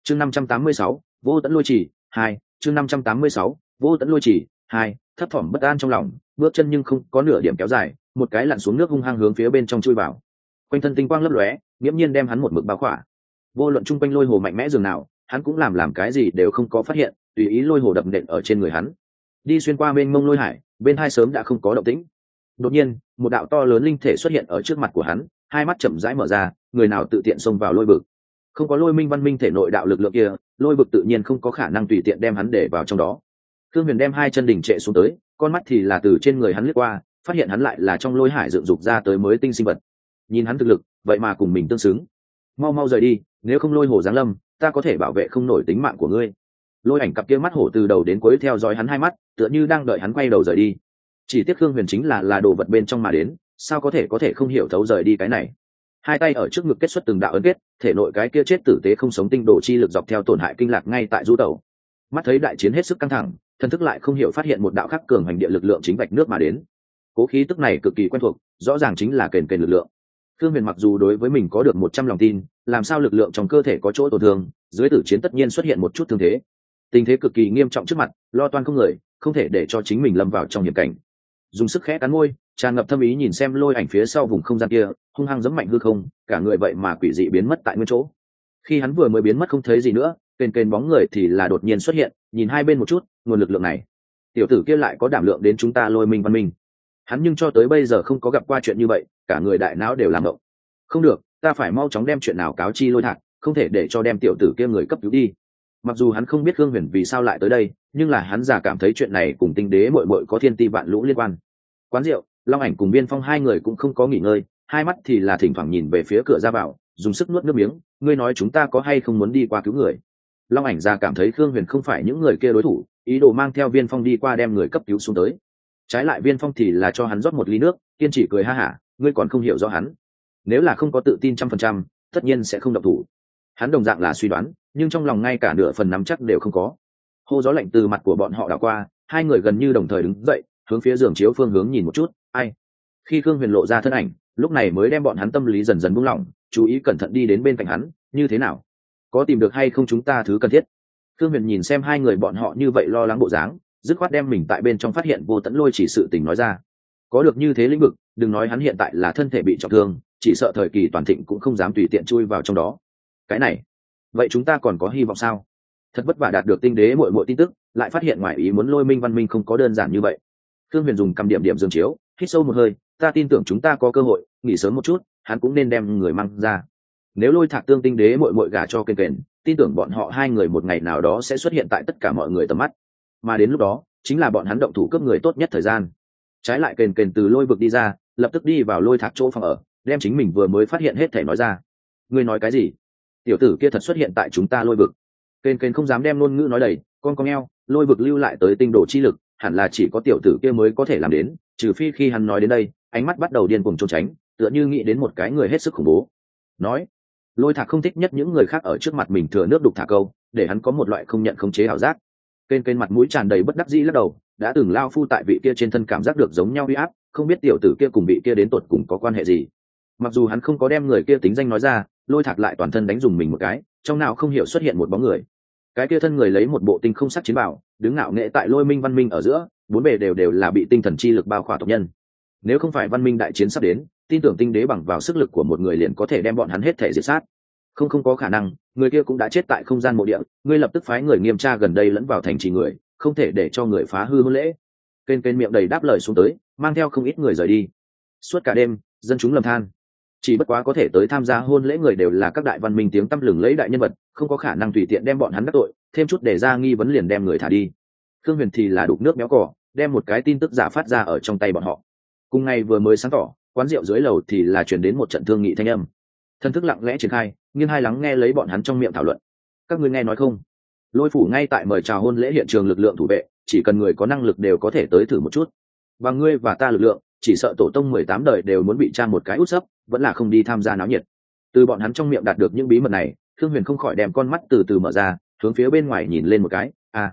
chương 586, vô tận lôi chỉ 2, chương 586, vô tận lôi chỉ 2, thấp thỏm bất an trong lòng, bước chân nhưng không có nửa điểm kéo dài, một cái lặn xuống nước hung hăng hướng phía bên trong chui vào. Quanh thân tinh quang lấp lóe, nghiễm nhiên đem hắn một mực bao khỏa. Vô luận trung quanh lôi hồ mạnh mẽ dường nào, hắn cũng làm cái gì đều không có phát hiện, tùy ý lôi hồ đập nện ở trên người hắn. Đi xuyên qua bên mông lôi hải, bên hai sớm đã không có động tĩnh. Đột nhiên, một đạo to lớn linh thể xuất hiện ở trước mặt của hắn, hai mắt chậm rãi mở ra, người nào tự tiện xông vào lôi vực. Không có lôi minh văn minh thể nội đạo lực lượng kia, lôi vực tự nhiên không có khả năng tùy tiện đem hắn để vào trong đó. Thương Huyền đem hai chân đỉnh trệ xuống tới, con mắt thì là từ trên người hắn lướt qua, phát hiện hắn lại là trong lôi hải dựng dục ra tới mới tinh sinh vật. Nhìn hắn thực lực, vậy mà cùng mình tương xứng. Mau mau rời đi, nếu không lôi hồ giáng lâm, ta có thể bảo vệ không nổi tính mạng của ngươi. Lôi Ảnh cặp kia mắt hổ từ đầu đến cuối theo dõi hắn hai mắt, tựa như đang đợi hắn quay đầu rời đi. Chỉ tiếc Thương Huyền chính là đồ vật bên trong mà đến, sao có thể không hiểu thấu rời đi cái này. Hai tay ở trước ngực kết xuất từng đạo ấn kết, thể nội cái kia chết tử tế không sống tinh đồ chi lực dọc theo tổn hại kinh lạc ngay tại du tẩu. Mắt thấy đại chiến hết sức căng thẳng, thần thức lại không hiểu phát hiện một đạo khắc cường hành địa lực lượng chính vạch nước mà đến. Cố khí tức này cực kỳ quen thuộc, rõ ràng chính là kền lực lượng. Thương Huyền mặc dù đối với mình có được 100 lòng tin, làm sao lực lượng trong cơ thể có chỗ tổn thương, dưới tử chiến tất nhiên xuất hiện một chút thương thế. Tình thế cực kỳ nghiêm trọng trước mặt, lo toan không người, không thể để cho chính mình lâm vào trong hiểm cảnh. Dùng sức khẽ cắn môi, tràn ngập thâm ý nhìn xem Lôi Ảnh phía sau vùng không gian kia, hung hăng giẫm mạnh hư không, cả người vậy mà quỷ dị biến mất tại nguyên chỗ. Khi hắn vừa mới biến mất không thấy gì nữa, kền bóng người thì là đột nhiên xuất hiện, nhìn hai bên một chút, nguồn lực lượng này, tiểu tử kia lại có đảm lượng đến chúng ta Lôi Minh văn minh. Hắn nhưng cho tới bây giờ không có gặp qua chuyện như vậy, cả người đại não đều làm động. Không được, ta phải mau chóng đem chuyện nào cáo chi Lôi Thạc, không thể để cho đem tiểu tử kia người cấp cứu đi. Mặc dù hắn không biết Khương Huyền vì sao lại tới đây, nhưng là hắn già cảm thấy chuyện này cùng Tinh Đế muội muội có thiên ti vạn lũ liên quan. Quán rượu, Long Ảnh cùng Biên Phong hai người cũng không có nghỉ ngơi, hai mắt thì là thỉnh thoảng nhìn về phía cửa ra vào, dùng sức nuốt nước miếng. Ngươi nói chúng ta có hay không muốn đi qua cứu người? Long Ảnh già cảm thấy Khương Huyền không phải những người kia đối thủ, ý đồ mang theo Viên Phong đi qua đem người cấp cứu xuống tới. Trái lại Viên Phong thì là cho hắn rót một ly nước, kiên trì cười ha hả, ngươi còn không hiểu rõ hắn. Nếu là không có tự tin 100%, tất nhiên sẽ không động thủ. Hắn đồng dạng là suy đoán, nhưng trong lòng ngay cả nửa phần nắm chắc đều không có. Hô gió lạnh từ mặt của bọn họ đảo qua, hai người gần như đồng thời đứng dậy, hướng phía giường chiếu phương hướng nhìn một chút. Ai? Khi Khương Huyền lộ ra thân ảnh, lúc này mới đem bọn hắn tâm lý dần dần buông lỏng, chú ý cẩn thận đi đến bên cạnh hắn. Như thế nào? Có tìm được hay không chúng ta thứ cần thiết? Khương Huyền nhìn xem hai người bọn họ như vậy lo lắng bộ dáng, dứt khoát đem mình tại bên trong phát hiện vô tận lôi chỉ sự tình nói ra. Có được như thế lĩnh vực, đừng nói hắn hiện tại là thân thể bị trọng thương, chỉ sợ thời kỳ toàn thịnh cũng không dám tùy tiện chui vào trong đó. Cái này, vậy chúng ta còn có hy vọng sao? Thật vất vả đạt được Tinh Đế muội muội tin tức, lại phát hiện ngoài ý muốn Lôi Minh văn minh không có đơn giản như vậy. Thương Huyền dùng cầm điểm dương chiếu, hít sâu một hơi, ta tin tưởng chúng ta có cơ hội, nghỉ sớm một chút, hắn cũng nên đem người mang ra. Nếu Lôi Thạc tương Tinh Đế muội muội gả cho kền, tin tưởng bọn họ hai người một ngày nào đó sẽ xuất hiện tại tất cả mọi người tầm mắt, mà đến lúc đó, chính là bọn hắn động thủ cướp người tốt nhất thời gian. Trái lại kền từ lôi vực đi ra, lập tức đi vào Lôi Thạc chỗ phòng ở, đem chính mình vừa mới phát hiện hết thể nói ra. Ngươi nói cái gì? Tiểu tử kia thật xuất hiện tại chúng ta lôi vực. Kền không dám đem ngôn ngữ nói đầy, con eo, lôi vực lưu lại tới tinh đồ chi lực, hẳn là chỉ có tiểu tử kia mới có thể làm đến, trừ phi khi hắn nói đến đây, ánh mắt bắt đầu điên cuồng trốn tránh, tựa như nghĩ đến một cái người hết sức khủng bố. Nói, Lôi Thạc không thích nhất những người khác ở trước mặt mình thừa nước đục thả câu, để hắn có một loại không nhận khống chế ảo giác. Kền mặt mũi tràn đầy bất đắc dĩ lắc đầu, đã từng lao phu tại vị kia trên thân cảm giác được giống nhau uy áp, không biết tiểu tử kia cùng vị kia đến tột cùng có quan hệ gì. Mặc dù hắn không có đem người kia tính danh nói ra, Lôi Thạc lại toàn thân đánh dùng mình một cái, trong nào không hiểu xuất hiện một bóng người. Cái kia thân người lấy một bộ tinh không sắc chiến bào, đứng ngạo nghệ tại Lôi Minh văn minh ở giữa, bốn bề đều là bị tinh thần chi lực bao khỏa tộc nhân. Nếu không phải văn minh đại chiến sắp đến, tin tưởng Tinh Đế bằng vào sức lực của một người liền có thể đem bọn hắn hết thể diệt sát. Không có khả năng, người kia cũng đã chết tại không gian mộ địa, ngươi lập tức phái người nghiêm tra gần đây lẫn vào thành trì người, không thể để cho người phá hư hôn lễ. Kên miệng đầy đáp lời xuống tới, mang theo không ít người rời đi. Suốt cả đêm, dân chúng lầm than. Chỉ bất quá có thể tới tham gia hôn lễ người đều là các đại văn minh tiếng tăm lừng lấy đại nhân vật, không có khả năng tùy tiện đem bọn hắn đắc tội, thêm chút để ra nghi vấn liền đem người thả đi. Khương Huyền thì là đục nước méo cỏ, đem một cái tin tức giả phát ra ở trong tay bọn họ. Cùng ngày vừa mới sáng tỏ, quán rượu dưới lầu thì là truyền đến một trận thương nghị thanh âm. Thần thức lặng lẽ triển khai, nghiêng hai lắng nghe lấy bọn hắn trong miệng thảo luận. Các ngươi nghe nói không? Lôi phủ ngay tại mời chào hôn lễ hiện trường lực lượng thủ vệ, chỉ cần người có năng lực đều có thể tới thử một chút. Và ngươi và ta lực lượng, chỉ sợ tổ tông 18 đời đều muốn bị tra một cái út sấp, vẫn là không đi tham gia náo nhiệt. Từ bọn hắn trong miệng đạt được những bí mật này, Thương Huyền không khỏi đem con mắt từ từ mở ra, hướng phía bên ngoài nhìn lên một cái.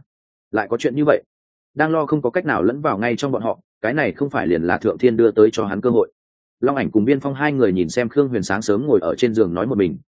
Lại có chuyện như vậy. Đang lo không có cách nào lẫn vào ngay trong bọn họ, cái này không phải liền là thượng thiên đưa tới cho hắn cơ hội. Long Ảnh cùng Biên Phong hai người nhìn xem Khương Huyền sáng sớm ngồi ở trên giường nói một mình,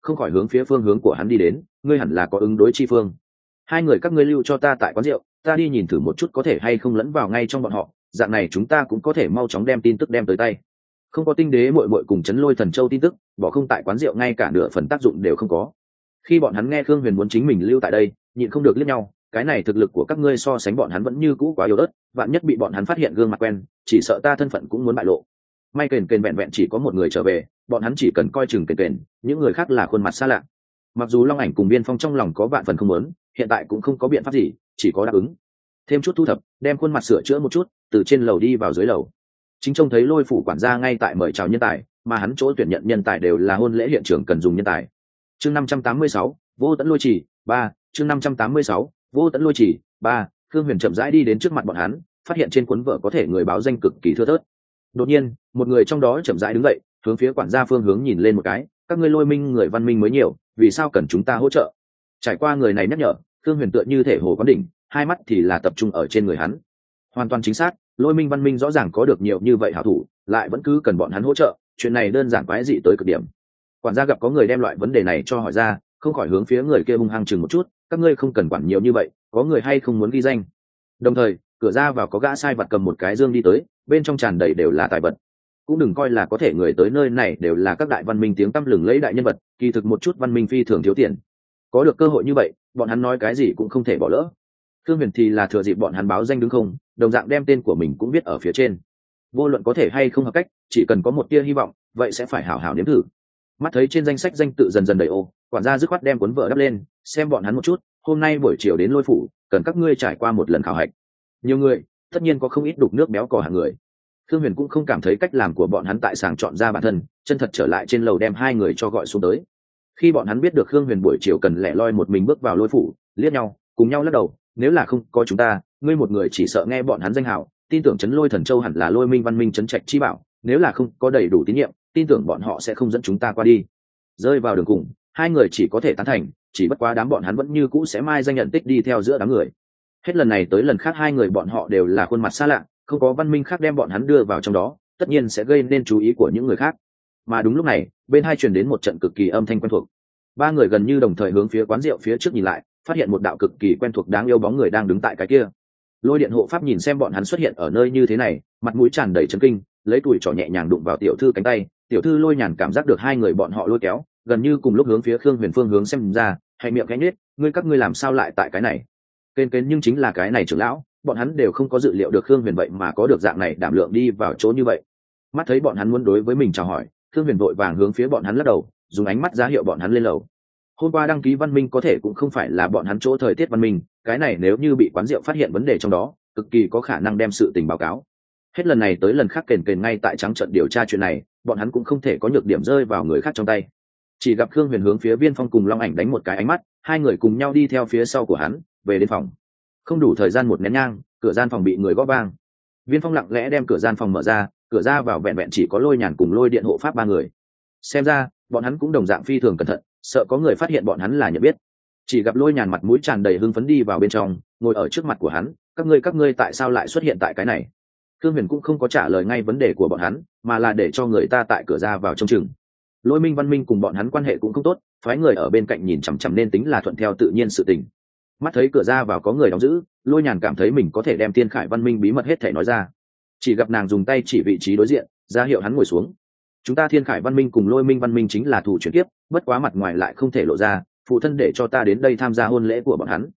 không khỏi hướng phía phương hướng của hắn đi đến. Ngươi hẳn là có ứng đối chi phương. Hai người các ngươi lưu cho ta tại quán rượu, ta đi nhìn thử một chút có thể hay không lẫn vào ngay trong bọn họ, dạng này chúng ta cũng có thể mau chóng đem tin tức đem tới tay. Không có tinh đế muội muội cùng chấn lôi thần châu tin tức, bỏ không tại quán rượu ngay cả nửa phần tác dụng đều không có. Khi bọn hắn nghe Khương Huyền muốn chính mình lưu tại đây, nhịn không được liếc nhau, cái này thực lực của các ngươi so sánh bọn hắn vẫn như cũ quá yếu ớt, vạn nhất bị bọn hắn phát hiện gương mặt quen, chỉ sợ ta thân phận cũng muốn bại lộ. May kền kền vẹn vẹn chỉ có một người trở về, bọn hắn chỉ cần coi chừng kền kền, những người khác là khuôn mặt xa lạ. Mặc dù Long Ảnh cùng Viên Phong trong lòng có vạn phần không muốn, hiện tại cũng không có biện pháp gì, chỉ có đáp ứng. Thêm chút thu thập, đem khuôn mặt sửa chữa một chút, từ trên lầu đi vào dưới lầu. Chính trông thấy Lôi phủ quản gia ngay tại mời chào nhân tài, mà hắn chỗ tuyển nhận nhân tài đều là hôn lễ hiện trường cần dùng nhân tài. Chương 586, Vô Tẫn Lôi Chỉ 3, chương 586, Vô Tẫn Lôi Chỉ 3. Khương Huyền chậm rãi đi đến trước mặt bọn hắn, phát hiện trên cuốn vở có thể người báo danh cực kỳ thưa thớt. Đột nhiên, một người trong đó chậm rãi đứng dậy, hướng phía quản gia phương hướng nhìn lên một cái, các ngươi Lôi Minh người văn minh mới nhiều, vì sao cần chúng ta hỗ trợ? Trải qua người này nhắc nhở, Khương Huyền tựa như thể hồ quán đỉnh, hai mắt thì là tập trung ở trên người hắn. Hoàn toàn chính xác, Lôi Minh văn minh rõ ràng có được nhiều như vậy hảo thủ, lại vẫn cứ cần bọn hắn hỗ trợ, chuyện này đơn giản quái dị tới cực điểm. Quản gia gặp có người đem loại vấn đề này cho hỏi ra, không khỏi hướng phía người kia hung hăng chừng một chút, các ngươi không cần quản nhiều như vậy, có người hay không muốn ghi danh. Đồng thời, cửa ra vào có gã sai vặt cầm một cái dương đi tới, bên trong tràn đầy đều là tài vật. Cũng đừng coi là có thể người tới nơi này đều là các đại văn minh tiếng tăm lừng lẫy đại nhân vật, kỳ thực một chút văn minh phi thường thiếu tiền. Có được cơ hội như vậy, bọn hắn nói cái gì cũng không thể bỏ lỡ. Khương Huyền thì là thừa dịp bọn hắn báo danh đứng không, đồng dạng đem tên của mình cũng viết ở phía trên. Vô luận có thể hay không hợp cách, chỉ cần có một tia hy vọng, vậy sẽ phải hảo hảo nếm thử. Mắt thấy trên danh sách danh tự dần dần đầy ô, quản gia dứt khoát đem cuốn vở đắp lên, xem bọn hắn một chút, hôm nay buổi chiều đến Lôi phủ, cần các ngươi trải qua một lần khảo hạch. Nhiều người, tất nhiên có không ít đục nước béo cò hạng người. Khương Huyền cũng không cảm thấy cách làm của bọn hắn tại sàng chọn ra bản thân, chân thật trở lại trên lầu đem hai người cho gọi xuống tới. Khi bọn hắn biết được Khương Huyền buổi chiều cần lẻ loi một mình bước vào Lôi phủ, liếc nhau, cùng nhau lắc đầu, nếu là không có chúng ta, ngươi một người chỉ sợ nghe bọn hắn danh hào, tin tưởng chấn Lôi Thần Châu hẳn là Lôi Minh văn minh trấn trạch chi bảo, nếu là không có đầy đủ tín nhiệm, tin tưởng bọn họ sẽ không dẫn chúng ta qua đi. Rơi vào đường cùng, hai người chỉ có thể tán thành, chỉ bất quá đám bọn hắn vẫn như cũ sẽ mai danh nhận tích đi theo giữa đám người. Hết lần này tới lần khác hai người bọn họ đều là khuôn mặt xa lạ, không có văn minh khác đem bọn hắn đưa vào trong đó, tất nhiên sẽ gây nên chú ý của những người khác. Mà đúng lúc này, bên hai truyền đến một trận cực kỳ âm thanh quen thuộc. Ba người gần như đồng thời hướng phía quán rượu phía trước nhìn lại, phát hiện một đạo cực kỳ quen thuộc đáng yêu bóng người đang đứng tại cái kia. Lôi điện hộ pháp nhìn xem bọn hắn xuất hiện ở nơi như thế này, mặt mũi tràn đầy chấn kinh, lấy tuổi trỏ nhẹ nhàng đụng vào tiểu thư cánh tay, tiểu thư Lôi Nhàn cảm giác được hai người bọn họ lôi kéo, gần như cùng lúc hướng phía Khương Huyền phương hướng xem ra, hay miệng cánh nết, các ngươi làm sao lại tại cái này? Kên nhưng chính là cái này trưởng lão, bọn hắn đều không có dự liệu được Khương Huyền vậy mà có được dạng này đảm lượng đi vào chỗ như vậy. Mắt thấy bọn hắn muốn đối với mình chào hỏi, Khương Huyền vội vàng hướng phía bọn hắn lắc đầu, dùng ánh mắt ra hiệu bọn hắn lên lầu. Hôm qua đăng ký văn minh có thể cũng không phải là bọn hắn chỗ thời tiết văn minh, cái này nếu như bị quán rượu phát hiện vấn đề trong đó, cực kỳ có khả năng đem sự tình báo cáo. Hết lần này tới lần khác kền ngay tại trắng trận điều tra chuyện này, bọn hắn cũng không thể có nhược điểm rơi vào người khác trong tay. Chỉ gặp Khương Huyền hướng phía Viên Phong cùng Long Ảnh đánh một cái ánh mắt, hai người cùng nhau đi theo phía sau của hắn, về đến phòng. Không đủ thời gian một nén nhang, cửa gian phòng bị người gõ vang. Viên Phong lặng lẽ đem cửa gian phòng mở ra, cửa ra vào vẹn vẹn chỉ có Lôi Nhàn cùng Lôi Điện hộ pháp ba người. Xem ra, bọn hắn cũng đồng dạng phi thường cẩn thận, sợ có người phát hiện bọn hắn là nhận biết. Chỉ gặp Lôi Nhàn mặt mũi tràn đầy hưng phấn đi vào bên trong, ngồi ở trước mặt của hắn, các ngươi tại sao lại xuất hiện tại cái này? Khương Huyền cũng không có trả lời ngay vấn đề của bọn hắn, mà là để cho người ta tại cửa ra vào trông chừng. Lôi Minh văn minh cùng bọn hắn quan hệ cũng không tốt, phái người ở bên cạnh nhìn chằm chằm nên tính là thuận theo tự nhiên sự tình. Mắt thấy cửa ra vào có người đóng giữ, Lôi Nhàn cảm thấy mình có thể đem Tiên Khải văn minh bí mật hết thể nói ra. Chỉ gặp nàng dùng tay chỉ vị trí đối diện, ra hiệu hắn ngồi xuống. Chúng ta Thiên Khải văn minh cùng Lôi Minh văn minh chính là thủ chuyển kiếp, bất quá mặt ngoài lại không thể lộ ra, phụ thân để cho ta đến đây tham gia hôn lễ của bọn hắn.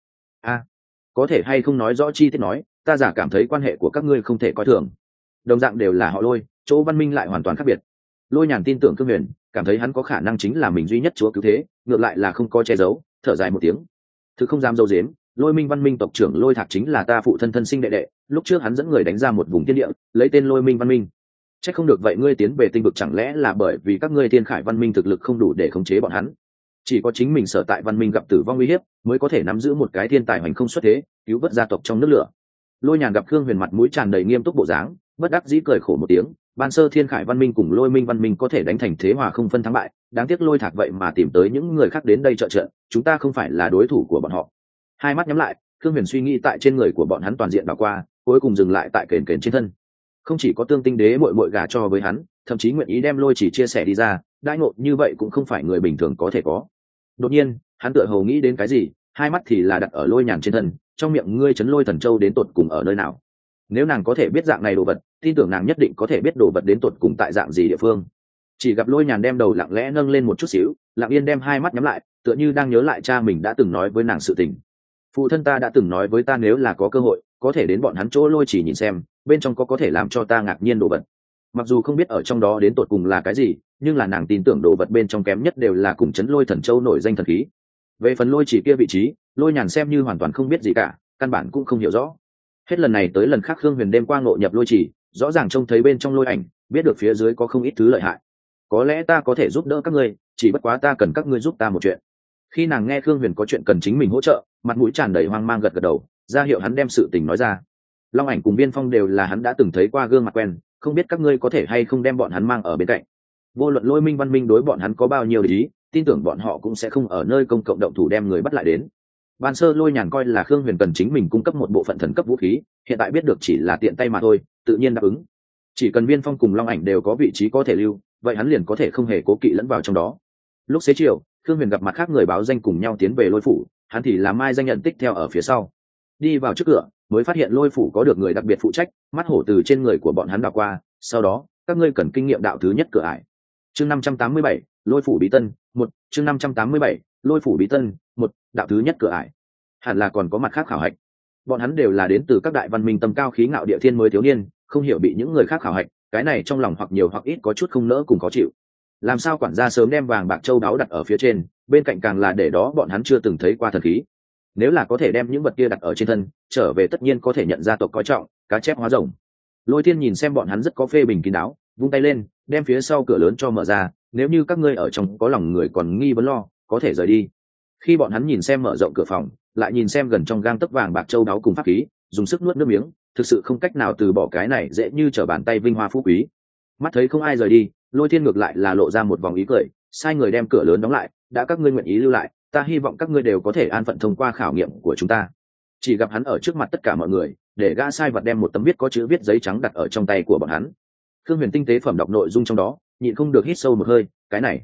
Có thể hay không nói rõ chi tiết nói, ta giả cảm thấy quan hệ của các ngươi không thể coi thường. Đồng dạng đều là họ Lôi, chỗ văn minh lại hoàn toàn khác biệt. Lôi Nhàn tin tưởng Khương Huyền, cảm thấy hắn có khả năng chính là mình duy nhất chúa cứu thế, ngược lại là không có che giấu, thở dài một tiếng. Thực không dám dâu dếm, Lôi Minh văn minh tộc trưởng Lôi Thạc chính là ta phụ thân thân sinh đệ đệ, lúc trước hắn dẫn người đánh ra một vùng thiên địa, lấy tên Lôi Minh văn minh. Chắc không được vậy ngươi tiến về tinh vực chẳng lẽ là bởi vì các ngươi Thiên Khải văn minh thực lực không đủ để khống chế bọn hắn? Chỉ có chính mình sở tại văn minh gặp tử vong uy hiếp, mới có thể nắm giữ một cái thiên tài hoành không xuất thế, cứu vớt gia tộc trong nước lửa. Lôi Nhàn gặp Khương Huyền mặt mũi tràn đầy nghiêm túc bộ dáng, bất đắc dĩ cười khổ một tiếng, ban sơ Thiên Khải văn minh cùng Lôi Minh văn minh có thể đánh thành thế hòa không phân thắng bại, đáng tiếc Lôi Thạc vậy mà tìm tới những người khác đến đây trợ trận, chúng ta không phải là đối thủ của bọn họ. Hai mắt nhắm lại, Khương Huyền suy nghĩ tại trên người của bọn hắn toàn diện đảo qua, cuối cùng dừng lại tại kền trên thân. Không chỉ có Tương Tinh Đế muội muội gả cho với hắn, thậm chí nguyện ý đem Lôi Chỉ chia sẻ đi ra, đãi ngộ như vậy cũng không phải người bình thường có thể có. Đột nhiên hắn tựa hồ nghĩ đến cái gì, hai mắt thì là đặt ở Lôi Nhàn trên thân, trong miệng ngươi chấn Lôi Thần Châu đến tột cùng ở nơi nào. Nếu nàng có thể biết dạng này đồ vật, tin tưởng nàng nhất định có thể biết đồ vật đến tột cùng tại dạng gì địa phương. Chỉ gặp Lôi Nhàn đem đầu lặng lẽ nâng lên một chút xíu, lặng yên đem hai mắt nhắm lại, tựa như đang nhớ lại cha mình đã từng nói với nàng sự tình. Phụ thân ta đã từng nói với ta nếu là có cơ hội có thể đến bọn hắn chỗ Lôi Chỉ nhìn xem bên trong có thể làm cho ta ngạc nhiên đồ vật. Mặc dù không biết ở trong đó đến tột cùng là cái gì, nhưng là nàng tin tưởng đồ vật bên trong kém nhất đều là cùng chấn Lôi Thần Châu nổi danh thần khí. Về phần Lôi Chỉ kia vị trí, Lôi Nhàn xem như hoàn toàn không biết gì cả, căn bản cũng không hiểu rõ. Hết lần này tới lần khác Khương Huyền đêm qua ngộ nhập Lôi Chỉ, rõ ràng trông thấy bên trong lôi ảnh, biết được phía dưới có không ít thứ lợi hại. Có lẽ ta có thể giúp đỡ các ngươi, chỉ bất quá ta cần các ngươi giúp ta một chuyện. Khi nàng nghe Khương Huyền có chuyện cần chính mình hỗ trợ, mặt mũi tràn đầy hoang mang gật gật đầu, ra hiệu hắn đem sự tình nói ra. Long Ảnh cùng Viên Phong đều là hắn đã từng thấy qua gương mặt quen, không biết các ngươi có thể hay không đem bọn hắn mang ở bên cạnh. Vô luận Lôi Minh Văn Minh đối bọn hắn có bao nhiêu ý, tin tưởng bọn họ cũng sẽ không ở nơi công cộng động thủ đem người bắt lại đến. Ban sơ Lôi Nhàn coi là Khương Huyền cần chính mình cung cấp một bộ phận thần cấp vũ khí, hiện tại biết được chỉ là tiện tay mà thôi, tự nhiên đáp ứng. Chỉ cần Viên Phong cùng Long Ảnh đều có vị trí có thể lưu, vậy hắn liền có thể không hề cố kỵ lẫn vào trong đó. Lúc xế chiều, Khương Huyền gặp mặt khác người báo danh cùng nhau tiến về Lôi phủ, hắn thì làm Mai danh nhận tích theo ở phía sau. Đi vào trước cửa, mới phát hiện Lôi phủ có được người đặc biệt phụ trách, mắt hổ từ trên người của bọn hắn đảo qua, sau đó, các ngươi cần kinh nghiệm đạo thứ nhất cửa ải. Chương 587, Lôi phủ bí tân, 1, chương 587, Lôi phủ bí tân, 1, đạo thứ nhất cửa ải. Hẳn là còn có mặt khác khảo hạch. Bọn hắn đều là đến từ các đại văn minh tầm cao khí ngạo địa thiên mới thiếu niên, không hiểu bị những người khác khảo hạch, cái này trong lòng hoặc nhiều hoặc ít có chút không nỡ cùng khó chịu. Làm sao quản gia sớm đem vàng bạc châu đáo đặt ở phía trên, bên cạnh càng là để đó bọn hắn chưa từng thấy qua thần khí. Nếu là có thể đem những vật kia đặt ở trên thân, trở về tất nhiên có thể nhận ra tộc coi trọng, cá chép hóa rồng. Lôi Thiên nhìn xem bọn hắn rất có phê bình kín đáo, vung tay lên, đem phía sau cửa lớn cho mở ra, nếu như các ngươi ở trong có lòng người còn nghi vấn lo, có thể rời đi. Khi bọn hắn nhìn xem mở rộng cửa phòng, lại nhìn xem gần trong gang tấc vàng bạc châu đáo cùng pháp khí, dùng sức nuốt nước miếng, thực sự không cách nào từ bỏ cái này dễ như trở bàn tay vinh hoa phú quý. Mắt thấy không ai rời đi, Lôi Thiên ngược lại là lộ ra một vòng ý cười, sai người đem cửa lớn đóng lại, đã các ngươi nguyện ý lưu lại, ta hy vọng các ngươi đều có thể an phận thông qua khảo nghiệm của chúng ta. Chỉ gặp hắn ở trước mặt tất cả mọi người, để gã sai vật đem một tấm viết có chữ viết giấy trắng đặt ở trong tay của bọn hắn. Khương Huyền tinh tế phẩm đọc nội dung trong đó, nhịn không được hít sâu một hơi,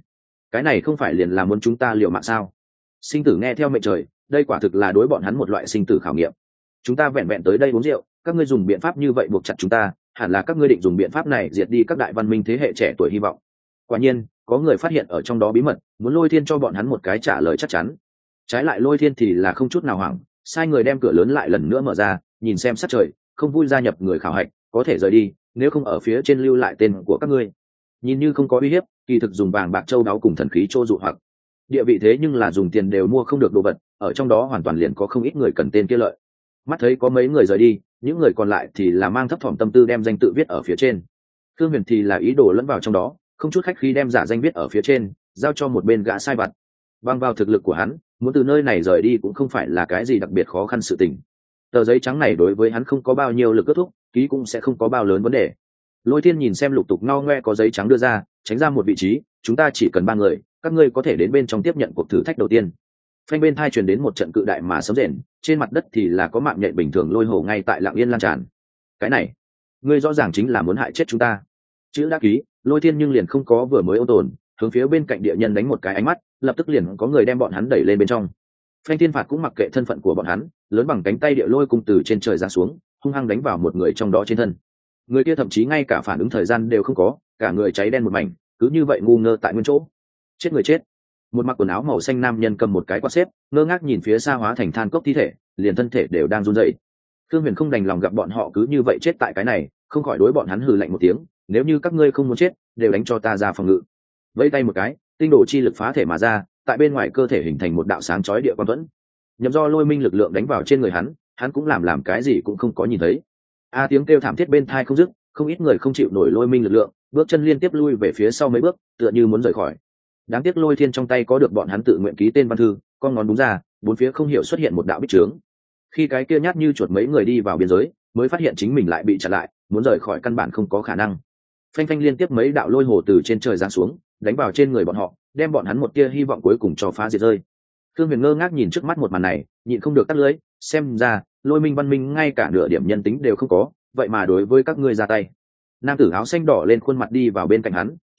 cái này không phải liền là muốn chúng ta liều mạng sao? Sinh tử nghe theo mệnh trời, đây quả thực là đối bọn hắn một loại sinh tử khảo nghiệm. Chúng ta vẹn vẹn tới đây uống rượu, các ngươi dùng biện pháp như vậy buộc chặt chúng ta, hẳn là các ngươi định dùng biện pháp này diệt đi các đại văn minh thế hệ trẻ tuổi hy vọng. Quả nhiên, có người phát hiện ở trong đó bí mật, muốn Lôi Thiên cho bọn hắn một cái trả lời chắc chắn. Trái lại Lôi Thiên thì là không chút nào hoảng, sai người đem cửa lớn lại lần nữa mở ra, nhìn xem sát trời, không vui gia nhập người khảo hạch, có thể rời đi, nếu không ở phía trên lưu lại tên của các ngươi. Nhìn như không có uy hiếp, kỳ thực dùng vàng bạc châu đáo cùng thần khí trô dụ hoặc địa vị thế, nhưng là dùng tiền đều mua không được đồ vật, ở trong đó hoàn toàn liền có không ít người cần tên kia lợi. Mắt thấy có mấy người rời đi, những người còn lại thì là mang thấp thỏm tâm tư đem danh tự viết ở phía trên. Thương Huyền thì là ý đồ lẫn vào trong đó, không chút khách khí đem giả danh viết ở phía trên, giao cho một bên gã sai vặt. Bằng vào thực lực của hắn, muốn từ nơi này rời đi cũng không phải là cái gì đặc biệt khó khăn sự tình. Tờ giấy trắng này đối với hắn không có bao nhiêu lực kết thúc, ký cũng sẽ không có bao lớn vấn đề. Lôi Thiên nhìn xem lục tục ngao ngoe có giấy trắng đưa ra, tránh ra một vị trí, chúng ta chỉ cần 3 người, các ngươi có thể đến bên trong tiếp nhận cuộc thử thách đầu tiên. Phanh bên thai truyền đến một trận cự đại mà sấm rền, trên mặt đất thì là có mạng nhện bình thường lôi hồ ngay tại lặng yên lan tràn. Cái này, ngươi rõ ràng chính là muốn hại chết chúng ta. Chữ đã ký, Lôi Thiên nhưng liền không có vừa mới ôn tồn, hướng phía bên cạnh địa nhân đánh một cái ánh mắt, lập tức liền có người đem bọn hắn đẩy lên bên trong. Phanh Thiên Phạt cũng mặc kệ thân phận của bọn hắn, lớn bằng cánh tay địa lôi cung từ trên trời ra xuống, hung hăng đánh vào một người trong đó trên thân. Người kia thậm chí ngay cả phản ứng thời gian đều không có, cả người cháy đen một mảnh, cứ như vậy ngu ngơ tại nguyên chỗ. Chết người chết. Một mặc quần áo màu xanh nam nhân cầm một cái quạt xếp, ngơ ngác nhìn phía xa hóa thành than cốc thi thể, liền thân thể đều đang run rẩy. Thương Huyền không đành lòng gặp bọn họ cứ như vậy chết tại cái này, không khỏi đối bọn hắn hừ lạnh một tiếng, nếu như các ngươi không muốn chết, đều đánh cho ta ra phòng ngự. Vẫy tay một cái, tinh đồ chi lực phá thể mà ra, tại bên ngoài cơ thể hình thành một đạo sáng chói địa quang thuẫn. Nhằm do lôi minh lực lượng đánh vào trên người hắn cũng làm cái gì cũng không có nhìn thấy. Tiếng kêu thảm thiết bên tai không dứt, không ít người không chịu nổi lôi minh lực lượng, bước chân liên tiếp lui về phía sau mấy bước, tựa như muốn rời khỏi. Đáng tiếc Lôi Thiên trong tay có được bọn hắn tự nguyện ký tên văn thư, con ngón đúng ra, bốn phía không hiểu xuất hiện một đạo bích trướng. Khi cái kia nhát như chuột mấy người đi vào biên giới, mới phát hiện chính mình lại bị chặn lại, muốn rời khỏi căn bản không có khả năng. Phanh phanh liên tiếp mấy đạo lôi hồ từ trên trời giáng xuống, đánh vào trên người bọn họ, đem bọn hắn một tia hy vọng cuối cùng cho phá diệt rơi. Thương Huyền ngơ ngác nhìn trước mắt một màn này, nhịn không được tắt lưỡi, xem ra Lôi Minh văn minh ngay cả nửa điểm nhân tính đều không có, vậy mà đối với các ngươi ra tay. Nam tử áo xanh đỏ lên khuôn mặt đi vào bên cạnh hắn,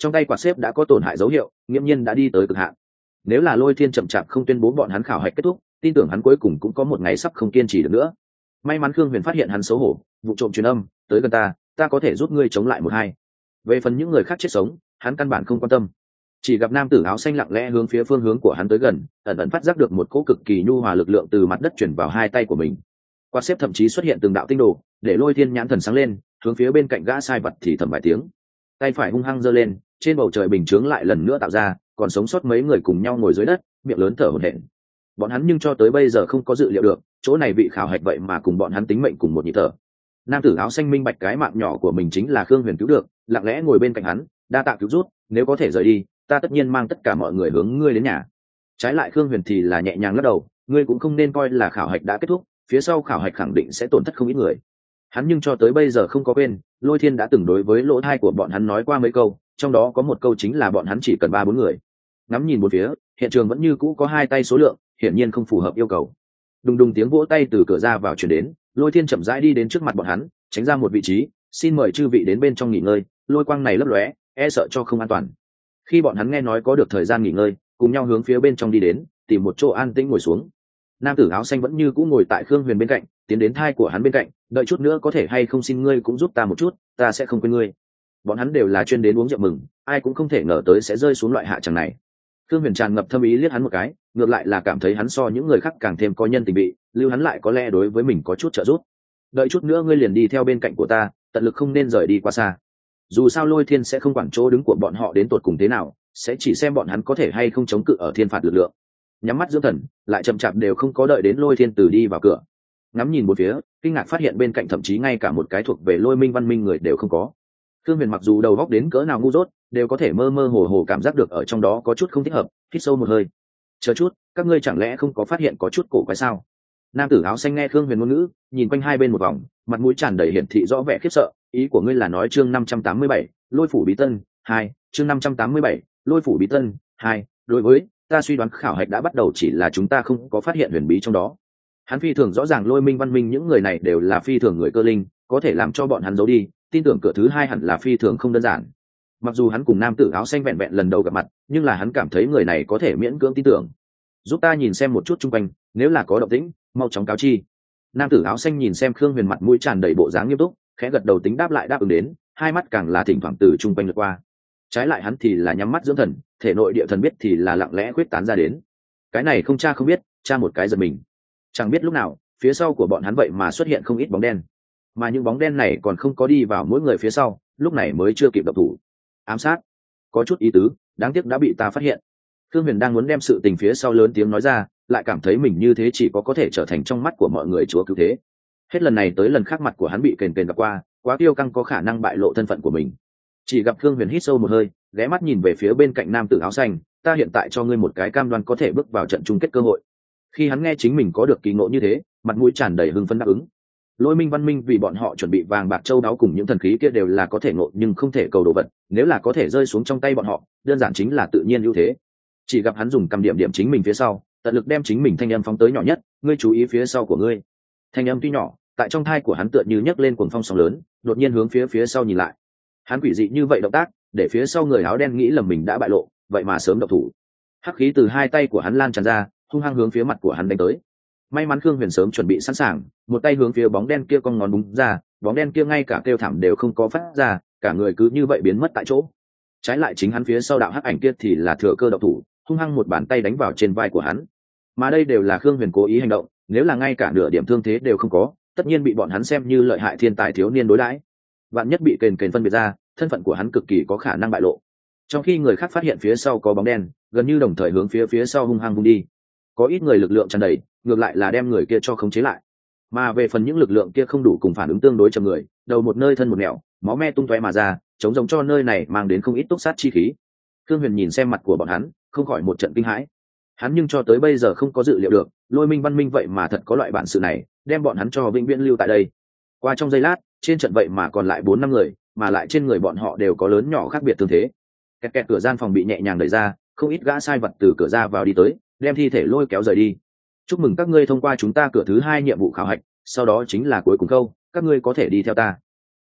trong tay quạt xếp đã có tổn hại dấu hiệu, nghiễm nhiên đã đi tới cực hạn. Nếu là Lôi Thiên chậm chạp không tuyên bố bọn hắn khảo hạch kết thúc, tin tưởng hắn cuối cùng cũng có một ngày sắp không kiên trì được nữa. May mắn Khương Huyền phát hiện hắn xấu hổ, vụ trộm truyền âm tới gần ta có thể giúp ngươi chống lại một hai. Về phần những người khác chết sống, hắn căn bản không quan tâm. Chỉ gặp nam tử áo xanh lặng lẽ hướng phía phương hướng của hắn tới gần, ẩn ẩn phát giác được một cỗ cực kỳ nhu hòa lực lượng từ mặt đất chuyển vào hai tay của mình. Quạt xếp thậm chí xuất hiện từng đạo tinh đồ, để Lôi Thiên nhãn thần sáng lên, hướng phía bên cạnh gã sai vật thì thầm vài tiếng. Tay phải hung hăng giơ lên, trên bầu trời bình chướng lại lần nữa tạo ra, còn sống sót mấy người cùng nhau ngồi dưới đất, miệng lớn thở hổn hển. Bọn hắn nhưng cho tới bây giờ không có dự liệu được, chỗ này bị khảo hạch vậy mà cùng bọn hắn tính mệnh cùng một nhịp thở. Nam tử áo xanh minh bạch cái mạng nhỏ của mình chính là Khương Huyền cứu được, lặng lẽ ngồi bên cạnh hắn, đa tạ cứu rút, nếu có thể rời đi, ta tất nhiên mang tất cả mọi người hướng ngươi đến nhà. Trái lại Khương Huyền thì là nhẹ nhàng lắc đầu, ngươi cũng không nên coi là khảo hạch đã kết thúc, phía sau khảo hạch khẳng định sẽ tổn thất không ít người. Hắn nhưng cho tới bây giờ không có quên, Lôi Thiên đã từng đối với lỗ thai của bọn hắn nói qua mấy câu, trong đó có một câu chính là bọn hắn chỉ cần 3-4 người. Ngắm nhìn một phía, hiện trường vẫn như cũ có 2 tay số lượng, hiển nhiên không phù hợp yêu cầu. Đùng đùng tiếng vỗ tay từ cửa ra vào truyền đến, Lôi Thiên chậm rãi đi đến trước mặt bọn hắn, tránh ra một vị trí, xin mời chư vị đến bên trong nghỉ ngơi, lôi quang này lấp lóe, e sợ cho không an toàn. Khi bọn hắn nghe nói có được thời gian nghỉ ngơi, cùng nhau hướng phía bên trong đi đến, tìm một chỗ an tĩnh ngồi xuống. Nam tử áo xanh vẫn như cũ ngồi tại Khương Huyền bên cạnh, tiến đến thai của hắn bên cạnh, đợi chút nữa có thể hay không xin ngươi cũng giúp ta một chút, ta sẽ không quên ngươi. Bọn hắn đều là chuyên đến uống rượu mừng, ai cũng không thể ngờ tới sẽ rơi xuống loại hạ chẳng này. Khương Huyền tràn ngập thâm ý liếc hắn một cái, ngược lại là cảm thấy hắn so những người khác càng thêm có nhân tình vị, lưu hắn lại có lẽ đối với mình có chút trợ giúp. Đợi chút nữa ngươi liền đi theo bên cạnh của ta, tận lực không nên rời đi quá xa. Dù sao Lôi Thiên sẽ không quản chỗ đứng của bọn họ đến tột cùng thế nào, sẽ chỉ xem bọn hắn có thể hay không chống cự ở thiên phạt lực lượng. Nhắm mắt dưỡng thần, lại chậm chạp đều không có đợi đến Lôi Thiên từ đi vào cửa. Ngắm nhìn một phía, kinh ngạc phát hiện bên cạnh thậm chí ngay cả một cái thuộc về Lôi Minh Văn Minh người đều không có. Khương Huyền mặc dù đầu góc đến cỡ nào ngu dốt, đều có thể mơ mơ hồ hồ cảm giác được ở trong đó có chút không thích hợp, hít sâu một hơi. Chờ chút, các ngươi chẳng lẽ không có phát hiện có chút cổ quái sao? Nam tử áo xanh nghe Khương Huyền ngôn ngữ, nhìn quanh hai bên một vòng, mặt mũi tràn đầy hiển thị rõ vẻ khiếp sợ. Ý của ngươi là nói chương 587, Lôi phủ bí tân 2, chương 587, Lôi phủ bí tân 2, đối với ta suy đoán khảo hạch đã bắt đầu, chỉ là chúng ta không có phát hiện huyền bí trong đó. Hắn phi thường rõ ràng Lôi Minh Văn Minh những người này đều là phi thường người cơ linh, có thể làm cho bọn hắn giấu đi, tin tưởng cửa thứ hai hẳn là phi thường không đơn giản. Mặc dù hắn cùng nam tử áo xanh vẹn vẹn lần đầu gặp mặt, nhưng là hắn cảm thấy người này có thể miễn cưỡng tin tưởng. Giúp ta nhìn xem một chút chung quanh, nếu là có động tĩnh, mau chóng cáo chi. Nam tử áo xanh nhìn xem Khương Huyền mặt mũi tràn đầy bộ dáng nghiêm túc, khẽ gật đầu tính đáp lại đáp ứng đến, hai mắt càng là thỉnh thoảng từ chung quanh lướt qua. Trái lại hắn thì là nhắm mắt dưỡng thần, thể nội địa thần biết thì là lặng lẽ khuyết tán ra đến. Cái này không cha không biết, cha một cái giật mình. Chẳng biết lúc nào, phía sau của bọn hắn vậy mà xuất hiện không ít bóng đen, mà những bóng đen này còn không có đi vào mỗi người phía sau, lúc này mới chưa kịp động thủ. Ám sát, có chút ý tứ, đáng tiếc đã bị ta phát hiện. Khương Huyền đang muốn đem sự tình phía sau lớn tiếng nói ra, lại cảm thấy mình như thế chỉ có thể trở thành trong mắt của mọi người chúa cứu thế. Hết lần này tới lần khác mặt của hắn bị kền kền gặp qua, quá tiêu căng có khả năng bại lộ thân phận của mình. Chỉ gặp Khương Huyền hít sâu một hơi, ghé mắt nhìn về phía bên cạnh nam tử áo xanh, ta hiện tại cho ngươi một cái cam đoan có thể bước vào trận chung kết cơ hội. Khi hắn nghe chính mình có được kỳ ngộ như thế, mặt mũi tràn đầy hưng phấn đáp ứng. Lôi Minh Văn Minh vì bọn họ chuẩn bị vàng bạc châu đáo cùng những thần khí kia đều là có thể ngộ nhưng không thể cầu đồ vật, nếu là có thể rơi xuống trong tay bọn họ, đơn giản chính là tự nhiên ưu thế. Chỉ gặp hắn dùng cầm điểm điểm chính mình phía sau, tận lực đem chính mình thanh âm phóng tới nhỏ nhất, ngươi chú ý phía sau của ngươi. Thanh âm tuy nhỏ, tại trong thai của hắn tựa như nhấc lên cuồng phong sóng lớn, đột nhiên hướng phía sau nhìn lại. Hắn quỷ dị như vậy động tác, để phía sau người áo đen nghĩ lầm mình đã bại lộ, vậy mà sớm động thủ. Hắc khí từ hai tay của hắn lan tràn ra, hung hăng hướng phía mặt của hắn đánh tới. May mắn Khương Huyền sớm chuẩn bị sẵn sàng, một tay hướng phía bóng đen kia cong ngón búng ra, bóng đen kia ngay cả kêu thảm đều không có phát ra, cả người cứ như vậy biến mất tại chỗ. Trái lại chính hắn phía sau đạo hắc ảnh kia thì là thừa cơ động thủ, hung hăng một bàn tay đánh vào trên vai của hắn. Mà đây đều là Khương Huyền cố ý hành động, nếu là ngay cả nửa điểm thương thế đều không có, tất nhiên bị bọn hắn xem như lợi hại thiên tài thiếu niên đối đãi. Vạn nhất bị kền kền phân biệt ra, thân phận của hắn cực kỳ có khả năng bại lộ. Trong khi người khác phát hiện phía sau có bóng đen, gần như đồng thời hướng phía sau hung hăng vung đi. Có ít người lực lượng tràn đầy, ngược lại là đem người kia cho khống chế lại. Mà về phần những lực lượng kia không đủ cùng phản ứng tương đối chậm người, đầu một nơi thân một nẻo, máu me tung tóe mà ra, chống giống cho nơi này mang đến không ít túc sát chi khí. Khương Huyền nhìn xem mặt của bọn hắn, không khỏi một trận kinh hãi. Hắn nhưng cho tới bây giờ không có dự liệu được, Lôi Minh Văn Minh vậy mà thật có loại bản sự này, đem bọn hắn cho vĩnh viễn lưu tại đây. Qua trong giây lát, trên trận vậy mà còn lại 4-5 người, mà lại trên người bọn họ đều có lớn nhỏ khác biệt tương thế. Kẹt kẹt cửa gian phòng bị nhẹ nhàng đẩy ra, không ít gã sai vật từ cửa ra vào đi tới, đem thi thể lôi kéo rời đi. Chúc mừng các ngươi thông qua chúng ta cửa thứ 2 nhiệm vụ khảo hạch, sau đó chính là cuối cùng câu, các ngươi có thể đi theo ta.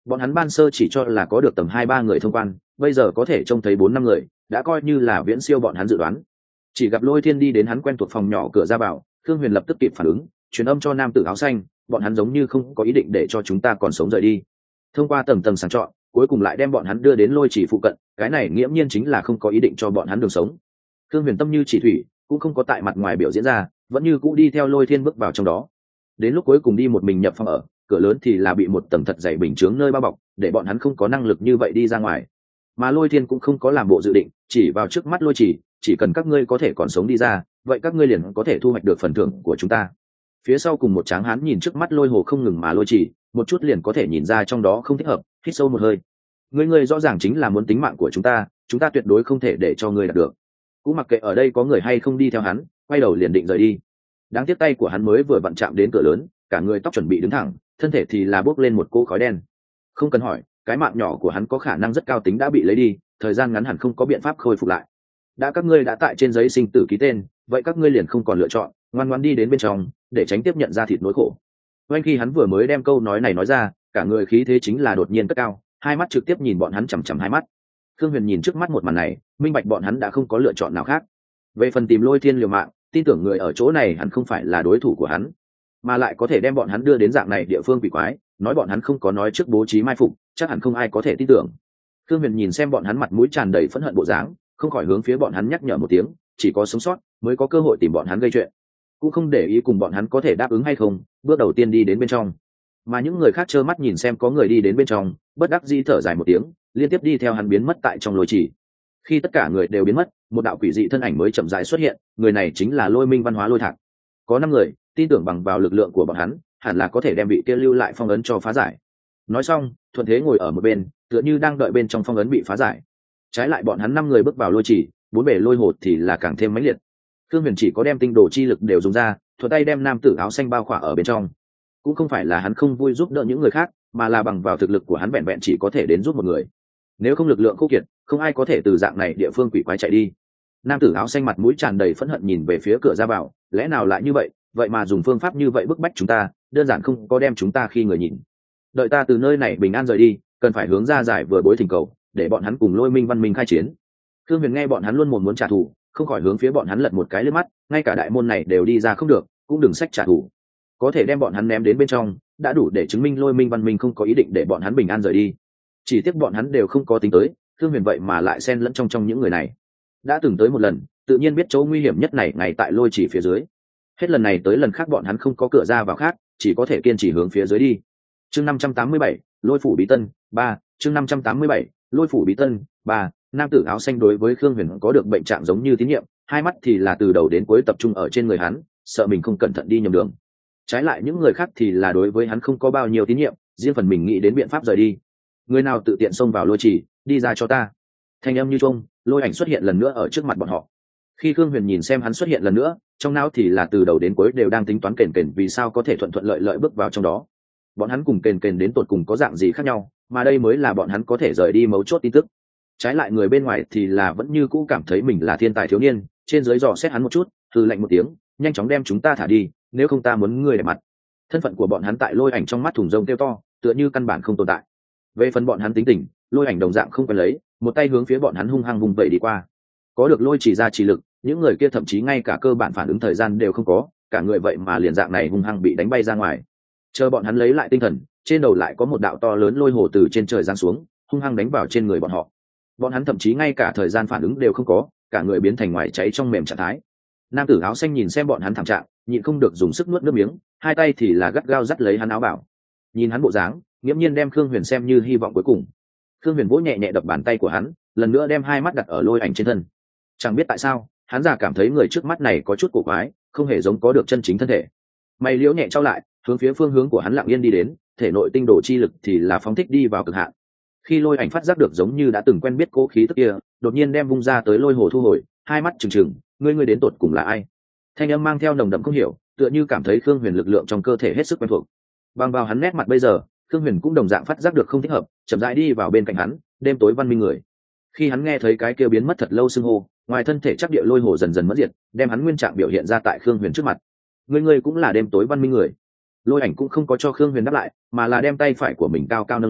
Bọn hắn ban sơ chỉ cho là có được tầm 2-3 người thông quan, bây giờ có thể trông thấy 4-5 người, đã coi như là viễn siêu bọn hắn dự đoán. Chỉ gặp Lôi Thiên đi đến hắn quen thuộc phòng nhỏ cửa ra vào, Thương Huyền lập tức kịp phản ứng, truyền âm cho nam tử áo xanh, bọn hắn giống như không có ý định để cho chúng ta còn sống rời đi. Thông qua tầng tầng sàng chọn, cuối cùng lại đem bọn hắn đưa đến Lôi Chỉ phụ cận, cái này nghiễm nhiên chính là không có ý định cho bọn hắn đường sống. Thương Huyền tâm như chỉ thủy, cũng không có tại mặt ngoài biểu diễn ra, vẫn như cũ đi theo Lôi Thiên bước vào trong đó. Đến lúc cuối cùng đi một mình nhập phòng ở, cửa lớn thì là bị một tầng thật dày bình chướng nơi bao bọc, để bọn hắn không có năng lực như vậy đi ra ngoài. Mà Lôi Thiên cũng không có làm bộ dự định, chỉ vào trước mắt Lôi chỉ cần các ngươi có thể còn sống đi ra, vậy các ngươi liền có thể thu hoạch được phần thưởng của chúng ta. Phía sau cùng một tráng hán nhìn trước mắt Lôi Hồ không ngừng mà Lôi chỉ, một chút liền có thể nhìn ra trong đó không thích hợp, hít sâu một hơi. Ngươi rõ ràng chính là muốn tính mạng của chúng ta tuyệt đối không thể để cho ngươi đạt được. Cũng mặc kệ ở đây có người hay không đi theo hắn, quay đầu liền định rời đi. Đáng tiếc tay của hắn mới vừa vặn chạm đến cửa lớn, cả người tóc chuẩn bị đứng thẳng, thân thể thì là bốc lên một cỗ khói đen. Không cần hỏi, cái mạng nhỏ của hắn có khả năng rất cao tính đã bị lấy đi, thời gian ngắn hẳn không có biện pháp khôi phục lại. Đã các ngươi đã tại trên giấy sinh tử ký tên, vậy các ngươi liền không còn lựa chọn, ngoan ngoãn đi đến bên trong, để tránh tiếp nhận ra thịt nỗi khổ. Oanh khi hắn vừa mới đem câu nói này nói ra, cả người khí thế chính là đột nhiên cất cao, hai mắt trực tiếp nhìn bọn hắn chằm chằm hai mắt. Khương Huyền nhìn trước mắt một màn này, minh bạch bọn hắn đã không có lựa chọn nào khác. Về phần tìm Lôi Thiên liều mạng, tin tưởng người ở chỗ này hẳn không phải là đối thủ của hắn, mà lại có thể đem bọn hắn đưa đến dạng này địa phương quỷ quái, nói bọn hắn không có nói trước bố trí mai phục, chắc hẳn không ai có thể tin tưởng. Khương Huyền nhìn xem bọn hắn mặt mũi tràn đầy phẫn hận bộ dáng, không khỏi hướng phía bọn hắn nhắc nhở một tiếng, chỉ có sống sót mới có cơ hội tìm bọn hắn gây chuyện, cũng không để ý cùng bọn hắn có thể đáp ứng hay không, bước đầu tiên đi đến bên trong. Mà những người khác trơ mắt nhìn xem có người đi đến bên trong, bất đắc dĩ thở dài một tiếng, liên tiếp đi theo hắn biến mất tại trong lôi chỉ. Khi tất cả người đều biến mất, một đạo quỷ dị thân ảnh mới chậm rãi xuất hiện, người này chính là Lôi Minh Văn Hóa Lôi Thạc. Có 5 người, tin tưởng bằng vào lực lượng của bọn hắn, hẳn là có thể đem vị kia lưu lại phong ấn cho phá giải. Nói xong, thuận thế ngồi ở một bên, tựa như đang đợi bên trong phong ấn bị phá giải. Trái lại bọn hắn 5 người bước vào lôi chỉ, bốn bề lôi hột thì là càng thêm mãnh liệt. Thương Huyền chỉ có đem tinh đồ chi lực đều dùng ra, thuận tay đem nam tử áo xanh bao khỏa ở bên trong. Cũng không phải là hắn không vui giúp đỡ những người khác, mà là bằng vào thực lực của hắn vẹn vẹn chỉ có thể đến giúp một người. Nếu không lực lượng khô kiệt, không ai có thể từ dạng này địa phương quỷ quái chạy đi. Nam tử áo xanh mặt mũi tràn đầy phẫn hận nhìn về phía cửa ra vào, lẽ nào lại như vậy, vậy mà dùng phương pháp như vậy bức bách chúng ta, đơn giản không có đem chúng ta khi người nhìn. Đợi ta từ nơi này bình an rời đi, cần phải hướng ra giải vừa bối thỉnh cầu, để bọn hắn cùng Lôi Minh Văn Minh khai chiến. Thương Huyền nghe bọn hắn luôn muốn trả thù, không khỏi hướng phía bọn hắn lật một cái liếc mắt, ngay cả đại môn này đều đi ra không được, cũng đừng sách trả thù. Có thể đem bọn hắn ném đến bên trong, đã đủ để chứng minh Lôi Minh Văn Minh không có ý định để bọn hắn bình an rời đi. Chỉ tiếc bọn hắn đều không có tính tới, Thương Huyền vậy mà lại xen lẫn trong những người này. Đã từng tới một lần, tự nhiên biết chỗ nguy hiểm nhất này ngay tại lôi chỉ phía dưới. Hết lần này tới lần khác bọn hắn không có cửa ra vào khác, chỉ có thể kiên trì hướng phía dưới đi. Chương 587, Lôi phủ bí tân 3, chương 587, Lôi phủ bí tân 3. Nam tử áo xanh đối với Khương Huyền có được bệnh trạng giống như tín nhiệm, hai mắt thì là từ đầu đến cuối tập trung ở trên người hắn, sợ mình không cẩn thận đi nhầm đường. Trái lại những người khác thì là đối với hắn không có bao nhiêu tín nhiệm, riêng phần mình nghĩ đến biện pháp rời đi. Người nào tự tiện xông vào lôi chỉ, đi ra cho ta. Thanh âm như chuông, Lôi Ảnh xuất hiện lần nữa ở trước mặt bọn họ. Khi Khương Huyền nhìn xem hắn xuất hiện lần nữa, trong não thì là từ đầu đến cuối đều đang tính toán kền vì sao có thể thuận thuận lợi lợi bước vào trong đó. Bọn hắn cùng kền đến tột cùng có dạng gì khác nhau, mà đây mới là bọn hắn có thể rời đi mấu chốt tin tức. Trái lại người bên ngoài thì là vẫn như cũ cảm thấy mình là thiên tài thiếu niên, trên dưới dò xét hắn một chút, hừ lạnh một tiếng, nhanh chóng đem chúng ta thả đi, nếu không ta muốn ngươi để mặt. Thân phận của bọn hắn tại Lôi Ảnh trong mắt thùng rông kêu to, tựa như căn bản không tồn tại. Về phần bọn hắn tính tình, Lôi Ảnh đồng dạng không quen lấy, một tay hướng phía bọn hắn hung hăng vùng vẩy đi qua. Có được lôi chỉ ra chỉ lực, những người kia thậm chí ngay cả cơ bản phản ứng thời gian đều không có, cả người vậy mà liền dạng này hung hăng bị đánh bay ra ngoài. Chờ bọn hắn lấy lại tinh thần, trên đầu lại có một đạo to lớn lôi hồ từ trên trời giáng xuống, hung hăng đánh vào trên người bọn họ. Bọn hắn thậm chí ngay cả thời gian phản ứng đều không có, cả người biến thành ngoài cháy trong mềm trạng thái. Nam tử áo xanh nhìn xem bọn hắn thảm trạng, nhịn không được dùng sức nuốt nước miếng, hai tay thì là gắt gao dắt lấy hắn áo bảo. Nhìn hắn bộ dáng, nghiễm nhiên đem Khương Huyền xem như hy vọng cuối cùng. Khương Huyền vỗ nhẹ nhẹ đập bàn tay của hắn, lần nữa đem hai mắt đặt ở Lôi Ảnh trên thân. Chẳng biết tại sao, hắn già cảm thấy người trước mắt này có chút cổ quái, không hề giống có được chân chính thân thể. Mày liễu nhẹ trao lại, hướng phía phương hướng của hắn lặng yên đi đến, thể nội tinh đồ chi lực thì là phóng thích đi vào cực hạn. Khi Lôi Ảnh phát giác được giống như đã từng quen biết cố khí tức kia, đột nhiên đem vung ra tới lôi hồ thu hồi, hai mắt trừng trừng, ngươi đến tột cùng là ai? Thanh âm mang theo nồng đậm không hiểu, tựa như cảm thấy Khương Huyền lực lượng trong cơ thể hết sức quen thuộc. Bằng vào hắn nét mặt bây giờ, Khương Huyền cũng đồng dạng phát giác được không thích hợp, chậm rãi đi vào bên cạnh hắn, đêm tối văn minh người. Khi hắn nghe thấy cái kêu biến mất thật lâu xưng hô, ngoài thân thể chắc địa lôi hồ dần dần mất diệt, đem hắn nguyên trạng biểu hiện ra tại Khương Huyền trước mặt. Ngươi cũng là đêm tối văn minh người. Lôi Ảnh cũng không có cho Khương Huyền đáp lại, mà là đem tay phải của mình cao cao nâng lên,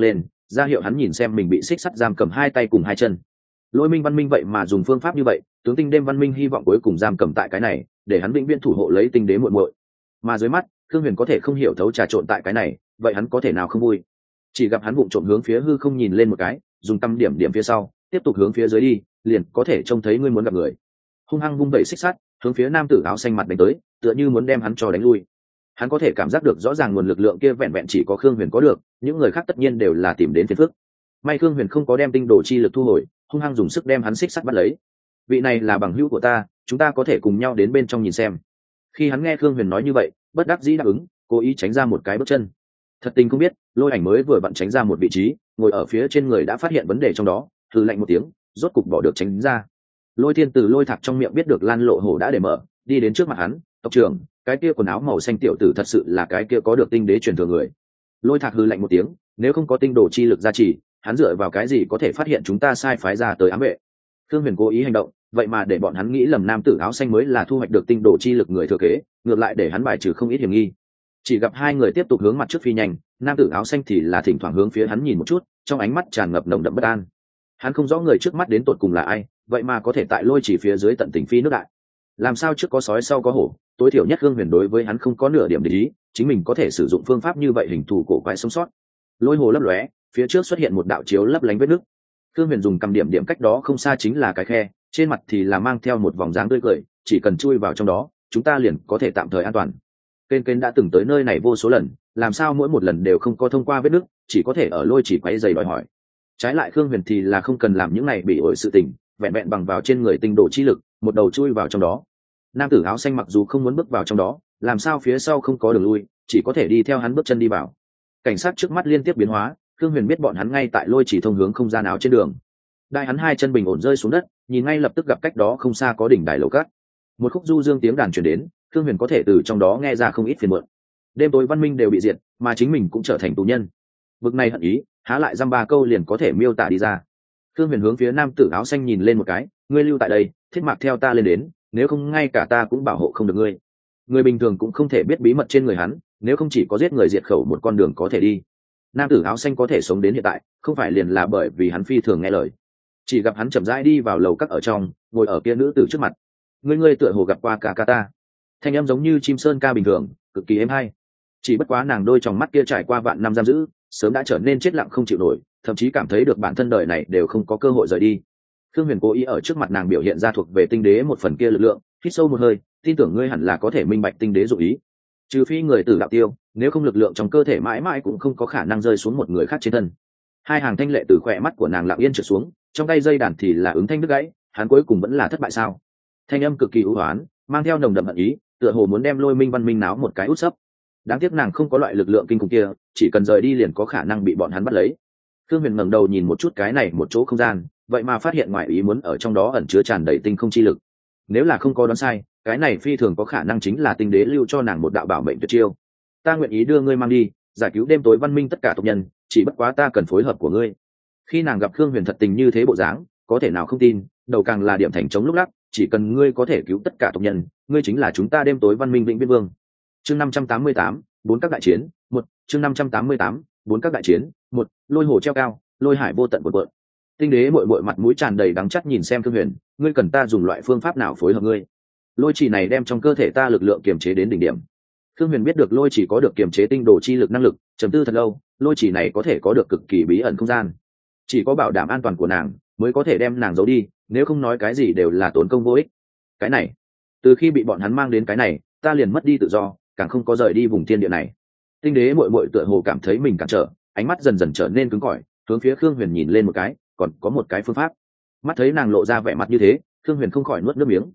ra hiệu hắn nhìn xem mình bị xích sắt giam cầm hai tay cùng hai chân. Lôi Minh Văn Minh vậy mà dùng phương pháp như vậy, tướng Tinh Đêm Văn Minh hy vọng cuối cùng giam cầm tại cái này, để hắn vĩnh viễn thủ hộ lấy Tinh Đế muội muội. Mà dưới mắt, Khương Huyền có thể không hiểu thấu trà trộn tại cái này, vậy hắn có thể nào không vui? Chỉ gặp hắn vụng trộm hướng phía hư không nhìn lên một cái, dùng tâm điểm điểm phía sau, tiếp tục hướng phía dưới đi, liền có thể trông thấy ngươi muốn gặp người. Hung hăng vung đẩy xích sắt, hướng phía nam tử áo xanh mặt đánh tới, tựa như muốn đem hắn cho đánh lui. Hắn có thể cảm giác được rõ ràng nguồn lực lượng kia vẹn vẹn chỉ có Khương Huyền có được, những người khác tất nhiên đều là tìm đến phiền phức. May Khương Huyền không có đem tinh đồ chi lực thu hồi, hung hăng dùng sức đem hắn xích sắt bắt lấy. Vị này là bằng hữu của ta, chúng ta có thể cùng nhau đến bên trong nhìn xem. Khi hắn nghe Khương Huyền nói như vậy, bất đắc dĩ đáp ứng, cố ý tránh ra một cái bước chân. Thật tình không biết, Lôi Ảnh mới vừa vặn tránh ra một vị trí, ngồi ở phía trên người đã phát hiện vấn đề trong đó, hừ lạnh một tiếng, rốt cục bỏ được tránh ra. Lôi Thiên từ Lôi Thạc trong miệng biết được Lan Lộ Hổ đã để mở, đi đến trước mặt hắn, tộc trưởng, cái kia quần áo màu xanh tiểu tử thật sự là cái kia có được tinh đế truyền thừa người. Lôi Thạc hừ lạnh một tiếng, nếu không có tinh đồ chi lực gia trì, hắn dựa vào cái gì có thể phát hiện chúng ta sai phái ra tới ám vệ? Khương Huyền cố ý hành động, vậy mà để bọn hắn nghĩ lầm nam tử áo xanh mới là thu hoạch được tinh đồ chi lực người thừa kế, ngược lại để hắn bài trừ không ít hiểm nghi. Chỉ gặp hai người tiếp tục hướng mặt trước phi nhanh, nam tử áo xanh thì là thỉnh thoảng hướng phía hắn nhìn một chút, trong ánh mắt tràn ngập nồng đậm bất an. Hắn không rõ người trước mắt đến tột cùng là ai, vậy mà có thể tại Lôi Chỉ phía dưới tận tình phi nước đại. Làm sao trước có sói sau có hổ, tối thiểu nhất Khương Huyền đối với hắn không có nửa điểm để ý, chính mình có thể sử dụng phương pháp như vậy hình thù cổ quái sống sót. Lôi hồ lấp lóe, phía trước xuất hiện một đạo chiếu lấp lánh vết nứt. Khương Huyền dùng cầm điểm điểm cách đó không xa chính là cái khe, trên mặt thì là mang theo một vòng dáng tươi cười, chỉ cần chui vào trong đó, chúng ta liền có thể tạm thời an toàn. Kên Kên đã từng tới nơi này vô số lần, làm sao mỗi một lần đều không có thông qua vết nứt, chỉ có thể ở Lôi Chỉ quấy giày đòi hỏi. Trái lại Khương Huyền thì là không cần làm những này bị ổi sự tình, vẹn vẹn bằng vào trên người tinh đồ chi lực, một đầu chui vào trong đó. Nam tử áo xanh mặc dù không muốn bước vào trong đó, làm sao phía sau không có đường lui, chỉ có thể đi theo hắn bước chân đi vào. Cảnh sát trước mắt liên tiếp biến hóa, Khương Huyền biết bọn hắn ngay tại Lôi Chỉ thông hướng không gian áo trên đường. Đại hắn hai chân bình ổn rơi xuống đất, nhìn ngay lập tức gặp cách đó không xa có đỉnh đài lầu cát. Một khúc du dương tiếng đàn truyền đến, Khương Huyền có thể từ trong đó nghe ra không ít phiền muộn. Đêm tối văn minh đều bị diệt, mà chính mình cũng trở thành tù nhân. Vực này hận ý, há lại dăm ba câu liền có thể miêu tả đi ra. Khương Huyền hướng phía nam tử áo xanh nhìn lên một cái, ngươi lưu tại đây, thiết mạc theo ta lên đến, nếu không ngay cả ta cũng bảo hộ không được ngươi. Người bình thường cũng không thể biết bí mật trên người hắn, nếu không chỉ có giết người diệt khẩu một con đường có thể đi. Nam tử áo xanh có thể sống đến hiện tại, không phải liền là bởi vì hắn phi thường nghe lời. Chỉ gặp hắn chậm rãi đi vào lầu các ở trong, ngồi ở kia nữ tử trước mặt. Ngươi tựa hồ gặp qua cả ca ta. Thanh âm giống như chim sơn ca bình thường, cực kỳ êm hay. Chỉ bất quá nàng đôi tròng mắt kia trải qua vạn năm giam giữ, sớm đã trở nên chết lặng không chịu nổi, thậm chí cảm thấy được bản thân đời này đều không có cơ hội rời đi. Khương Huyền cố ý ở trước mặt nàng biểu hiện ra thuộc về tinh đế một phần kia lực lượng, hít sâu một hơi, tin tưởng ngươi hẳn là có thể minh bạch tinh đế dụng ý. Trừ phi người tử đạo tiêu, nếu không lực lượng trong cơ thể mãi mãi cũng không có khả năng rơi xuống một người khác trên thân. Hai hàng thanh lệ từ khỏe mắt của nàng lặng yên trượt xuống, trong tay dây đàn thì là ứng thanh đứt gãy, hắn cuối cùng vẫn là thất bại sao? Thanh âm cực kỳ u hoán, mang theo nồng đậm hận ý, tựa hồ muốn đem Lôi Minh Văn Minh náo một cái út sấp. Đáng tiếc nàng không có loại lực lượng kinh khủng kia, chỉ cần rời đi liền có khả năng bị bọn hắn bắt lấy. Khương Huyền ngẩng đầu nhìn một chút cái này một chỗ không gian, vậy mà phát hiện ngoài ý muốn ở trong đó ẩn chứa tràn đầy tinh không chi lực. Nếu là không có đoán sai, cái này phi thường có khả năng chính là tinh đế lưu cho nàng một đạo bảo mệnh tuyệt chiêu. Ta nguyện ý đưa ngươi mang đi, giải cứu đêm tối văn minh tất cả tộc nhân, chỉ bất quá ta cần phối hợp của ngươi. Khi nàng gặp Khương Huyền thật tình như thế bộ dáng, có thể nào không tin, đầu càng là điểm thành chống lúc lắc, chỉ cần ngươi có thể cứu tất cả tộc nhân, ngươi chính là chúng ta đêm tối văn minh vĩnh viễn vương. Chương 588, bốn các đại chiến, một. Chương 588, bốn các đại chiến, một. Lôi hồ treo cao, lôi hải vô tận cuộn cuộn. Tinh đế muội muội mặt mũi tràn đầy đắng chắt nhìn xem Khương Huyền, ngươi cần ta dùng loại phương pháp nào phối hợp ngươi? Lôi chỉ này đem trong cơ thể ta lực lượng kiềm chế đến đỉnh điểm. Khương Huyền biết được lôi chỉ có được kiềm chế tinh đồ chi lực năng lực, trầm tư thật lâu, lôi chỉ này có thể có được cực kỳ bí ẩn không gian. Chỉ có bảo đảm an toàn của nàng, mới có thể đem nàng giấu đi, nếu không nói cái gì đều là tốn công vô ích. Cái này, từ khi bị bọn hắn mang đến cái này, ta liền mất đi tự do, càng không có rời đi vùng thiên địa này. Tinh đế muội muội tựa hồ cảm thấy mình cản trở, ánh mắt dần dần trở nên cứng cỏi, hướng phía Khương Huyền nhìn lên một cái, còn có một cái phương pháp. Mắt thấy nàng lộ ra vẻ mặt như thế, Khương Huyền không khỏi nuốt nước miếng.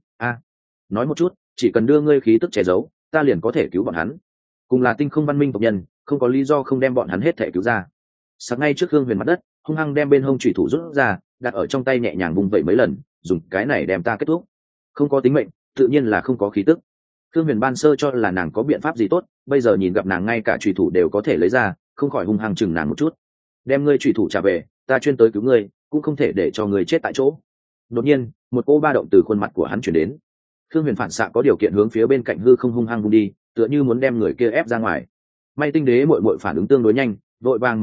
Nói một chút, chỉ cần đưa ngươi khí tức che giấu, ta liền có thể cứu bọn hắn. Cùng là tinh không văn minh tộc nhân, không có lý do không đem bọn hắn hết thể cứu ra. Sát ngay trước Khương Huyền mặt đất, hung hăng đem bên hông chủy thủ rút ra, đặt ở trong tay nhẹ nhàng vung vẩy mấy lần, dùng cái này đem ta kết thúc. Không có tính mệnh, tự nhiên là không có khí tức. Khương Huyền ban sơ cho là nàng có biện pháp gì tốt, bây giờ nhìn gặp nàng ngay cả chủy thủ đều có thể lấy ra, không khỏi hung hăng chừng nàng một chút. Đem ngươi chủy thủ trả về, ta chuyên tới cứu ngươi, cũng không thể để cho ngươi chết tại chỗ. Đột nhiên, một cô ba động từ khuôn mặt của hắn truyền đến. Khương Huyền phản xạ có điều kiện hướng phía bên cạnh hư không hung hăng vung đi, tựa như muốn đem người kia ép ra ngoài. May tinh đế muội muội phản ứng tương đối nhanh, vội vàng mở miệng,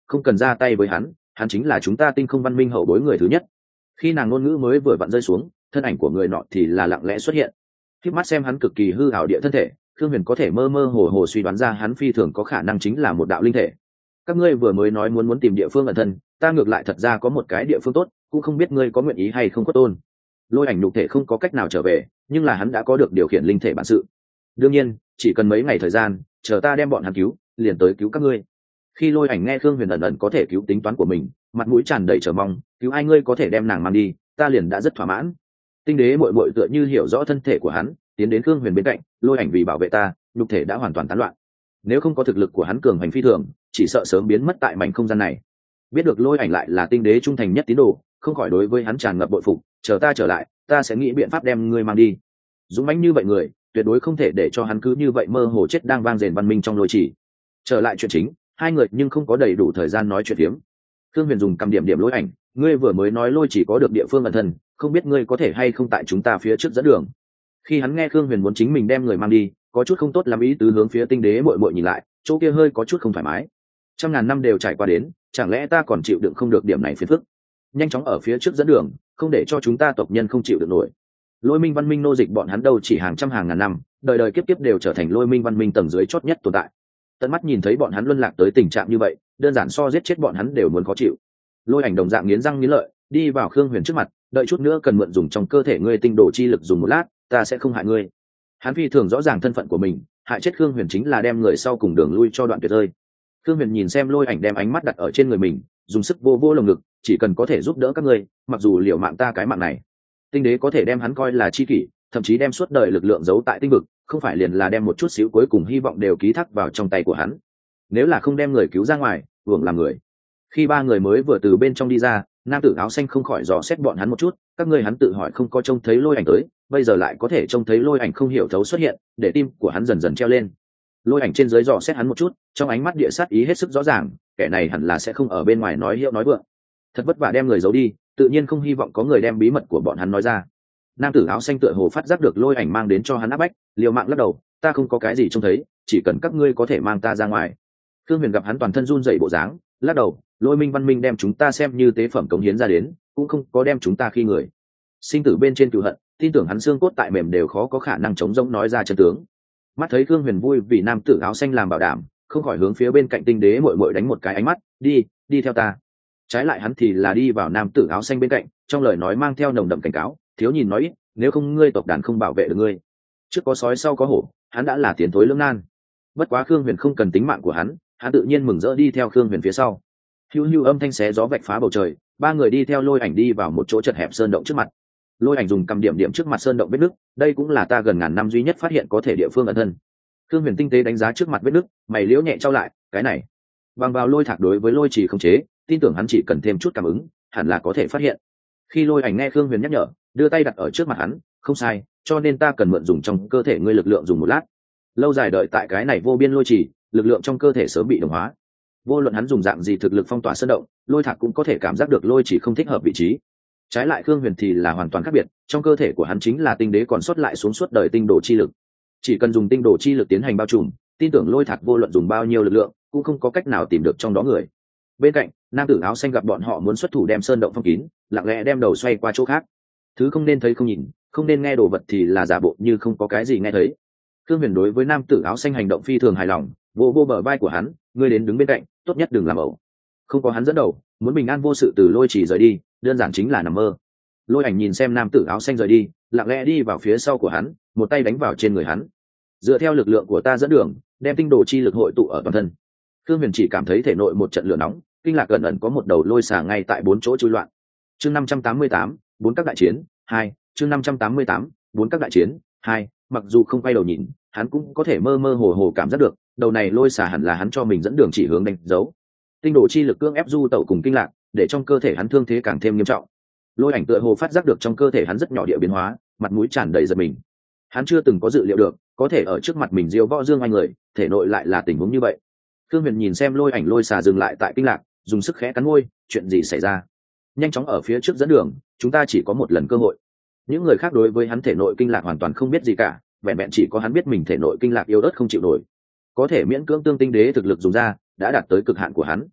không cần ra tay với hắn, hắn chính là chúng ta tinh không văn minh hậu bối người thứ nhất. Khi nàng ngôn ngữ mới vừa vặn rơi xuống, thân ảnh của người nọ thì là lặng lẽ xuất hiện. Khiếp mắt xem hắn cực kỳ hư ảo địa thân thể, Khương Huyền có thể mơ mơ hồ hồ suy đoán ra hắn phi thường có khả năng chính là một đạo linh thể. Các ngươi vừa mới nói muốn tìm địa phương ẩn thân, ta ngược lại thật ra có một cái địa phương tốt, cũng không biết ngươi có nguyện ý hay không có tôn. Lôi ảnh nhục thể không có cách nào trở về, nhưng là hắn đã có được điều khiển linh thể bản sự. Đương nhiên, chỉ cần mấy ngày thời gian, chờ ta đem bọn hắn cứu, liền tới cứu các ngươi. Khi Lôi ảnh nghe Khương Huyền ẩn ẩn có thể cứu tính toán của mình, mặt mũi tràn đầy chờ mong, cứu ai ngươi có thể đem nàng mang đi, ta liền đã rất thỏa mãn. Tinh đế muội muội tựa như hiểu rõ thân thể của hắn, tiến đến Khương Huyền bên cạnh, Lôi ảnh vì bảo vệ ta, nhục thể đã hoàn toàn tán loạn. Nếu không có thực lực của hắn cường hành phi thường, chỉ sợ sớm biến mất tại mảnh không gian này. Biết được Lôi ảnh lại là tinh đế trung thành nhất tín đồ, không khỏi đối với hắn tràn ngập bội phục, chờ ta trở lại, ta sẽ nghĩ biện pháp đem ngươi mang đi. Dũng mãnh như vậy người, tuyệt đối không thể để cho hắn cứ như vậy mơ hồ chết đang vang rền văn minh trong lôi chỉ. Trở lại chuyện chính, hai người nhưng không có đầy đủ thời gian nói chuyện hiếm. Khương Huyền dùng cầm điểm điểm Lôi ảnh, ngươi vừa mới nói lôi chỉ có được địa phương ẩn thân, không biết ngươi có thể hay không tại chúng ta phía trước dẫn đường. Khi hắn nghe Khương Huyền muốn chính mình đem người mang đi, có chút không tốt lắm ý tứ hướng phía tinh đế muội muội nhìn lại, chỗ kia hơi có chút không thoải mái. Trăm ngàn năm đều trải qua đến, chẳng lẽ ta còn chịu đựng không được điểm này phiền phức? Nhanh chóng ở phía trước dẫn đường, không để cho chúng ta tộc nhân không chịu được nổi. Lôi minh văn minh nô dịch bọn hắn đâu chỉ hàng trăm hàng ngàn năm, đời đời kiếp kiếp đều trở thành lôi minh văn minh tầng dưới chót nhất tồn tại. Tận mắt nhìn thấy bọn hắn luân lạc tới tình trạng như vậy, đơn giản so giết chết bọn hắn đều muốn khó chịu. Lôi ảnh đồng dạng nghiến răng nghiến lợi, đi vào Khương Huyền trước mặt, đợi chút nữa cần mượn dùng trong cơ thể ngươi tinh đồ chi lực dùng một lát, ta sẽ không hại ngươi. Hắn phi thường rõ ràng thân phận của mình, hại chết Khương Huyền chính là đem người sau cùng đường lui cho đoạn tuyệt rơi. Khương Huyền nhìn xem Lôi ảnh đem ánh mắt đặt ở trên người mình, dùng sức vô vô lồng ngực, chỉ cần có thể giúp đỡ các ngươi, mặc dù liều mạng ta cái mạng này. Tinh đế có thể đem hắn coi là chi kỷ, thậm chí đem suốt đời lực lượng giấu tại tinh vực, không phải liền là đem một chút xíu cuối cùng hy vọng đều ký thác vào trong tay của hắn. Nếu là không đem người cứu ra ngoài, hưởng làm người. Khi ba người mới vừa từ bên trong đi ra, nam tử áo xanh không khỏi dò xét bọn hắn một chút, các ngươi hắn tự hỏi không có trông thấy Lôi ảnh tới, bây giờ lại có thể trông thấy Lôi ảnh không hiểu thấu xuất hiện, để tim của hắn dần dần treo lên. Lôi ảnh trên dưới dò xét hắn một chút, trong ánh mắt địa sát ý hết sức rõ ràng, kẻ này hẳn là sẽ không ở bên ngoài nói hiệu nói vượng. Thật vất vả đem người giấu đi, tự nhiên không hy vọng có người đem bí mật của bọn hắn nói ra. Nam tử áo xanh tựa hồ phát giác được Lôi ảnh mang đến cho hắn áp bách, liều mạng lắc đầu, ta không có cái gì trông thấy, chỉ cần các ngươi có thể mang ta ra ngoài. Khương Huyền gặp hắn toàn thân run rẩy bộ dáng, lắc đầu, Lôi minh văn minh đem chúng ta xem như tế phẩm cống hiến ra đến, cũng không có đem chúng ta khi người. Sinh tử bên trên cửu hận, tin tưởng hắn xương cốt tại mềm đều khó có khả năng chống rỗng nói ra chân tướng. Mắt thấy Khương Huyền vui vì nam tử áo xanh làm bảo đảm, không khỏi hướng phía bên cạnh tinh đế muội muội đánh một cái ánh mắt, đi theo ta. Trái lại hắn thì là đi vào nam tử áo xanh bên cạnh, trong lời nói mang theo nồng đậm cảnh cáo, thiếu nhìn nói ít, nếu không ngươi tộc đàn không bảo vệ được ngươi. Trước có sói sau có hổ, hắn đã là tiến thối lưỡng nan. Bất quá Khương Huyền không cần tính mạng của hắn tự nhiên mừng rỡ đi theo Khương Huyền phía sau. Hưu hưu âm thanh xé gió vạch phá bầu trời, ba người đi theo Lôi ảnh đi vào một chỗ chật hẹp sơn động trước mặt. Lôi ảnh dùng cầm điểm điểm trước mặt sơn động vết nứt, đây cũng là ta gần ngàn năm duy nhất phát hiện có thể địa phương ẩn thân. Khương Huyền tinh tế đánh giá trước mặt vết nứt, mày liễu nhẹ trao lại, cái này bằng vào lôi thạc đối với lôi trì không chế, tin tưởng hắn chỉ cần thêm chút cảm ứng, hẳn là có thể phát hiện. Khi Lôi ảnh nghe Khương Huyền nhắc nhở, đưa tay đặt ở trước mặt hắn, không sai, cho nên ta cần mượn dùng trong cơ thể ngươi lực lượng dùng một lát. Lâu dài đợi tại cái này vô biên lôi trì, lực lượng trong cơ thể sớm bị đồng hóa. Vô luận hắn dùng dạng gì thực lực phong tỏa sơn động, lôi thạc cũng có thể cảm giác được lôi chỉ không thích hợp vị trí. Trái lại Khương Huyền thì là hoàn toàn khác biệt, trong cơ thể của hắn chính là tinh đế còn sót lại xuống suốt đời tinh đồ chi lực. Chỉ cần dùng tinh đồ chi lực tiến hành bao trùm, tin tưởng lôi thạc vô luận dùng bao nhiêu lực lượng cũng không có cách nào tìm được trong đó người. Bên cạnh, nam tử áo xanh gặp bọn họ muốn xuất thủ đem sơn động phong kín, lặng lẽ đem đầu xoay qua chỗ khác. Thứ không nên thấy không nhìn, không nên nghe đồ vật thì là giả bộ như không có cái gì nghe thấy. Khương Huyền đối với nam tử áo xanh hành động phi thường hài lòng, vô vô bờ vai của hắn, ngươi đến đứng bên cạnh, tốt nhất đừng làm ẩu. Không có hắn dẫn đầu, muốn bình an vô sự từ lôi chỉ rời đi, đơn giản chính là nằm mơ. Lôi ảnh nhìn xem nam tử áo xanh rời đi, lặng lẽ đi vào phía sau của hắn, một tay đánh vào trên người hắn. Dựa theo lực lượng của ta dẫn đường, đem tinh đồ chi lực hội tụ ở toàn thân. Khương Huyền chỉ cảm thấy thể nội một trận lửa nóng, kinh lạc ẩn ẩn có một đầu lôi xà ngay tại bốn chỗ chui loạn. Chương 588, bốn các đại chiến 2, chương 588, bốn các đại chiến 2, mặc dù không quay đầu nhìn, hắn cũng có thể mơ mơ hồ hồ cảm giác được, đầu này lôi xà hẳn là hắn cho mình dẫn đường chỉ hướng đánh dấu. Tinh đồ chi lực cưỡng ép du tẩu cùng kinh lạc, để trong cơ thể hắn thương thế càng thêm nghiêm trọng. Lôi ảnh tựa hồ phát giác được trong cơ thể hắn rất nhỏ địa biến hóa, mặt mũi tràn đầy giật mình. Hắn chưa từng có dự liệu được, có thể ở trước mặt mình diêu võ dương anh người, thể nội lại là tình huống như vậy. Khương Huyền nhìn xem lôi ảnh lôi xà dừng lại tại kinh lạc, dùng sức khẽ cắn môi, chuyện gì xảy ra? Nhanh chóng ở phía trước dẫn đường, chúng ta chỉ có một lần cơ hội. Những người khác đối với hắn thể nội kinh lạc hoàn toàn không biết gì cả, vẹn vẹn chỉ có hắn biết mình thể nội kinh lạc yếu ớt không chịu nổi, có thể miễn cưỡng tương tinh đế thực lực dùng ra, đã đạt tới cực hạn của hắn.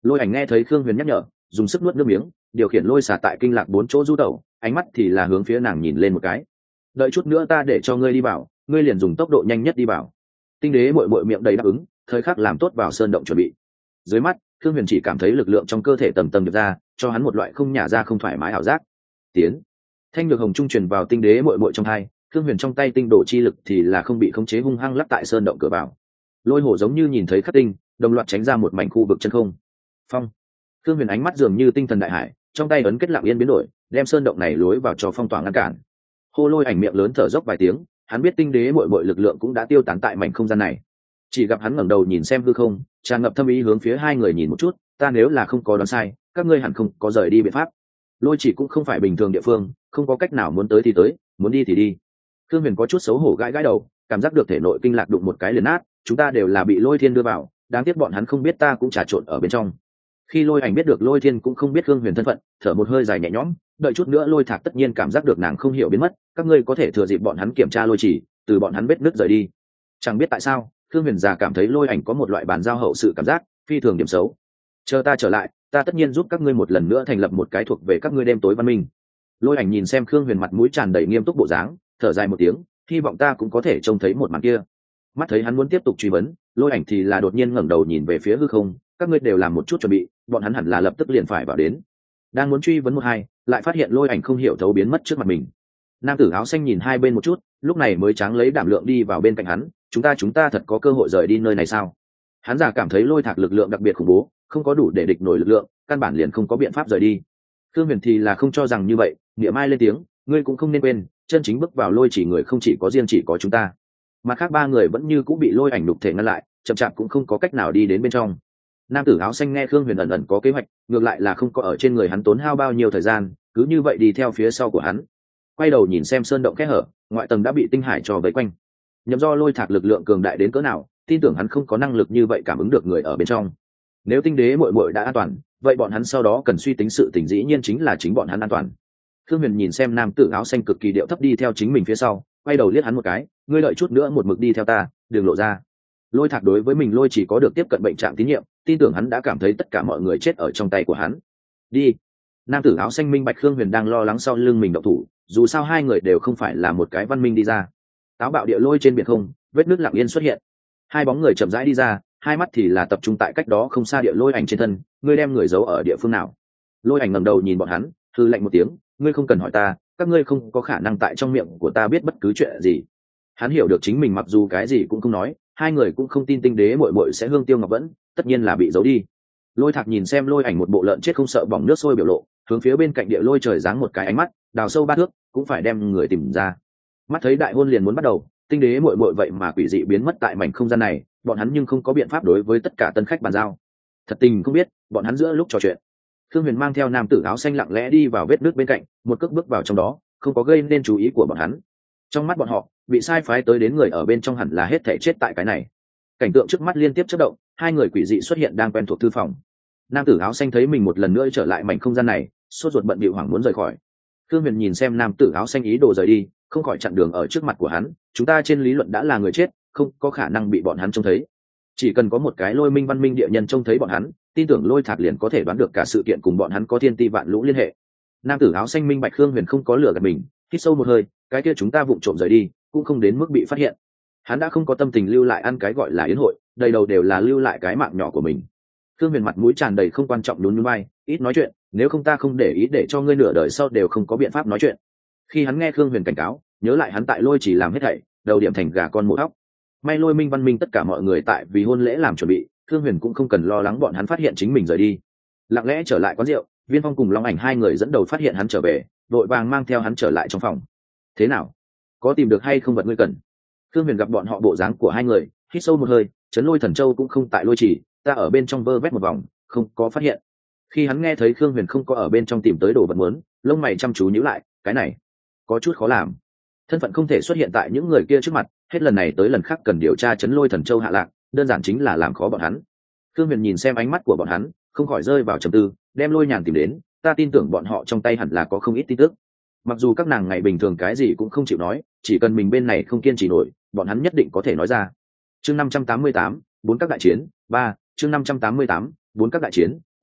Lôi ảnh nghe thấy Khương Huyền nhắc nhở, dùng sức nuốt nước miếng, điều khiển lôi xả tại kinh lạc 4 chỗ du tẩu, ánh mắt thì là hướng phía nàng nhìn lên một cái. Đợi chút nữa ta để cho ngươi đi vào, ngươi liền dùng tốc độ nhanh nhất đi vào. Tinh đế muội muội miệng đầy đáp ứng, thời khắc làm tốt vào sơn động chuẩn bị. Dưới mắt, Khương Huyền chỉ cảm thấy lực lượng trong cơ thể tầng tầng được ra, cho hắn một loại không nhả ra không thoải mái ảo giác. Tiến. Thanh nhược hồng trung truyền vào tinh đế muội muội trong hai, Khương Huyền trong tay tinh độ chi lực thì là không bị khống chế hung hăng lắc tại sơn động cửa vào. Lôi hổ giống như nhìn thấy khắc tinh, đồng loạt tránh ra một mảnh khu vực chân không. Phong. Khương Huyền ánh mắt dường như tinh thần đại hải, trong tay ấn kết lặng yên biến đổi, đem sơn động này lối vào cho phong tỏa ngăn cản. Hô Lôi ảnh miệng lớn thở dốc vài tiếng, hắn biết tinh đế muội muội lực lượng cũng đã tiêu tán tại mảnh không gian này. Chỉ gặp hắn ngẩng đầu nhìn xem hư không, tràn ngập thâm ý hướng phía hai người nhìn một chút, ta nếu là không có đoán sai, các ngươi hẳn không có rời đi biện pháp. Lôi chỉ cũng không phải bình thường địa phương, không có cách nào muốn tới thì tới, muốn đi thì đi. Khương Huyền có chút xấu hổ gãi gãi đầu, cảm giác được thể nội kinh lạc đụng một cái liền nát, chúng ta đều là bị Lôi Thiên đưa vào, đáng tiếc bọn hắn không biết ta cũng trà trộn ở bên trong. Khi Lôi ảnh biết được Lôi Thiên cũng không biết Khương Huyền thân phận, thở một hơi dài nhẹ nhõm, đợi chút nữa Lôi Thạc tất nhiên cảm giác được nàng không hiểu biến mất, các ngươi có thể thừa dịp bọn hắn kiểm tra lôi chỉ, từ bọn hắn vết nứt rời đi. Chẳng biết tại sao, Khương Huyền già cảm thấy Lôi ảnh có một loại bàn giao hậu sự cảm giác, phi thường điểm xấu. Chờ ta trở lại, ta tất nhiên giúp các ngươi một lần nữa thành lập một cái thuộc về các ngươi đêm tối văn minh. Lôi ảnh nhìn xem Khương Huyền mặt mũi tràn đầy nghiêm túc bộ dáng, thở dài một tiếng, hy vọng ta cũng có thể trông thấy một màn kia. Mắt thấy hắn muốn tiếp tục truy vấn, Lôi ảnh thì là đột nhiên ngẩng đầu nhìn về phía hư không, các ngươi đều làm một chút chuẩn bị, bọn hắn hẳn là lập tức liền phải vào đến. Đang muốn truy vấn một hai, lại phát hiện Lôi ảnh không hiểu thấu biến mất trước mặt mình. Nam tử áo xanh nhìn hai bên một chút, lúc này mới tráng lấy đảm lượng đi vào bên cạnh hắn, chúng ta thật có cơ hội rời đi nơi này sao? Hắn già cảm thấy Lôi Thạc lực lượng đặc biệt khủng bố, không có đủ để địch nổi lực lượng, căn bản liền không có biện pháp rời đi. Khương Huyền thì là không cho rằng như vậy, niệm ai lên tiếng, ngươi cũng không nên quên, chân chính bước vào lôi chỉ người không chỉ có riêng chỉ có chúng ta, mà khác ba người vẫn như cũng bị lôi ảnh đục thể ngăn lại, chậm chạp cũng không có cách nào đi đến bên trong. Nam tử áo xanh nghe Khương Huyền ẩn ẩn có kế hoạch, ngược lại là không có ở trên người hắn tốn hao bao nhiêu thời gian, cứ như vậy đi theo phía sau của hắn. Quay đầu nhìn xem sơn động kẽ hở, ngoại tầng đã bị tinh hải cho vây quanh. Nhầm do Lôi Thạc lực lượng cường đại đến cỡ nào, tin tưởng hắn không có năng lực như vậy cảm ứng được người ở bên trong. Nếu tinh đế muội muội đã an toàn, vậy bọn hắn sau đó cần suy tính sự tình dĩ nhiên chính là chính bọn hắn an toàn. Khương Huyền nhìn xem nam tử áo xanh cực kỳ điệu thấp đi theo chính mình phía sau, quay đầu liếc hắn một cái, ngươi đợi chút nữa một mực đi theo ta, đừng lộ ra. Lôi Thạc đối với mình lôi chỉ có được tiếp cận bệnh trạng tín nhiệm, tin tưởng hắn đã cảm thấy tất cả mọi người chết ở trong tay của hắn. Đi. Nam tử áo xanh minh bạch Khương Huyền đang lo lắng sau lưng mình động thủ, dù sao hai người đều không phải là một cái văn minh đi ra. Táo bạo địa lôi trên biển không, vết nước lặng yên xuất hiện. Hai bóng người chậm rãi đi ra, hai mắt thì là tập trung tại cách đó không xa địa lôi ảnh trên thân, ngươi đem người giấu ở địa phương nào? Lôi ảnh ngẩng đầu nhìn bọn hắn, hư lạnh một tiếng, ngươi không cần hỏi ta, các ngươi không có khả năng tại trong miệng của ta biết bất cứ chuyện gì. Hắn hiểu được chính mình mặc dù cái gì cũng không nói, hai người cũng không tin tinh đế muội muội sẽ hương tiêu ngọc vẫn, tất nhiên là bị giấu đi. Lôi Thạc nhìn xem lôi ảnh một bộ lợn chết không sợ bỏng nước sôi biểu lộ, hướng phía bên cạnh địa lôi trời giáng một cái ánh mắt, đào sâu 3 thước, cũng phải đem người tìm ra. Mắt thấy đại hôn liền muốn bắt đầu, tinh đế muội muội vậy mà quỷ dị biến mất tại mảnh không gian này, bọn hắn nhưng không có biện pháp đối với tất cả tân khách bàn giao. Thật tình không biết, bọn hắn giữa lúc trò chuyện, Khương Huyền mang theo nam tử áo xanh lặng lẽ đi vào vết nước bên cạnh, một cước bước vào trong đó, không có gây nên chú ý của bọn hắn. Trong mắt bọn họ, bị sai phái tới đến người ở bên trong hẳn là hết thảy chết tại cái này. Cảnh tượng trước mắt liên tiếp chớp động, hai người quỷ dị xuất hiện đang quen thuộc thư phòng. Nam tử áo xanh thấy mình một lần nữa trở lại mảnh không gian này, sốt ruột bận bịu hoảng muốn rời khỏi. Khương Huyền nhìn xem nam tử áo xanh ý đồ rời đi, không khỏi chặn đường ở trước mặt của hắn, chúng ta trên lý luận đã là người chết, không có khả năng bị bọn hắn trông thấy. Chỉ cần có một cái lôi minh văn minh địa nhân trông thấy bọn hắn, tin tưởng Lôi Thạc liền có thể đoán được cả sự kiện cùng bọn hắn có thiên ti vạn lũ liên hệ. Nam tử áo xanh minh bạch Khương Huyền không có lừa gạt mình, hít sâu một hơi, cái kia chúng ta vụng trộm rời đi, cũng không đến mức bị phát hiện. Hắn đã không có tâm tình lưu lại ăn cái gọi là yến hội, đầy đầu đều là lưu lại cái mạng nhỏ của mình. Khương Huyền mặt mũi tràn đầy không quan trọng nhún nhún vai, ít nói chuyện, nếu không ta không để ý để cho ngươi nửa đời sau đều không có biện pháp nói chuyện. Khi hắn nghe Khương Huyền cảnh cáo, nhớ lại hắn tại Lôi chỉ làm hết thảy, đầu điểm thành gà con mổ thóc. May Lôi minh văn minh tất cả mọi người tại vì hôn lễ làm chuẩn bị, Khương Huyền cũng không cần lo lắng bọn hắn phát hiện chính mình rời đi. Lặng lẽ trở lại quán rượu, Viên Phong cùng Long Ảnh hai người dẫn đầu phát hiện hắn trở về, vội vàng mang theo hắn trở lại trong phòng. Thế nào, có tìm được hay không vật ngươi cần? Khương Huyền gặp bọn họ bộ dáng của hai người, hít sâu một hơi, Chấn Lôi Thần Châu cũng không tại Lôi chỉ, ta ở bên trong vơ vét một vòng, không có phát hiện. Khi hắn nghe thấy Khương Huyền không có ở bên trong tìm tới đồ vật muốn, lông mày chăm chú nhíu lại, cái này có chút khó làm. Thân phận không thể xuất hiện tại những người kia trước mặt, hết lần này tới lần khác cần điều tra Chấn Lôi Thần Châu hạ lạc, đơn giản chính là làm khó bọn hắn. Khương Huyền nhìn xem ánh mắt của bọn hắn, không khỏi rơi vào trầm tư, đem Lôi Nhàn tìm đến, ta tin tưởng bọn họ trong tay hẳn là có không ít tin tức. Mặc dù các nàng ngày bình thường cái gì cũng không chịu nói, chỉ cần mình bên này không kiên trì nổi, bọn hắn nhất định có thể nói ra. Chương 588, 4 các đại chiến, 3, chương 588, 4 các đại chiến,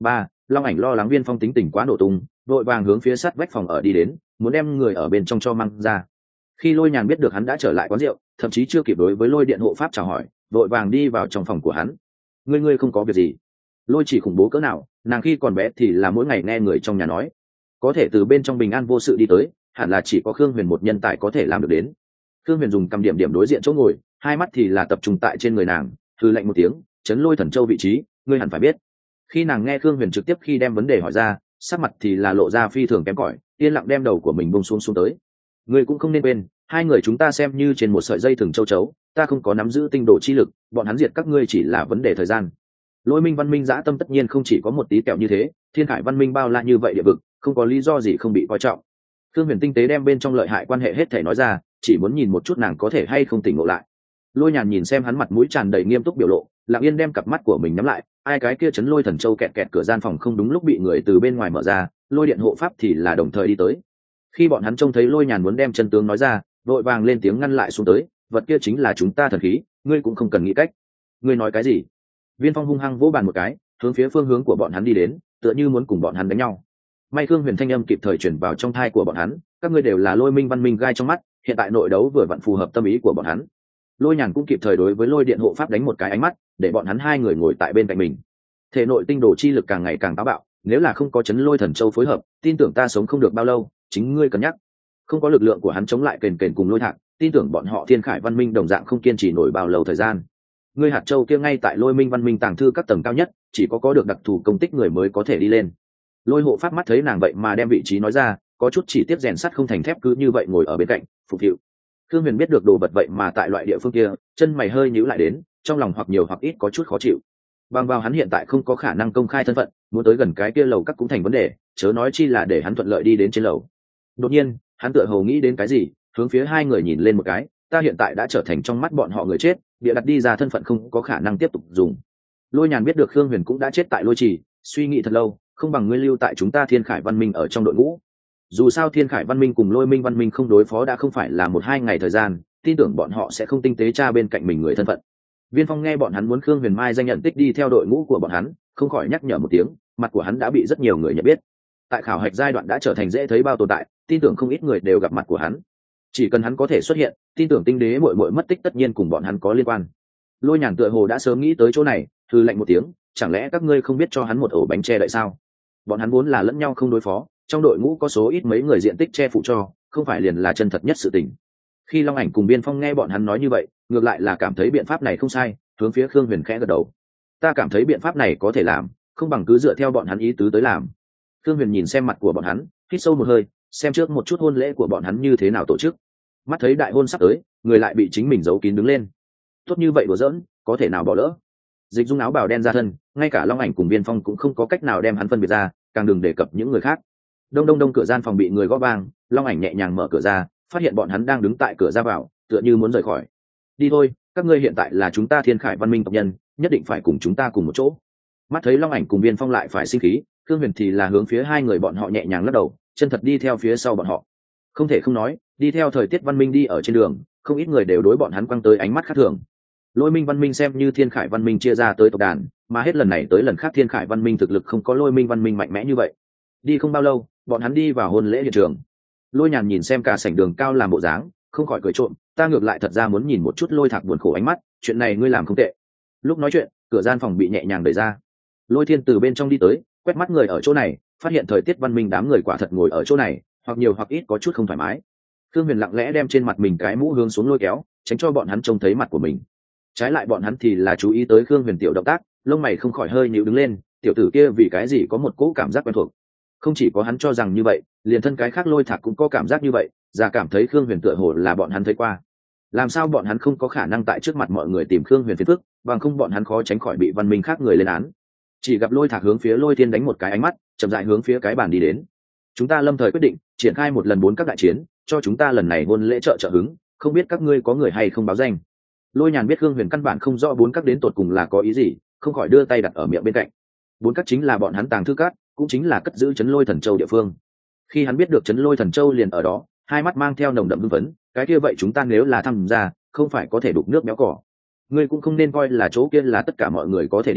ba Long ảnh lo lắng Viên Phong tính tình quá nổ tung, vội vàng hướng phía sát vách phòng ở đi đến, muốn đem người ở bên trong cho mang ra. Khi Lôi Nhàn biết được hắn đã trở lại quán rượu, thậm chí chưa kịp đối với Lôi Điện hộ pháp chào hỏi, vội vàng đi vào trong phòng của hắn. Ngươi không có việc gì? Lôi Chỉ khủng bố cỡ nào, nàng khi còn bé thì là mỗi ngày nghe người trong nhà nói, có thể từ bên trong bình an vô sự đi tới, hẳn là chỉ có Khương Huyền một nhân tài có thể làm được đến. Khương Huyền dùng cầm điểm điểm đối diện chỗ ngồi, hai mắt thì là tập trung tại trên người nàng, hừ lạnh một tiếng, chấn Lôi Thần Châu vị trí, ngươi hẳn phải biết. Khi nàng nghe Khương Huyền trực tiếp khi đem vấn đề hỏi ra, sắc mặt thì là lộ ra phi thường kém cỏi, yên lặng đem đầu của mình buông xuống tới. Ngươi cũng không nên quên, hai người chúng ta xem như trên một sợi dây thừng châu chấu, ta không có nắm giữ tinh đồ chi lực, bọn hắn diệt các ngươi chỉ là vấn đề thời gian. Lôi Minh văn minh dã tâm tất nhiên không chỉ có một tí kẹo như thế, Thiên Khải văn minh bao la như vậy địa vực, không có lý do gì không bị coi trọng. Khương Huyền tinh tế đem bên trong lợi hại quan hệ hết thể nói ra, chỉ muốn nhìn một chút nàng có thể hay không tỉnh ngộ lại. Lôi Nhàn nhìn xem hắn mặt mũi tràn đầy nghiêm túc biểu lộ, lặng yên đem cặp mắt của mình nhắm lại. Ai cái kia chấn Lôi Thần Châu kẹt kẹt cửa gian phòng không đúng lúc bị người từ bên ngoài mở ra, Lôi Điện hộ pháp thì là đồng thời đi tới. Khi bọn hắn trông thấy Lôi Nhàn muốn đem chân tướng nói ra, vội vàng lên tiếng ngăn lại xuống tới. Vật kia chính là chúng ta thần khí, ngươi cũng không cần nghĩ cách. Ngươi nói cái gì? Viên Phong hung hăng vỗ bàn một cái, hướng phía phương hướng của bọn hắn đi đến, tựa như muốn cùng bọn hắn đánh nhau. May Khương Huyền thanh âm kịp thời truyền vào trong thai của bọn hắn, các ngươi đều là Lôi Minh văn minh gai trong mắt, hiện tại nội đấu vừa vặn phù hợp tâm ý của bọn hắn. Lôi Nhàn cũng kịp thời đối với Lôi Điện hộ pháp đánh một cái ánh mắt, để bọn hắn hai người ngồi tại bên cạnh mình. Thể nội tinh đồ chi lực càng ngày càng táo bạo, nếu là không có chấn Lôi Thần Châu phối hợp, tin tưởng ta sống không được bao lâu, chính ngươi cân nhắc. Không có lực lượng của hắn chống lại kền kền cùng Lôi Thạc, tin tưởng bọn họ Thiên Khải văn minh đồng dạng không kiên trì nổi bao lâu thời gian. Ngươi hạt châu kia ngay tại Lôi Minh văn minh tàng thư các tầng cao nhất, chỉ có được đặc thù công tích người mới có thể đi lên. Lôi hộ pháp mắt thấy nàng vậy mà đem vị trí nói ra, có chút chỉ tiếp rèn sắt không thành thép cứ như vậy ngồi ở bên cạnh phục vụ. Khương Huyền biết được đồ vật vậy mà tại loại địa phương kia, chân mày hơi nhíu lại đến, trong lòng hoặc nhiều hoặc ít có chút khó chịu. Bằng vào hắn hiện tại không có khả năng công khai thân phận, muốn tới gần cái kia lầu các cũng thành vấn đề, chớ nói chi là để hắn thuận lợi đi đến trên lầu. Đột nhiên, hắn tựa hồ nghĩ đến cái gì, hướng phía hai người nhìn lên một cái, ta hiện tại đã trở thành trong mắt bọn họ người chết, bịa đặt đi ra thân phận không có khả năng tiếp tục dùng. Lôi Nhàn biết được Khương Huyền cũng đã chết tại Lôi Trì, suy nghĩ thật lâu, không bằng ngươi lưu tại chúng ta Thiên Khải văn minh ở trong đội ngũ. Dù sao Thiên Khải văn minh cùng Lôi Minh văn minh không đối phó đã không phải là một hai ngày thời gian, tin tưởng bọn họ sẽ không tinh tế tra bên cạnh mình người thân phận. Viên Phong nghe bọn hắn muốn Khương Huyền Mai danh nhận tích đi theo đội ngũ của bọn hắn, không khỏi nhắc nhở một tiếng, mặt của hắn đã bị rất nhiều người nhận biết. Tại khảo hạch giai đoạn đã trở thành dễ thấy bao tồn tại, tin tưởng không ít người đều gặp mặt của hắn. Chỉ cần hắn có thể xuất hiện, tin tưởng tinh đế muội muội mất tích tất nhiên cùng bọn hắn có liên quan. Lôi Nhàn tựa hồ đã sớm nghĩ tới chỗ này, hừ lạnh một tiếng, chẳng lẽ các ngươi không biết cho hắn một ổ bánh che đậy sao? Bọn hắn vốn là lẫn nhau không đối phó, trong đội ngũ có số ít mấy người diện tích che phụ cho, không phải liền là chân thật nhất sự tình. Khi Long Ảnh cùng Biên Phong nghe bọn hắn nói như vậy, ngược lại là cảm thấy biện pháp này không sai, hướng phía Khương Huyền khẽ gật đầu. Ta cảm thấy biện pháp này có thể làm, không bằng cứ dựa theo bọn hắn ý tứ tới làm. Khương Huyền nhìn xem mặt của bọn hắn, hít sâu một hơi, xem trước một chút hôn lễ của bọn hắn như thế nào tổ chức. Mắt thấy đại hôn sắp tới, người lại bị chính mình giấu kín đứng lên. Tốt như vậy đùa giỡn, có thể nào bỏ lỡ? Dịch Dung áo bào đen ra thân, ngay cả Long Ảnh cùng Biên Phong cũng không có cách nào đem hắn phân biệt ra, càng đừng đề cập những người khác. Đông đông đông, cửa gian phòng bị người gõ vang, Long Ảnh nhẹ nhàng mở cửa ra, phát hiện bọn hắn đang đứng tại cửa ra vào, tựa như muốn rời khỏi. Đi thôi, các ngươi hiện tại là chúng ta Thiên Khải văn minh tộc nhân, nhất định phải cùng chúng ta cùng một chỗ. Mắt thấy Long Ảnh cùng Biên Phong lại phải sinh khí, Khương Huyền thì là hướng phía hai người bọn họ nhẹ nhàng lắc đầu, chân thật đi theo phía sau bọn họ. Không thể không nói, đi theo thời tiết văn minh đi ở trên đường, không ít người đều đối bọn hắn quăng tới ánh mắt khác thường. Lôi Minh văn minh xem như Thiên Khải văn minh chia ra tới tộc đàn, mà hết lần này tới lần khác Thiên Khải văn minh thực lực không có Lôi Minh văn minh mạnh mẽ như vậy. Đi không bao lâu, bọn hắn đi vào hôn lễ hiện trường. Lôi Nhàn nhìn xem cả sảnh đường cao làm bộ dáng, không khỏi cười trộm, ta ngược lại thật ra muốn nhìn một chút Lôi Thạc buồn khổ ánh mắt, chuyện này ngươi làm không tệ. Lúc nói chuyện, cửa gian phòng bị nhẹ nhàng đẩy ra. Lôi Thiên từ bên trong đi tới, quét mắt người ở chỗ này, phát hiện thời tiết văn minh đám người quả thật ngồi ở chỗ này, hoặc nhiều hoặc ít có chút không thoải mái. Khương Huyền lặng lẽ đem trên mặt mình cái mũ hướng xuống lôi kéo, tránh cho bọn hắn trông thấy mặt của mình. Trái lại bọn hắn thì là chú ý tới Khương Huyền tiểu động tác, lông mày không khỏi hơi nhíu đứng lên, tiểu tử kia vì cái gì có một cỗ cảm giác quen thuộc. Không chỉ có hắn cho rằng như vậy, liền thân cái khác Lôi Thạc cũng có cảm giác như vậy, ra cảm thấy Khương Huyền tựa hồ là bọn hắn thấy qua. Làm sao bọn hắn không có khả năng tại trước mặt mọi người tìm Khương Huyền phiền phức, bằng không bọn hắn khó tránh khỏi bị văn minh khác người lên án. Chỉ gặp Lôi Thạc hướng phía Lôi Thiên đánh một cái ánh mắt, chậm rãi hướng phía cái bàn đi đến. Chúng ta lâm thời quyết định triển khai một lần 4 các đại chiến, cho chúng ta lần này hôn lễ trợ hứng, không biết các ngươi có người hay không báo danh. Lôi Nhàn biết Khương Huyền căn bản không rõ 4 các đến tột cùng là có ý gì, không khỏi đưa tay đặt ở miệng bên cạnh. 4 các chính là bọn hắn tàng thư cát, cũng chính là cất giữ Trấn Lôi Thần Châu địa phương. Khi hắn biết được Trấn Lôi Thần Châu liền ở đó, hai mắt mang theo nồng đậm hưng phấn, cái kia vậy chúng ta nếu là tham gia, không phải có thể đục nước béo cỏ. Ngươi cũng không nên coi là chỗ kia là tất cả mọi người có thể đi,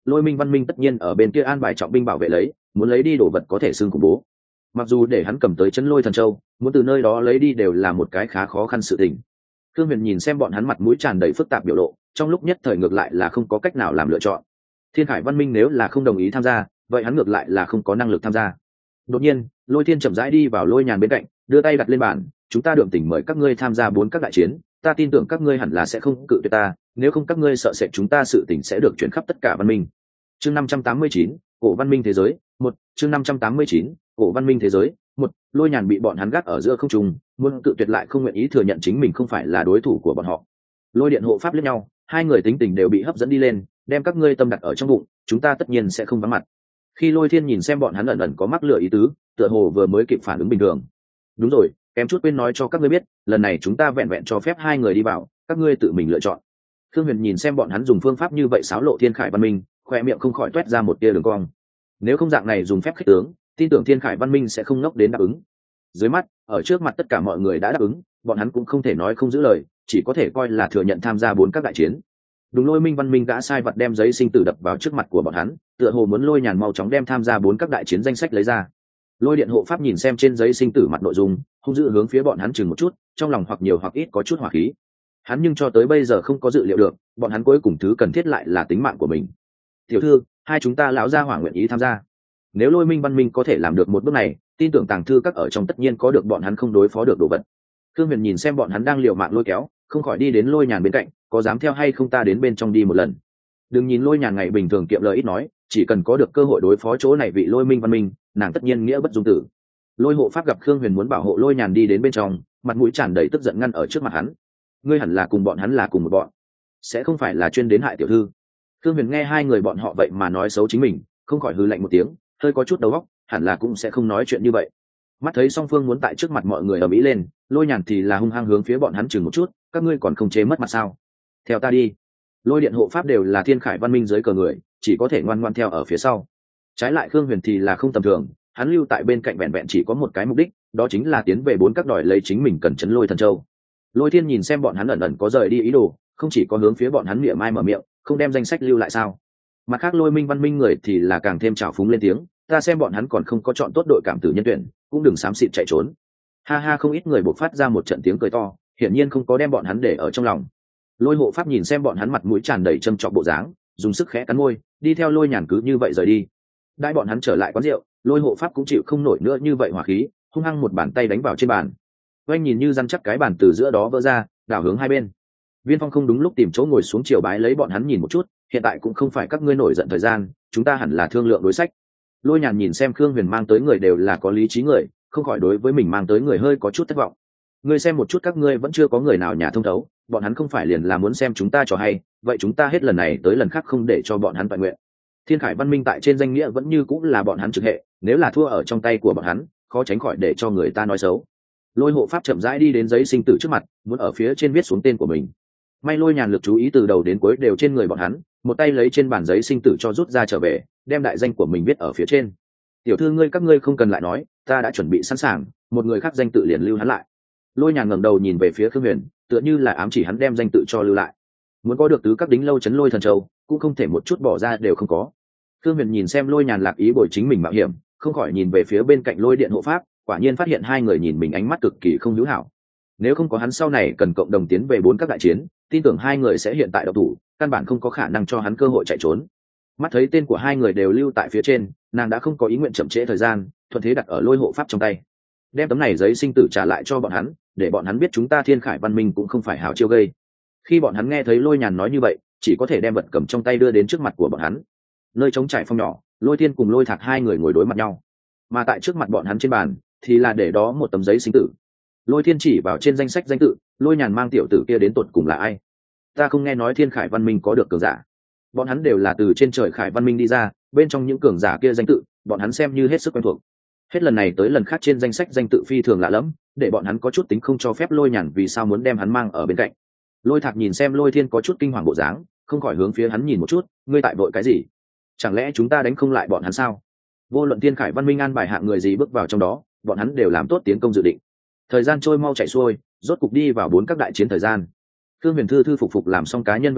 Lôi Minh Văn Minh tất nhiên ở bên kia an bài trọng binh bảo vệ lấy, muốn lấy đi đồ vật có thể xưng khủng bố. Mặc dù để hắn cầm tới Chấn Lôi Thần Châu, muốn từ nơi đó lấy đi đều là một cái khá khó khăn sự tình. Thương Huyền nhìn xem bọn hắn mặt mũi tràn đầy phức tạp biểu lộ, trong lúc nhất thời ngược lại là không có cách nào làm lựa chọn. Thiên Khải Văn Minh nếu là không đồng ý tham gia, vậy hắn ngược lại là không có năng lực tham gia. Đột nhiên, Lôi Thiên chậm rãi đi vào Lôi Nhàn bên cạnh, đưa tay đặt lên bàn, chúng ta đượm tình mời các ngươi tham gia 4 các đại chiến, ta tin tưởng các ngươi hẳn là sẽ không cự tuyệt ta, nếu không các ngươi sợ sệt chúng ta sự tình sẽ được chuyển khắp tất cả văn minh. Chương 589, Cổ Văn Minh thế giới, 1, chương 589, Cổ Văn Minh thế giới, 1, Lôi Nhàn bị bọn hắn gác ở giữa không trung, muốn cự tuyệt lại không nguyện ý thừa nhận chính mình không phải là đối thủ của bọn họ. Lôi Điện hộ pháp liếc nhau, hai người tính tình đều bị hấp dẫn đi lên, đem các ngươi tâm đặt ở trong bụng, chúng ta tất nhiên sẽ không vắng mặt. Khi Lôi Thiên nhìn xem bọn hắn ẩn ẩn có mắc lửa ý tứ, tựa hồ vừa mới kịp phản ứng bình thường. Đúng rồi, kém chút quên nói cho các ngươi biết, lần này chúng ta vẹn vẹn cho phép 2 người đi vào, các ngươi tự mình lựa chọn. Thương Huyền nhìn xem bọn hắn dùng phương pháp như vậy xáo lộ Thiên Khải Văn Minh, khoe miệng không khỏi toét ra một tia đường cong. Nếu không dạng này dùng phép khích tướng, tin tưởng Thiên Khải Văn Minh sẽ không ngốc đến đáp ứng. Dưới mắt, ở trước mặt tất cả mọi người đã đáp ứng, bọn hắn cũng không thể nói không giữ lời, chỉ có thể coi là thừa nhận tham gia 4 các đại chiến. Đúng, Lôi Minh Văn Minh gã sai vật đem giấy sinh tử đập vào trước mặt của bọn hắn, tựa hồ muốn Lôi Nhàn mau chóng đem tham gia 4 các đại chiến danh sách lấy ra. Lôi Điện hộ pháp nhìn xem trên giấy sinh tử mặt nội dung, hung dữ hướng phía bọn hắn chừng một chút, trong lòng hoặc nhiều hoặc ít có chút hỏa khí. Hắn nhưng cho tới bây giờ không có dự liệu được, bọn hắn cuối cùng thứ cần thiết lại là tính mạng của mình. Tiểu thư, hai chúng ta lão gia hỏa nguyện ý tham gia. Nếu Lôi Minh Văn Minh có thể làm được một bước này, tin tưởng tàng thư các ở trong tất nhiên có được bọn hắn không đối phó được đồ vật. Thương Huyền nhìn xem bọn hắn đang liều mạng lôi kéo, không khỏi đi đến Lôi Nhàn bên cạnh, có dám theo hay không ta đến bên trong đi một lần. Đừng nhìn Lôi Nhàn ngày bình thường kiệm lời ít nói, chỉ cần có được cơ hội đối phó chỗ này vị Lôi Minh Văn Minh, nàng tất nhiên nghĩa bất dung tử. Lôi hộ pháp gặp Khương Huyền muốn bảo hộ Lôi Nhàn đi đến bên trong, mặt mũi tràn đầy tức giận ngăn ở trước mặt hắn. Ngươi hẳn là cùng bọn hắn là cùng một bọn, sẽ không phải là chuyên đến hại tiểu thư. Khương Huyền nghe hai người bọn họ vậy mà nói xấu chính mình, không khỏi hừ lạnh một tiếng, hơi có chút đầu óc, hẳn là cũng sẽ không nói chuyện như vậy. Mắt thấy song phương muốn tại trước mặt mọi người ầm ĩ lên, Lôi Nhàn thì là hung hăng hướng phía bọn hắn chừng một chút, các ngươi còn không chế mất mặt sao? Theo ta đi. Lôi Điện hộ pháp đều là Thiên Khải Văn Minh dưới cờ người, chỉ có thể ngoan ngoãn theo ở phía sau. Trái lại Khương Huyền thì là không tầm thường, hắn lưu tại bên cạnh vẹn vẹn chỉ có một cái mục đích, đó chính là tiến về 4 các đòi lấy chính mình cần Chấn Lôi Thần Châu. Lôi Thiên nhìn xem bọn hắn ẩn ẩn có rời đi ý đồ, không chỉ có hướng phía bọn hắn miệng mai mở miệng, không đem danh sách lưu lại sao? Mặt khác Lôi Minh Văn Minh người thì là càng thêm trào phúng lên tiếng, ta xem bọn hắn còn không có chọn tốt đội cảm tử nhân tuyển, cũng đừng xám xịt chạy trốn. Ha ha, không ít người bộc phát ra một trận tiếng cười to, hiển nhiên không có đem bọn hắn để ở trong lòng. Lôi hộ pháp nhìn xem bọn hắn mặt mũi tràn đầy châm chọc bộ dáng, dùng sức khẽ cắn môi, đi theo Lôi Nhàn cứ như vậy rời đi. Đãi bọn hắn trở lại quán rượu, Lôi hộ pháp cũng chịu không nổi nữa như vậy hỏa khí, hung hăng một bàn tay đánh vào trên bàn. Oanh nhìn như răn chắc cái bàn từ giữa đó vỡ ra, đảo hướng hai bên. Viên Phong không đúng lúc tìm chỗ ngồi xuống chiều bái lấy bọn hắn nhìn một chút, hiện tại cũng không phải các ngươi nổi giận thời gian, chúng ta hẳn là thương lượng đối sách. Lôi Nhàn nhìn xem Khương Huyền mang tới người đều là có lý trí người, không khỏi đối với mình mang tới người hơi có chút thất vọng. Ngươi xem một chút, các ngươi vẫn chưa có người nào nhà thông thấu, bọn hắn không phải liền là muốn xem chúng ta trò hay, vậy chúng ta hết lần này tới lần khác không để cho bọn hắn toàn nguyện. Thiên Khải Văn Minh tại trên danh nghĩa vẫn như cũng là bọn hắn trực hệ, nếu là thua ở trong tay của bọn hắn, khó tránh khỏi để cho người ta nói xấu. Lôi hộ pháp chậm rãi đi đến giấy sinh tử trước mặt, muốn ở phía trên viết xuống tên của mình. May Lôi Nhàn lực chú ý từ đầu đến cuối đều trên người bọn hắn, một tay lấy trên bản giấy sinh tử cho rút ra trở về, đem đại danh của mình viết ở phía trên. Tiểu thư ngươi, các ngươi không cần lại nói, ta đã chuẩn bị sẵn sàng, một người khác danh tự liền lưu hắn lại. Lôi Nhàn ngẩng đầu nhìn về phía Khương Huyền, tựa như là ám chỉ hắn đem danh tự cho lưu lại. Muốn có được tứ các đính lâu Chấn Lôi Thần Châu, cũng không thể một chút bỏ ra đều không có. Khương Huyền nhìn xem Lôi Nhàn lạc ý bồi chính mình mạo hiểm, không khỏi nhìn về phía bên cạnh Lôi Điện hộ pháp, quả nhiên phát hiện hai người nhìn mình ánh mắt cực kỳ không hữu hảo. Nếu không có hắn sau này cần cộng đồng tiến về 4 các đại chiến, tin tưởng hai người sẽ hiện tại độc thủ, căn bản không có khả năng cho hắn cơ hội chạy trốn. Mắt thấy tên của hai người đều lưu tại phía trên, nàng đã không có ý nguyện chậm trễ thời gian, thuận thế đặt ở Lôi hộ pháp trong tay, đem tấm này giấy sinh tử trả lại cho bọn hắn, để bọn hắn biết chúng ta Thiên Khải Văn Minh cũng không phải hảo chiêu gây. Khi bọn hắn nghe thấy Lôi Nhàn nói như vậy, chỉ có thể đem vật cầm trong tay đưa đến trước mặt của bọn hắn. Nơi trống trải phong nhỏ, Lôi Thiên cùng Lôi Thạc hai người ngồi đối mặt nhau, mà tại trước mặt bọn hắn trên bàn thì là để đó một tấm giấy sinh tử. Lôi Thiên chỉ vào trên danh sách danh tự, Lôi Nhàn mang tiểu tử kia đến tột cùng là ai? Ta không nghe nói Thiên Khải Văn Minh có được cường giả. Bọn hắn đều là từ trên trời Khải Văn Minh đi ra, bên trong những cường giả kia danh tự, bọn hắn xem như hết sức quen thuộc. Hết lần này tới lần khác trên danh sách danh tự phi thường lạ lẫm, để bọn hắn có chút tính không cho phép Lôi Nhàn vì sao muốn đem hắn mang ở bên cạnh. Lôi Thạc nhìn xem Lôi Thiên có chút kinh hoàng bộ dáng, không khỏi hướng phía hắn nhìn một chút, ngươi tại vội cái gì? Chẳng lẽ chúng ta đánh không lại bọn hắn sao? Vô luận Thiên Khải Văn Minh an bài hạng người gì bước vào trong đó, bọn hắn đều làm tốt tiến công dự định. Thời gian trôi mau chạy xuôi, rốt cục đi vào 4 các đại chiến thời gian. Khương Huyền thư thư phục phục làm xong cá nhân vệ sinh,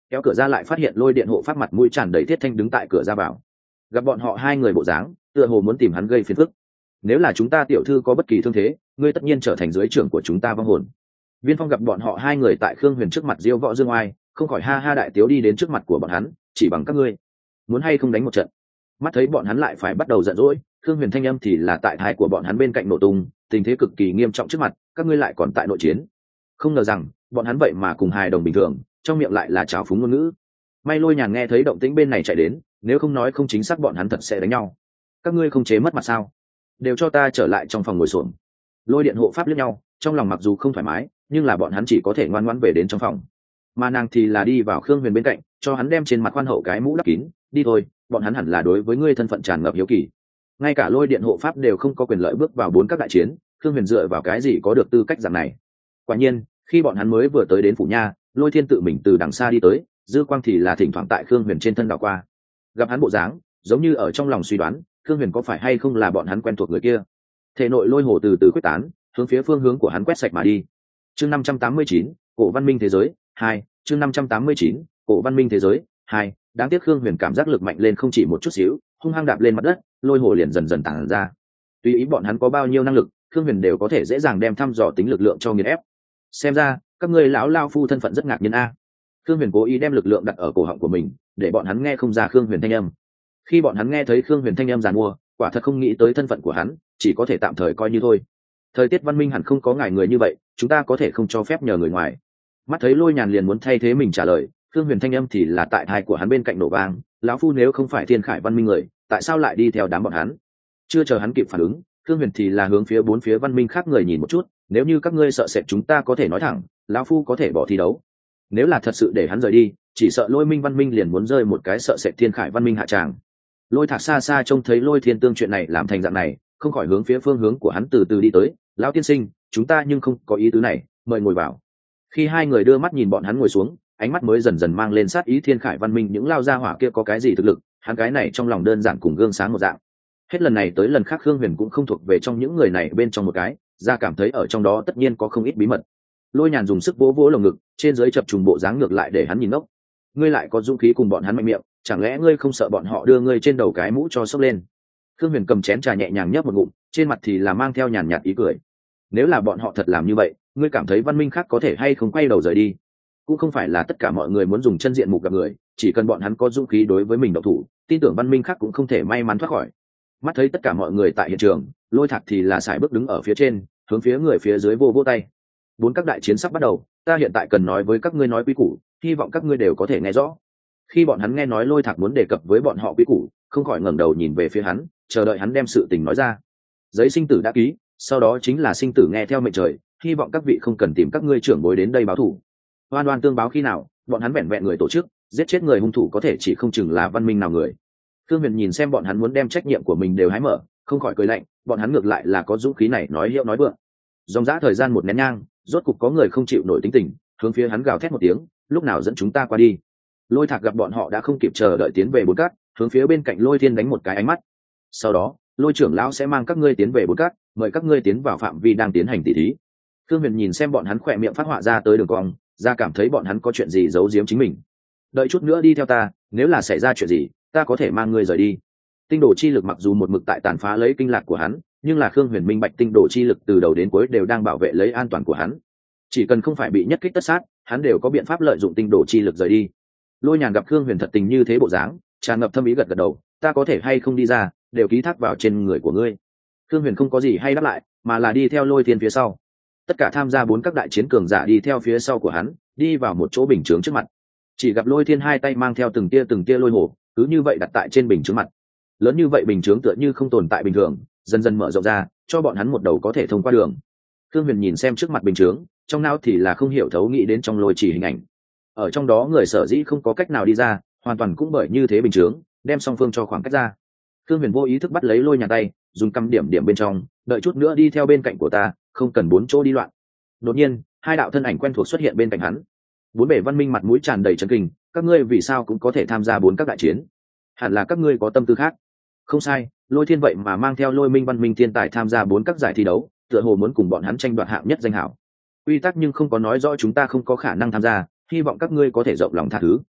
kéo cửa ra lại phát hiện Lôi Điện hộ pháp mặt mũi tràn đầy Thiết Thanh đứng tại cửa ra vào. Gặp bọn họ hai người bộ dáng, tựa hồ muốn tìm hắn gây phiền phức. Nếu là chúng ta tiểu thư có bất kỳ thương thế, ngươi tất nhiên trở thành dưới trưởng của chúng ta vong hồn. Viên Phong gặp bọn họ hai người tại Khương Huyền trước mặt diêu võ dương oai, không khỏi ha ha đại tiếu đi đến trước mặt của bọn hắn, chỉ bằng các ngươi, muốn hay không đánh một trận. Mắt thấy bọn hắn lại phải bắt đầu giận dỗi, Khương Huyền thanh âm thì là tại thái của bọn hắn bên cạnh nổ tung, tình thế cực kỳ nghiêm trọng trước mặt, các ngươi lại còn tại nội chiến. Không ngờ rằng bọn hắn vậy mà cùng hài đồng bình thường, trong miệng lại là trào phúng ngôn ngữ. May Lôi Nhàn nghe thấy động tĩnh bên này chạy đến, nếu không nói không chính xác bọn hắn thật sẽ đánh nhau. Các ngươi không chế mất mặt sao? Đều cho ta trở lại trong phòng ngồi xổm. Lôi Điện hộ pháp liếc nhau, trong lòng mặc dù không thoải mái, nhưng là bọn hắn chỉ có thể ngoan ngoãn về đến trong phòng. Mà nàng thì là đi vào Khương Huyền bên cạnh, cho hắn đem trên mặt khoan hậu cái mũ đắp kín, đi thôi, bọn hắn hẳn là đối với ngươi thân phận tràn ngập hiếu kỳ. Ngay cả Lôi Điện hộ pháp đều không có quyền lợi bước vào bốn các đại chiến, Khương Huyền dựa vào cái gì có được tư cách dạng này? Quả nhiên, khi bọn hắn mới vừa tới đến phủ nha, Lôi Thiên tự mình từ đằng xa đi tới, dư quang thì là thỉnh thoảng tại Khương Huyền trên thân đảo qua. Gặp hắn bộ dáng, giống như ở trong lòng suy đoán, Khương Huyền có phải hay không là bọn hắn quen thuộc người kia. Thể nội lôi hồ từ từ quyết tán, hướng phía phương hướng của hắn quét sạch mà đi. Chương 589, Cổ Văn Minh thế giới 2, chương 589, Cổ Văn Minh thế giới 2, đáng tiếc Khương Huyền cảm giác lực mạnh lên không chỉ một chút xíu, hung hăng đạp lên mặt đất, lôi hồ liền dần dần tản ra. Tùy ý bọn hắn có bao nhiêu năng lực, Khương Huyền đều có thể dễ dàng đem thăm dò tính lực lượng cho nghiền ép. Xem ra, các ngươi lão lao phu thân phận rất ngạc nhiên a. Khương Huyền cố ý đem lực lượng đặt ở cổ họng của mình, để bọn hắn nghe không ra Khương Huyền thanh âm. Khi bọn hắn nghe thấy Khương Huyền thanh âm giàn mua, quả thật không nghĩ tới thân phận của hắn, chỉ có thể tạm thời coi như thôi. Thời tiết văn minh hẳn không có ngài người như vậy, chúng ta có thể không cho phép nhờ người ngoài. Mắt thấy Lôi Nhàn liền muốn thay thế mình trả lời, Khương Huyền thanh âm thì là tại tai của hắn bên cạnh nổ vang, lão phu nếu không phải thiên khải văn minh người, tại sao lại đi theo đám bọn hắn? Chưa chờ hắn kịp phản ứng, Khương Huyền thì là hướng phía bốn phía văn minh khác người nhìn một chút, nếu như các ngươi sợ sệt chúng ta có thể nói thẳng, lão phu có thể bỏ thi đấu. Nếu là thật sự để hắn rời đi, chỉ sợ Lôi Minh văn minh liền muốn rơi một cái sợ sệt thiên khải văn minh hạ tràng. Lôi Thạc xa xa trông thấy Lôi Thiên Tương chuyện này làm thành dạng này, không khỏi hướng phía phương hướng của hắn từ từ đi tới. Lão tiên sinh, chúng ta nhưng không có ý tứ này, mời ngồi vào. Khi hai người đưa mắt nhìn bọn hắn ngồi xuống, ánh mắt mới dần dần mang lên sát ý thiên khải văn minh những lao gia hỏa kia có cái gì thực lực, hắn cái này trong lòng đơn giản cùng gương sáng một dạng. Hết lần này tới lần khác Khương Huyền cũng không thuộc về trong những người này bên trong một cái, ra cảm thấy ở trong đó tất nhiên có không ít bí mật. Lôi Nhàn dùng sức vỗ vỗ lồng ngực, trên dưới chập trùng bộ dáng ngược lại để hắn nhìn ngốc. Ngươi lại có dũng khí cùng bọn hắn mạnh miệng, chẳng lẽ ngươi không sợ bọn họ đưa ngươi trên đầu cái mũ cho sốc lên? Khương Huyền cầm chén trà nhẹ nhàng nhấp một ngụm, trên mặt thì là mang theo nhàn nhạt ý cười. Nếu là bọn họ thật làm như vậy, ngươi cảm thấy văn minh khác có thể hay không quay đầu rời đi? Cũng không phải là tất cả mọi người muốn dùng chân diện mục gặp người, chỉ cần bọn hắn có dũng khí đối với mình độc thủ, tin tưởng văn minh khác cũng không thể may mắn thoát khỏi. Mắt thấy tất cả mọi người tại hiện trường, Lôi Thạc thì là sải bước đứng ở phía trên, hướng phía người phía dưới vô tay. Bốn các đại chiến sắp bắt đầu, ta hiện tại cần nói với các ngươi nói quý củ, hy vọng các ngươi đều có thể nghe rõ. Khi bọn hắn nghe nói Lôi Thạc muốn đề cập với bọn họ quý củ, không khỏi ngẩng đầu nhìn về phía hắn, chờ đợi hắn đem sự tình nói ra. Giấy sinh tử đã ký, sau đó chính là sinh tử nghe theo mệnh trời, hy vọng các vị không cần tìm các ngươi trưởng bối đến đây báo thù. Oan oan tương báo khi nào, bọn hắn vẹn vẹn người tổ chức, giết chết người hung thủ có thể chỉ không chừng là văn minh nào người. Thương Huyền nhìn xem bọn hắn muốn đem trách nhiệm của mình đều hái mở, không khỏi cười lạnh, bọn hắn ngược lại là có dũng khí này nói hiệu nói vượng. Dòng dã thời gian một nén nhang, rốt cục có người không chịu nổi tính tình, hướng phía hắn gào thét một tiếng, lúc nào dẫn chúng ta qua đi. Lôi Thạc gặp bọn họ đã không kịp chờ đợi tiến về bốn cát, hướng phía bên cạnh Lôi Thiên đánh một cái ánh mắt. Sau đó, Lôi trưởng lão sẽ mang các ngươi tiến về bốn cát, mời các ngươi tiến vào phạm vi đang tiến hành tỉ thí. Thương Huyền nhìn xem bọn hắn khỏe miệng phát họa ra tới đường cong, ra cảm thấy bọn hắn có chuyện gì giấu giếm chính mình. Đợi chút nữa đi theo ta, nếu là xảy ra chuyện gì, ta có thể mang ngươi rời đi. Tinh đồ chi lực mặc dù một mực tại tàn phá lấy kinh lạc của hắn, nhưng là Khương Huyền minh bạch tinh đồ chi lực từ đầu đến cuối đều đang bảo vệ lấy an toàn của hắn. Chỉ cần không phải bị nhất kích tất sát, hắn đều có biện pháp lợi dụng tinh đồ chi lực rời đi. Lôi Nhàn gặp Khương Huyền thật tình như thế bộ dáng, tràn ngập thâm ý gật gật đầu, ta có thể hay không đi ra, đều ký thác vào trên người của ngươi. Khương Huyền không có gì hay đáp lại, mà là đi theo Lôi Thiên phía sau. Tất cả tham gia bốn các đại chiến cường giả đi theo phía sau của hắn, đi vào một chỗ bình chướng trước mặt. Chỉ gặp Lôi Thiên hai tay mang theo từng tia lôi hồ, cứ như vậy đặt tại trên bình chướng mặt. Lớn như vậy bình chướng tựa như không tồn tại bình thường, dần dần mở rộng ra, cho bọn hắn một đầu có thể thông qua đường. Khương Huyền nhìn xem trước mặt bình chướng, trong não thì là không hiểu thấu nghĩ đến trong lôi chỉ hình ảnh. Ở trong đó người sở dĩ không có cách nào đi ra, hoàn toàn cũng bởi như thế bình chướng, đem song phương cho khoảng cách ra. Khương Huyền vô ý thức bắt lấy Lôi Nhàn tay, dùng căm điểm điểm bên trong, đợi chút nữa đi theo bên cạnh của ta, không cần bốn chỗ đi loạn. Đột nhiên, hai đạo thân ảnh quen thuộc xuất hiện bên cạnh hắn. Bốn bể văn minh mặt mũi tràn đầy chấn kinh, các ngươi vì sao cũng có thể tham gia bốn các đại chiến? Hẳn là các ngươi có tâm tư khác. Không sai, Lôi Thiên vậy mà mang theo Lôi Minh văn minh thiên tài tham gia bốn các giải thi đấu, tựa hồ muốn cùng bọn hắn tranh đoạt hạng nhất danh hảo. Quy tắc nhưng không có nói rõ chúng ta không có khả năng tham gia, hy vọng các ngươi có thể rộng lòng tha thứ.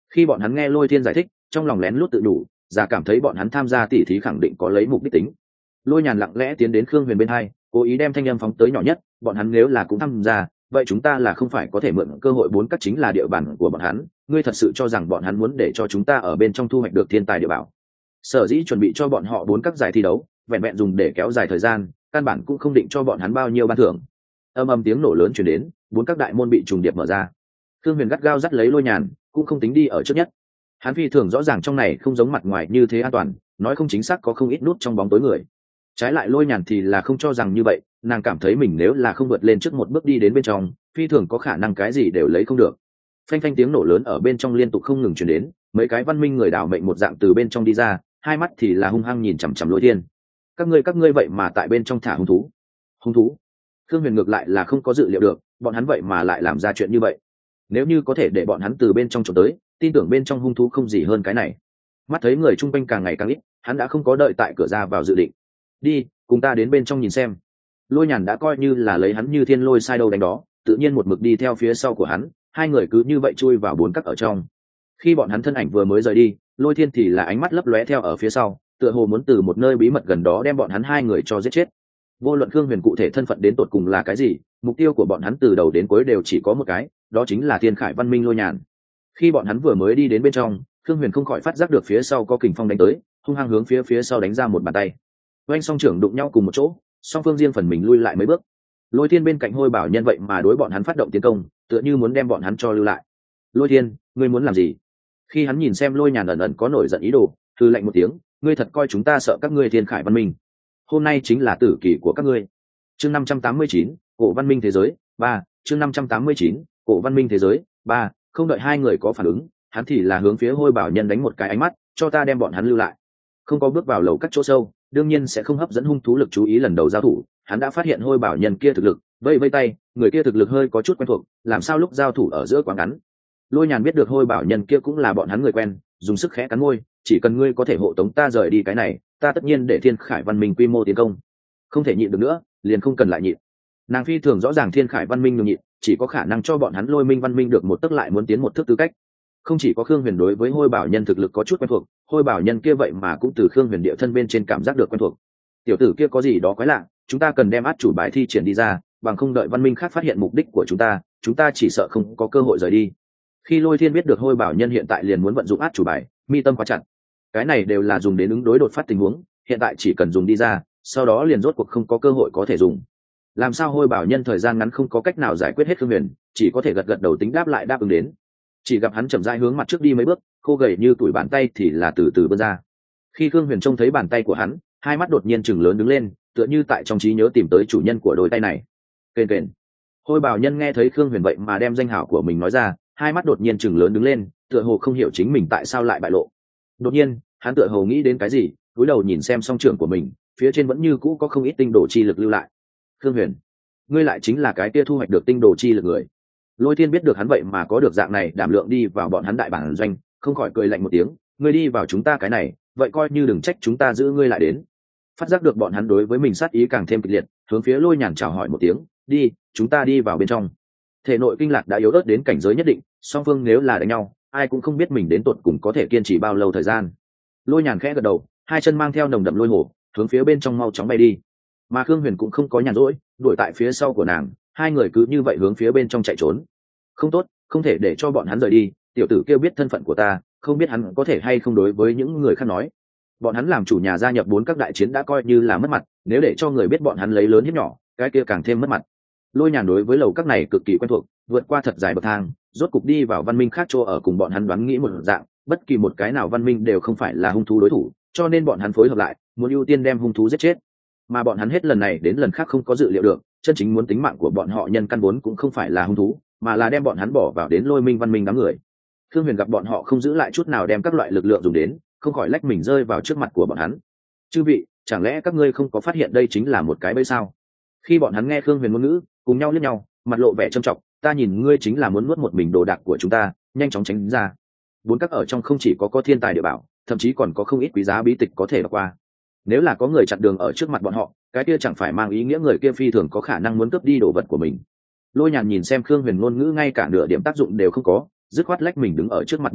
Khi bọn hắn nghe Lôi Thiên giải thích, trong lòng lén lút tự đủ, giả cảm thấy bọn hắn tham gia tỉ thí khẳng định có lấy mục đích tính. Lôi Nhàn lặng lẽ tiến đến Khương Huyền bên hai, cố ý đem thanh âm phóng tới nhỏ nhất, bọn hắn nếu là cũng tham gia, vậy chúng ta là không phải có thể mượn cơ hội bốn cắt chính là địa bàn của bọn hắn, ngươi thật sự cho rằng bọn hắn muốn để cho chúng ta ở bên trong thu hoạch được thiên tài địa bảo? Sở dĩ chuẩn bị cho bọn họ bốn các giải thi đấu, vẹn vẹn dùng để kéo dài thời gian, căn bản cũng không định cho bọn hắn bao nhiêu ban thưởng. Âm ầm tiếng nổ lớn truyền đến, bốn các đại môn bị trùng điệp mở ra. Khương Huyền gắt gao dắt lấy Lôi Nhàn, cũng không tính đi ở trước nhất. Hắn phi thường rõ ràng trong này không giống mặt ngoài như thế an toàn, nói không chính xác có không ít nút trong bóng tối người. Trái lại Lôi Nhàn thì là không cho rằng như vậy, nàng cảm thấy mình nếu là không vượt lên trước một bước đi đến bên trong, phi thường có khả năng cái gì đều lấy không được. Phanh phanh tiếng nổ lớn ở bên trong liên tục không ngừng truyền đến, mấy cái văn minh người đảo mệnh một dạng từ bên trong đi ra, hai mắt thì là hung hăng nhìn chằm chằm Lôi Thiên. Các ngươi vậy mà tại bên trong thả hung thú? Hung thú? Khương Huyền ngược lại là không có dự liệu được, bọn hắn vậy mà lại làm ra chuyện như vậy. Nếu như có thể để bọn hắn từ bên trong trốn tới, tin tưởng bên trong hung thú không gì hơn cái này. Mắt thấy người chung quanh càng ngày càng ít, hắn đã không có đợi tại cửa ra vào dự định. Đi, cùng ta đến bên trong nhìn xem. Lôi Nhàn đã coi như là lấy hắn như thiên lôi sai đâu đánh đó, tự nhiên một mực đi theo phía sau của hắn, hai người cứ như vậy chui vào bốn các ở trong. Khi bọn hắn thân ảnh vừa mới rời đi, Lôi Thiên thì là ánh mắt lấp lóe theo ở phía sau, tựa hồ muốn từ một nơi bí mật gần đó đem bọn hắn hai người cho giết chết. Vô luận Khương Huyền cụ thể thân phận đến tột cùng là cái gì, mục tiêu của bọn hắn từ đầu đến cuối đều chỉ có một cái, đó chính là Thiên Khải Văn Minh Lôi Nhàn. Khi bọn hắn vừa mới đi đến bên trong, Khương Huyền không khỏi phát giác được phía sau có kình phong đánh tới, hung hăng hướng phía sau đánh ra một bàn tay. Oanh song trưởng đụng nhau cùng một chỗ, song phương riêng phần mình lui lại mấy bước. Lôi Thiên bên cạnh Hôi Bảo Nhân vậy mà đối bọn hắn phát động tiến công, tựa như muốn đem bọn hắn cho lưu lại. Lôi Thiên, ngươi muốn làm gì? Khi hắn nhìn xem Lôi Nhàn ẩn ẩn có nổi giận ý đồ, hừ lạnh một tiếng, ngươi thật coi chúng ta sợ các ngươi Thiên Khải Văn Minh? Hôm nay chính là tử kỳ của các ngươi. Chương 589, Cổ Văn Minh thế giới 3, chương 589, Cổ Văn Minh thế giới 3, không đợi hai người có phản ứng, hắn thì là hướng phía Hôi Bảo Nhân đánh một cái ánh mắt, cho ta đem bọn hắn lưu lại. Không có bước vào lầu các chỗ sâu, đương nhiên sẽ không hấp dẫn hung thú lực chú ý lần đầu giao thủ, hắn đã phát hiện Hôi Bảo Nhân kia thực lực, vây vây tay, người kia thực lực hơi có chút quen thuộc, làm sao lúc giao thủ ở giữa quá ngắn. Lôi Nhàn biết được Hôi Bảo Nhân kia cũng là bọn hắn người quen, dùng sức khẽ cắn môi, chỉ cần ngươi có thể hộ tống ta rời đi cái này, ta tất nhiên để Thiên Khải Văn Minh quy mô tiến công. Không thể nhịn được nữa, liền không cần lại nhịn. Nàng phi thường rõ ràng Thiên Khải Văn Minh nhường nhịn, chỉ có khả năng cho bọn hắn Lôi Minh Văn Minh được một tức lại muốn tiến một thước tư cách. Không chỉ có Khương Huyền đối với Hôi Bảo Nhân thực lực có chút quen thuộc, Hôi Bảo Nhân kia vậy mà cũng từ Khương Huyền địa thân bên trên cảm giác được quen thuộc. Tiểu tử kia có gì đó quái lạ, chúng ta cần đem át chủ bài thi triển đi ra, bằng không đợi văn minh khác phát hiện mục đích của chúng ta chỉ sợ không có cơ hội rời đi. Khi Lôi Thiên biết được Hôi Bảo Nhân hiện tại liền muốn vận dụng át chủ bài, mi tâm quá chặt. Cái này đều là dùng đến ứng đối đột phát tình huống, hiện tại chỉ cần dùng đi ra, sau đó liền rốt cuộc không có cơ hội có thể dùng. Làm sao Hôi Bảo Nhân thời gian ngắn không có cách nào giải quyết hết Khương Huyền, chỉ có thể gật gật đầu tính đáp lại đáp ứng đến. Chỉ gặp hắn chậm rãi hướng mặt trước đi mấy bước, khô gầy như tuổi bàn tay thì là từ từ vươn ra. Khi Khương Huyền trông thấy bàn tay của hắn, hai mắt đột nhiên chừng lớn đứng lên, tựa như tại trong trí nhớ tìm tới chủ nhân của đôi tay này. Kền kền. Hôi Bảo Nhân nghe thấy Khương Huyền vậy mà đem danh hảo của mình nói ra, hai mắt đột nhiên chừng lớn đứng lên, tựa hồ không hiểu chính mình tại sao lại bại lộ. Đột nhiên, hắn tựa hồ nghĩ đến cái gì, cúi đầu nhìn xem song trưởng của mình, phía trên vẫn như cũ có không ít tinh đồ chi lực lưu lại. Khương Huyền, ngươi lại chính là cái kia thu hoạch được tinh đồ chi lực người. Lôi Thiên biết được hắn vậy mà có được dạng này đảm lượng đi vào bọn hắn đại bản doanh, không khỏi cười lạnh một tiếng, ngươi đi vào chúng ta cái này, vậy coi như đừng trách chúng ta giữ ngươi lại đến. Phát giác được bọn hắn đối với mình sát ý càng thêm kịch liệt, hướng phía Lôi Nhàn chào hỏi một tiếng, đi, chúng ta đi vào bên trong. Thể nội kinh lạc đã yếu ớt đến cảnh giới nhất định, song phương nếu là đánh nhau, ai cũng không biết mình đến tột cùng có thể kiên trì bao lâu thời gian. Lôi Nhàn khẽ gật đầu, hai chân mang theo nồng đậm lôi hổ, hướng phía bên trong mau chóng bay đi. Mà Khương Huyền cũng không có nhàn rỗi, đuổi tại phía sau của nàng, hai người cứ như vậy hướng phía bên trong chạy trốn. Không tốt, không thể để cho bọn hắn rời đi, tiểu tử kêu biết thân phận của ta, không biết hắn có thể hay không đối với những người khác nói. Bọn hắn làm chủ nhà gia nhập bốn các đại chiến đã coi như là mất mặt, nếu để cho người biết bọn hắn lấy lớn hiếp nhỏ, cái kia càng thêm mất mặt. Lôi Nhàn đối với lầu các này cực kỳ quen thuộc, vượt qua thật dài bậc thang, rốt cục đi vào văn minh khác chỗ ở cùng bọn hắn đoán nghĩ một dạng, bất kỳ một cái nào văn minh đều không phải là hung thú đối thủ, cho nên bọn hắn phối hợp lại, muốn ưu tiên đem hung thú giết chết. Mà bọn hắn hết lần này đến lần khác không có dự liệu được, chân chính muốn tính mạng của bọn họ nhân căn vốn cũng không phải là hung thú, mà là đem bọn hắn bỏ vào đến Lôi Minh văn minh đám người. Thương Huyền gặp bọn họ không giữ lại chút nào đem các loại lực lượng dùng đến, không khỏi lách mình rơi vào trước mặt của bọn hắn. Chư vị, chẳng lẽ các ngươi không có phát hiện đây chính là một cái bẫy sao? Khi bọn hắn nghe Thương Huyền ngôn ngữ, cùng nhau liếc nhau, mặt lộ vẻ trầm trọng, ta nhìn ngươi chính là muốn nuốt một mình đồ đạc của chúng ta, nhanh chóng tránh ra. Bốn các ở trong không chỉ có thiên tài địa bảo, thậm chí còn có không ít quý giá bí tịch có thể đọc qua. Nếu là có người chặn đường ở trước mặt bọn họ, cái kia chẳng phải mang ý nghĩa người kia phi thường có khả năng muốn cướp đi đồ vật của mình. Lôi Nhàn nhìn xem Khương Huyền ngôn ngữ ngay cả nửa điểm tác dụng đều không có, dứt khoát lách mình đứng ở trước mặt bọn họ,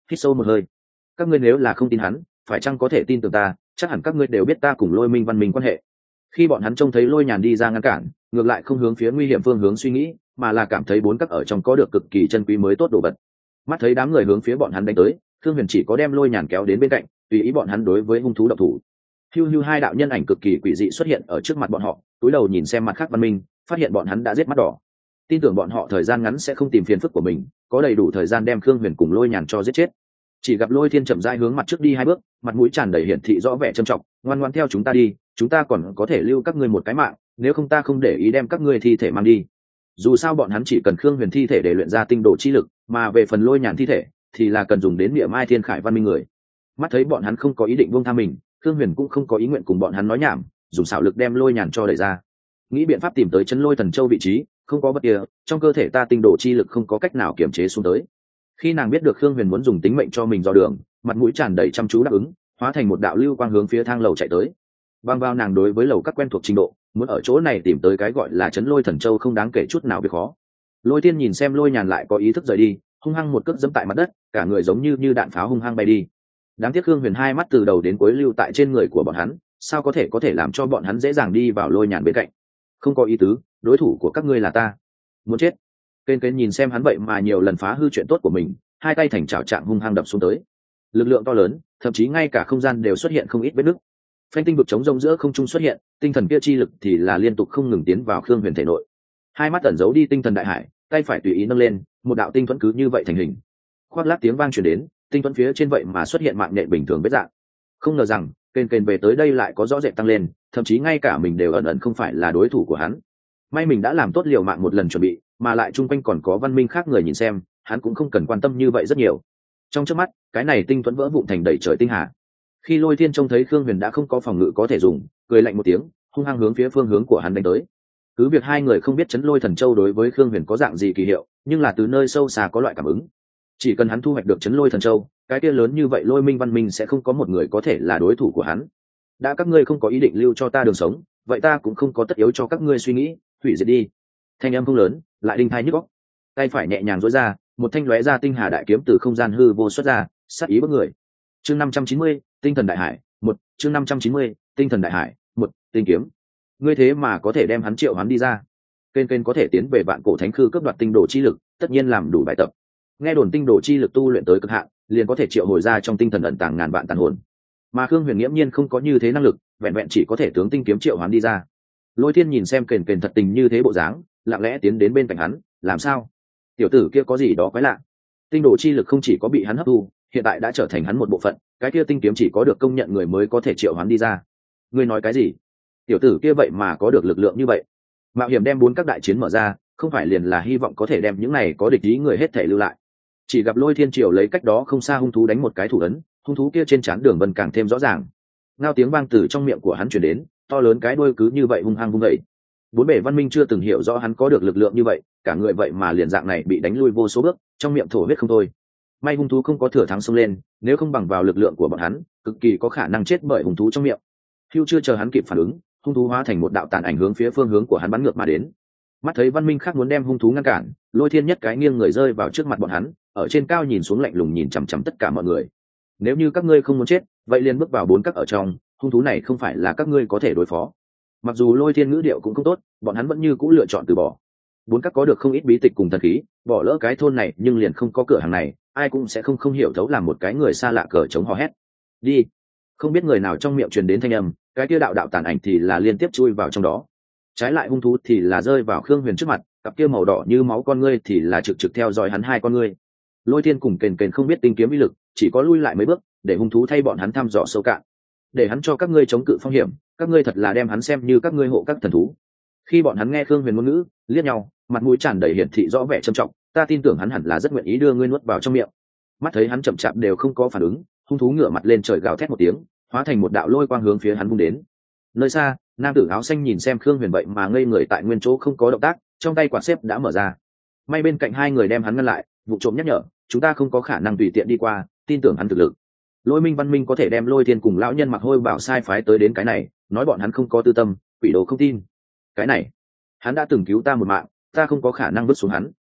hít sâu một hơi. Các ngươi nếu là không tin hắn, phải chăng có thể tin tưởng ta? Chắc hẳn các ngươi đều biết ta cùng Lôi Minh Văn Minh quan hệ. Khi bọn hắn trông thấy Lôi Nhàn đi ra ngăn cản, ngược lại không hướng phía nguy hiểm phương hướng suy nghĩ, mà là cảm thấy bốn các ở trong có được cực kỳ chân quý mới tốt đồ vật. Mắt thấy đám người hướng phía bọn hắn đánh tới, Thương Huyền chỉ có đem Lôi Nhàn kéo đến bên cạnh, tùy ý bọn hắn đối với hung thú động thủ. Hiu hiu, hai đạo nhân ảnh cực kỳ quỷ dị xuất hiện ở trước mặt bọn họ, túi đầu nhìn xem mặt khác văn minh, phát hiện bọn hắn đã giết mắt đỏ. Tin tưởng bọn họ thời gian ngắn sẽ không tìm phiền phức của mình, có đầy đủ thời gian đem Khương Huyền cùng Lôi Nhàn cho giết chết. Chỉ gặp Lôi Thiên chậm rãi hướng mặt trước đi hai bước, mặt mũi tràn đầy hiển thị rõ vẻ trầm trọng, ngoan ngoãn theo chúng ta đi, chúng ta còn có thể lưu các ngươi một cái mạng, nếu không ta không để ý đem các ngươi thi thể mang đi. Dù sao bọn hắn chỉ cần Khương Huyền thi thể để luyện ra tinh đồ chi lực, mà về phần Lôi Nhàn thi thể thì là cần dùng đến Địa Mai Thiên Khải văn minh người. Mắt thấy bọn hắn không có ý định buông tha mình, Khương Huyền cũng không có ý nguyện cùng bọn hắn nói nhảm, dùng xảo lực đem Lôi Nhàn cho đẩy ra, nghĩ biện pháp tìm tới Chấn Lôi Thần Châu vị trí. Không có bất kia, trong cơ thể ta tinh đồ chi lực không có cách nào kiềm chế xuống tới. Khi nàng biết được Khương Huyền muốn dùng tính mệnh cho mình dò đường, mặt mũi tràn đầy chăm chú đáp ứng, hóa thành một đạo lưu quang hướng phía thang lầu chạy tới. Băng vào nàng đối với lầu các quen thuộc trình độ, muốn ở chỗ này tìm tới cái gọi là Chấn Lôi Thần Châu không đáng kể chút nào việc khó. Lôi Tiên nhìn xem Lôi Nhàn lại có ý thức rời đi, hung hăng một cước giẫm tại mặt đất, cả người giống như đạn pháo hung hăng bay đi. Đáng tiếc Khương Huyền hai mắt từ đầu đến cuối lưu tại trên người của bọn hắn, sao có thể làm cho bọn hắn dễ dàng đi vào Lôi Nhàn bên cạnh. Không có ý tứ, đối thủ của các ngươi là ta. Muốn chết. Kên nhìn xem hắn vậy mà nhiều lần phá hư chuyện tốt của mình, hai tay thành chảo trạng hung hăng đập xuống tới. Lực lượng to lớn, thậm chí ngay cả không gian đều xuất hiện không ít vết nứt. Phanh tinh vực chống rông giữa không trung xuất hiện, tinh thần kia chi lực thì là liên tục không ngừng tiến vào Khương Huyền thể nội. Hai mắt ẩn giấu đi tinh thần đại hải, tay phải tùy ý nâng lên, một đạo tinh thuẫn cứ như vậy thành hình. Khoác lác tiếng vang truyền đến, tinh thuẫn phía trên vậy mà xuất hiện mạng nhện bình thường vết dạng. Không ngờ rằng, Kên về tới đây lại có rõ rệt tăng lên, thậm chí ngay cả mình đều ẩn không phải là đối thủ của hắn. May mình đã làm tốt liều mạng một lần chuẩn bị, mà lại chung quanh còn có văn minh khác người nhìn xem, hắn cũng không cần quan tâm như vậy rất nhiều. Trong chớp mắt, cái này tinh thuẫn vỡ vụn thành đầy trời tinh hà. Khi Lôi Thiên trông thấy Khương Huyền đã không có phòng ngự có thể dùng, cười lạnh một tiếng, hung hăng hướng phía phương hướng của hắn đánh tới. Cứ việc hai người không biết Chấn Lôi Thần Châu đối với Khương Huyền có dạng gì kỳ hiệu, nhưng là từ nơi sâu xa có loại cảm ứng. Chỉ cần hắn thu hoạch được Chấn Lôi Thần Châu, cái kia lớn như vậy Lôi Minh văn minh sẽ không có một người có thể là đối thủ của hắn. Đã các ngươi không có ý định lưu cho ta đường sống, vậy ta cũng không có tất yếu cho các ngươi suy nghĩ, hủy diệt đi. Thanh âm không lớn, lại đinh tai nhức óc. Tay phải nhẹ nhàng duỗi ra, một thanh lóe ra tinh hà đại kiếm từ không gian hư vô xuất ra, sát ý bức người. Chương 590, Tinh thần đại hải, 1, chương 590, Tinh thần đại hải, 1, tinh kiếm. Ngươi thế mà có thể đem hắn triệu hắn đi ra. Kên có thể tiến về vạn cổ thánh khư cướp đoạt tinh đồ chi lực, tất nhiên làm đủ bài tập. Nghe đồn tinh đồ chi lực tu luyện tới cực hạn, liền có thể triệu hồi ra trong tinh thần ẩn tàng ngàn vạn tàn hồn. Mà Khương Huyền nghiễm nhiên không có như thế năng lực, vẹn vẹn chỉ có thể tướng tinh kiếm triệu hắn đi ra. Lôi Thiên nhìn xem Kên thật tình như thế bộ dáng, lặng lẽ tiến đến bên cạnh hắn, làm sao? Tiểu tử kia có gì đó quái lạ. Tinh đồ chi lực không chỉ có bị hắn hấp thu, hiện tại đã trở thành hắn một bộ phận, cái kia tinh kiếm chỉ có được công nhận người mới có thể triệu hắn đi ra. Ngươi nói cái gì? Tiểu tử kia vậy mà có được lực lượng như vậy? Mạo hiểm đem 4 các đại chiến mở ra, không phải liền là hy vọng có thể đem những này có địch ý người hết thể lưu lại. Chỉ gặp Lôi Thiên Triều lấy cách đó không xa hung thú đánh một cái thủ ấn, hung thú kia trên trán đường vân càng thêm rõ ràng. Ngao tiếng vang từ trong miệng của hắn truyền đến, to lớn cái đuôi cứ như vậy hung hăng vung dậy. Bốn bể văn minh chưa từng hiểu rõ hắn có được lực lượng như vậy, cả người vậy mà liền dạng này bị đánh lui vô số bước, trong miệng thổ huyết không thôi. May hung thú không có thừa thắng xông lên, nếu không bằng vào lực lượng của bọn hắn, cực kỳ có khả năng chết bởi hung thú trong miệng. Hưu chưa chờ hắn kịp phản ứng, hung thú hóa thành một đạo tàn ảnh hướng phía phương hướng của hắn bắn ngược mà đến. Mắt thấy văn minh khác muốn đem hung thú ngăn cản, Lôi Thiên nhất cái nghiêng người rơi vào trước mặt bọn hắn, ở trên cao nhìn xuống lạnh lùng nhìn chằm chằm tất cả mọi người. Nếu như các ngươi không muốn chết, vậy liền bước vào 4 các ở trong, hung thú này không phải là các ngươi có thể đối phó. Mặc dù Lôi Thiên ngữ điệu cũng không tốt, bọn hắn vẫn như cũ lựa chọn từ bỏ. 4 các có được không ít bí tịch cùng thần khí, bỏ lỡ cái thôn này nhưng liền không có cửa hàng này, ai cũng sẽ không hiểu thấu làm một cái người xa lạ cờ chống hò hét. Đi. Không biết người nào trong miệng truyền đến thanh âm, cái kia đạo tàn ảnh thì là liên tiếp chui vào trong đó. Trái lại hung thú thì là rơi vào Khương Huyền trước mặt, cặp kia màu đỏ như máu con ngươi thì là trực theo dõi hắn hai con ngươi. Lôi Thiên cùng Kền không biết tinh kiếm uy lực, chỉ có lui lại mấy bước, để hung thú thay bọn hắn thăm dò sâu cạn. Để hắn cho các ngươi chống cự phong hiểm, các ngươi thật là đem hắn xem như các ngươi hộ các thần thú. Khi bọn hắn nghe Khương Huyền ngôn ngữ, liếc nhau, mặt mũi tràn đầy hiển thị rõ vẻ trầm trọng, ta tin tưởng hắn hẳn là rất nguyện ý đưa ngươi nuốt vào trong miệng. Mắt thấy hắn chậm chạp đều không có phản ứng, hung thú ngửa mặt lên trời gào thét một tiếng, hóa thành một đạo lôi quang hướng phía hắn vung đến. Nơi xa, nam tử áo xanh nhìn xem Khương Huyền vậy mà ngây người tại nguyên chỗ không có động tác, trong tay quạt xếp đã mở ra. May bên cạnh hai người đem hắn ngăn lại, vụ trộm nhắc nhở, chúng ta không có khả năng tùy tiện đi qua, tin tưởng hắn thực lực. Lôi Minh văn minh có thể đem Lôi Thiên cùng lão nhân mặc hôi bảo sai phái tới đến cái này, nói bọn hắn không có tư tâm, quỷ đồ không tin. Cái này, hắn đã từng cứu ta một mạng, ta không có khả năng vứt xuống hắn.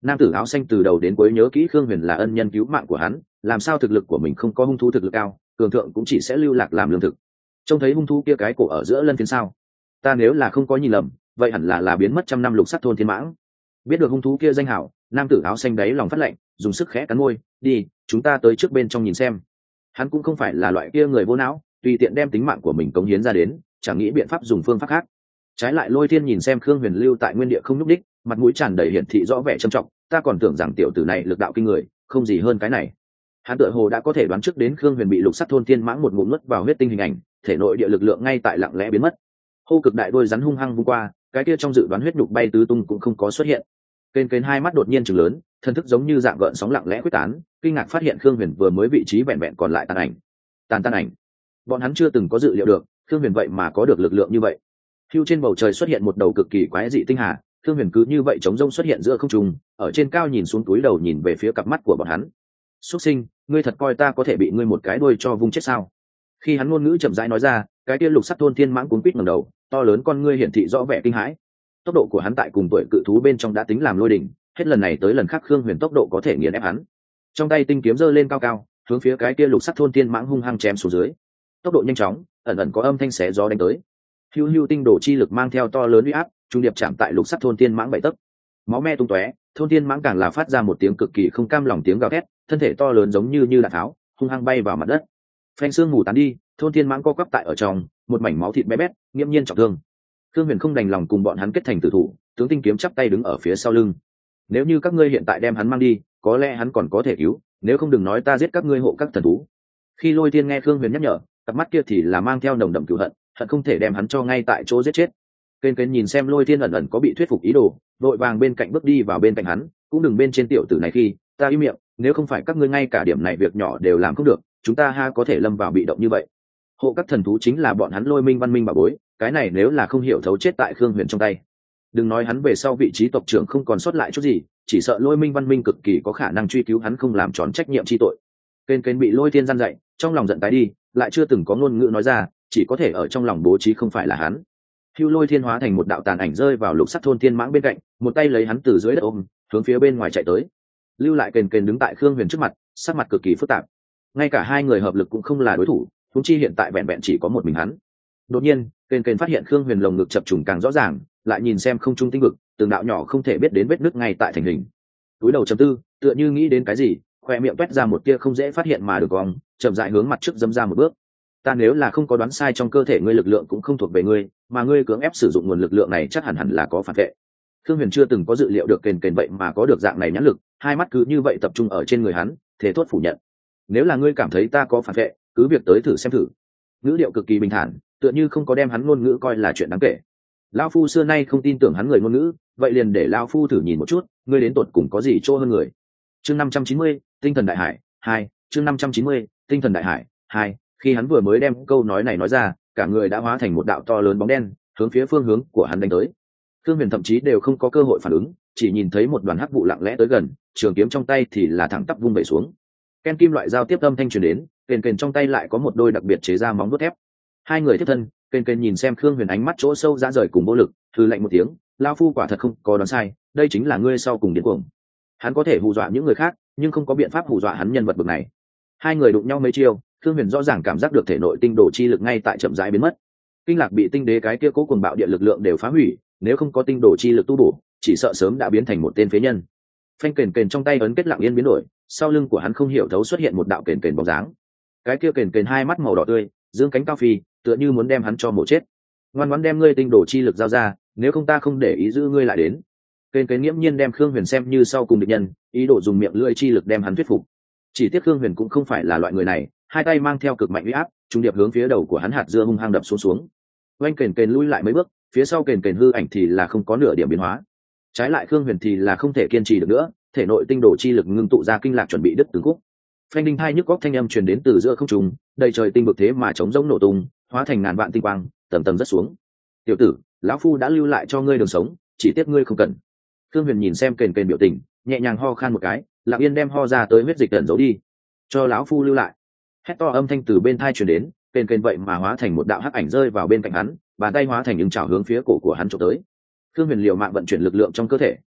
Nam tử áo xanh từ đầu đến cuối nhớ kỹ Khương Huyền là ân nhân cứu mạng của hắn, làm sao thực lực của mình không có hung thú thực lực cao, cường thượng cũng chỉ sẽ lưu lạc làm lương thực. Trông thấy hung thú kia cái cổ ở giữa lân phiến sao? Ta nếu là không có nhìn lầm, vậy hẳn là biến mất trăm năm lục sắc thôn thiên mãng. Biết được hung thú kia danh hảo, nam tử áo xanh đáy lòng phát lạnh, dùng sức khẽ cắn môi, đi, chúng ta tới trước bên trong nhìn xem. Hắn cũng không phải là loại kia người vô não, tùy tiện đem tính mạng của mình cống hiến ra đến, chẳng nghĩ biện pháp dùng phương pháp khác. Trái lại Lôi Thiên nhìn xem Khương Huyền lưu tại nguyên địa không nhúc đích, mặt mũi tràn đầy hiển thị rõ vẻ trầm trọng, ta còn tưởng rằng tiểu tử này lực đạo kinh người, không gì hơn cái này. Hắn tựa hồ đã có thể đoán trước đến Khương Huyền bị lục sắc thôn tiên mãng một ngụm nuốt vào huyết tinh hình ảnh, thể nội địa lực lượng ngay tại lặng lẽ biến mất. Hô cực đại đôi rắn hung hăng vung qua, cái kia trong dự đoán huyết nhục bay tứ tung cũng không có xuất hiện. Kên Kên hai mắt đột nhiên trừng lớn, thân thức giống như dạng gợn sóng lặng lẽ quyết tán, kinh ngạc phát hiện Khương Huyền vừa mới vị trí vẹn vẹn còn lại tàn ảnh. Bọn hắn chưa từng có dự liệu được, Khương Huyền vậy mà có được lực lượng như vậy. Hưu trên bầu trời xuất hiện một đầu cực kỳ quái dị tinh hà, Khương Huyền cứ như vậy chống rông xuất hiện giữa không trung, ở trên cao nhìn xuống túi đầu nhìn về phía cặp mắt của bọn hắn. Xuất sinh, ngươi thật coi ta có thể bị ngươi một cái đuôi cho vung chết sao? Khi hắn ngôn ngữ chậm rãi nói ra, cái kia lục sắc thôn thiên mãng cuốn quýt ngẩng đầu, to lớn con ngươi hiển thị rõ vẻ kinh hãi. Tốc độ của hắn tại cùng tuổi cự thú bên trong đã tính làm lôi đỉnh, hết lần này tới lần khác Khương Huyền tốc độ có thể nghiền ép hắn. Trong tay tinh kiếm giơ lên cao cao, hướng phía cái kia lục sắc thôn thiên mãng hung hăng chém xuống dưới. Tốc độ nhanh chóng, ẩn ẩn có âm thanh xé gió đánh tới. Hưu hưu tinh đổ chi lực mang theo to lớn uy áp, trung điệp chạm tại lục sắc thôn thiên mãng bảy tấc. Máu me tung tóe, thôn thiên mãng càng là phát ra một tiếng cực kỳ không cam lòng tiếng gào thét, thân thể to lớn giống như đạn tháo, hung hăng bay vào mặt đất. Phanh xương mù tán đi, thôn thiên mãng co quắp tại ở trong, một mảnh máu thịt bé bét, nghiêm nhiên trọng thương. Khương Huyền không đành lòng cùng bọn hắn kết thành tử thủ, tướng tinh kiếm chắp tay đứng ở phía sau lưng. Nếu như các ngươi hiện tại đem hắn mang đi, có lẽ hắn còn có thể cứu, nếu không đừng nói ta giết các ngươi hộ các thần thú. Khi Lôi Thiên nghe Khương Huyền nhắc nhở, cặp mắt kia thì là mang theo nồng đậm cừu hận, hận không thể đem hắn cho ngay tại chỗ giết chết. Kên Kên nhìn xem Lôi Thiên ẩn ẩn có bị thuyết phục ý đồ, đội vàng bên cạnh bước đi vào bên cạnh hắn, cũng đừng bên trên tiểu tử này khi ta im miệng, nếu không phải các ngươi ngay cả điểm này việc nhỏ đều làm không được, chúng ta ha có thể lâm vào bị động như vậy. Hộ các thần thú chính là bọn hắn Lôi Minh văn minh bảo bối, cái này nếu là không hiểu thấu chết tại Khương Huyền trong tay. Đừng nói hắn về sau vị trí tộc trưởng không còn sót lại chút gì, chỉ sợ Lôi Minh văn minh cực kỳ có khả năng truy cứu hắn không làm tròn trách nhiệm chi tội. Kên Kên bị Lôi Thiên gian dạy, trong lòng giận tái đi, lại chưa từng có ngôn ngữ nói ra, chỉ có thể ở trong lòng bố trí không phải là hắn. Hưu Lôi Thiên hóa thành một đạo tàn ảnh rơi vào lục sắc thôn thiên mãng bên cạnh, một tay lấy hắn từ dưới đất ôm, hướng phía bên ngoài chạy tới. Lưu lại Kên Kên đứng tại Khương Huyền trước mặt, sắc mặt cực kỳ phức tạp. Ngay cả hai người hợp lực cũng không là đối thủ, huống chi hiện tại vẹn vẹn chỉ có một mình hắn. Đột nhiên, Kên Kên phát hiện Khương Huyền lồng ngực chập trùng càng rõ ràng, lại nhìn xem không trung tinh vực, từng đạo nhỏ không thể biết đến vết nứt ngay tại thành hình. Túi đầu trầm tư, tựa như nghĩ đến cái gì, khoe miệng toét ra một tia không dễ phát hiện mà được cong, chậm rãi hướng mặt trước dâm ra một bước. Ta nếu là không có đoán sai trong cơ thể ngươi lực lượng cũng không thuộc về ngươi, mà ngươi cưỡng ép sử dụng nguồn lực lượng này chắc hẳn là có phản vệ. Khương Huyền chưa từng có dự liệu được Kên Kên vậy mà có được dạng này nhãn lực, hai mắt cứ như vậy tập trung ở trên người hắn, thế thốt phủ nhận. Nếu là ngươi cảm thấy ta có phản vệ, cứ việc tới thử xem thử. Ngữ điệu cực kỳ bình thản, tựa như không có đem hắn ngôn ngữ coi là chuyện đáng kể. Lão phu xưa nay không tin tưởng hắn người ngôn ngữ, vậy liền để lão phu thử nhìn một chút, ngươi đến tột cùng có gì chỗ hơn người. Chương 590, Tinh thần đại hải 2, chương 590, Tinh thần đại hải 2. Khi hắn vừa mới đem câu nói này nói ra, cả người đã hóa thành một đạo to lớn bóng đen, hướng phía phương hướng của hắn đánh tới. Khương Huyền thậm chí đều không có cơ hội phản ứng, chỉ nhìn thấy một đoàn hắc vụ lặng lẽ tới gần, trường kiếm trong tay thì là thẳng tắp vung về xuống. Ken kim loại giao tiếp âm thanh truyền đến, Kên Kên trong tay lại có một đôi đặc biệt chế ra móng vuốt thép. Hai người tiếp thân, Kên Kên nhìn xem Khương Huyền ánh mắt chỗ sâu ra rời cùng vô lực, hừ lạnh một tiếng, lão phu quả thật không có đoán sai, đây chính là ngươi sau cùng điên cuồng. Hắn có thể hù dọa những người khác, nhưng không có biện pháp hù dọa hắn nhân vật bậc này. Hai người đụng nhau mấy chiêu, Khương Huyền rõ ràng cảm giác được thể nội tinh đồ chi lực ngay tại chậm rãi biến mất. Kinh lạc bị tinh đế cái kia cố cuồng bạo địa lực lượng đều phá hủy, nếu không có tinh đồ chi lực tu bổ, chỉ sợ sớm đã biến thành một tên phế nhân. Phanh Kên Kên trong tay ấn kết lặng yên biến đổi, sau lưng của hắn không hiểu thấu xuất hiện một đạo Kên Kên bóng dáng. Cái kia Kên Kên hai mắt màu đỏ tươi, dương cánh cao phi, tựa như muốn đem hắn cho mổ chết. Ngoan ngoãn đem ngươi tinh đồ chi lực giao ra, nếu không ta không để ý giữ ngươi lại đến. Kên Kên nghiễm nhiên đem Khương Huyền xem như sau cùng địch nhân, ý đồ dùng miệng lưỡi chi lực đem hắn thuyết phục. Chỉ tiếc Khương Huyền cũng không phải là loại người này, hai tay mang theo cực mạnh uy áp, trung điệp hướng phía đầu của hắn hạt dưa hung hăng đập xuống. Oanh Kên Kên lui lại mấy bước, phía sau Kên Kên hư ảnh thì là không có nửa điểm biến hóa. Trái lại Khương Huyền thì là không thể kiên trì được nữa, thể nội tinh đồ chi lực ngưng tụ ra kinh lạc chuẩn bị đứt từng khúc. Phanh đinh hai nhức góc thanh âm truyền đến từ giữa không trung, đầy trời tinh vực thế mà chống rỗng nổ tung, hóa thành ngàn vạn tinh quang, tầng tầng rất xuống. Tiểu tử, lão phu đã lưu lại cho ngươi đường sống, chỉ tiếc ngươi không cần. Khương Huyền nhìn xem Kên Kên biểu tình, nhẹ nhàng ho khan một cái, lặng yên đem ho ra tới huyết dịch ẩn giấu đi. Cho lão phu lưu lại. Hét to âm thanh từ bên tai truyền đến, Kên Kên vậy mà hóa thành một đạo hắc ảnh rơi vào bên cạnh hắn, bàn tay hóa thành những chảo hướng phía cổ của hắn chụp tới. Khương Huyền liều mạng vận chuyển lực lượng trong cơ thể,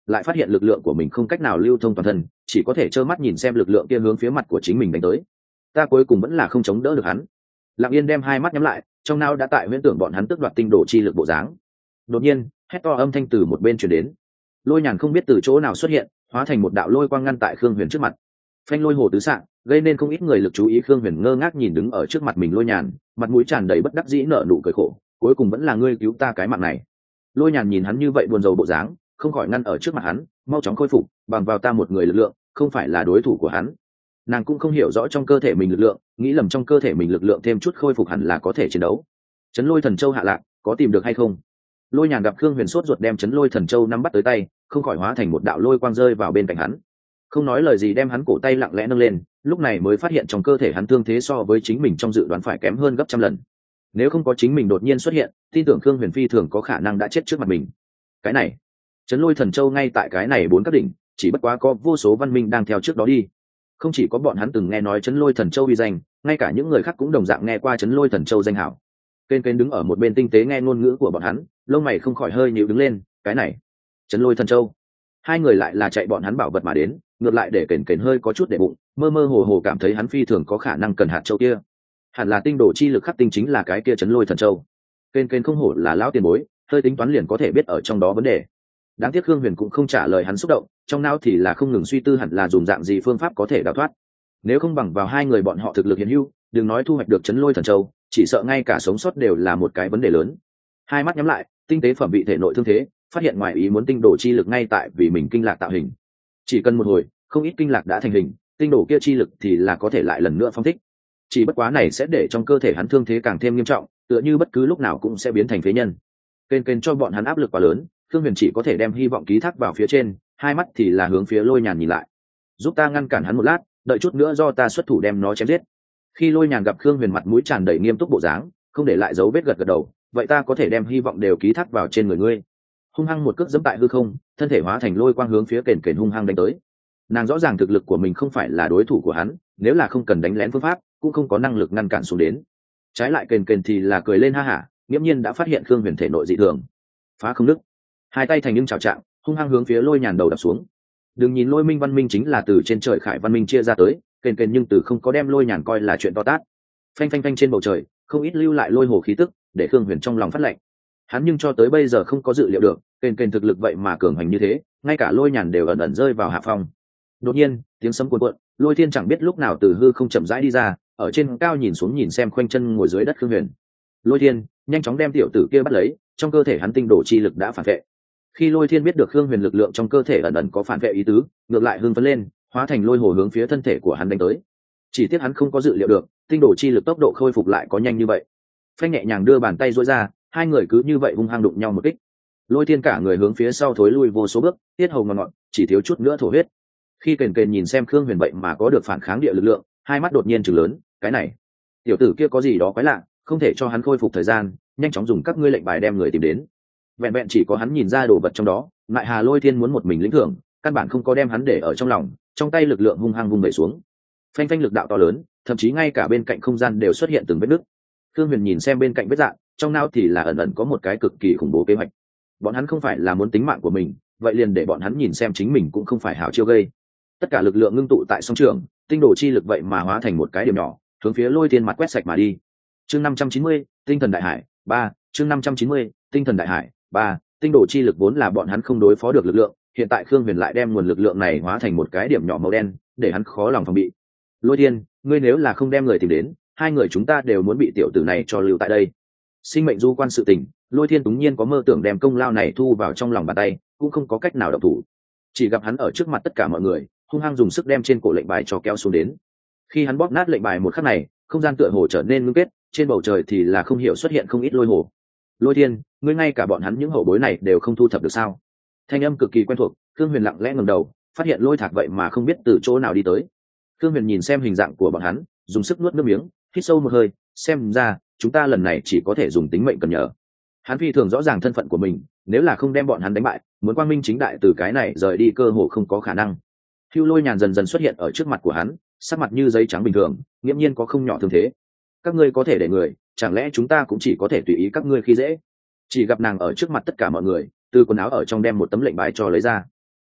lại phát hiện lực lượng của mình không cách nào lưu thông toàn thân, chỉ có thể trơ mắt nhìn xem lực lượng kia hướng phía mặt của chính mình đánh tới. Ta cuối cùng vẫn là không chống đỡ được hắn. Lặng Yên đem hai mắt nhắm lại, trong não đã tại huyễn tưởng bọn hắn tước đoạt tinh đồ chi lực bộ dáng. Đột nhiên, hét to âm thanh từ một bên truyền đến. Lôi Nhàn không biết từ chỗ nào xuất hiện, hóa thành một đạo lôi quang ngăn tại Khương Huyền trước mặt. Phanh lôi hồ tứ xạ, gây nên không ít người lực chú ý. Khương Huyền ngơ ngác nhìn đứng ở trước mặt mình Lôi Nhàn, mặt mũi tràn đầy bất đắc dĩ nở nụ cười khổ, cuối cùng vẫn là ngươi cứu ta cái mạng này. Lôi Nhàn nhìn hắn như vậy buồn rầu bộ dáng, không khỏi ngăn ở trước mặt hắn, mau chóng khôi phục, bằng vào ta một người lực lượng, không phải là đối thủ của hắn. Nàng cũng không hiểu rõ trong cơ thể mình lực lượng, nghĩ lầm trong cơ thể mình lực lượng thêm chút khôi phục hẳn là có thể chiến đấu. Chấn Lôi Thần Châu hạ lạc, có tìm được hay không? Lôi Nhàn gặp Khương Huyền sốt ruột đem Chấn Lôi Thần Châu nắm bắt tới tay, không khỏi hóa thành một đạo lôi quang rơi vào bên cạnh hắn. Không nói lời gì đem hắn cổ tay lặng lẽ nâng lên, lúc này mới phát hiện trong cơ thể hắn thương thế so với chính mình trong dự đoán phải kém hơn gấp trăm lần. Nếu không có chính mình đột nhiên xuất hiện, tin tưởng Khương Huyền phi thường có khả năng đã chết trước mặt mình. Cái này, Chấn Lôi Thần Châu ngay tại cái này bốn các đỉnh, chỉ bất quá có vô số văn minh đang theo trước đó đi. Không chỉ có bọn hắn từng nghe nói Chấn Lôi Thần Châu uy danh, ngay cả những người khác cũng đồng dạng nghe qua Chấn Lôi Thần Châu danh hảo. Kên Kên đứng ở một bên tinh tế nghe ngôn ngữ của bọn hắn, lông mày không khỏi hơi nhíu đứng lên. Cái này, Chấn Lôi Thần Châu, hai người lại là chạy bọn hắn bảo vật mà đến, ngược lại để Kên Kên hơi có chút để bụng, mơ mơ hồ hồ cảm thấy hắn phi thường có khả năng cần hạt châu kia. Hẳn là tinh đồ chi lực khắc tinh chính là cái kia Chấn Lôi Thần Châu. Kên Kên không hổ là lão tiền bối, hơi tính toán liền có thể biết ở trong đó vấn đề. Đáng tiếc Khương Huyền cũng không trả lời hắn xúc động, trong não thì là không ngừng suy tư hẳn là dùng dạng gì phương pháp có thể đào thoát. Nếu không bằng vào hai người bọn họ thực lực hiện hữu, đừng nói thu hoạch được Chấn Lôi Thần Châu, chỉ sợ ngay cả sống sót đều là một cái vấn đề lớn. Hai mắt nhắm lại, tinh tế phẩm vị thể nội thương thế, phát hiện ngoài ý muốn tinh đồ chi lực ngay tại vì mình kinh lạc tạo hình. Chỉ cần một hồi, không ít kinh lạc đã thành hình, tinh đồ kia chi lực thì là có thể lại lần nữa phong thích. Chỉ bất quá này sẽ để trong cơ thể hắn thương thế càng thêm nghiêm trọng, tựa như bất cứ lúc nào cũng sẽ biến thành phế nhân. Kên Kên cho bọn hắn áp lực quá lớn, Khương Huyền chỉ có thể đem hy vọng ký thác vào phía trên, hai mắt thì là hướng phía Lôi Nhàn nhìn lại. Giúp ta ngăn cản hắn một lát, đợi chút nữa do ta xuất thủ đem nó chém giết. Khi Lôi Nhàn gặp Khương Huyền mặt mũi tràn đầy nghiêm túc bộ dáng, không để lại dấu vết gật gật đầu, vậy ta có thể đem hy vọng đều ký thác vào trên người ngươi. Hung hăng một cước giẫm tại hư không, thân thể hóa thành lôi quang hướng phía Kên Kên hung hăng đánh tới. Nàng rõ ràng thực lực của mình không phải là đối thủ của hắn, nếu là không cần đánh lén phương pháp, cũng không có năng lực ngăn cản xuống đến. Trái lại Kên Kên thì là cười lên ha hả, nghiễm nhiên đã phát hiện Khương Huyền thể nội dị thường. Phá không nứt, hai tay thành nhưng chảo trạng, hung hăng hướng phía Lôi Nhàn đầu đập xuống. Đừng nhìn Lôi Minh văn minh chính là từ trên trời khải văn minh chia ra tới, Kên Kên nhưng từ không có đem Lôi Nhàn coi là chuyện to tát. Phanh phanh phanh trên bầu trời, không ít lưu lại lôi hồ khí tức, để Khương Huyền trong lòng phát lạnh. Hắn nhưng cho tới bây giờ không có dự liệu được, Kên Kên thực lực vậy mà cường hành như thế, ngay cả Lôi Nhàn đều ẩn ẩn rơi vào hạ phong. Đột nhiên, tiếng sấm cuồn cuộn, Lôi Thiên chẳng biết lúc nào từ hư không chậm rãi đi ra, ở trên cao nhìn xuống nhìn xem khoanh chân ngồi dưới đất Khương Huyền. Lôi Thiên nhanh chóng đem tiểu tử kia bắt lấy, trong cơ thể hắn tinh đồ chi lực đã phản vệ. Khi Lôi Thiên biết được Khương Huyền lực lượng trong cơ thể ẩn ẩn có phản vệ ý tứ, ngược lại hưng phấn lên, hóa thành lôi hồ hướng phía thân thể của hắn đánh tới. Chỉ tiếc hắn không có dự liệu được, tinh đồ chi lực tốc độ khôi phục lại có nhanh như vậy. Phanh nhẹ nhàng đưa bàn tay duỗi ra, hai người cứ như vậy hung hăng đụng nhau một kích. Lôi Thiên cả người hướng phía sau thối lui vô số bước, tiết hầu ngọt ngọt, chỉ thiếu chút nữa thổ huyết. Khi Kên Kên nhìn xem Khương Huyền vậy mà có được phản kháng địa lực lượng, hai mắt đột nhiên trừng lớn, cái này, tiểu tử kia có gì đó quái lạ, không thể cho hắn khôi phục thời gian, nhanh chóng dùng các ngươi lệnh bài đem người tìm đến. Vẹn vẹn chỉ có hắn nhìn ra đồ vật trong đó, lại Hà Lôi Thiên muốn một mình lĩnh thưởng, căn bản không có đem hắn để ở trong lòng, trong tay lực lượng hung hăng vung vẩy xuống. Phanh phanh lực đạo to lớn, thậm chí ngay cả bên cạnh không gian đều xuất hiện từng vết nứt. Khương Huyền nhìn xem bên cạnh vết dạn, trong não thì là ẩn ẩn có một cái cực kỳ khủng bố kế hoạch. Bọn hắn không phải là muốn tính mạng của mình, vậy liền để bọn hắn nhìn xem chính mình cũng không phải hảo chiêu gây. Tất cả lực lượng ngưng tụ tại song trường, tinh đồ chi lực vậy mà hóa thành một cái điểm nhỏ, hướng phía Lôi Thiên mặt quét sạch mà đi. Chương 590, Tinh thần đại hải 3, chương 590, Tinh thần đại hải 3, tinh đồ chi lực vốn là bọn hắn không đối phó được lực lượng, hiện tại Khương Huyền lại đem nguồn lực lượng này hóa thành một cái điểm nhỏ màu đen, để hắn khó lòng phòng bị. Lôi Thiên, ngươi nếu là không đem người tìm đến, hai người chúng ta đều muốn bị tiểu tử này cho lưu tại đây. Sinh mệnh du quan sự tình, Lôi Thiên túng nhiên có mơ tưởng đem công lao này thu vào trong lòng bàn tay, cũng không có cách nào động thủ. Chỉ gặp hắn ở trước mặt tất cả mọi người, hung hăng dùng sức đem trên cổ lệnh bài cho kéo xuống đến. Khi hắn bóp nát lệnh bài một khắc này, không gian tựa hồ trở nên ngưng kết, trên bầu trời thì là không hiểu xuất hiện không ít lôi hồ. Lôi Thiên, ngươi ngay cả bọn hắn những hậu bối này đều không thu thập được sao? Thanh âm cực kỳ quen thuộc, Khương Huyền lặng lẽ ngẩng đầu, phát hiện Lôi Thạc vậy mà không biết từ chỗ nào đi tới. Khương Huyền nhìn xem hình dạng của bọn hắn, dùng sức nuốt nước miếng, hít sâu một hơi, xem ra chúng ta lần này chỉ có thể dùng tính mệnh cần nhờ. Hắn phi thường rõ ràng thân phận của mình, nếu là không đem bọn hắn đánh bại, muốn quang minh chính đại từ cái này rời đi cơ hồ không có khả năng. Hưu Lôi Nhàn dần dần xuất hiện ở trước mặt của hắn, sắc mặt như giấy trắng bình thường, nghiễm nhiên có không nhỏ thương thế. Các ngươi có thể để người, chẳng lẽ chúng ta cũng chỉ có thể tùy ý các ngươi khi dễ? Chỉ gặp nàng ở trước mặt tất cả mọi người, từ quần áo ở trong đem một tấm lệnh bài cho lấy ra.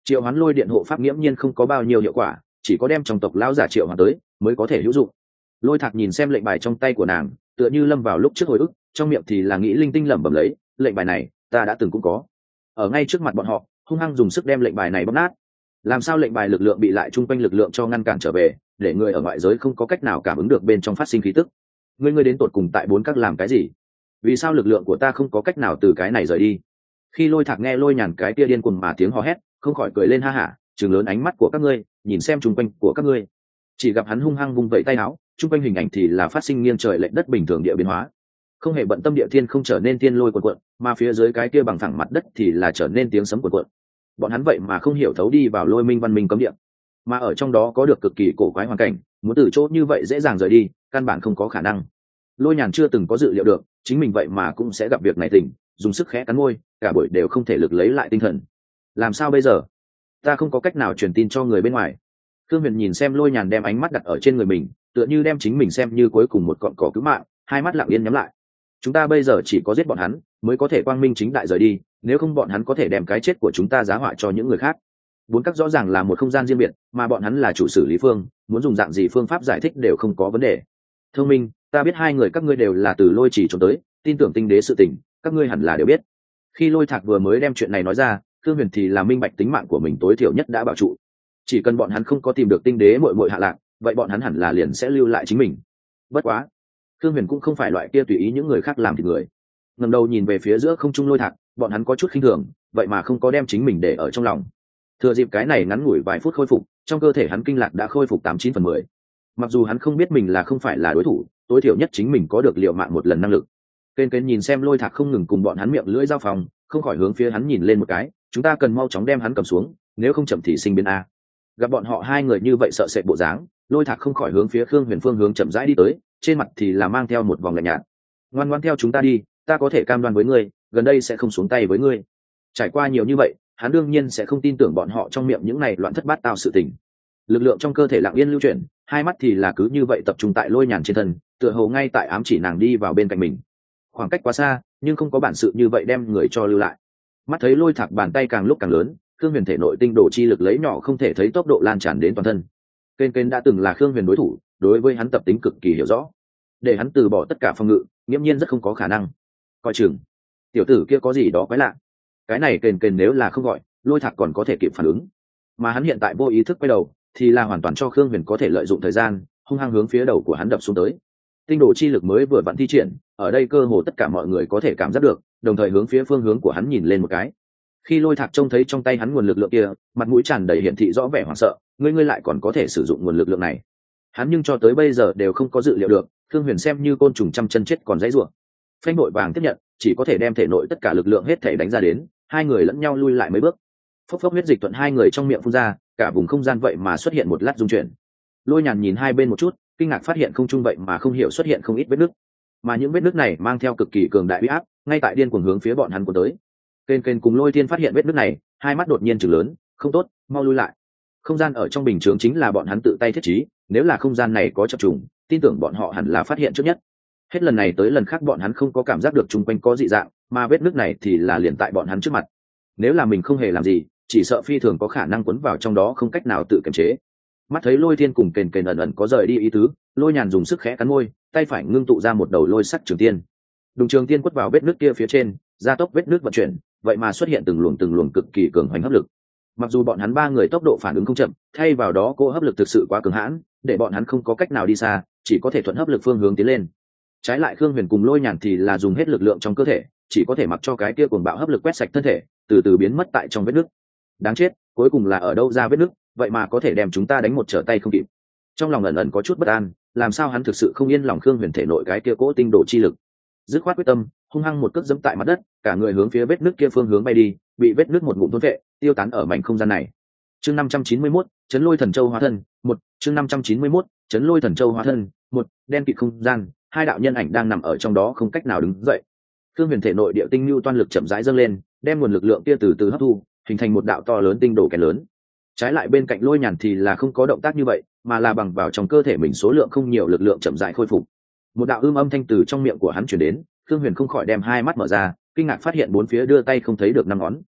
triệu hoán lôi điện hộ pháp nghiễm nhiên không có bao nhiêu hiệu quả, chỉ có đem trong tộc lão giả triệu hoán tới mới có thể hữu dụng. Lôi Thạc nhìn xem lệnh bài trong tay của nàng, tựa như lâm vào lúc trước hồi ức, trong miệng thì là nghĩ linh tinh lẩm bẩm lấy, lệnh bài này ta đã từng cũng có. Ở ngay trước mặt bọn họ, hung hăng dùng sức đem lệnh bài này bóp nát. Làm sao lệnh bài lực lượng bị lại chung quanh lực lượng cho ngăn cản trở về, để người ở ngoại giới không có cách nào cảm ứng được bên trong phát sinh khí tức. Ngươi đến tột cùng tại bốn các làm cái gì? Vì sao lực lượng của ta không có cách nào từ cái này rời đi? Khi Lôi Thạc nghe Lôi Nhàn cái kia điên cuồng mà tiếng hò hét, không khỏi cười lên ha hả, trừng lớn ánh mắt của các ngươi, nhìn xem chung quanh của các ngươi. Chỉ gặp hắn hung hăng vung vẩy tay áo, chung quanh hình ảnh thì là phát sinh nghiêng trời lệch đất bình thường địa biến hóa. Không hề bận tâm địa thiên không trở nên tiên lôi cuộn cuộn, mà phía dưới cái kia bằng thẳng mặt đất thì là trở nên tiếng sấm cuộn cuộn. Bọn hắn vậy mà không hiểu thấu đi vào Lôi Minh văn minh cấm địa, mà ở trong đó có được cực kỳ cổ quái hoàn cảnh, muốn từ chỗ như vậy dễ dàng rời đi, căn bản không có khả năng. Lôi Nhàn chưa từng có dự liệu được, chính mình vậy mà cũng sẽ gặp việc này tình, dùng sức khẽ cắn môi, cả buổi đều không thể lực lấy lại tinh thần. Làm sao bây giờ? Ta không có cách nào truyền tin cho người bên ngoài. Thương Huyền nhìn xem Lôi Nhàn đem ánh mắt đặt ở trên người mình, tựa như đem chính mình xem như cuối cùng một cọn cỏ cứu mạng, hai mắt lặng yên nhắm lại. Chúng ta bây giờ chỉ có giết bọn hắn mới có thể quang minh chính đại rời đi, nếu không bọn hắn có thể đem cái chết của chúng ta giá họa cho những người khác. Bốn các rõ ràng là một không gian riêng biệt, mà bọn hắn là chủ xử lý phương, muốn dùng dạng gì phương pháp giải thích đều không có vấn đề. Thông minh, ta biết hai người các ngươi đều là từ Lôi Chỉ trốn tới, tin tưởng tinh đế sự tình, các ngươi hẳn là đều biết. Khi Lôi Thạc vừa mới đem chuyện này nói ra, Thương Huyền thì là minh bạch tính mạng của mình tối thiểu nhất đã bảo trụ. Chỉ cần bọn hắn không có tìm được tinh đế muội muội hạ lạc, vậy bọn hắn hẳn là liền sẽ lưu lại chính mình. Bất quá, Thương Huyền cũng không phải loại kia tùy ý những người khác làm thịt người. Ngẩng đầu nhìn về phía giữa không trung Lôi Thạc, bọn hắn có chút khinh thường, vậy mà không có đem chính mình để ở trong lòng. Thừa dịp cái này ngắn ngủi vài phút khôi phục, trong cơ thể hắn kinh lạc đã khôi phục 89/10. Mặc dù hắn không biết mình là không phải là đối thủ, tối thiểu nhất chính mình có được liều mạng một lần năng lực. Kên nhìn xem Lôi Thạc không ngừng cùng bọn hắn miệng lưỡi giao phòng, không khỏi hướng phía hắn nhìn lên một cái, chúng ta cần mau chóng đem hắn cầm xuống, nếu không chậm thì sinh biến a. Gặp bọn họ hai người như vậy sợ sệt bộ dáng, Lôi Thạc không khỏi hướng phía Khương Huyền phương hướng chậm rãi đi tới, trên mặt thì là mang theo một vòng lạnh nhạt. Ngoan ngoãn theo chúng ta đi, ta có thể cam đoan với ngươi, gần đây sẽ không xuống tay với ngươi. Trải qua nhiều như vậy, hắn đương nhiên sẽ không tin tưởng bọn họ trong miệng những này loạn thất bát tao sự tình. Lực lượng trong cơ thể lặng yên lưu chuyển, hai mắt thì là cứ như vậy tập trung tại Lôi Nhàn trên thân, tựa hồ ngay tại ám chỉ nàng đi vào bên cạnh mình. Khoảng cách quá xa, nhưng không có bản sự như vậy đem người cho lưu lại. Mắt thấy Lôi Thạc bàn tay càng lúc càng lớn, Khương Huyền thể nội tinh đồ chi lực lấy nhỏ không thể thấy tốc độ lan tràn đến toàn thân. Kên đã từng là Khương Huyền đối thủ, đối với hắn tập tính cực kỳ hiểu rõ, để hắn từ bỏ tất cả phòng ngự, nghiễm nhiên rất không có khả năng. Coi chừng, tiểu tử kia có gì đó quái lạ. Cái này Kên nếu là không gọi, Lôi Thạc còn có thể kịp phản ứng, mà hắn hiện tại vô ý thức quay đầu, thì là hoàn toàn cho Khương Huyền có thể lợi dụng thời gian, hung hăng hướng phía đầu của hắn đập xuống tới. Tinh đồ chi lực mới vừa vặn thi triển, ở đây cơ hồ tất cả mọi người có thể cảm giác được, đồng thời hướng phía phương hướng của hắn nhìn lên một cái. Khi Lôi Thạc trông thấy trong tay hắn nguồn lực lượng kia, mặt mũi tràn đầy hiển thị rõ vẻ hoảng sợ, ngươi lại còn có thể sử dụng nguồn lực lượng này. Hắn nhưng cho tới bây giờ đều không có dự liệu được, Khương Huyền xem như côn trùng trăm chân chết còn dãy rủa. Phanh vội vàng tiếp nhận, chỉ có thể đem thể nội tất cả lực lượng hết thể đánh ra đến, hai người lẫn nhau lui lại mấy bước. Phốc phốc huyết dịch thuận hai người trong miệng phun ra, cả vùng không gian vậy mà xuất hiện một lát rung chuyển. Lôi Nhàn nhìn hai bên một chút, kinh ngạc phát hiện không trung vậy mà không hiểu xuất hiện không ít vết nứt, mà những vết nứt này mang theo cực kỳ cường đại uy áp, ngay tại điên cuồng hướng phía bọn hắn cuốn tới. Kên cùng Lôi Thiên phát hiện vết nứt này, hai mắt đột nhiên trừng lớn, không tốt, mau lui lại. Không gian ở trong bình chướng chính là bọn hắn tự tay thiết trí, nếu là không gian này có chập trùng, tin tưởng bọn họ hẳn là phát hiện trước nhất. Hết lần này tới lần khác bọn hắn không có cảm giác được chung quanh có dị dạng, mà vết nứt này thì là liền tại bọn hắn trước mặt. Nếu là mình không hề làm gì, chỉ sợ phi thường có khả năng cuốn vào trong đó không cách nào tự kiềm chế. Mắt thấy Lôi Thiên cùng Kền ẩn ẩn có rời đi ý tứ, Lôi Nhàn dùng sức khẽ cắn môi, tay phải ngưng tụ ra một đầu lôi sắc trường tiên. Đùng trường tiên quất vào vết nứt kia phía trên, gia tốc vết nứt vận chuyển, vậy mà xuất hiện từng luồng cực kỳ cường hoành hấp lực. Mặc dù bọn hắn ba người tốc độ phản ứng không chậm, thay vào đó cô hấp lực thực sự quá cường hãn, để bọn hắn không có cách nào đi xa, chỉ có thể thuận hấp lực phương hướng tiến lên. Trái lại Khương Huyền cùng Lôi Nhàn thì là dùng hết lực lượng trong cơ thể, chỉ có thể mặc cho cái kia cuồng bạo hấp lực quét sạch thân thể, từ từ biến mất tại trong vết nứt. Đáng chết, cuối cùng là ở đâu ra vết nứt, vậy mà có thể đem chúng ta đánh một trở tay không kịp. Trong lòng ẩn ẩn có chút bất an, làm sao hắn thực sự không yên lòng Khương Huyền thể nội cái kia cỗ tinh độ chi lực. Dứt khoát quyết tâm, hung hăng một cước giẫm tại mặt đất, cả người hướng phía vết nứt kia phương hướng bay đi, bị vết nứt một ngụm thôn vệ, tiêu tán ở mảnh không gian này. Chương 591, Chấn Lôi Thần Châu hóa thân, 1, chương 591, Chấn Lôi Thần Châu hóa thân, 1, đen kịt không gian, hai đạo nhân ảnh đang nằm ở trong đó không cách nào đứng dậy. Khương Huyền thể nội địa tinh lưu toan lực chậm rãi dâng lên, đem nguồn lực lượng kia từ từ hấp thu, hình thành một đạo to lớn tinh đồ kén lớn. Trái lại bên cạnh Lôi Nhàn thì là không có động tác như vậy, mà là bằng vào trong cơ thể mình số lượng không nhiều lực lượng chậm rãi khôi phục. Một đạo âm thanh từ trong miệng của hắn truyền đến, Khương Huyền không khỏi đem hai mắt mở ra, kinh ngạc phát hiện bốn phía đưa tay không thấy được năm ngón.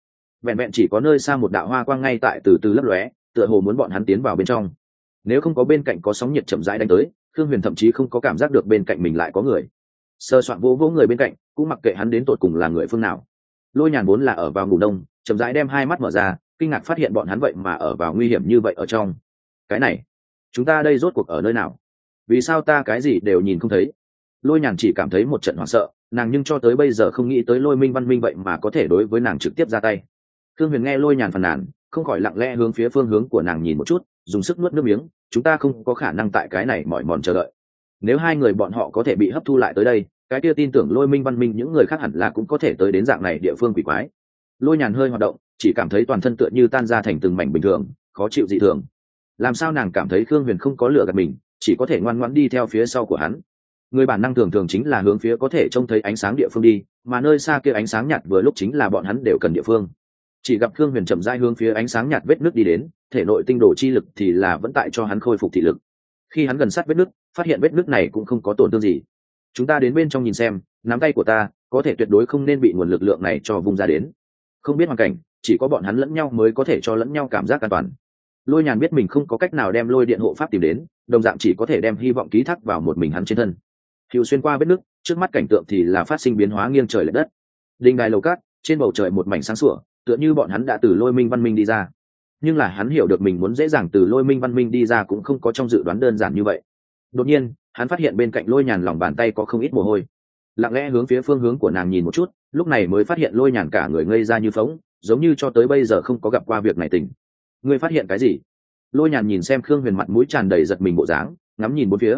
vẹn vẹn chỉ có nơi xa một đạo hoa quang ngay tại từ từ lấp lóe, tựa hồ muốn bọn hắn tiến vào bên trong. Nếu không có bên cạnh có sóng nhiệt chậm rãi đánh tới, Khương Huyền thậm chí không có cảm giác được bên cạnh mình lại có người. Sơ soạn vỗ vỗ người bên cạnh, cũng mặc kệ hắn đến tột cùng là người phương nào. Lôi Nhàn vốn là ở vào ngủ đông, chậm rãi đem hai mắt mở ra, kinh ngạc phát hiện bọn hắn vậy mà ở vào nguy hiểm như vậy ở trong. Cái này, chúng ta đây rốt cuộc ở nơi nào? Vì sao ta cái gì đều nhìn không thấy? Lôi Nhàn chỉ cảm thấy một trận hoảng sợ, nàng nhưng cho tới bây giờ không nghĩ tới Lôi Minh Văn Minh vậy mà có thể đối với nàng trực tiếp ra tay. Khương Huyền nghe Lôi Nhàn phàn nàn, không khỏi lặng lẽ hướng phía phương hướng của nàng nhìn một chút, dùng sức nuốt nước miếng. Chúng ta không có khả năng tại cái này mỏi mòn chờ đợi. Nếu hai người bọn họ có thể bị hấp thu lại tới đây, cái kia tin tưởng Lôi Minh Văn Minh những người khác hẳn là cũng có thể tới đến dạng này địa phương quỷ quái. Lôi Nhàn hơi hoạt động, chỉ cảm thấy toàn thân tựa như tan ra thành từng mảnh bình thường, khó chịu dị thường. Làm sao nàng cảm thấy Khương Huyền không có lựa gạt mình, chỉ có thể ngoan ngoãn đi theo phía sau của hắn. Người bản năng thường thường chính là hướng phía có thể trông thấy ánh sáng địa phương đi, mà nơi xa kia ánh sáng nhạt vừa lúc chính là bọn hắn đều cần địa phương. Chỉ gặp Khương Huyền chậm rãi hướng phía ánh sáng nhạt vết nước đi đến, thể nội tinh đồ chi lực thì là vẫn tại cho hắn khôi phục thị lực. Khi hắn gần sát vết nước, phát hiện vết nước này cũng không có tổn thương gì. Chúng ta đến bên trong nhìn xem, nắm tay của ta có thể tuyệt đối không nên bị nguồn lực lượng này cho vung ra đến. Không biết hoàn cảnh, chỉ có bọn hắn lẫn nhau mới có thể cho lẫn nhau cảm giác an toàn. Lôi Nhàn biết mình không có cách nào đem lôi điện hộ pháp tìm đến, đồng dạng chỉ có thể đem hy vọng ký thác vào một mình hắn trên thân. Hữu xuyên qua vết nước, trước mắt cảnh tượng thì là phát sinh biến hóa nghiêng trời lệch đất. Đình đài lầu cát, trên bầu trời một mảnh sáng sủa, tựa như bọn hắn đã từ Lôi Minh Văn Minh đi ra. Nhưng là hắn hiểu được mình muốn dễ dàng từ Lôi Minh Văn Minh đi ra cũng không có trong dự đoán đơn giản như vậy. Đột nhiên, hắn phát hiện bên cạnh Lôi Nhàn lòng bàn tay có không ít mồ hôi. Lặng lẽ hướng phía phương hướng của nàng nhìn một chút, lúc này mới phát hiện Lôi Nhàn cả người ngây ra như phỗng, giống như cho tới bây giờ không có gặp qua việc này tình. Ngươi phát hiện cái gì? Lôi Nhàn nhìn xem Khương Huyền mặt mũi tràn đầy giật mình bộ dáng, ngắm nhìn bốn phía,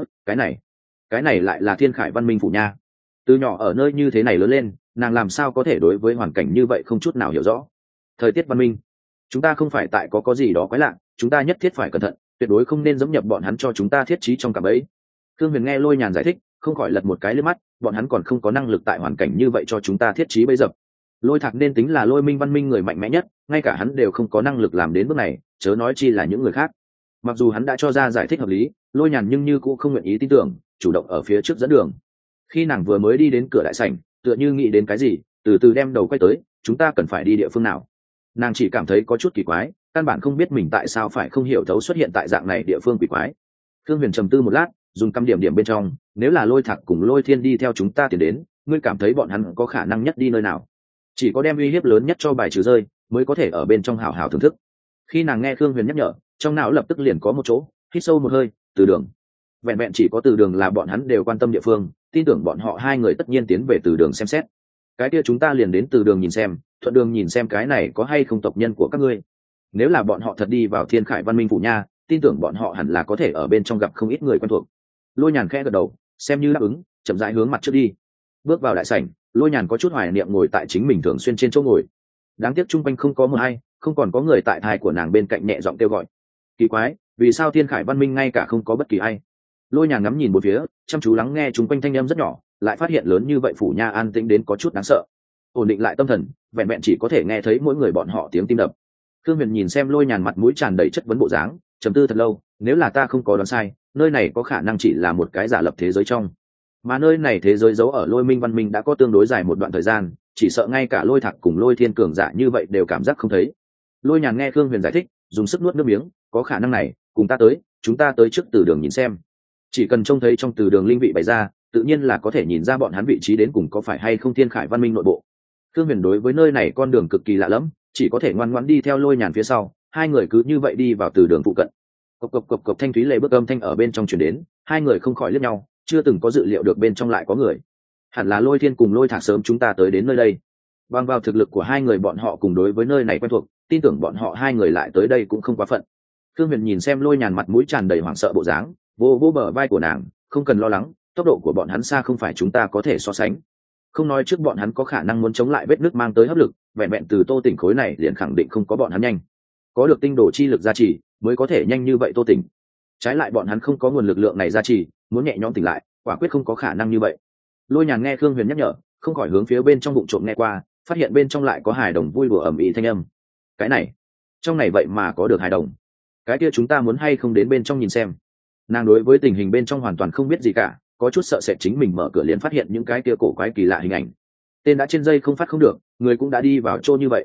cái này lại là Thiên Khải Văn Minh phủ nha. Từ nhỏ ở nơi như thế này lớn lên, nàng làm sao có thể đối với hoàn cảnh như vậy không chút nào hiểu rõ. Thời tiết văn minh, chúng ta không phải tại có gì đó quái lạ, chúng ta nhất thiết phải cẩn thận, tuyệt đối không nên dẫm nhập bọn hắn cho chúng ta thiết trí trong cạm bẫy. Khương Huyền nghe Lôi Nhàn giải thích, không khỏi lật một cái liếc mắt, bọn hắn còn không có năng lực tại hoàn cảnh như vậy cho chúng ta thiết trí bẫy dập. Lôi Thạc nên tính là Lôi Minh Văn Minh người mạnh mẽ nhất, ngay cả hắn đều không có năng lực làm đến bước này, chớ nói chi là những người khác. Mặc dù hắn đã cho ra giải thích hợp lý, Lôi Nhàn nhưng như cũng không nguyện ý tin tưởng, chủ động ở phía trước dẫn đường. Khi nàng vừa mới đi đến cửa đại sảnh, tựa như nghĩ đến cái gì, từ từ đem đầu quay tới, chúng ta cần phải đi địa phương nào? Nàng chỉ cảm thấy có chút kỳ quái, căn bản không biết mình tại sao phải không hiểu thấu xuất hiện tại dạng này địa phương quỷ quái. Khương Huyền trầm tư một lát, dùng căm điểm bên trong, nếu là Lôi Thạc cùng Lôi Thiên đi theo chúng ta tiến đến, ngươi cảm thấy bọn hắn có khả năng nhất đi nơi nào? Chỉ có đem uy hiếp lớn nhất cho bài trừ rơi, mới có thể ở bên trong hào hào thưởng thức. Khi nàng nghe Khương Huyền nhắc nhở, trong não lập tức liền có một chỗ, hít sâu một hơi, Từ Đường. Vẹn vẹn chỉ có Từ Đường là bọn hắn đều quan tâm địa phương, tin tưởng bọn họ hai người tất nhiên tiến về Từ Đường xem xét. Cái kia chúng ta liền đến Từ Đường nhìn xem, thuận đường nhìn xem cái này có hay không tộc nhân của các ngươi. Nếu là bọn họ thật đi vào Thiên Khải Văn Minh phủ nha, tin tưởng bọn họ hẳn là có thể ở bên trong gặp không ít người quen thuộc. Lôi Nhàn khẽ gật đầu, xem như đáp ứng, chậm rãi hướng mặt trước đi. Bước vào đại sảnh, Lôi Nhàn có chút hoài niệm ngồi tại chính mình thường xuyên trên chỗ ngồi. Đáng tiếc chung quanh không có một ai, không còn có người tại thai của nàng bên cạnh nhẹ giọng kêu gọi. Kỳ quái, vì sao Thiên Khải Văn Minh ngay cả không có bất kỳ ai? Lôi Nhàn ngắm nhìn bốn phía, chăm chú lắng nghe chung quanh thanh âm rất nhỏ, lại phát hiện lớn như vậy phủ nha an tĩnh đến có chút đáng sợ. Ổn định lại tâm thần, vẹn vẹn chỉ có thể nghe thấy mỗi người bọn họ tiếng tim đập. Khương Huyền nhìn xem Lôi Nhàn mặt mũi tràn đầy chất vấn bộ dáng, trầm tư thật lâu, nếu là ta không có đoán sai, nơi này có khả năng chỉ là một cái giả lập thế giới trong. Mà nơi này thế giới giấu ở Lôi Minh Văn Minh đã có tương đối dài một đoạn thời gian, chỉ sợ ngay cả Lôi Thạc cùng Lôi Thiên cường giả như vậy đều cảm giác không thấy. Lôi Nhàn nghe Khương Huyền giải thích, dùng sức nuốt nước miếng, có khả năng này, cùng ta tới, chúng ta tới trước Từ Đường nhìn xem. Chỉ cần trông thấy trong Từ Đường linh vị bày ra, tự nhiên là có thể nhìn ra bọn hắn vị trí đến cùng có phải hay không Thiên Khải Văn Minh nội bộ. Khương Huyền đối với nơi này con đường cực kỳ lạ lẫm, chỉ có thể ngoan ngoãn đi theo Lôi Nhàn phía sau, hai người cứ như vậy đi vào Từ Đường phụ cận. Cộc cộc cộc cộc thanh thúy lệ bước âm thanh ở bên trong truyền đến, hai người không khỏi liếc nhau, chưa từng có dự liệu được bên trong lại có người. Hẳn là Lôi Thiên cùng Lôi Thạc sớm chúng ta tới đến nơi đây. Bằng vào thực lực của hai người bọn họ cùng đối với nơi này quen thuộc, tin tưởng bọn họ hai người lại tới đây cũng không quá phận. Khương Huyền nhìn xem Lôi Nhàn mặt mũi tràn đầy hoảng sợ bộ dáng, vô vô bờ vai của nàng, không cần lo lắng, tốc độ của bọn hắn xa không phải chúng ta có thể so sánh. Không nói trước bọn hắn có khả năng muốn chống lại vết nước mang tới hấp lực, vẹn vẹn từ Tô Tỉnh khối này liền khẳng định không có bọn hắn nhanh. Có được tinh đồ chi lực gia trì, mới có thể nhanh như vậy Tô Tỉnh. Trái lại bọn hắn không có nguồn lực lượng này gia trì, muốn nhẹ nhõm tỉnh lại, quả quyết không có khả năng như vậy. Lôi Nhàn nghe Khương Huyền nhắc nhở, không khỏi hướng phía bên trong bụng trộm nghe qua, phát hiện bên trong lại có hài đồng vui đùa ầm ĩ thanh âm. Cái này, trong này vậy mà có được hài đồng. Cái kia chúng ta muốn hay không đến bên trong nhìn xem. Nàng đối với tình hình bên trong hoàn toàn không biết gì cả, có chút sợ sệt chính mình mở cửa liền phát hiện những cái kia cổ quái kỳ lạ hình ảnh. Tên đã trên dây không phát không được, người cũng đã đi vào chỗ như vậy.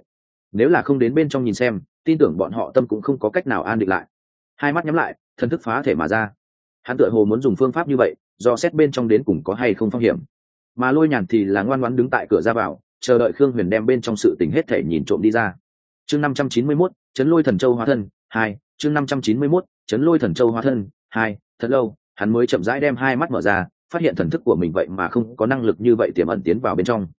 nếu là không đến bên trong nhìn xem, tin tưởng bọn họ tâm cũng không có cách nào an định lại. Hai mắt nhắm lại, thần thức phá thể mà ra. Hắn tựa hồ muốn dùng phương pháp như vậy do xét bên trong đến cùng có hay không phong hiểm, mà Lôi Nhàn thì là ngoan ngoãn đứng tại cửa ra vào, chờ đợi Khương Huyền đem bên trong sự tình hết thể nhìn trộm đi ra. Chương 591, Chấn Lôi Thần Châu hóa thân 2. Chương 591, Chấn Lôi Thần Châu hóa thân 2. Thật lâu hắn mới chậm rãi đem hai mắt mở ra, phát hiện thần thức của mình vậy mà không có năng lực như vậy tiềm ẩn tiến vào bên trong.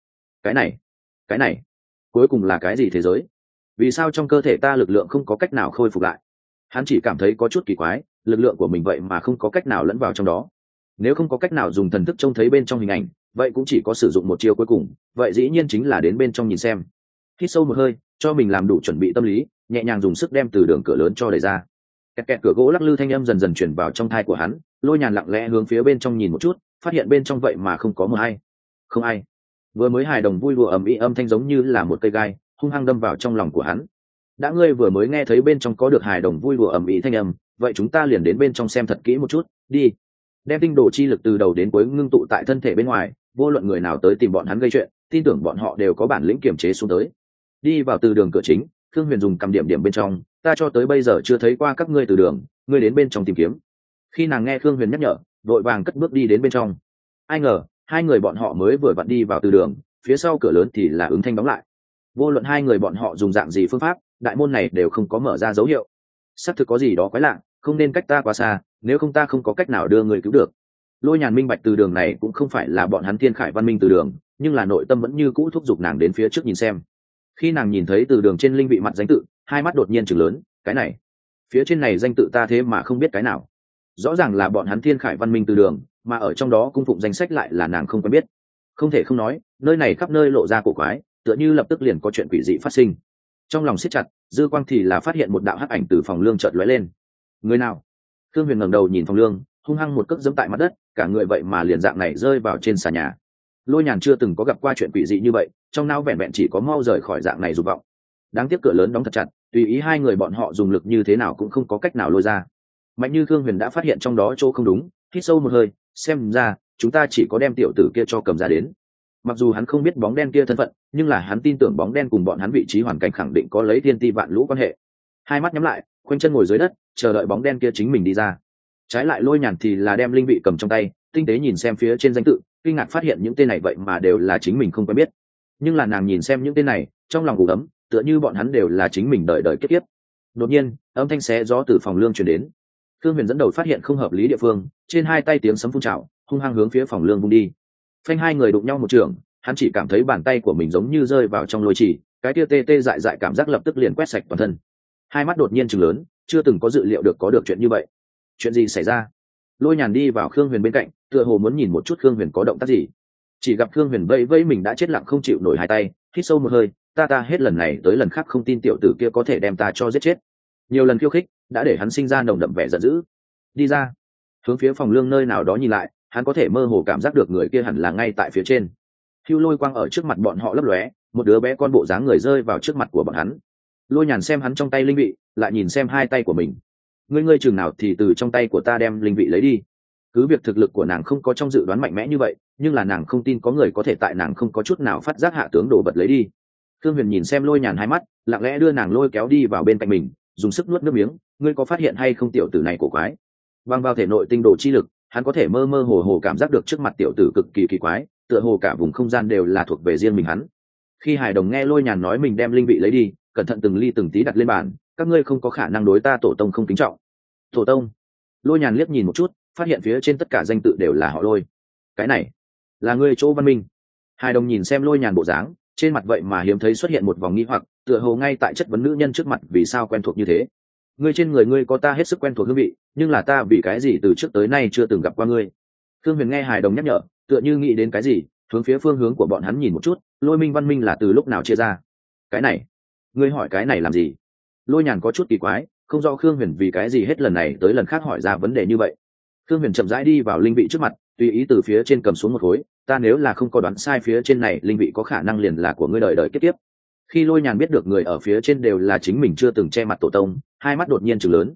Cái này cuối cùng là cái gì thế giới? Vì sao trong cơ thể ta lực lượng không có cách nào khôi phục lại? Hắn chỉ cảm thấy có chút kỳ quái, lực lượng của mình vậy mà không có cách nào lẫn vào trong đó. Nếu không có cách nào dùng thần thức trông thấy bên trong hình ảnh, vậy cũng chỉ có sử dụng một chiêu cuối cùng, vậy dĩ nhiên chính là đến bên trong nhìn xem. Hít sâu một hơi, cho mình làm đủ chuẩn bị tâm lý, nhẹ nhàng dùng sức đem từ đường cửa lớn cho đẩy ra. Kẹt kẹt, cửa gỗ lắc lư thanh âm dần dần chuyển vào trong thai của hắn. Lôi Nhàn lặng lẽ hướng phía bên trong nhìn một chút, phát hiện bên trong vậy mà không có một ai. Không ai. Vừa mới hài đồng vui đùa ầm ĩ âm thanh giống như là một cây gai hung hăng đâm vào trong lòng của hắn. Đã ngươi vừa mới nghe thấy bên trong có được hài đồng vui đùa ầm ĩ thanh âm, vậy chúng ta liền đến bên trong xem thật kỹ một chút, đi. Đem tinh đồ chi lực từ đầu đến cuối ngưng tụ tại thân thể bên ngoài, vô luận người nào tới tìm bọn hắn gây chuyện, tin tưởng bọn họ đều có bản lĩnh kiềm chế xuống tới. Đi vào từ đường cửa chính, Khương Huyền dùng cầm điểm điểm bên trong, ta cho tới bây giờ chưa thấy qua các ngươi từ đường, ngươi đến bên trong tìm kiếm. Khi nàng nghe Khương Huyền nhắc nhở, vội vàng cất bước đi đến bên trong. Ai ngờ hai người bọn họ mới vừa vặn đi vào từ đường, phía sau cửa lớn thì là ứng thanh đóng lại. Vô luận hai người bọn họ dùng dạng gì phương pháp, đại môn này đều không có mở ra dấu hiệu. Xác thực có gì đó quái lạ, không nên cách ta quá xa, nếu không ta không có cách nào đưa người cứu được. Lôi Nhàn minh bạch từ đường này cũng không phải là bọn hắn Thiên Khải Văn Minh từ đường, nhưng là nội tâm vẫn như cũ thúc giục nàng đến phía trước nhìn xem. Khi nàng nhìn thấy từ đường trên linh vị mặt danh tự, hai mắt đột nhiên chừng lớn, cái này, phía trên này danh tự ta thế mà không biết cái nào. Rõ ràng là bọn hắn Thiên Khải Văn Minh từ đường, mà ở trong đó cung phụng danh sách lại là nàng không quen biết. Không thể không nói, nơi này khắp nơi lộ ra cổ quái, tựa như lập tức liền có chuyện quỷ dị phát sinh. Trong lòng siết chặt, dư quang thì là phát hiện một đạo hắc ảnh từ phòng lương chợt lóe lên. Người nào? Khương Huyền ngẩng đầu nhìn phòng lương, hung hăng một cước giẫm tại mặt đất, cả người vậy mà liền dạng này rơi vào trên xà nhà. Lôi Nhàn chưa từng có gặp qua chuyện quỷ dị như vậy, trong não vẹn vẹn chỉ có mau rời khỏi dạng này dục vọng. Đáng tiếc cửa lớn đóng thật chặt, tùy ý hai người bọn họ dùng lực như thế nào cũng không có cách nào lôi ra. Mạnh như Khương Huyền đã phát hiện trong đó chỗ không đúng, hít sâu một hơi, xem ra chúng ta chỉ có đem tiểu tử kia cho cầm ra đến. Mặc dù hắn không biết bóng đen kia thân phận, nhưng là hắn tin tưởng bóng đen cùng bọn hắn vị trí hoàn cảnh khẳng định có lấy thiên ti vạn lũ quan hệ. Hai mắt nhắm lại, khoanh chân ngồi dưới đất, chờ đợi bóng đen kia chính mình đi ra. Trái lại Lôi Nhàn thì là đem linh vị cầm trong tay, tinh tế nhìn xem phía trên danh tự, kinh ngạc phát hiện những tên này vậy mà đều là chính mình không quen biết. Nhưng là nàng nhìn xem những tên này, trong lòng ủ ấm, tựa như bọn hắn đều là chính mình đời đời kiếp kiếp. Đột nhiên, âm thanh xé gió từ phòng lương truyền đến. Khương Huyền dẫn đầu phát hiện không hợp lý địa phương, trên hai tay tiếng sấm phun trào, hung hăng hướng phía phòng lương vung đi. Phanh, hai người đụng nhau một trường, hắn chỉ cảm thấy bàn tay của mình giống như rơi vào trong lôi chỉ, cái tia tê tê dại dại cảm giác lập tức liền quét sạch toàn thân. Hai mắt đột nhiên trừng lớn, chưa từng có dự liệu được có được chuyện như vậy. Chuyện gì xảy ra? Lôi Nhàn đi vào Khương Huyền bên cạnh, tựa hồ muốn nhìn một chút Khương Huyền có động tác gì. Chỉ gặp Khương Huyền vây vây mình đã chết lặng không chịu nổi hai tay, hít sâu một hơi, ta hết lần này tới lần khác không tin tiểu tử kia có thể đem ta cho giết chết. Nhiều lần khiêu khích đã để hắn sinh ra nồng đậm vẻ giận dữ. Đi ra. Hướng phía phòng lương nơi nào đó nhìn lại, hắn có thể mơ hồ cảm giác được người kia hẳn là ngay tại phía trên. Hưu lôi quang ở trước mặt bọn họ lấp lóe, một đứa bé con bộ dáng người rơi vào trước mặt của bọn hắn. Lôi Nhàn xem hắn trong tay linh vị, lại nhìn xem hai tay của mình. Ngươi chừng nào thì từ trong tay của ta đem linh vị lấy đi. Cứ việc thực lực của nàng không có trong dự đoán mạnh mẽ như vậy, nhưng là nàng không tin có người có thể tại nàng không có chút nào phát giác hạ tướng đồ vật lấy đi. Khương Huyền nhìn xem Lôi Nhàn hai mắt, lặng lẽ đưa nàng lôi kéo đi vào bên cạnh mình, dùng sức nuốt nước miếng. Ngươi có phát hiện hay không tiểu tử này cổ quái? Băng vào thể nội tinh đồ chi lực, hắn có thể mơ mơ hồ hồ cảm giác được trước mặt tiểu tử cực kỳ kỳ quái, tựa hồ cả vùng không gian đều là thuộc về riêng mình hắn. Khi Hải Đồng nghe Lôi Nhàn nói mình đem linh vị lấy đi, cẩn thận từng ly từng tí đặt lên bàn, các ngươi không có khả năng đối ta tổ tông không kính trọng. Tổ tông? Lôi Nhàn liếc nhìn một chút, phát hiện phía trên tất cả danh tự đều là họ Lôi. Cái này là ngươi chỗ Văn Minh? Hải Đồng nhìn xem Lôi Nhàn bộ dáng, trên mặt vậy mà hiếm thấy xuất hiện một vòng nghi hoặc, tựa hồ ngay tại chất vấn nữ nhân trước mặt vì sao quen thuộc như thế. Ngươi trên người ngươi có ta hết sức quen thuộc hương vị, nhưng là ta vì cái gì từ trước tới nay chưa từng gặp qua ngươi. Khương Huyền nghe Hải Đồng nhắc nhở, tựa như nghĩ đến cái gì, hướng phía phương hướng của bọn hắn nhìn một chút. Lôi Minh Văn Minh là từ lúc nào chia ra? Cái này, ngươi hỏi cái này làm gì? Lôi Nhàn có chút kỳ quái, không rõ Khương Huyền vì cái gì hết lần này tới lần khác hỏi ra vấn đề như vậy. Khương Huyền chậm rãi đi vào linh vị trước mặt, tùy ý từ phía trên cầm xuống một khối. Ta nếu là không có đoán sai, phía trên này linh vị có khả năng liền là của ngươi đời đời kiếp kiếp. Khi Lôi Nhàn biết được người ở phía trên đều là chính mình chưa từng che mặt tổ tông, hai mắt đột nhiên trừng lớn.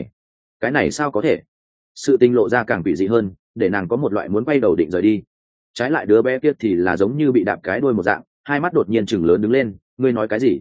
Cái này sao có thể? Sự tình lộ ra càng quỷ dị hơn, để nàng có một loại muốn quay đầu định rời đi. Trái lại đứa bé kia thì là giống như bị đạp cái đuôi một dạng, hai mắt đột nhiên trừng lớn đứng lên. Ngươi nói cái gì?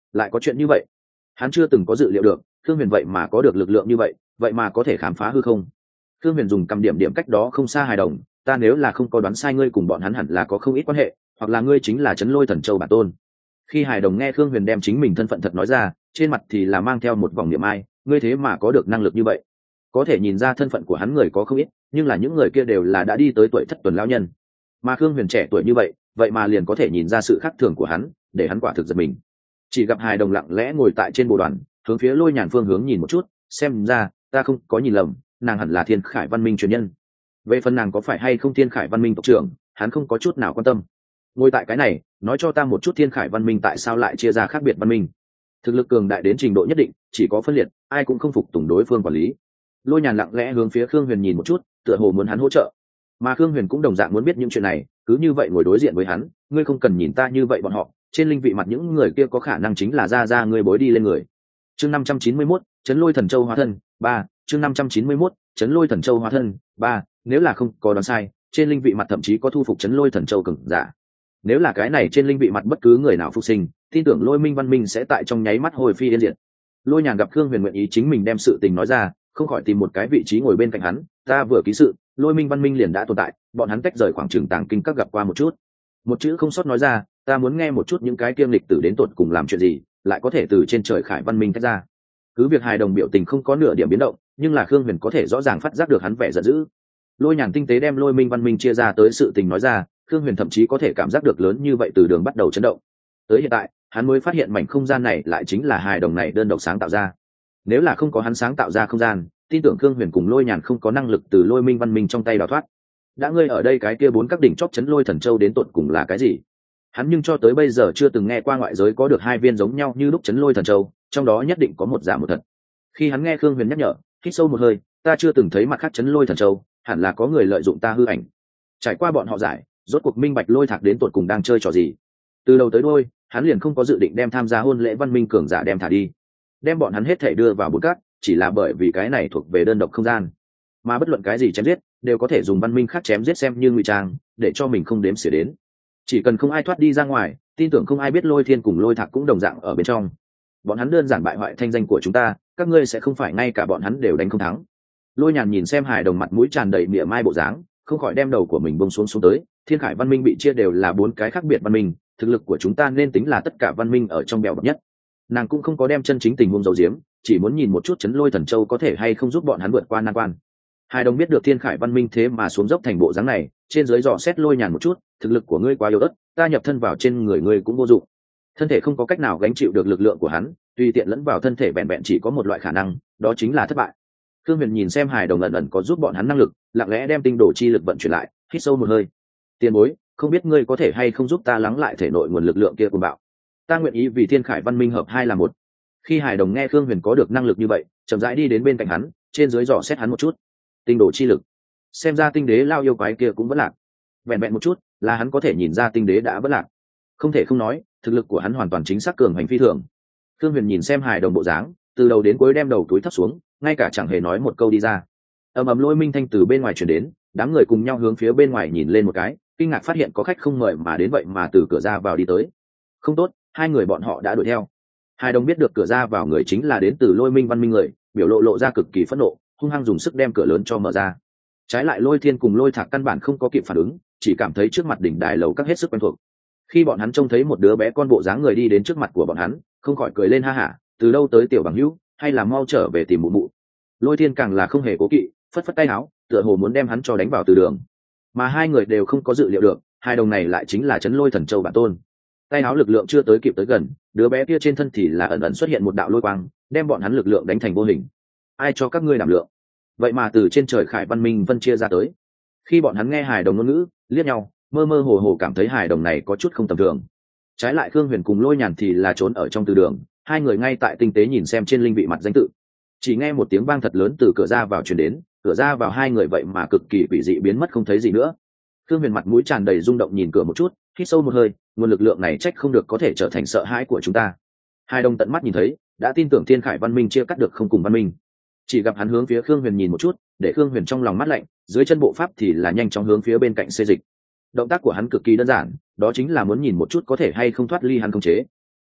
lại có chuyện như vậy. Hắn chưa từng có dự liệu được Khương Huyền vậy mà có được lực lượng như vậy, vậy mà có thể khám phá hư không. Khương Huyền dùng cầm điểm điểm cách đó không xa hài đồng, ta nếu là không có đoán sai ngươi cùng bọn hắn hẳn là có không ít quan hệ, hoặc là ngươi chính là Trấn Lôi Thần Châu bản tôn. Khi hài đồng nghe Khương Huyền đem chính mình thân phận thật nói ra, trên mặt thì là mang theo một vòng niệm ai, ngươi thế mà có được năng lực như vậy. Có thể nhìn ra thân phận của hắn người có không ít, nhưng là những người kia đều là đã đi tới tuổi thất tuần lão nhân, mà Khương Huyền trẻ tuổi như vậy, vậy mà liền có thể nhìn ra sự khác thường của hắn, để hắn quả thực giật mình. Chỉ gặp hài đồng lặng lẽ ngồi tại trên bồ đoàn, hướng phía Lôi Nhàn phương hướng nhìn một chút, xem ra ta không có nhìn lầm, nàng hẳn là Thiên Khải Văn Minh truyền nhân. Về phần nàng có phải hay không Thiên Khải Văn Minh tộc trưởng, hắn không có chút nào quan tâm. Ngồi tại cái này, nói cho ta một chút Thiên Khải Văn Minh tại sao lại chia ra khác biệt văn minh. Thực lực cường đại đến trình độ nhất định, chỉ có phân liệt, ai cũng không phục tùng đối phương quản lý. Lôi Nhàn lặng lẽ hướng phía Khương Huyền nhìn một chút, tựa hồ muốn hắn hỗ trợ. Mà Khương Huyền cũng đồng dạng muốn biết những chuyện này, cứ như vậy ngồi đối diện với hắn, ngươi không cần nhìn ta như vậy bọn họ, trên linh vị mặt những người kia có khả năng chính là ra ngươi bối đi lên người. Chương 591, Trấn Lôi Thần Châu hóa thân 3, chương 591, Trấn Lôi Thần Châu hóa thân 3, nếu là không có đoán sai, trên linh vị mặt thậm chí có thu phục Trấn Lôi Thần Châu cường giả. Nếu là cái này trên linh vị mặt bất cứ người nào phục sinh, tin tưởng Lôi Minh Văn Minh sẽ tại trong nháy mắt hồi phi yên diệt. Lôi Nhàn gặp Khương Huyền nguyện ý chính mình đem sự tình nói ra, không khỏi tìm một cái vị trí ngồi bên cạnh hắn, ta vừa ký sự, Lôi Minh Văn Minh liền đã tồn tại, bọn hắn tách rời khoảng trường tàng kinh các gặp qua một chút. Một chữ không sót nói ra, ta muốn nghe một chút những cái kiêm lịch tử đến tột cùng làm chuyện gì, lại có thể từ trên trời Khải Văn Minh tách ra. Cứ việc hài đồng biểu tình không có nửa điểm biến động, nhưng là Khương Huyền có thể rõ ràng phát giác được hắn vẻ giận dữ. Lôi Nhàn tinh tế đem Lôi Minh Văn Minh chia ra tới sự tình nói ra, Khương Huyền thậm chí có thể cảm giác được lớn như vậy từ đường bắt đầu chấn động. Tới hiện tại, hắn mới phát hiện mảnh không gian này lại chính là hài đồng này đơn độc sáng tạo ra. Nếu là không có hắn sáng tạo ra không gian, tin tưởng Khương Huyền cùng Lôi Nhàn không có năng lực từ Lôi Minh Văn Minh trong tay đào thoát. Đã ngươi ở đây cái kia 4 các đỉnh chóp Trấn Lôi Thần Châu đến tột cùng là cái gì? Hắn nhưng cho tới bây giờ chưa từng nghe qua ngoại giới có được 2 viên giống nhau như lúc Trấn Lôi Thần Châu, trong đó nhất định có một giả một thật. Khi hắn nghe Khương Huyền nhắc nhở, hít sâu một hơi, ta chưa từng thấy mặt khác Trấn Lôi Thần Châu, hẳn là có người lợi dụng ta hư ảnh. Trải qua bọn họ giải, rốt cuộc minh bạch Lôi Thạc đến tột cùng đang chơi trò gì. Từ đầu tới đuôi, hắn liền không có dự định đem tham gia hôn lễ Văn Minh cường giả đem thả đi, đem bọn hắn hết thể đưa vào bốn các, chỉ là bởi vì cái này thuộc về đơn độc không gian, mà bất luận cái gì chém giết đều có thể dùng văn minh khác chém giết xem như ngụy trang, để cho mình không đếm xỉa đến. Chỉ cần không ai thoát đi ra ngoài, tin tưởng không ai biết Lôi Thiên cùng Lôi Thạc cũng đồng dạng ở bên trong. Bọn hắn đơn giản bại hoại thanh danh của chúng ta, các ngươi sẽ không phải ngay cả bọn hắn đều đánh không thắng. Lôi Nhàn nhìn xem hài đồng mặt mũi tràn đầy mỉa mai bộ dáng, không khỏi đem đầu của mình bông xuống tới. Thiên Khải Văn Minh bị chia đều là 4 cái khác biệt văn minh, thực lực của chúng ta nên tính là tất cả văn minh ở trong bèo bập nhất. Nàng cũng không có đem chân chính tình huống giấu giếm, chỉ muốn nhìn một chút Trấn Lôi Thần Châu có thể hay không giúp bọn hắn vượt qua nan quan. Hài đồng biết được Thiên Khải Văn Minh thế mà xuống dốc thành bộ dáng này, trên dưới dò xét Lôi Nhàn một chút, thực lực của ngươi quá yếu ớt, ta nhập thân vào trên người ngươi cũng vô dụng. Thân thể không có cách nào gánh chịu được lực lượng của hắn, tùy tiện lẫn vào thân thể vẹn vẹn chỉ có một loại khả năng, đó chính là thất bại. Khương Huyền nhìn xem hài đồng ẩn ẩn có giúp bọn hắn năng lực, lặng lẽ đem tinh đồ chi lực vận chuyển lại, hít sâu một hơi. Tiền bối, không biết ngươi có thể hay không giúp ta lắng lại thể nội nguồn lực lượng kia cuồng bạo. Ta nguyện ý vì Thiên Khải Văn Minh hợp 2 là 1. Khi hài đồng nghe Khương Huyền có được năng lực như vậy, chậm rãi đi đến bên cạnh hắn, trên dưới dò xét hắn một chút. Tinh đồ chi lực, xem ra tinh đế lao yêu quái kia cũng vẫn lạc. Vẹn vẹn một chút là hắn có thể nhìn ra tinh đế đã vẫn lạc. Không thể không nói, thực lực của hắn hoàn toàn chính xác cường hành phi thường. Khương Huyền nhìn xem hài đồng bộ dáng, từ đầu đến cuối đem đầu túi thấp xuống, ngay cả chẳng hề nói một câu đi ra. Ầm ầm lôi minh thanh từ bên ngoài truyền đến, đám người cùng nhau hướng phía bên ngoài nhìn lên một cái, kinh ngạc phát hiện có khách không mời mà đến vậy mà từ cửa ra vào đi tới. Không tốt, 2 người bọn họ đã đuổi theo. Hài đồng biết được cửa ra vào người chính là đến từ Lôi Minh Văn Minh người, biểu lộ ra cực kỳ phẫn nộ, hung hăng dùng sức đem cửa lớn cho mở ra. Trái lại Lôi Thiên cùng Lôi Thạc căn bản không có kịp phản ứng, chỉ cảm thấy trước mặt đỉnh đài lầu các hết sức quen thuộc. Khi bọn hắn trông thấy một đứa bé con bộ dáng người đi đến trước mặt của bọn hắn, không khỏi cười lên ha hả, từ đâu tới tiểu bằng hữu, hay là mau trở về tìm mụ mụ. Lôi Thiên càng là không hề cố kỵ, phất phất tay áo, tựa hồ muốn đem hắn cho đánh vào từ đường. Mà 2 người đều không có dự liệu được, hai đồng này lại chính là Trấn Lôi Thần Châu bản tôn. Tay áo lực lượng chưa tới kịp tới gần, đứa bé kia trên thân thì là ẩn ẩn xuất hiện một đạo lôi quang, đem bọn hắn lực lượng đánh thành vô hình. Ai cho các ngươi đảm lượng? Vậy mà từ trên trời Khải Văn Minh phân chia ra tới. Khi bọn hắn nghe hài đồng ngôn ngữ, liếc nhau, mơ mơ hồ hồ cảm thấy hài đồng này có chút không tầm thường. Trái lại Khương Huyền cùng Lôi Nhàn thì là trốn ở trong từ đường, 2 người ngay tại tinh tế nhìn xem trên linh vị mặt danh tự. Chỉ nghe một tiếng vang thật lớn từ cửa ra vào truyền đến, cửa ra vào 2 người vậy mà cực kỳ quỷ dị biến mất không thấy gì nữa. Khương Huyền mặt mũi tràn đầy rung động nhìn cửa một chút, hít sâu một hơi, nguồn lực lượng này trách không được có thể trở thành sợ hãi của chúng ta. Hai đồng tận mắt nhìn thấy, đã tin tưởng Thiên Khải Văn Minh chia cắt được không cùng văn minh. Chỉ gặp hắn hướng phía Khương Huyền nhìn một chút, để Khương Huyền trong lòng mát lạnh, dưới chân bộ pháp thì là nhanh chóng hướng phía bên cạnh xê dịch. Động tác của hắn cực kỳ đơn giản, đó chính là muốn nhìn một chút có thể hay không thoát ly hắn khống chế.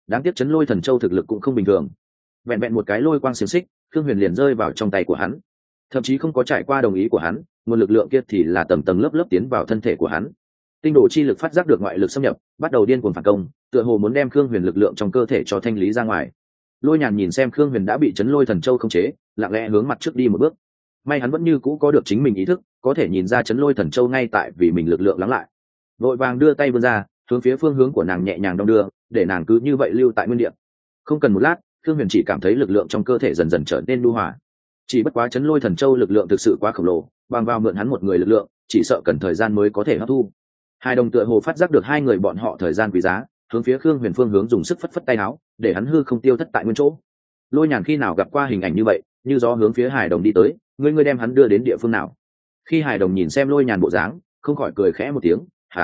đáng tiếc chấn lôi thần châu thực lực cũng không bình thường, vẹn vẹn một cái lôi quang xiềng xích khương huyền liền rơi vào trong tay của hắn, thậm chí không có trải qua đồng ý của hắn, nguồn lực lượng kia thì là tầng tầng lớp lớp tiến vào thân thể của hắn. Tinh đồ chi lực phát giác được ngoại lực xâm nhập, bắt đầu điên cuồng phản công, tựa hồ muốn đem khương huyền lực lượng trong cơ thể cho thanh lý ra ngoài. Lôi Nhàn nhìn xem khương huyền đã bị chấn lôi thần châu khống chế, lặng lẽ hướng mặt trước đi một bước. May hắn vẫn như cũ có được chính mình ý thức, có thể nhìn ra chấn lôi thần châu ngay tại vì mình lực lượng lắng lại, vội vàng đưa tay vươn ra hướng phía phương hướng của nàng nhẹ nhàng đong đưa, để nàng cứ như vậy lưu tại nguyên địa. Không cần một lát, khương huyền chỉ cảm thấy lực lượng trong cơ thể dần dần trở nên nhu hòa. Chỉ bất quá chấn lôi thần châu lực lượng thực sự quá khổng lồ, bằng vào mượn hắn một người lực lượng chỉ sợ cần thời gian mới có thể hấp thu. Hai đồng tựa hồ phát giác được hai người bọn họ thời gian quý giá, hướng phía khương huyền phương hướng dùng sức phất phất tay áo, để hắn hư không tiêu thất tại nguyên chỗ. Lôi Nhàn khi nào gặp qua hình ảnh như vậy, như gió hướng phía Hải Đồng đi tới, ngươi đem hắn đưa đến địa phương nào? Khi Hải Đồng nhìn xem Lôi Nhàn bộ dáng, không khỏi cười khẽ một tiếng,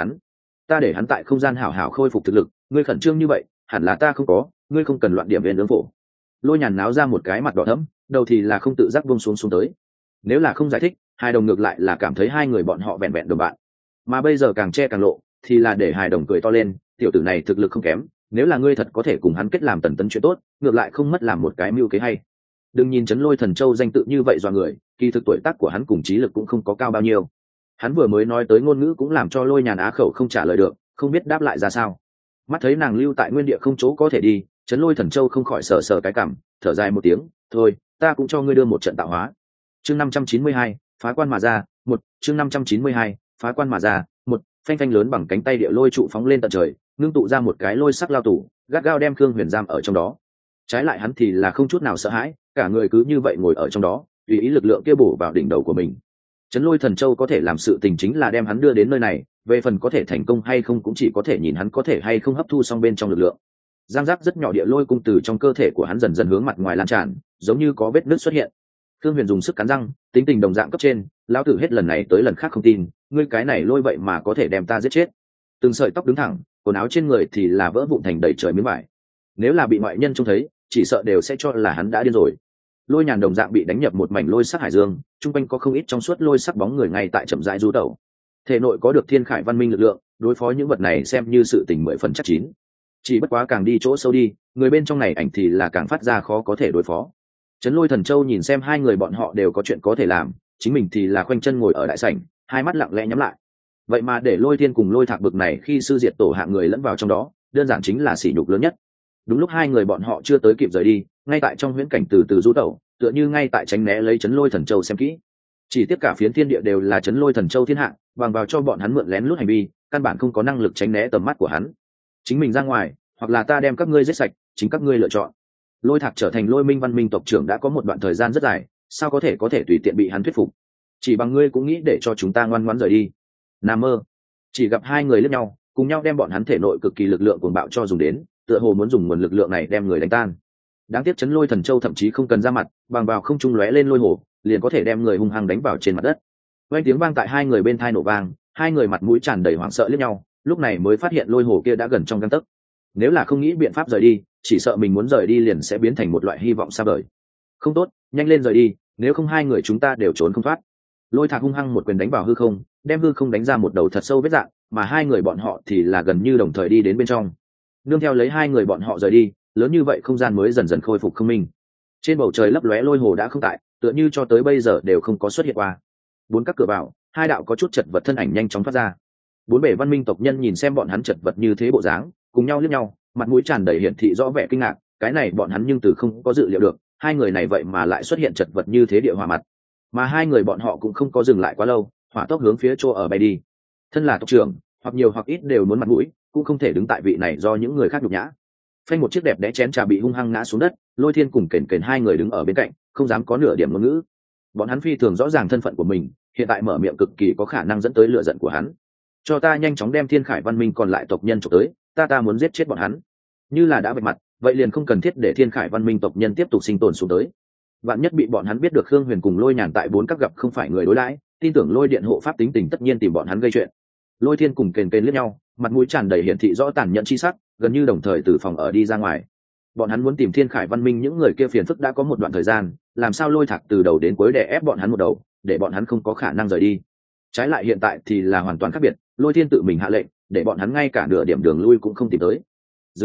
ta để hắn tại không gian hảo hảo khôi phục thực lực, ngươi khẩn trương như vậy, hẳn là ta không có, ngươi không cần loạn điểm viên ứng phổ. Lôi Nhàn náo ra một cái mặt đỏ thẫm, đầu thì là không tự giác buông xuống tới. Nếu là không giải thích, Hải Đồng ngược lại là cảm thấy hai người bọn họ vẹn vẹn đồng bạn, mà bây giờ càng che càng lộ, thì là để Hải Đồng cười to lên, tiểu tử này thực lực không kém, nếu là ngươi thật có thể cùng hắn kết làm tần tấn chuyện tốt, ngược lại không mất làm một cái mưu kế hay. Đừng nhìn chấn lôi thần châu danh tự như vậy dọa người, kỳ thực tuổi tác của hắn cùng trí lực cũng không có cao bao nhiêu. Hắn vừa mới nói tới ngôn ngữ cũng làm cho Lôi Nhàn á khẩu không trả lời được, không biết đáp lại ra sao. Mắt thấy nàng lưu tại nguyên địa không chỗ có thể đi, chấn lôi thần châu không khỏi sờ sờ cái cằm, thở dài một tiếng, thôi, ta cũng cho ngươi đưa một trận tạo hóa. Chương 592, phá quan mà ra, chương 592, phá quan mà ra, phanh phanh lớn bằng cánh tay địa lôi trụ phóng lên tận trời, ngưng tụ ra một cái lôi sắc lao tủ, gắt gao đem khương huyền giam ở trong đó. Trái lại hắn thì là không chút nào sợ hãi, cả người cứ như vậy ngồi ở trong đó, tùy ý lực lượng kia bổ vào đỉnh đầu của mình. Chấn lôi thần châu có thể làm sự tình chính là đem hắn đưa đến nơi này, về phần có thể thành công hay không cũng chỉ có thể nhìn hắn có thể hay không hấp thu xong bên trong lực lượng. Giang giác rất nhỏ địa lôi cung từ trong cơ thể của hắn dần dần hướng mặt ngoài lan tràn, giống như có vết nứt xuất hiện. Khương Huyền dùng sức cắn răng, tính tình đồng dạng cấp trên, lão tử hết lần này tới lần khác không tin, ngươi cái này lôi vậy mà có thể đem ta giết chết. Từng sợi tóc đứng thẳng, quần áo trên người thì là vỡ vụn thành đầy trời miếng vải. Nếu là bị ngoại nhân trông thấy, chỉ sợ đều sẽ cho là hắn đã điên rồi. Lôi Nhàn đồng dạng bị đánh nhập một mảnh lôi sắc hải dương, trung quanh có không ít trong suốt lôi sắc bóng người ngay tại chậm rãi du tẩu. Thể nội có được thiên khải văn minh lực lượng, đối phó những vật này xem như sự tình 10 phần chắc chín. Chỉ bất quá càng đi chỗ sâu đi, người bên trong này ảnh thì là càng phát ra khó có thể đối phó. Trấn Lôi Thần Châu nhìn xem hai người bọn họ đều có chuyện có thể làm, chính mình thì là khoanh chân ngồi ở đại sảnh, hai mắt lặng lẽ nhắm lại. Vậy mà để Lôi Thiên cùng Lôi Thạc bực này khi sư diệt tổ hạng người lẫn vào trong đó, đơn giản chính là sỉ nhục lớn nhất. Đúng lúc hai người bọn họ chưa tới kịp rời đi, ngay tại trong huyễn cảnh từ từ du tẩu, tựa như ngay tại tránh né lấy Trấn Lôi Thần Châu xem kỹ. Chỉ tiếc cả phiến thiên địa đều là Trấn Lôi Thần Châu thiên hạ, bằng vào cho bọn hắn mượn lén lút hành vi, căn bản không có năng lực tránh né tầm mắt của hắn. Chính mình ra ngoài, hoặc là ta đem các ngươi giết sạch, chính các ngươi lựa chọn. Lôi Thạc trở thành Lôi Minh văn minh tộc trưởng đã có một đoạn thời gian rất dài, sao có thể tùy tiện bị hắn thuyết phục. Chỉ bằng ngươi cũng nghĩ để cho chúng ta ngoan ngoãn rời đi? Nam mơ. Chỉ gặp hai người liếc nhau, cùng nhau đem bọn hắn thể nội cực kỳ lực lượng cuồng bạo cho dùng đến, tựa hồ muốn dùng nguồn lực lượng này đem người đánh tan. Đáng tiếc Trấn Lôi Thần Châu thậm chí không cần ra mặt, bằng vào không trung lóe lên lôi hồ, liền có thể đem người hung hăng đánh vào trên mặt đất. Vang tiếng vang tại hai người bên tai nổ vang, hai người mặt mũi tràn đầy hoảng sợ liếc nhau, lúc này mới phát hiện lôi hồ kia đã gần trong gang tấc. Nếu là không nghĩ biện pháp rời đi, chỉ sợ mình muốn rời đi liền sẽ biến thành một loại hy vọng xa vời. Không tốt, nhanh lên rời đi, nếu không hai người chúng ta đều trốn không thoát. Lôi Thạc hung hăng một quyền đánh vào hư không, đem hư không đánh ra một đầu thật sâu vết rạn, mà hai người bọn họ thì là gần như đồng thời đi đến bên trong. Nương theo lấy hai người bọn họ rời đi, lớn như vậy không gian mới dần dần khôi phục không minh. Trên bầu trời lấp lóe lôi hồ đã không tại, tựa như cho tới bây giờ đều không có xuất hiện qua. Bốn các cửa vào, hai đạo có chút chật vật thân ảnh nhanh chóng thoát ra. Bốn bể văn minh tộc nhân nhìn xem bọn hắn chật vật như thế bộ dáng, cùng nhau liếc nhau, mặt mũi tràn đầy hiển thị rõ vẻ kinh ngạc, cái này bọn hắn nhưng từ không có dự liệu được, hai người này vậy mà lại xuất hiện chật vật như thế địa hỏa mặt. Mà hai người bọn họ cũng không có dừng lại quá lâu, hỏa tốc hướng phía chỗ ở bay đi. Thân là tộc trưởng, hoặc nhiều hoặc ít đều muốn mặt mũi, cũng không thể đứng tại vị này do những người khác nhục nhã. Phanh một chiếc đẹp đẽ chén trà bị hung hăng ngã xuống đất, Lôi Thiên cùng kền kền hai người đứng ở bên cạnh, không dám có nửa điểm ngôn ngữ. Bọn hắn phi thường rõ ràng thân phận của mình, hiện tại mở miệng cực kỳ có khả năng dẫn tới lửa giận của hắn. Cho ta nhanh chóng đem Thiên Khải văn minh còn lại tộc nhân chụp tới, ta muốn giết chết bọn hắn. Như là đã vạch mặt, vậy liền không cần thiết để Thiên Khải văn minh tộc nhân tiếp tục sinh tồn xuống tới. Vạn nhất bị bọn hắn biết được Khương Huyền cùng Lôi Nhàn tại bốn các gặp không phải người đối đãi, tin tưởng Lôi Điện hộ pháp tính tình tất nhiên tìm bọn hắn gây chuyện. Lôi Thiên cùng kền kền liếc nhau, mặt mũi tràn đầy hiển thị rõ tàn nhẫn chi sắc, gần như đồng thời từ phòng ở đi ra ngoài. Bọn hắn muốn tìm Thiên Khải văn minh những người kia phiền phức đã có một đoạn thời gian, làm sao Lôi Thạc từ đầu đến cuối đè ép bọn hắn một đầu, để bọn hắn không có khả năng rời đi. Trái lại hiện tại thì là hoàn toàn khác biệt, Lôi Thiên tự mình hạ lệnh, để bọn hắn ngay cả nửa điểm đường lui cũng không tìm tới. Dưới mắt,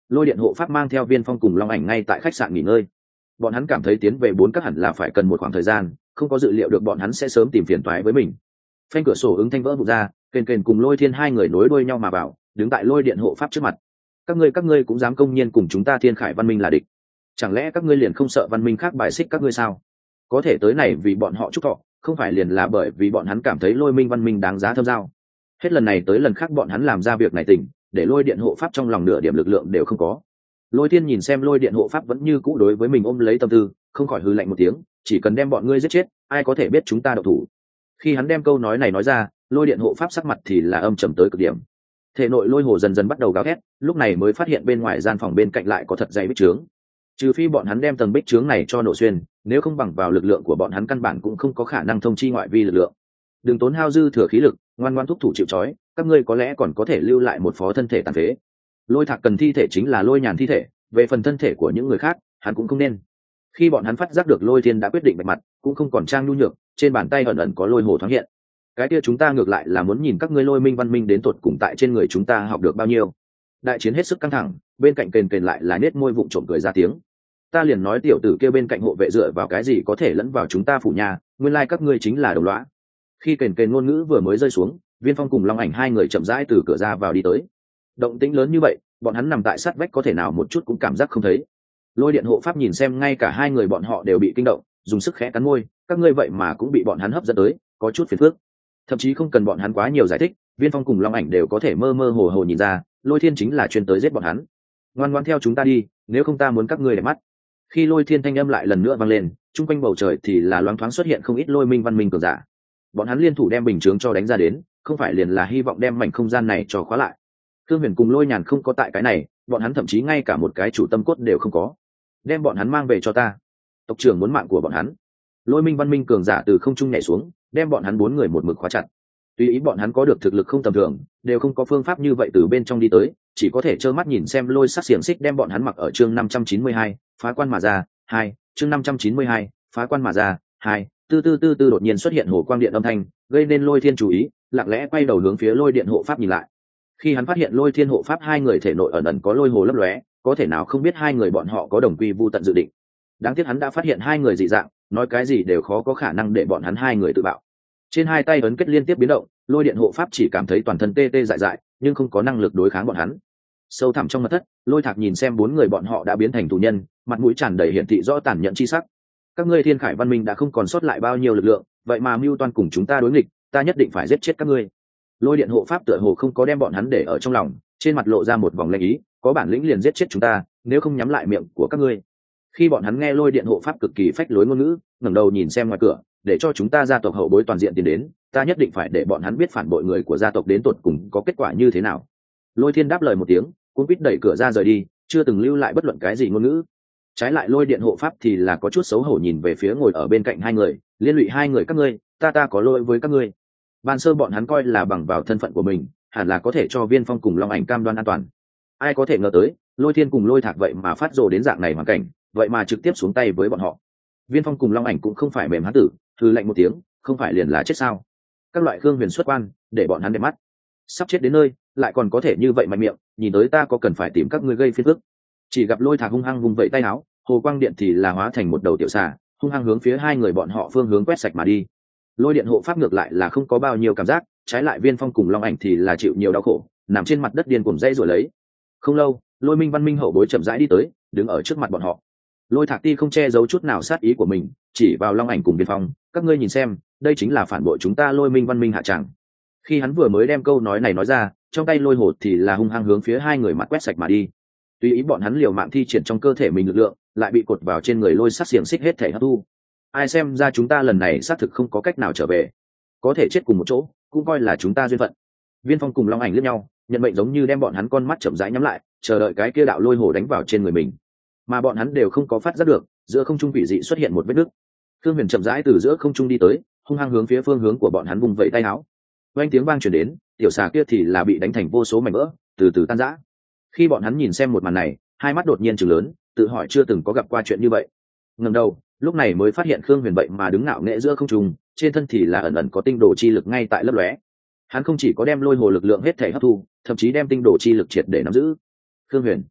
lôi điện hộ pháp mang theo Viên Phong cùng Long Ảnh ngay tại khách sạn nghỉ ngơi. Bọn hắn cảm thấy tiến về 4 các hẳn là phải cần một khoảng thời gian, không có dự liệu được bọn hắn sẽ sớm tìm phiền toái với mình. Phanh cửa sổ ứng thanh vỡ vụn ra, kền kền cùng Lôi Thiên hai người nối đuôi nhau mà vào, đứng tại lôi điện hộ pháp trước mặt. Các ngươi cũng dám công nhiên cùng chúng ta Thiên Khải Văn Minh là địch? Chẳng lẽ các ngươi liền không sợ văn minh khác bài xích các ngươi sao? Có thể tới này vì bọn họ chúc thọ, không phải liền là bởi vì bọn hắn cảm thấy Lôi Minh Văn Minh đáng giá thâm giao. Hết lần này tới lần khác bọn hắn làm ra việc này tỉnh, để lôi điện hộ pháp trong lòng nửa điểm lực lượng đều không có. Lôi Thiên nhìn xem lôi điện hộ pháp vẫn như cũ đối với mình ôm lấy tâm tư, không khỏi hừ lạnh một tiếng, chỉ cần đem bọn ngươi giết chết, ai có thể biết chúng ta độc thủ. Khi hắn đem câu nói này nói ra, lôi điện hộ pháp sắc mặt thì là âm trầm tới cực điểm. Thể nội lôi hồ dần dần bắt đầu gào thét, lúc này mới phát hiện bên ngoài gian phòng bên cạnh lại có thật dày bích trướng. Trừ phi bọn hắn đem tầng bích trướng này cho nổ xuyên, nếu không bằng vào lực lượng của bọn hắn căn bản cũng không có khả năng thông chi ngoại vi lực lượng. Đừng tốn hao dư thừa khí lực, ngoan ngoãn thúc thủ chịu trói, các ngươi có lẽ còn có thể lưu lại một phó thân thể tàn phế. Lôi Thạc cần thi thể chính là Lôi Nhàn thi thể, về phần thân thể của những người khác hắn cũng không nên. Khi bọn hắn phát giác được Lôi Thiên đã quyết định bạch mặt, cũng không còn trang nhu nhược, trên bàn tay ẩn ẩn có lôi hồ thoáng hiện. Cái kia chúng ta ngược lại là muốn nhìn các ngươi Lôi Minh Văn Minh đến tột cùng tại trên người chúng ta học được bao nhiêu. Đại chiến hết sức căng thẳng, bên cạnh kền kền lại là nết môi vụng trộm cười ra tiếng. Ta liền nói tiểu tử kia bên cạnh hộ vệ dựa vào cái gì có thể lẫn vào chúng ta phủ nhà, nguyên lai các ngươi chính là đồng lõa. Khi kền kền ngôn ngữ vừa mới rơi xuống, Viên Phong cùng Long Ảnh hai người chậm rãi từ cửa ra vào đi tới. Động tĩnh lớn như vậy, bọn hắn nằm tại sát vách có thể nào một chút cũng cảm giác không thấy. Lôi điện hộ pháp nhìn xem ngay cả hai người bọn họ đều bị kinh động, dùng sức khẽ cắn môi, các ngươi vậy mà cũng bị bọn hắn hấp dẫn tới, có chút phiền phức. Thậm chí không cần bọn hắn quá nhiều giải thích, Viên Phong cùng Long Ảnh đều có thể mơ mơ hồ hồ nhìn ra, Lôi Thiên chính là chuyên tới giết bọn hắn. Ngoan ngoãn theo chúng ta đi, nếu không ta muốn các ngươi để mắt. Khi Lôi Thiên thanh âm lại lần nữa vang lên, trung quanh bầu trời thì là loáng thoáng xuất hiện không ít Lôi Minh Văn Minh cường giả. Bọn hắn liên thủ đem bình chướng cho đánh ra đến, không phải liền là hy vọng đem mảnh không gian này cho khóa lại. Thương Huyền cùng Lôi Nhàn không có tại cái này, bọn hắn thậm chí ngay cả một cái chủ tâm cốt đều không có. Đem bọn hắn mang về cho ta. Tộc trưởng muốn mạng của bọn hắn. Lôi Minh Văn Minh cường giả từ không trung nhảy xuống, đem bọn hắn 4 người một mực khóa chặt. Tuy ý bọn hắn có được thực lực không tầm thường, đều không có phương pháp như vậy từ bên trong đi tới, chỉ có thể trơ mắt nhìn xem lôi sắc xiềng xích đem bọn hắn mặc ở chương 592, phá quan mà ra, 2, chương 592, phá quan mà ra, 2, tư đột nhiên xuất hiện hồ quang điện âm thanh, gây nên Lôi Thiên chú ý, lặng lẽ quay đầu hướng phía lôi điện hộ pháp nhìn lại. Khi hắn phát hiện Lôi Thiên hộ pháp hai người thể nội ẩn ẩn có lôi hồ lấp lóe, có thể nào không biết hai người bọn họ có đồng quy vu tận dự định. Đáng tiếc hắn đã phát hiện hai người dị dạng, nói cái gì đều khó có khả năng để bọn hắn hai người tự bạo. Trên hai tay ấn kết liên tiếp biến động, lôi điện hộ pháp chỉ cảm thấy toàn thân tê tê dại dại, nhưng không có năng lực đối kháng bọn hắn. Sâu thẳm trong mật thất, Lôi Thạc nhìn xem 4 người bọn họ đã biến thành tù nhân, mặt mũi tràn đầy hiển thị rõ tàn nhẫn chi sắc. Các ngươi Thiên Khải Văn Minh đã không còn sót lại bao nhiêu lực lượng, vậy mà mưu toan cùng chúng ta đối nghịch, ta nhất định phải giết chết các ngươi. Lôi điện hộ pháp tựa hồ không có đem bọn hắn để ở trong lòng, trên mặt lộ ra một vòng lạnh ý, có bản lĩnh liền giết chết chúng ta, nếu không nhắm lại miệng của các ngươi. Khi bọn hắn nghe lôi điện hộ pháp cực kỳ phách lối ngôn ngữ, ngẩng đầu nhìn xem ngoài cửa, để cho chúng ta gia tộc hậu bối toàn diện tiến đến, ta nhất định phải để bọn hắn biết phản bội người của gia tộc đến tột cùng có kết quả như thế nào. Lôi Thiên đáp lời một tiếng, cuống quýt đẩy cửa ra rời đi, chưa từng lưu lại bất luận cái gì ngôn ngữ. Trái lại lôi điện hộ pháp thì là có chút xấu hổ nhìn về phía ngồi ở bên cạnh hai người, liên lụy hai người các ngươi, ta có lỗi với các ngươi. Ban sơ bọn hắn coi là bằng vào thân phận của mình, hẳn là có thể cho Viên Phong cùng Long Ảnh cam đoan an toàn. Ai có thể ngờ tới, Lôi Thiên cùng Lôi Thạc vậy mà phát rồ đến dạng này hoàn cảnh, vậy mà trực tiếp xuống tay với bọn họ. Viên Phong cùng Long Ảnh cũng không phải mềm hán tử, hừ lạnh một tiếng, không phải liền là chết sao? Các loại Khương Huyền xuất quan, để bọn hắn đẹp mắt. Sắp chết đến nơi, lại còn có thể như vậy mạnh miệng, nhìn tới ta có cần phải tìm các ngươi gây phiền phức. Chỉ gặp Lôi Thạc hung hăng vung vẩy tay áo, hồ quang điện thì là hóa thành một đầu tiểu xà, hung hăng hướng phía hai người bọn họ phương hướng quét sạch mà đi. Lôi điện hộ pháp ngược lại là không có bao nhiêu cảm giác, trái lại Viên Phong cùng Long Ảnh thì là chịu nhiều đau khổ, nằm trên mặt đất điên cuồng dây rồi lấy. Không lâu, Lôi Minh Văn Minh hậu bối chậm rãi đi tới, đứng ở trước mặt bọn họ. Lôi Thạc Ti không che giấu chút nào sát ý của mình, chỉ vào Long Ảnh cùng Viên Phong, các ngươi nhìn xem, đây chính là phản bội chúng ta Lôi Minh Văn Minh hạ tràng. Khi hắn vừa mới đem câu nói này nói ra, trong tay lôi hột thì là hung hăng hướng phía hai người mặt quét sạch mà đi. Tuy ý bọn hắn liều mạng thi triển trong cơ thể mình lực lượng, lại bị cột vào trên người lôi sắc xiềng xích hết thể hấp thu. Ai xem ra chúng ta lần này xác thực không có cách nào trở về, có thể chết cùng một chỗ, cũng coi là chúng ta duyên phận. Viên Phong cùng Long Ảnh liếc nhau, nhận mệnh giống như đem bọn hắn con mắt chậm rãi nhắm lại, chờ đợi cái kia đạo lôi hồ đánh vào trên người mình. Mà bọn hắn đều không có phát giác được, giữa không trung quỷ dị xuất hiện một vết nứt. Thương Huyền chậm rãi từ giữa không trung đi tới, hung hăng hướng phía phương hướng của bọn hắn vung vẩy tay áo. Vang tiếng vang truyền đến, tiểu xà kia thì là bị đánh thành vô số mảnh vỡ, từ từ tan rã. Khi bọn hắn nhìn xem một màn này, hai mắt đột nhiên trừng lớn, tự hỏi chưa từng có gặp qua chuyện như vậy. Ngẩng đầu, lúc này mới phát hiện Khương Huyền vậy mà đứng ngạo nghễ giữa không trung, trên thân thì là ẩn ẩn có tinh đồ chi lực ngay tại lấp lóe. Hắn không chỉ có đem lôi hồ lực lượng hết thể hấp thu, thậm chí đem tinh đồ chi lực triệt để nắm giữ. Khương Huyền,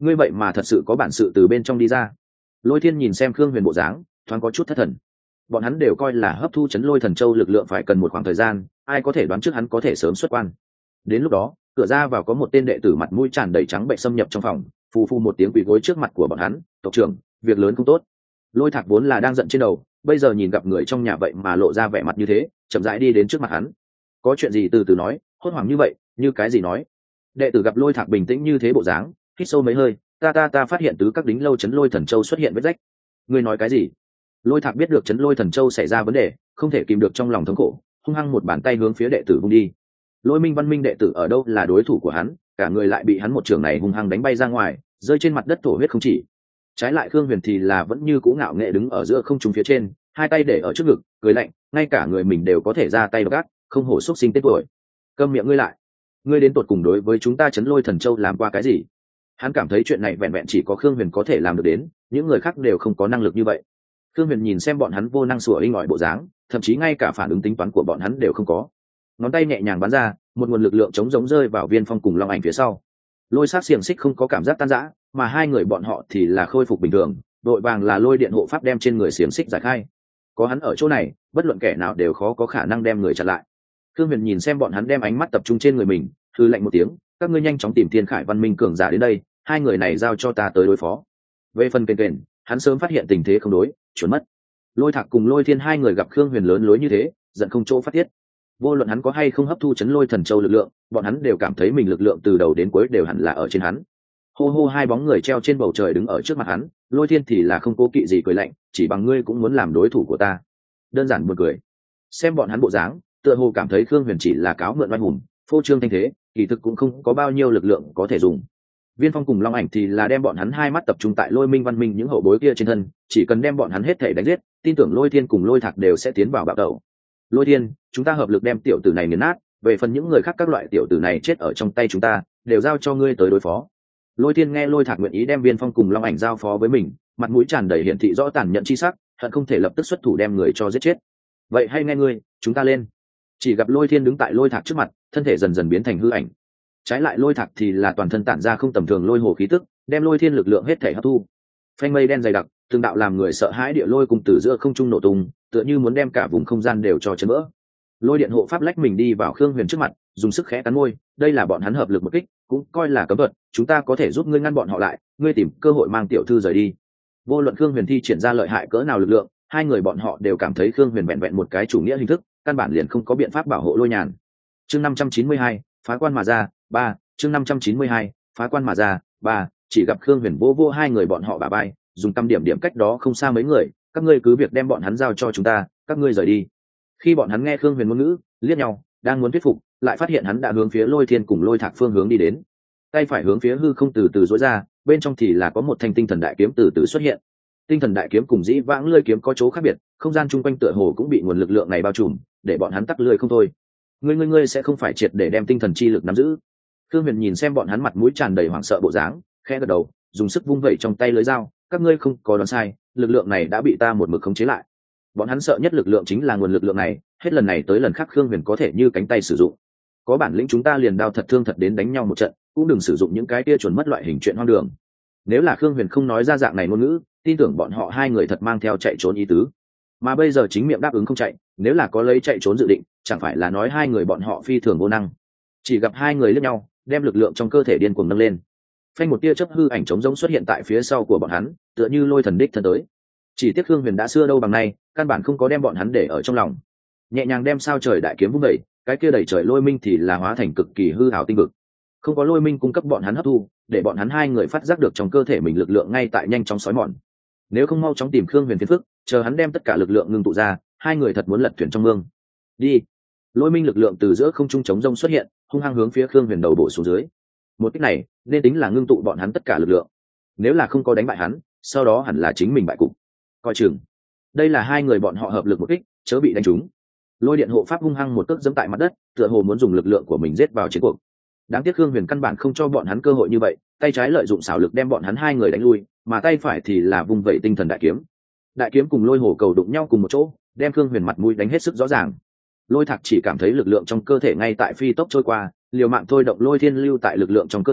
ngươi vậy mà thật sự có bản sự từ bên trong đi ra. Lôi thiên nhìn xem khương huyền bộ dáng thoáng có chút thất thần. Bọn hắn đều coi là hấp thu chấn lôi thần châu lực lượng phải cần một khoảng thời gian, ai có thể đoán trước hắn có thể sớm xuất quan. Đến lúc đó cửa ra vào có một tên đệ tử mặt mũi tràn đầy trắng bệnh xâm nhập trong phòng, phù phù một tiếng quỳ gối trước mặt của bọn hắn. Tộc trưởng, việc lớn không tốt. Lôi Thạc vốn là đang giận trên đầu, bây giờ nhìn gặp người trong nhà vậy mà lộ ra vẻ mặt như thế, chậm rãi đi đến trước mặt hắn. Có chuyện gì từ từ nói, hốt hoảng như vậy, như cái gì nói. Đệ tử gặp Lôi Thạc bình tĩnh như thế bộ dáng, hít sâu mấy hơi. Ta phát hiện tứ các đính lâu chấn lôi thần châu xuất hiện vết rách. Ngươi nói cái gì? Lôi Thạc biết được chấn lôi thần châu xảy ra vấn đề, không thể kìm được trong lòng thống khổ, hung hăng một bàn tay hướng phía đệ tử vung đi. Lôi Minh Văn Minh đệ tử ở đâu là đối thủ của hắn, cả người lại bị hắn một trường này hung hăng đánh bay ra ngoài, rơi trên mặt đất thổ huyết không chỉ. Trái lại Khương Huyền thì là vẫn như cũ ngạo nghệ đứng ở giữa không trung phía trên, hai tay để ở trước ngực, cười lạnh, ngay cả người mình đều có thể ra tay gác, không hổ xúc sinh tết tuổi. Câm miệng ngươi lại, ngươi đến tột cùng đối với chúng ta chấn lôi thần châu làm qua cái gì? Hắn cảm thấy chuyện này vẹn vẹn chỉ có Khương Huyền có thể làm được đến, những người khác đều không có năng lực như vậy. Khương Huyền nhìn xem bọn hắn vô năng sủa inh ỏi bộ dáng, thậm chí ngay cả phản ứng tính toán của bọn hắn đều không có. Ngón tay nhẹ nhàng bắn ra, một nguồn lực lượng chống giống rơi vào Viên Phong cùng Long Ảnh phía sau. Lôi sát xiềng xích không có cảm giác tan rã, mà hai người bọn họ thì là khôi phục bình thường, đội vàng là lôi điện hộ pháp đem trên người xiềng xích giải khai. Có hắn ở chỗ này, bất luận kẻ nào đều khó có khả năng đem người chặn lại. Khương Huyền nhìn xem bọn hắn đem ánh mắt tập trung trên người mình, hừ lạnh một tiếng, các ngươi nhanh chóng tìm Thiên Khải Văn Minh cường giả đến đây, hai người này giao cho ta tới đối phó. Về phần kền kền, hắn sớm phát hiện tình thế không đối, chuẩn mất. Lôi Thạc cùng Lôi Thiên hai người gặp Khương Huyền lớn lối như thế, giận không chỗ phát tiết. Vô luận hắn có hay không hấp thu chấn lôi thần châu lực lượng, bọn hắn đều cảm thấy mình lực lượng từ đầu đến cuối đều hẳn là ở trên hắn. Hô hô, hai bóng người treo trên bầu trời đứng ở trước mặt hắn, Lôi Thiên thì là không cố kỵ gì cười lạnh, chỉ bằng ngươi cũng muốn làm đối thủ của ta. Đơn giản buồn cười. Xem bọn hắn bộ dáng, tựa hồ cảm thấy Khương Huyền chỉ là cáo mượn oai hùng, phô trương thanh thế, kỳ thực cũng không có bao nhiêu lực lượng có thể dùng. Viên Phong cùng Long Ảnh thì là đem bọn hắn hai mắt tập trung tại Lôi Minh Văn Minh những hậu bối kia trên thân, chỉ cần đem bọn hắn hết thể đánh giết, tin tưởng Lôi Thiên cùng Lôi Thạc đều sẽ tiến vào bạo tẩu. Lôi Thiên, chúng ta hợp lực đem tiểu tử này nghiền nát, về phần những người khác các loại tiểu tử này chết ở trong tay chúng ta, đều giao cho ngươi tới đối phó. Lôi Thiên nghe Lôi Thạc nguyện ý đem Viên Phong cùng Long Ảnh giao phó với mình, mặt mũi tràn đầy hiển thị rõ tàn nhẫn chi sắc, hận không thể lập tức xuất thủ đem người cho giết chết. Vậy hay nghe ngươi, chúng ta lên. Chỉ gặp Lôi Thiên đứng tại Lôi Thạc trước mặt, thân thể dần dần biến thành hư ảnh. Trái lại Lôi Thạc thì là toàn thân tản ra không tầm thường lôi hồ khí tức, đem Lôi Thiên lực lượng hết thể hấp thu. Phanh mây đen dày đặc, từng đạo làm người sợ hãi địa lôi cùng từ giữa không trung nổ tung, tựa như muốn đem cả vùng không gian đều cho chấn vỡ. Lôi điện hộ pháp lách mình đi vào Khương Huyền trước mặt, dùng sức khẽ cắn môi, đây là bọn hắn hợp lực một kích, cũng coi là cấm thuật, chúng ta có thể giúp ngươi ngăn bọn họ lại, ngươi tìm cơ hội mang tiểu thư rời đi. Vô luận Khương Huyền thi triển ra lợi hại cỡ nào lực lượng, hai người bọn họ đều cảm thấy Khương Huyền vẹn vẹn một cái chủ nghĩa hình thức, căn bản liền không có biện pháp bảo hộ Lôi Nhàn. Chương 592, phá quan mà ra, 3, chương 592, phá quan mà ra, 3, chỉ gặp Khương Huyền vô hai người bọn họ bả vai, dùng tâm điểm cách đó không xa mấy người, các ngươi cứ việc đem bọn hắn giao cho chúng ta, các ngươi rời đi. Khi bọn hắn nghe Khương Huyền ngôn ngữ, liếc nhau, đang muốn thuyết phục, lại phát hiện hắn đã hướng phía Lôi Thiên cùng Lôi Thạc phương hướng đi đến. Tay phải hướng phía hư không từ từ duỗi ra, bên trong thì là có một thanh tinh thần đại kiếm từ từ xuất hiện. Tinh thần đại kiếm cùng dĩ vãng lưỡi kiếm có chỗ khác biệt, không gian chung quanh tựa hồ cũng bị nguồn lực lượng này bao trùm, để bọn hắn tắc lưỡi không thôi. Ngươi sẽ không phải triệt để đem tinh thần chi lực nắm giữ. Khương Huyền nhìn xem bọn hắn mặt mũi tràn đầy hoảng sợ bộ dáng, khẽ gật đầu, dùng sức vung vẩy trong tay lưỡi dao, các ngươi không có đoán sai, lực lượng này đã bị ta một mực khống chế lại. Bọn hắn sợ nhất lực lượng chính là nguồn lực lượng này, hết lần này tới lần khác Khương Huyền có thể như cánh tay sử dụng. Có bản lĩnh chúng ta liền đao thật thương thật đến đánh nhau một trận, cũng đừng sử dụng những cái tia chuẩn mất loại hình chuyện hoang đường. Nếu là Khương Huyền không nói ra dạng này ngôn ngữ, tin tưởng bọn họ hai người thật mang theo chạy trốn ý tứ. Mà bây giờ chính miệng đáp ứng không chạy, nếu là có lấy chạy trốn dự định, chẳng phải là nói hai người bọn họ phi thường vô năng. Chỉ gặp hai người liếc nhau, đem lực lượng trong cơ thể điên cuồng nâng lên. Phanh một tia chớp hư ảnh trống rỗng xuất hiện tại phía sau của bọn hắn, tựa như Lôi Thần đích thân tới. Chỉ tiếc Khương Huyền đã xưa đâu bằng nay, căn bản không có đem bọn hắn để ở trong lòng. Nhẹ nhàng đem sao trời đại kiếm vung đẩy, cái kia đẩy trời lôi minh thì là hóa thành cực kỳ hư ảo tinh vực. Không có lôi minh cung cấp bọn hắn hấp thu, để bọn hắn hai người phát giác được trong cơ thể mình lực lượng ngay tại nhanh chóng sói mòn. Nếu không mau chóng tìm Khương Huyền phiền phức, chờ hắn đem tất cả lực lượng ngưng tụ ra, hai người thật muốn lật thuyền trong mương. Đi. Lôi minh lực lượng từ giữa không trung trống rông xuất hiện, hung hăng hướng phía Khương Huyền đầu bổ xuống dưới. Một cách này nên tính là ngưng tụ bọn hắn tất cả lực lượng. Nếu là không có đánh bại hắn, sau đó hẳn là chính mình bại cục. Coi chừng, đây là hai người bọn họ hợp lực một kích, chớ bị đánh trúng. Lôi điện hộ pháp hung hăng một cước giẫm tại mặt đất, tựa hồ muốn dùng lực lượng của mình giết vào chiến cuộc. Đáng tiếc Khương Huyền căn bản không cho bọn hắn cơ hội như vậy, tay trái lợi dụng xảo lực đem bọn hắn hai người đánh lui, mà tay phải thì là vung vẩy tinh thần đại kiếm. Đại kiếm cùng lôi hổ cầu đụng nhau cùng một chỗ, đem Khương Huyền mặt mũi đánh hết sức rõ ràng. Lôi Thạc chỉ cảm thấy lực lượng trong cơ thể ngay tại phi tốc trôi qua, liều mạng thôi động Lôi Thiên lưu tại lực lượng trong cơ thể,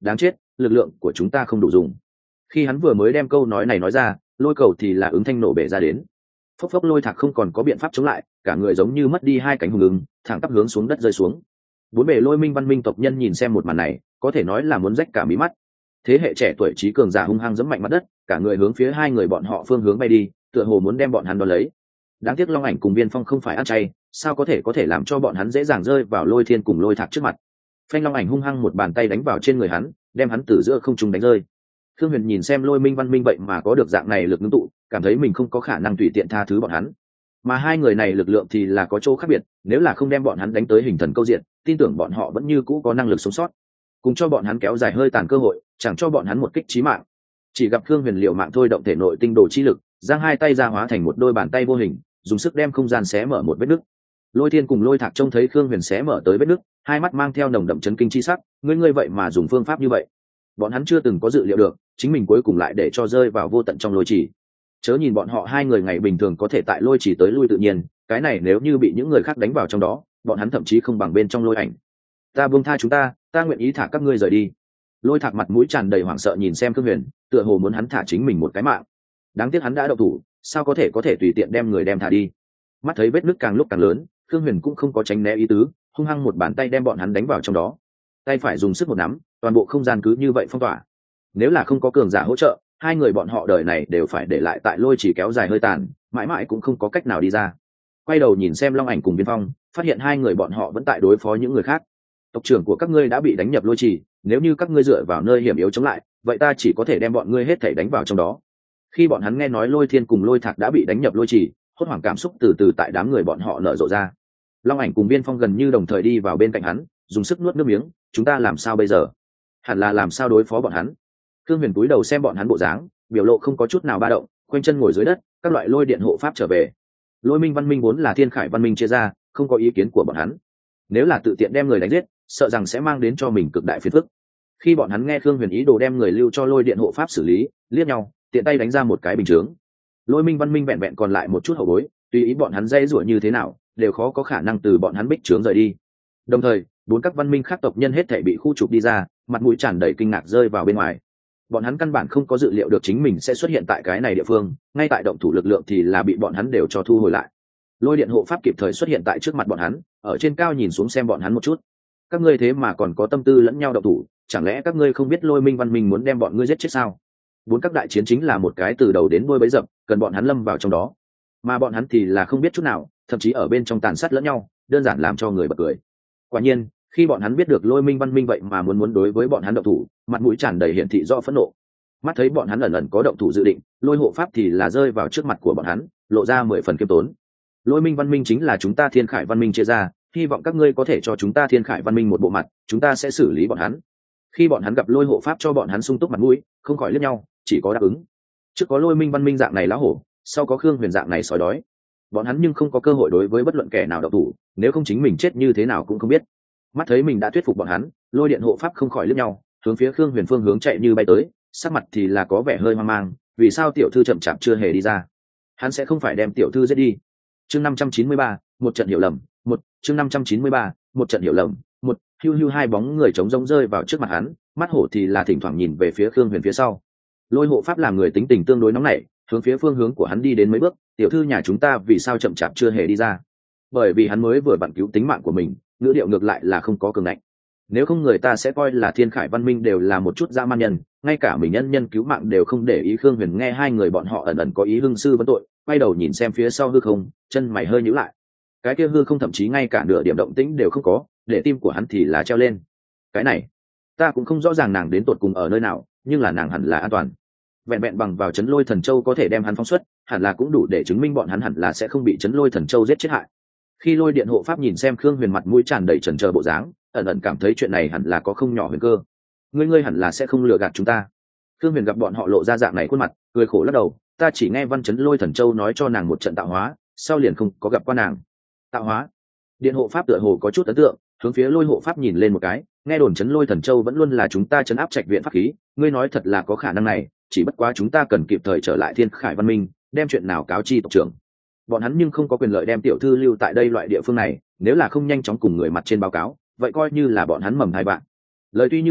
đáng chết, lực lượng của chúng ta không đủ dùng. Khi hắn vừa mới đem câu nói này nói ra, lôi cầu thì là ứng thanh nổ bể ra đến. Phốc phốc, lôi thạc không còn có biện pháp chống lại, cả người giống như mất đi hai cánh hùng ứng, thẳng tắp hướng xuống đất rơi xuống. Bốn bề lôi minh văn minh tộc nhân nhìn xem một màn này, có thể nói là muốn rách cả mí mắt. Thế hệ trẻ tuổi trí cường giả hung hăng giẫm mạnh mặt đất, cả người hướng phía hai người bọn họ phương hướng bay đi, tựa hồ muốn đem bọn hắn đón lấy. Đáng tiếc Long Ảnh cùng Viên Phong không phải ăn chay, sao có thể làm cho bọn hắn dễ dàng rơi vào Lôi Thiên cùng Lôi Thạc trước mặt. Phanh, Long Ảnh hung hăng một bàn tay đánh vào trên người hắn, đem hắn từ giữa không trung đánh rơi. Thương Huyền nhìn xem Lôi Minh văn minh vậy mà có được dạng này lực ngưng tụ, cảm thấy mình không có khả năng tùy tiện tha thứ bọn hắn. Mà hai người này lực lượng thì là có chỗ khác biệt, nếu là không đem bọn hắn đánh tới hình thần câu diện, tin tưởng bọn họ vẫn như cũ có năng lực sống sót. Cùng cho bọn hắn kéo dài hơi tàn cơ hội, chẳng cho bọn hắn một kích chí mạng. Chỉ gặp Thương Huyền liệu mạng thôi động thể nội tinh đồ chi lực, giang hai tay ra hóa thành một đôi bàn tay vô hình, dùng sức đem không gian xé mở một vết nứt. Lôi Thiên cùng Lôi Thạc trông thấy Thương Huyền xé mở tới vết nứt, hai mắt mang theo nồng đậm chấn kinh chi sắc, ngươi vậy mà dùng phương pháp như vậy. Bọn hắn chưa từng có dự liệu được, chính mình cuối cùng lại để cho rơi vào vô tận trong lôi chỉ. Chớ nhìn bọn họ hai người ngày bình thường có thể tại lôi chỉ tới lui tự nhiên, cái này nếu như bị những người khác đánh vào trong đó, bọn hắn thậm chí không bằng bên trong lôi ảnh. Ta buông tha chúng ta nguyện ý thả các ngươi rời đi. Lôi Thạc mặt mũi tràn đầy hoảng sợ nhìn xem Thương Huyền, tựa hồ muốn hắn thả chính mình một cái mạng. Đáng tiếc hắn đã động thủ, sao có thể tùy tiện đem người đem thả đi. Mắt thấy vết nứt càng lúc càng lớn, Thương Huyền cũng không có tránh né ý tứ, hung hăng một bàn tay đem bọn hắn đánh vào trong đó. Tay phải dùng sức một nắm, toàn bộ không gian cứ như vậy phong tỏa. Nếu là không có cường giả hỗ trợ, hai người bọn họ đời này đều phải để lại tại lôi chỉ kéo dài hơi tàn, mãi mãi cũng không có cách nào đi ra. Quay đầu nhìn xem Long Ảnh cùng Viên Phong, phát hiện hai người bọn họ vẫn tại đối phó những người khác. Tộc trưởng của các ngươi đã bị đánh nhập lôi chỉ, nếu như các ngươi dựa vào nơi hiểm yếu chống lại, vậy ta chỉ có thể đem bọn ngươi hết thảy đánh vào trong đó. Khi bọn hắn nghe nói Lôi Thiên cùng Lôi Thạc đã bị đánh nhập lôi chỉ, hốt hoảng cảm xúc từ từ tại đám người bọn họ nở rộ ra. Long Ảnh cùng Viên Phong gần như đồng thời đi vào bên cạnh hắn, dùng sức nuốt nước miếng, chúng ta làm sao bây giờ? Hẳn là làm sao đối phó bọn hắn? Thương Huyền cúi đầu xem bọn hắn bộ dáng, biểu lộ không có chút nào ba động, khoanh chân ngồi dưới đất, các loại lôi điện hộ pháp trở về. Lôi Minh văn minh vốn là thiên khải văn minh chia ra, không có ý kiến của bọn hắn. Nếu là tự tiện đem người đánh giết, sợ rằng sẽ mang đến cho mình cực đại phiền phức. Khi bọn hắn nghe Thương Huyền ý đồ đem người lưu cho lôi điện hộ pháp xử lý, liếc nhau, tiện tay đánh ra một cái bình chướng. Lôi Minh văn minh vẹn vẹn còn lại một chút hậu bối, tùy ý bọn hắn dây rủa như thế nào, đều khó có khả năng từ bọn hắn bích chướng rời đi. Đồng thời, bốn các văn minh khác tộc nhân hết thảy bị khu trục đi ra, mặt mũi tràn đầy kinh ngạc rơi vào bên ngoài. Bọn hắn căn bản không có dự liệu được chính mình sẽ xuất hiện tại cái này địa phương, ngay tại động thủ lực lượng thì là bị bọn hắn đều cho thu hồi lại. Lôi điện hộ pháp kịp thời xuất hiện tại trước mặt bọn hắn, ở trên cao nhìn xuống xem bọn hắn một chút. Các ngươi thế mà còn có tâm tư lẫn nhau động thủ, chẳng lẽ các ngươi không biết Lôi Minh văn minh muốn đem bọn ngươi giết chết sao? Bốn các đại chiến chính là một cái từ đầu đến đuôi bấy dập, cần bọn hắn lâm vào trong đó, mà bọn hắn thì là không biết chút nào, thậm chí ở bên trong tàn sát lẫn nhau, đơn giản làm cho người bật cười. Quả nhiên, khi bọn hắn biết được Lôi Minh văn minh vậy mà muốn đối với bọn hắn động thủ, mặt mũi tràn đầy hiển thị do phẫn nộ. Mắt thấy bọn hắn ẩn ẩn có động thủ dự định, Lôi hộ pháp thì là rơi vào trước mặt của bọn hắn, lộ ra 10 phần kiêm tốn. Lôi Minh văn minh chính là chúng ta Thiên Khải văn minh chia ra, hy vọng các ngươi có thể cho chúng ta Thiên Khải văn minh một bộ mặt, chúng ta sẽ xử lý bọn hắn. Khi bọn hắn gặp Lôi hộ pháp cho bọn hắn sung túc mặt mũi, không khỏi liếc nhau, chỉ có đáp ứng. Trước có Lôi Minh văn minh dạng này lá hổ, sau có Khương Huyền dạng này sói đói. Bọn hắn nhưng không có cơ hội đối với bất luận kẻ nào động thủ, nếu không chính mình chết như thế nào cũng không biết. Mắt thấy mình đã thuyết phục bọn hắn, Lôi điện hộ pháp không khỏi liếc nhau, hướng phía Khương Huyền phương hướng chạy như bay tới, sắc mặt thì là có vẻ hơi hoang mang, vì sao tiểu thư chậm chạp chưa hề đi ra? Hắn sẽ không phải đem tiểu thư giết đi? Chương 593, một trận hiểu lầm, chương 593, một trận hiểu lầm, hưu hưu, hai bóng người trống rỗng rơi vào trước mặt hắn, mắt hổ thì là thỉnh thoảng nhìn về phía Khương Huyền phía sau. Lôi hộ pháp làm người tính tình tương đối nóng nảy, hướng phía phương hướng của hắn đi đến mấy bước, tiểu thư nhà chúng ta vì sao chậm chạp chưa hề đi ra? Bởi vì hắn mới vừa vặn cứu tính mạng của mình, ngữ điệu ngược lại là không có cường ngạnh. Nếu không người ta sẽ coi là Thiên Khải văn minh đều là một chút dã man nhân, ngay cả mình nhân cứu mạng đều không để ý. Khương Huyền nghe hai người bọn họ ẩn ẩn có ý hưng sư vấn tội, quay đầu nhìn xem phía sau hư không, chân mày hơi nhíu lại. Cái kia hư không thậm chí ngay cả nửa điểm động tĩnh đều không có, để tim của hắn thì là treo lên. Cái này, ta cũng không rõ ràng nàng đến tột cùng ở nơi nào, nhưng là nàng hẳn là an toàn. Vẹn vẹn bằng vào Chấn Lôi Thần Châu có thể đem hắn phóng xuất, hẳn là cũng đủ để chứng minh bọn hắn hẳn là sẽ không bị Chấn Lôi Thần Châu giết chết hại. Khi Lôi điện hộ pháp nhìn xem Khương Huyền mặt mũi tràn đầy chần chờ bộ dáng, ẩn ẩn cảm thấy chuyện này hẳn là có không nhỏ huyền cơ. Ngươi hẳn là sẽ không lừa gạt chúng ta. Khương Huyền gặp bọn họ lộ ra dạng này khuôn mặt, cười khổ lắc đầu, ta chỉ nghe Văn Chấn Lôi Thần Châu nói cho nàng một trận tạo hóa, sau liền không có gặp qua nàng. Tạo hóa? Điện hộ pháp tựa hồ có chút ấn tượng, hướng phía Lôi hộ pháp nhìn lên một cái, nghe đồn Chấn Lôi Thần Châu vẫn luôn là chúng ta trấn áp trạch viện pháp khí, ngươi nói thật là có khả năng này, chỉ bất quá chúng ta cần kịp thời trở lại Thiên Khải văn minh, đem chuyện nào cáo chi tộc trưởng. Bọn hắn nhưng không có quyền lợi đem tiểu thư lưu tại đây loại địa phương này, nếu là không nhanh chóng cùng người mặt trên báo cáo, vậy coi như là bọn hắn mầm hai bạn. Lời tuy như vậy,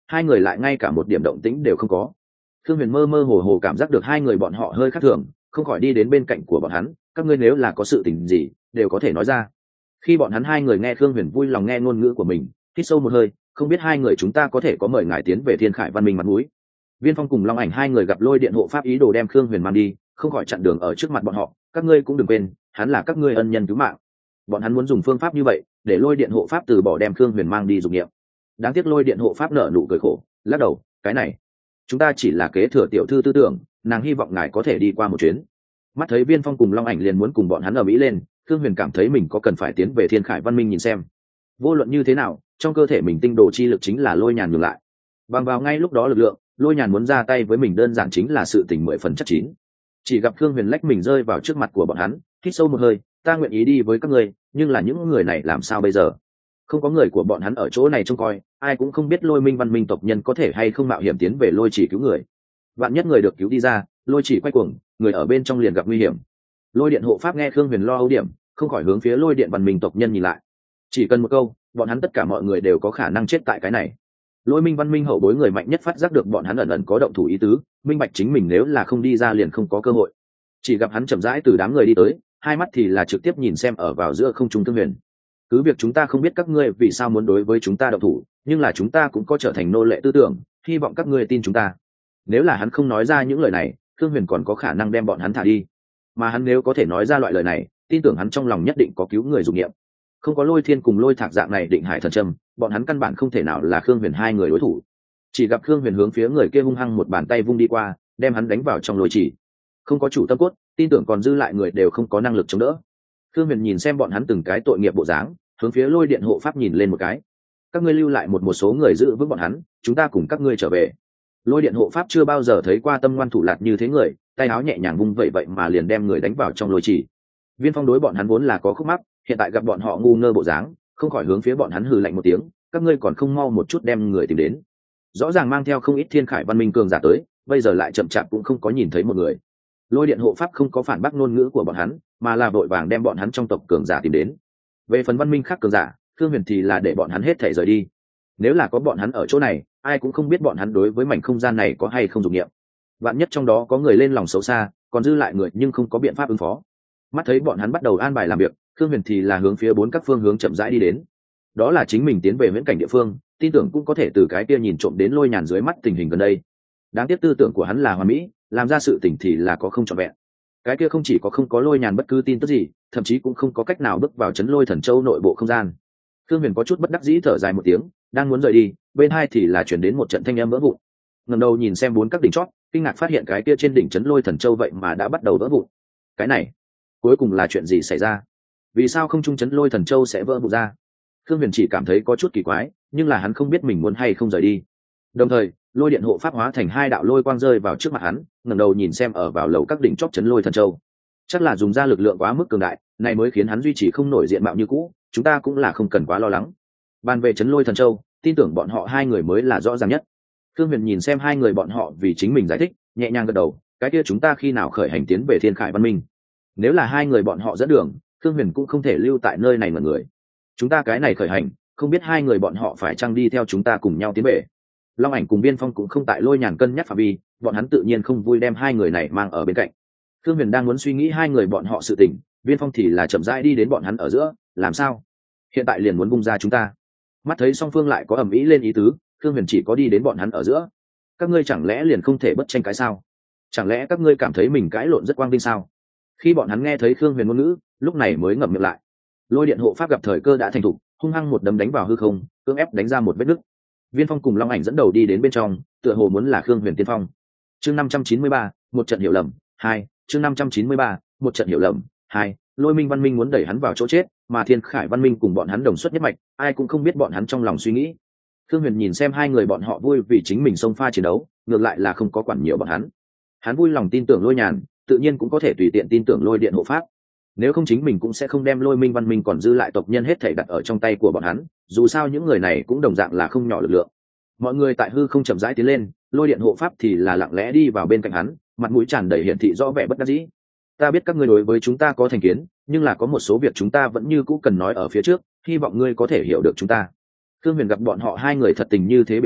hai người lại ngay cả một điểm động tĩnh đều không có. Khương Huyền mơ mơ hồ hồ cảm giác được hai người bọn họ hơi khác thường, không khỏi đi đến bên cạnh của bọn hắn. Các ngươi nếu là có sự tình gì đều có thể nói ra. Khi bọn hắn hai người nghe Khương Huyền vui lòng nghe ngôn ngữ của mình, hít sâu một hơi, không biết hai người chúng ta có thể có mời ngài tiến về Thiên Khải Văn Minh mặt mũi. Viên Phong cùng Long Ảnh hai người gặp Lôi Điện hộ pháp ý đồ đem Khương Huyền mang đi, không khỏi chặn đường ở trước mặt bọn họ. Các ngươi cũng đừng quên, hắn là các ngươi ân nhân cứu mạng. Bọn hắn muốn dùng phương pháp như vậy để Lôi Điện hộ pháp từ bỏ đem Khương Huyền mang đi dụng nghiệm. Đáng tiếc Lôi Điện hộ pháp nở nụ cười khổ, lắc đầu, cái này chúng ta chỉ là kế thừa tiểu thư tư tưởng, nàng hy vọng ngài có thể đi qua một chuyến. Mắt thấy Viên Phong cùng Long Ảnh liền muốn cùng bọn hắn ở mỹ lên, Khương Huyền cảm thấy mình có cần phải tiến về Thiên Khải Văn Minh nhìn xem. Vô luận như thế nào, trong cơ thể mình tinh đồ chi lực chính là Lôi Nhàn ngược lại. Bằng vào ngay lúc đó lực lượng, Lôi Nhàn muốn ra tay với mình đơn giản chính là sự tình 10 phần chắc chín. Chỉ gặp Khương Huyền lách mình rơi vào trước mặt của bọn hắn, hít sâu một hơi, ta nguyện ý đi với các ngươi, nhưng là những người này làm sao bây giờ? Không có người của bọn hắn ở chỗ này trông coi, ai cũng không biết Lôi Minh Văn Minh tộc nhân có thể hay không mạo hiểm tiến về Lôi Chỉ cứu người. Vạn nhất người được cứu đi ra, Lôi Chỉ quay cuồng, người ở bên trong liền gặp nguy hiểm. Lôi Điện hộ pháp nghe Khương Huyền lo âu điểm, không khỏi hướng phía Lôi Điện Văn Minh tộc nhân nhìn lại. Chỉ cần một câu, bọn hắn tất cả mọi người đều có khả năng chết tại cái này. Lôi Minh Văn Minh hậu bối người mạnh nhất phát giác được bọn hắn ẩn ẩn có động thủ ý tứ, minh bạch chính mình nếu là không đi ra liền không có cơ hội. Chỉ gặp hắn chậm rãi từ đám người đi tới, hai mắt thì là trực tiếp nhìn xem ở vào giữa không trung Thương Huyền. Cứ việc chúng ta không biết các ngươi vì sao muốn đối với chúng ta động thủ, nhưng là chúng ta cũng có trở thành nô lệ tư tưởng, hy vọng các ngươi tin chúng ta. Nếu là hắn không nói ra những lời này, Thương Huyền còn có khả năng đem bọn hắn thả đi. Mà hắn nếu có thể nói ra loại lời này, tin tưởng hắn trong lòng nhất định có cứu người dụng nghiệm. Không có Lôi Thiên cùng Lôi Thạc dạng này định hải thần châm, bọn hắn căn bản không thể nào là Khương Huyền hai người đối thủ. Chỉ gặp Khương Huyền hướng phía người kia hung hăng một bàn tay vung đi qua, đem hắn đánh vào trong lôi chỉ. Không có chủ tâm cốt, tin tưởng còn dư lại người đều không có năng lực chống đỡ. Khương Huyền nhìn xem bọn hắn từng cái tội nghiệp bộ dáng, hướng phía Lôi Điện hộ pháp nhìn lên một cái. Các ngươi lưu lại một số người giữ vững bọn hắn, chúng ta cùng các ngươi trở về. Lôi Điện hộ pháp chưa bao giờ thấy qua tâm ngoan thủ lạt như thế người, tay áo nhẹ nhàng vung vậy mà liền đem người đánh vào trong lôi chỉ. Viên Phong đối bọn hắn vốn là có khúc mắc, hiện tại gặp bọn họ ngu ngơ bộ dáng, không khỏi hướng phía bọn hắn hừ lạnh một tiếng, các ngươi còn không mau một chút đem người tìm đến. Rõ ràng mang theo không ít Thiên Khải Văn Minh cường giả tới, bây giờ lại chậm chạp cũng không có nhìn thấy một người. Lôi Điện hộ pháp không có phản bác ngôn ngữ của bọn hắn, mà là vội vàng đem bọn hắn trong tộc cường giả tìm đến. Về phần văn minh khác cường giả, Khương Huyền thì là để bọn hắn hết thể rời đi. Nếu là có bọn hắn ở chỗ này, ai cũng không biết bọn hắn đối với mảnh không gian này có hay không dụng nghiệm. Vạn nhất trong đó có người lên lòng xấu xa, còn dư lại người nhưng không có biện pháp ứng phó. Mắt thấy bọn hắn bắt đầu an bài làm việc, Khương Huyền thì là hướng phía 4 các phương hướng chậm rãi đi đến. Đó là chính mình tiến về viễn cảnh địa phương, tin tưởng cũng có thể từ cái kia nhìn trộm đến Lôi Nhàn dưới mắt tình hình gần đây. Đáng tiếc tư tưởng của hắn là hoàn mỹ, làm ra sự tình thì là có không trọn vẹn. Cái kia không chỉ có không có Lôi Nhàn bất cứ tin tức gì, thậm chí cũng không có cách nào bước vào Trấn Lôi Thần Châu nội bộ không gian. Khương Huyền có chút bất đắc dĩ thở dài một tiếng, đang muốn rời đi, bên hai thì là chuyển đến một trận thanh âm vỡ vụn. Ngẩng đầu nhìn xem 4 các đỉnh chót, kinh ngạc phát hiện cái kia trên đỉnh Trấn Lôi Thần Châu vậy mà đã bắt đầu vỡ vụn. Cái này, cuối cùng là chuyện gì xảy ra? Vì sao không trung Trấn Lôi Thần Châu sẽ vỡ vụn ra? Khương Huyền chỉ cảm thấy có chút kỳ quái, nhưng là hắn không biết mình muốn hay không rời đi. Đồng thời, Lôi Điện hộ pháp hóa thành 2 đạo lôi quang rơi vào trước mặt hắn, ngẩng đầu nhìn xem ở vào lầu các đỉnh chót Trấn Lôi Thần Châu. Chắc là dùng ra lực lượng quá mức cường đại, này mới khiến hắn duy trì không nổi diện mạo như cũ, chúng ta cũng là không cần quá lo lắng. Bàn về Trấn Lôi Thần Châu, tin tưởng bọn họ hai người mới là rõ ràng nhất. Khương Huyền nhìn xem hai người bọn họ vì chính mình giải thích, nhẹ nhàng gật đầu, cái kia chúng ta khi nào khởi hành tiến về Thiên Khải Văn Minh? Nếu là hai người bọn họ dẫn đường, Khương Huyền cũng không thể lưu tại nơi này mà người. Chúng ta cái này khởi hành, không biết hai người bọn họ phải chăng đi theo chúng ta cùng nhau tiến về. Long Ảnh cùng Viên Phong cũng không tại Lôi Nhàn cân nhắc phạm vi, bọn hắn tự nhiên không vui đem hai người này mang ở bên cạnh. Khương Huyền đang muốn suy nghĩ hai người bọn họ sự tình, Viên Phong thì là chậm rãi đi đến bọn hắn ở giữa, làm sao? Hiện tại liền muốn bung ra chúng ta. Mắt thấy song phương lại có ầm ĩ lên ý tứ, Khương Huyền chỉ có đi đến bọn hắn ở giữa. Các ngươi chẳng lẽ liền không thể bất tranh cái sao? Chẳng lẽ các ngươi cảm thấy mình cãi lộn rất quang vinh sao? Khi bọn hắn nghe thấy Khương Huyền ngôn ngữ, lúc này mới ngậm miệng lại. Lôi Điện hộ pháp gặp thời cơ đã thành thục, hung hăng một đấm đánh vào hư không, cưỡng ép đánh ra một vết nứt. Viên Phong cùng Long Ảnh dẫn đầu đi đến bên trong, tựa hồ muốn là Khương Huyền tiên phong. Chương 593, một trận hiểu lầm, 2, chương 593, một trận hiểu lầm, 2. Lôi Minh Văn Minh muốn đẩy hắn vào chỗ chết, mà Thiên Khải Văn Minh cùng bọn hắn đồng xuất nhất mạch, ai cũng không biết bọn hắn trong lòng suy nghĩ. Khương Huyền nhìn xem hai người bọn họ vui vì chính mình xông pha chiến đấu, ngược lại là không có quản nhiều bọn hắn. Hắn vui lòng tin tưởng Lôi Nhàn, tự nhiên cũng có thể tùy tiện tin tưởng Lôi Điện hộ pháp. Nếu không chính mình cũng sẽ không đem Lôi Minh Văn Minh còn dư lại tộc nhân hết thảy đặt ở trong tay của bọn hắn, dù sao những người này cũng đồng dạng là không nhỏ lực lượng. Mọi người tại hư không chậm rãi tiến lên, Lôi Điện hộ pháp thì là lặng lẽ đi vào bên cạnh hắn, mặt mũi tràn đầy hiển thị rõ vẻ bất đắc dĩ. Ta biết các ngươi đối với chúng ta có thành kiến, nhưng là có một số việc chúng ta vẫn như cũ cần nói ở phía trước, hy vọng ngươi có thể hiểu được chúng ta. Khương Huyền gặp bọn họ hai người thật tình như thế biểu lộ,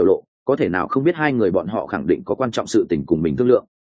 có thể nào không biết hai người bọn họ khẳng định có quan trọng sự tình cùng mình thương lượng.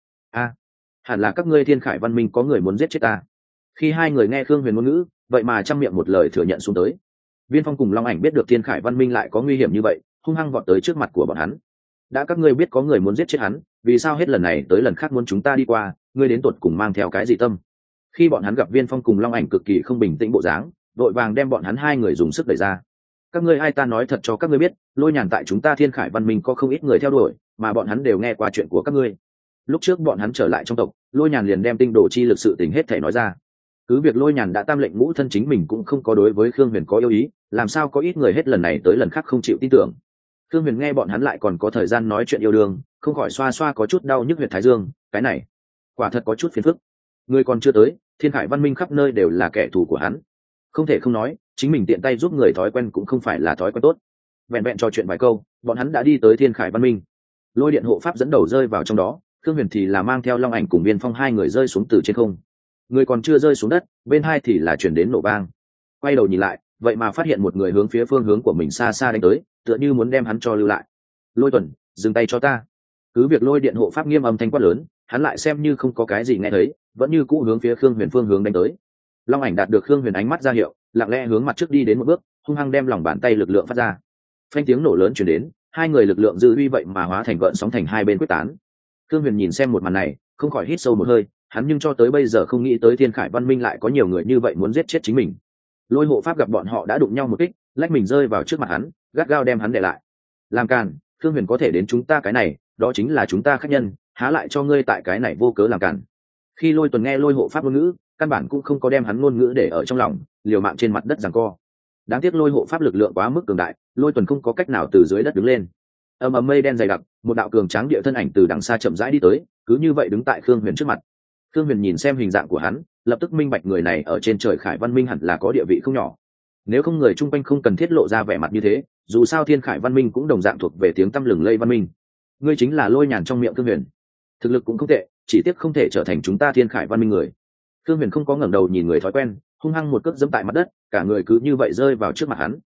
Hẳn là các ngươi Thiên Khải Văn Minh có người muốn giết chết ta. Khi hai người nghe Khương Huyền ngôn ngữ, vậy mà trăm miệng một lời thừa nhận xuống tới. Viên Phong cùng Long Ảnh biết được Thiên Khải Văn Minh lại có nguy hiểm như vậy, hung hăng vọt tới trước mặt của bọn hắn. Đã các ngươi biết có người muốn giết chết hắn, vì sao hết lần này tới lần khác muốn chúng ta đi qua, ngươi đến tột cùng mang theo cái gì tâm? Khi bọn hắn gặp Viên Phong cùng Long Ảnh cực kỳ không bình tĩnh bộ dáng, đội vàng đem bọn hắn hai người dùng sức đẩy ra. Các ngươi ai ta nói thật cho các ngươi biết, Lôi Nhàn tại chúng ta Thiên Khải Văn Minh có không ít người theo đuổi, mà bọn hắn đều nghe qua chuyện của các ngươi. Lúc trước bọn hắn trở lại trong tộc, Lôi Nhàn liền đem tinh đồ chi lực sự tình hết thể nói ra. Cứ việc Lôi Nhàn đã tam lệnh ngũ thân, chính mình cũng không có đối với Khương Huyền có yêu ý, làm sao có ít người hết lần này tới lần khác không chịu tin tưởng. Khương Huyền nghe bọn hắn lại còn có thời gian nói chuyện yêu đương, không khỏi xoa xoa có chút đau nhức huyệt thái dương, cái này quả thật có chút phiền phức. Người còn chưa tới, Thiên Khải Văn Minh khắp nơi đều là kẻ thù của hắn. Không thể không nói, chính mình tiện tay giúp người thói quen cũng không phải là thói quen tốt. Vẹn vẹn trò chuyện vài câu, bọn hắn đã đi tới Thiên Khải Văn Minh. Lôi điện hộ pháp dẫn đầu rơi vào trong đó, Khương Huyền thì là mang theo Long Ảnh cùng Viên Phong hai người rơi xuống từ trên không. Người còn chưa rơi xuống đất, bên hai thì là chuyển đến nổ vang. Quay đầu nhìn lại, vậy mà phát hiện một người hướng phía phương hướng của mình xa xa đánh tới, tựa như muốn đem hắn cho lưu lại. Lôi Tuần, dừng tay cho ta. Cứ việc lôi điện hộ pháp nghiêm âm thanh quát lớn, hắn lại xem như không có cái gì nghe thấy, vẫn như cũ hướng phía Khương Huyền phương hướng đánh tới. Long Ảnh đạt được Khương Huyền ánh mắt ra hiệu, lặng lẽ hướng mặt trước đi đến một bước, hung hăng đem lòng bàn tay lực lượng phát ra. Phanh tiếng nổ lớn truyền đến, hai người lực lượng dư uy vậy mà hóa thành gợn sóng thành hai bên quyết tán. Khương Huyền nhìn xem một màn này, không khỏi hít sâu một hơi, hắn nhưng cho tới bây giờ không nghĩ tới Thiên Khải Văn Minh lại có nhiều người như vậy muốn giết chết chính mình. Lôi hộ pháp gặp bọn họ đã đụng nhau một kích, lách mình rơi vào trước mặt hắn, gắt gao đem hắn để lại. Làm càn, Khương Huyền có thể đến chúng ta cái này, đó chính là chúng ta khách nhân, há lại cho ngươi tại cái này vô cớ làm càn. Khi Lôi Tuần nghe lôi hộ pháp ngôn ngữ, căn bản cũng không có đem hắn ngôn ngữ để ở trong lòng, liều mạng trên mặt đất giằng co. Đáng tiếc lôi hộ pháp lực lượng quá mức cường đại, Lôi Tuần không có cách nào từ dưới đất đứng lên. Ầm ầm mây đen dày đặc, một đạo cường tráng địa thân ảnh từ đằng xa chậm rãi đi tới, cứ như vậy đứng tại Khương Huyền trước mặt. Khương Huyền nhìn xem hình dạng của hắn, lập tức minh bạch người này ở trên trời Khải Văn Minh hẳn là có địa vị không nhỏ. Nếu không người chung quanh không cần thiết lộ ra vẻ mặt như thế, dù sao Thiên Khải Văn Minh cũng đồng dạng thuộc về tiếng tăm lừng lây văn minh. Ngươi chính là Lôi Nhàn trong miệng Khương Huyền. Thực lực cũng không tệ, chỉ tiếc không thể trở thành chúng ta Thiên Khải Văn Minh người. Khương Huyền không có ngẩng đầu nhìn người thói quen, hung hăng một cước giẫm tại mặt đất, cả người cứ như vậy rơi vào trước mặt hắn.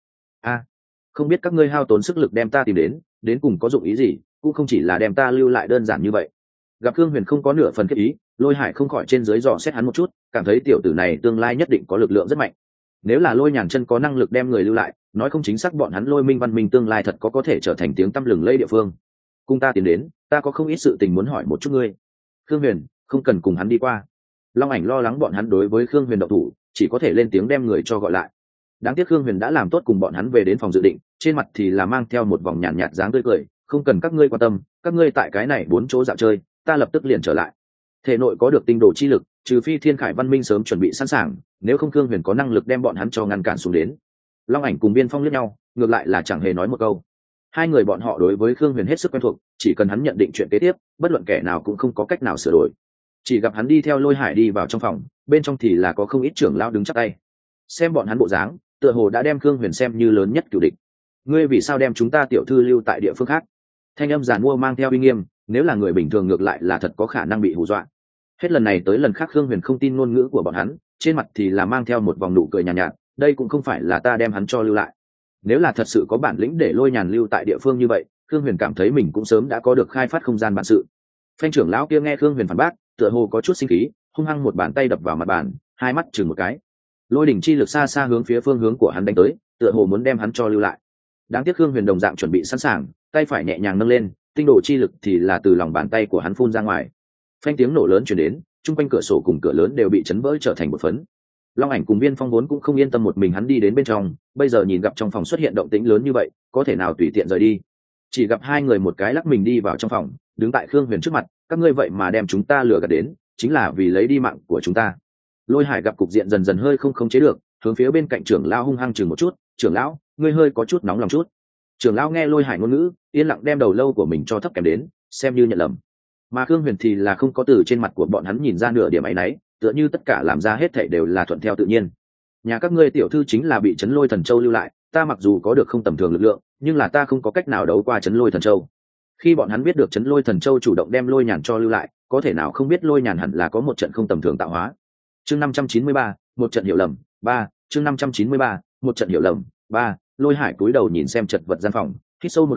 Không biết các ngươi hao tốn sức lực đem ta tìm đến cùng có dụng ý gì, cũng không chỉ là đem ta lưu lại đơn giản như vậy. Gặp Khương Huyền không có nửa phần kết ý, Lôi Hải không khỏi trên dưới dò xét hắn một chút, cảm thấy tiểu tử này tương lai nhất định có lực lượng rất mạnh. Nếu là Lôi Nhàn chân có năng lực đem người lưu lại, nói không chính xác bọn hắn Lôi Minh Văn Minh tương lai thật có thể trở thành tiếng tăm lừng lây địa phương. Cùng ta tiến đến, ta có không ít sự tình muốn hỏi một chút ngươi. Khương Huyền, không cần cùng hắn đi qua. Long Ảnh lo lắng bọn hắn đối với Khương Huyền động thủ, chỉ có thể lên tiếng đem người cho gọi lại. Đáng tiếc Khương Huyền đã làm tốt cùng bọn hắn về đến phòng dự định, trên mặt thì là mang theo một vòng nhàn nhạt dáng tươi cười, không cần các ngươi quan tâm, các ngươi tại cái này 4 chỗ dạo chơi, ta lập tức liền trở lại. Thể nội có được tinh đồ chi lực, trừ phi Thiên Khải Văn Minh sớm chuẩn bị sẵn sàng, nếu không Khương Huyền có năng lực đem bọn hắn cho ngăn cản xuống đến. Long Ảnh cùng Viên Phong liếc nhau, ngược lại là chẳng hề nói một câu. Hai người bọn họ đối với Khương Huyền hết sức quen thuộc, chỉ cần hắn nhận định chuyện kế tiếp, bất luận kẻ nào cũng không có cách nào sửa đổi. Chỉ gặp hắn đi theo Lôi Hải đi vào trong phòng, bên trong thì là có không ít trưởng lão đứng chắp tay. Xem bọn hắn bộ dáng, tựa hồ đã đem Khương Huyền xem như lớn nhất cửu địch. Ngươi vì sao đem chúng ta tiểu thư lưu tại địa phương khác? Thanh âm giàn mua mang theo uy nghiêm, nếu là người bình thường ngược lại là thật có khả năng bị hù dọa. Hết lần này tới lần khác Khương Huyền không tin ngôn ngữ của bọn hắn, trên mặt thì là mang theo một vòng nụ cười nhàn nhạt, đây cũng không phải là ta đem hắn cho lưu lại. Nếu là thật sự có bản lĩnh để Lôi Nhàn lưu tại địa phương như vậy, Khương Huyền cảm thấy mình cũng sớm đã có được khai phát không gian bản sự. Phanh trưởng lão kia nghe Khương Huyền phản bác, tựa hồ có chút sinh khí, hung hăng một bàn tay đập vào mặt bàn, hai mắt chừng một cái. Lôi đỉnh chi lực xa xa hướng phía phương hướng của hắn đánh tới, tựa hồ muốn đem hắn cho lưu lại. Đáng tiếc Khương Huyền đồng dạng chuẩn bị sẵn sàng, tay phải nhẹ nhàng nâng lên, tinh đồ chi lực thì là từ lòng bàn tay của hắn phun ra ngoài. Phanh tiếng nổ lớn truyền đến, trung quanh cửa sổ cùng cửa lớn đều bị chấn vỡ trở thành một phấn. Long Ảnh cùng Viên Phong vốn cũng không yên tâm một mình hắn đi đến bên trong, bây giờ nhìn gặp trong phòng xuất hiện động tĩnh lớn như vậy, có thể nào tùy tiện rời đi. Chỉ gặp hai người một cái lắc mình đi vào trong phòng, đứng tại Khương Huyền trước mặt, các ngươi vậy mà đem chúng ta lừa gạt đến, chính là vì lấy đi mạng của chúng ta. Lôi Hải gặp cục diện dần dần hơi không khống chế được, hướng phía bên cạnh trưởng lão hung hăng chừng một chút, trưởng lão, ngươi hơi có chút nóng lòng chút. Trưởng lão nghe Lôi Hải ngôn ngữ, yên lặng đem đầu lâu của mình cho thấp kém đến, xem như nhận lầm. Mà Khương Huyền thì là không có từ trên mặt của bọn hắn nhìn ra nửa điểm áy náy, tựa như tất cả làm ra hết thảy đều là thuận theo tự nhiên. Nhà các ngươi tiểu thư chính là bị Chấn Lôi Thần Châu lưu lại, ta mặc dù có được không tầm thường lực lượng, nhưng là ta không có cách nào đấu qua Chấn Lôi Thần Châu. Khi bọn hắn biết được Chấn Lôi Thần Châu chủ động đem Lôi Nhàn cho lưu lại, có thể nào không biết Lôi Nhàn hẳn là có một trận không tầm thường tạo hóa. Chương 593, một trận hiểu lầm, 3, chương 593, một trận hiểu lầm, 3, Lôi Hải cúi đầu nhìn xem chật vật gian phòng, hít sâu một hơi,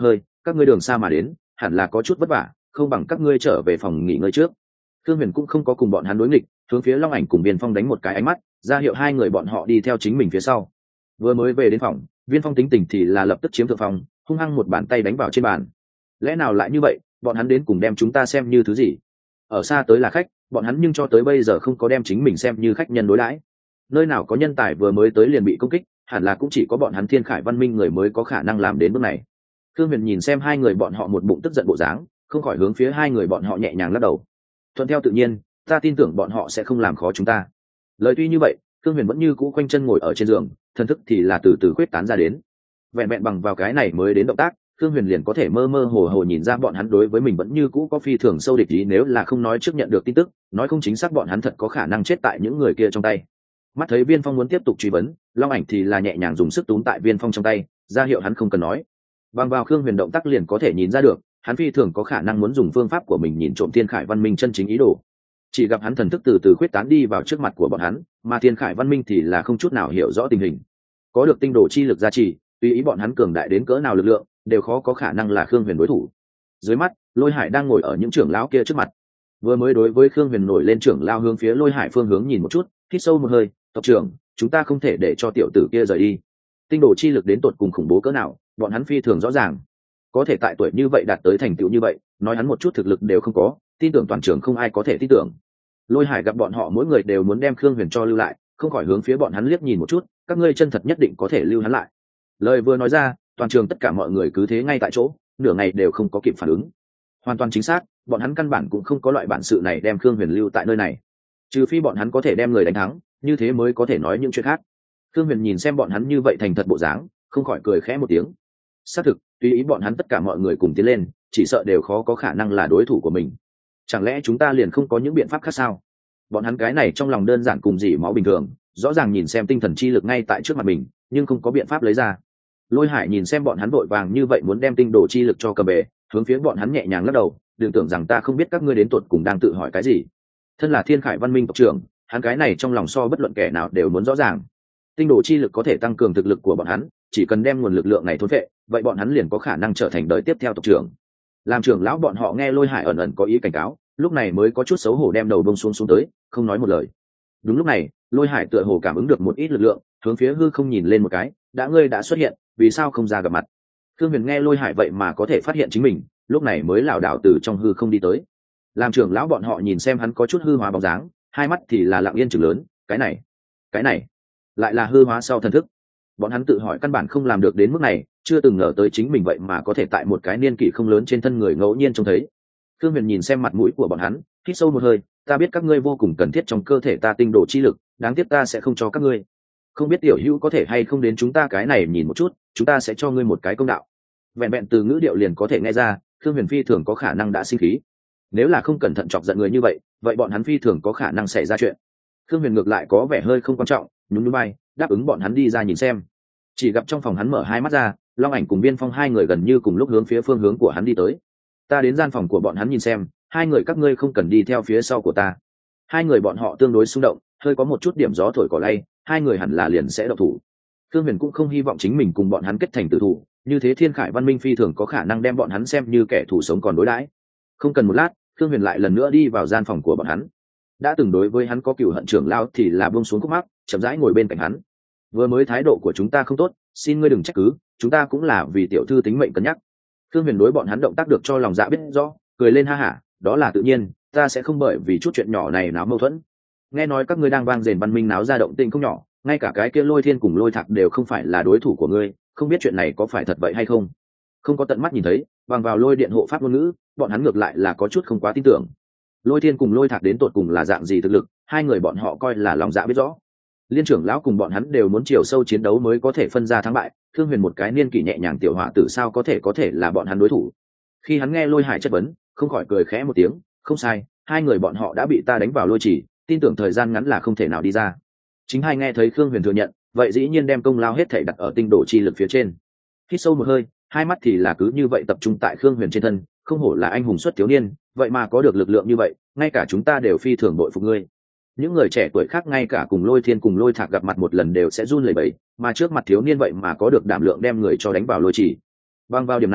các ngươi đường xa mà đến hẳn là có chút vất vả, không bằng các ngươi trở về phòng nghỉ ngơi trước. Thương Huyền cũng không có cùng bọn hắn đối nghịch, hướng phía Long Ảnh cùng Viên Phong đánh một cái ánh mắt, ra hiệu hai người bọn họ đi theo chính mình phía sau. Vừa mới về đến phòng, Viên Phong tính tình thì là lập tức chiếm thượng phòng, hung hăng một bàn tay đánh vào trên bàn. Lẽ nào lại như vậy, bọn hắn đến cùng đem chúng ta xem như thứ gì? Ở xa tới là khách, bọn hắn nhưng cho tới bây giờ không có đem chính mình xem như khách nhân đối đãi. Nơi nào có nhân tài vừa mới tới liền bị công kích, hẳn là cũng chỉ có bọn hắn Thiên Khải Văn Minh người mới có khả năng làm đến bước này. Thương Huyền nhìn xem hai người bọn họ một bụng tức giận bộ dáng, không khỏi hướng phía hai người bọn họ nhẹ nhàng lắc đầu. Thuận theo tự nhiên, ta tin tưởng bọn họ sẽ không làm khó chúng ta. Lời tuy như vậy, Thương Huyền vẫn như cũ quanh chân ngồi ở trên giường, thần thức thì là từ từ khuyết tán ra đến. Vẹn vẹn bằng vào cái này mới đến động tác, Thương Huyền liền có thể mơ mơ hồ hồ nhìn ra bọn hắn đối với mình vẫn như cũ có phi thường sâu địch ý, nếu là không nói trước nhận được tin tức, nói không chính xác bọn hắn thật có khả năng chết tại những người kia trong tay. Mắt thấy Viên Phong muốn tiếp tục truy vấn, Long Ảnh thì là nhẹ nhàng dùng sức túm tại Viên Phong trong tay, ra hiệu hắn không cần nói. Bằng vào Thương Huyền động tác liền có thể nhìn ra được, hắn phi thường có khả năng muốn dùng phương pháp của mình nhìn trộm Thiên Khải Văn Minh chân chính ý đồ. Chỉ gặp hắn thần thức từ từ khuyết tán đi vào trước mặt của bọn hắn, mà Thiên Khải Văn Minh thì là không chút nào hiểu rõ tình hình. Có được tinh đồ chi lực gia trì, tùy ý bọn hắn cường đại đến cỡ nào lực lượng, đều khó có khả năng là Khương Huyền đối thủ. Dưới mắt, Lôi Hải đang ngồi ở những trưởng lão kia trước mặt. Vừa mới đối với Khương Huyền nổi lên trưởng lao hướng phía Lôi Hải phương hướng nhìn một chút, hít sâu một hơi, "Tộc trưởng, chúng ta không thể để cho tiểu tử kia rời đi." Tinh đồ chi lực đến tột cùng khủng bố cỡ nào, bọn hắn phi thường rõ ràng. Có thể tại tuổi như vậy đạt tới thành tựu như vậy, nói hắn một chút thực lực đều không có, tin tưởng toàn trường không ai có thể tin tưởng. Lôi Hải gặp bọn họ mỗi người đều muốn đem Khương Huyền cho lưu lại, không khỏi hướng phía bọn hắn liếc nhìn một chút, "Các ngươi chân thật nhất định có thể lưu hắn lại." Lời vừa nói ra, toàn trường tất cả mọi người cứ thế ngay tại chỗ, nửa ngày đều không có kịp phản ứng. Hoàn toàn chính xác, bọn hắn căn bản cũng không có loại bản sự này đem Khương Huyền lưu tại nơi này. Trừ phi bọn hắn có thể đem người đánh thắng, như thế mới có thể nói những chuyện khác. Khương Huyền nhìn xem bọn hắn như vậy thành thật bộ dáng, không khỏi cười khẽ một tiếng. Xác thực, tùy ý bọn hắn tất cả mọi người cùng tiến lên, chỉ sợ đều khó có khả năng là đối thủ của mình. Chẳng lẽ chúng ta liền không có những biện pháp khác sao? Bọn hắn cái này trong lòng đơn giản cùng dỉ máu bình thường, rõ ràng nhìn xem tinh thần chi lực ngay tại trước mặt mình, nhưng không có biện pháp lấy ra. Lôi Hải nhìn xem bọn hắn vội vàng như vậy muốn đem tinh đồ chi lực cho cầm bể, hướng phía bọn hắn nhẹ nhàng lắc đầu, "Đừng tưởng rằng ta không biết các ngươi đến tuột cùng đang tự hỏi cái gì." Thân là Thiên Khải Văn Minh tộc trưởng, hắn cái này trong lòng so bất luận kẻ nào đều muốn rõ ràng. Tinh đồ chi lực có thể tăng cường thực lực của bọn hắn, chỉ cần đem nguồn lực lượng này thôn phệ, vậy bọn hắn liền có khả năng trở thành đời tiếp theo tộc trưởng. Làm trưởng lão bọn họ nghe Lôi Hải ẩn ẩn có ý cảnh cáo, lúc này mới có chút xấu hổ đem đầu bông xuống tới, không nói một lời. Đúng lúc này, Lôi Hải tựa hồ cảm ứng được một ít lực lượng, hướng phía hư không nhìn lên một cái, ngươi đã xuất hiện, vì sao không ra gặp mặt?" Thương Huyền nghe Lôi Hải vậy mà có thể phát hiện chính mình, lúc này mới lảo đảo từ trong hư không đi tới. Làm trưởng lão bọn họ nhìn xem hắn có chút hư hóa bóng dáng, hai mắt thì là lặng yên chừng lớn, cái này lại là hư hóa sau thần thức. Bọn hắn tự hỏi căn bản không làm được đến mức này, chưa từng ngờ tới chính mình vậy mà có thể tại một cái niên kỷ không lớn trên thân người ngẫu nhiên trông thấy. Thương Huyền nhìn xem mặt mũi của bọn hắn, hít sâu một hơi, "Ta biết các ngươi vô cùng cần thiết trong cơ thể ta tinh đồ chi lực, đáng tiếc ta sẽ không cho các ngươi. Không biết tiểu hữu có thể hay không đến chúng ta cái này nhìn một chút, chúng ta sẽ cho ngươi một cái công đạo." Vẹn vẹn từ ngữ điệu liền có thể nghe ra, Thương Huyền phi thường có khả năng đã sinh khí. Nếu là không cẩn thận chọc giận người như vậy, vậy bọn hắn phi thường có khả năng xảy ra chuyện. Thương Huyền ngược lại có vẻ hơi không quan trọng, nhún nhún vai, đáp ứng bọn hắn đi ra nhìn xem. Chỉ gặp trong phòng hắn mở hai mắt ra, Long Ảnh cùng Viên Phong hai người gần như cùng lúc hướng phía phương hướng của hắn đi tới. "Ta đến gian phòng của bọn hắn nhìn xem, hai người các ngươi không cần đi theo phía sau của ta." Hai người bọn họ tương đối xung động, hơi có một chút điểm gió thổi cỏ lay, hai người hẳn là liền sẽ động thủ. Thương Huyền cũng không hy vọng chính mình cùng bọn hắn kết thành tử thủ, như thế Thiên Khải Văn Minh phi thường có khả năng đem bọn hắn xem như kẻ thù sống còn đối đãi. Không cần một lát, Thương Huyền lại lần nữa đi vào gian phòng của bọn hắn. Đã từng đối với hắn có cừu hận trưởng lão thì là buông xuống khúc mắc, chậm rãi ngồi bên cạnh hắn. "Vừa mới thái độ của chúng ta không tốt, xin ngươi đừng trách cứ, chúng ta cũng là vì tiểu thư tính mệnh cân nhắc." Thương Huyền đối bọn hắn động tác được cho lòng dạ biết rõ, cười lên ha hả, "Đó là tự nhiên, ta sẽ không bởi vì chút chuyện nhỏ này náo mâu thuẫn. Nghe nói các ngươi đang vang rền Văn Minh náo ra động tĩnh không nhỏ, ngay cả cái kia Lôi Thiên cùng Lôi Thạc đều không phải là đối thủ của ngươi, không biết chuyện này có phải thật vậy hay không?" Không có tận mắt nhìn thấy, bằng vào Lôi Điện hộ pháp ngôn ngữ, bọn hắn ngược lại là có chút không quá tin tưởng. Lôi Thiên cùng Lôi Thạc đến tột cùng là dạng gì thực lực, hai người bọn họ coi là lòng dạ biết rõ. Liên trưởng lão cùng bọn hắn đều muốn chiều sâu chiến đấu mới có thể phân ra thắng bại, Thương Huyền một cái niên kỷ nhẹ nhàng tiểu hỏa tử sao có thể là bọn hắn đối thủ. Khi hắn nghe Lôi Hải chất vấn, không khỏi cười khẽ một tiếng, "Không sai, hai người bọn họ đã bị ta đánh vào lôi chỉ, tin tưởng thời gian ngắn là không thể nào đi ra." Chính hai nghe thấy Thương Huyền thừa nhận, vậy dĩ nhiên đem công lao hết thảy đặt ở tinh độ chi lực phía trên. Hít sâu một hơi, hai mắt thì là cứ như vậy tập trung tại Thương Huyền trên thân, không hổ là anh hùng xuất thiếu niên, vậy mà có được lực lượng như vậy, ngay cả chúng ta đều phi thường bội phục ngươi. Những người trẻ tuổi khác ngay cả cùng Lôi Thiên cùng Lôi Thạc gặp mặt một lần đều sẽ run lẩy bẩy, mà trước mặt thiếu niên vậy mà có được đảm lượng đem người cho đánh vào lôi chỉ. Bằng vào điểm này,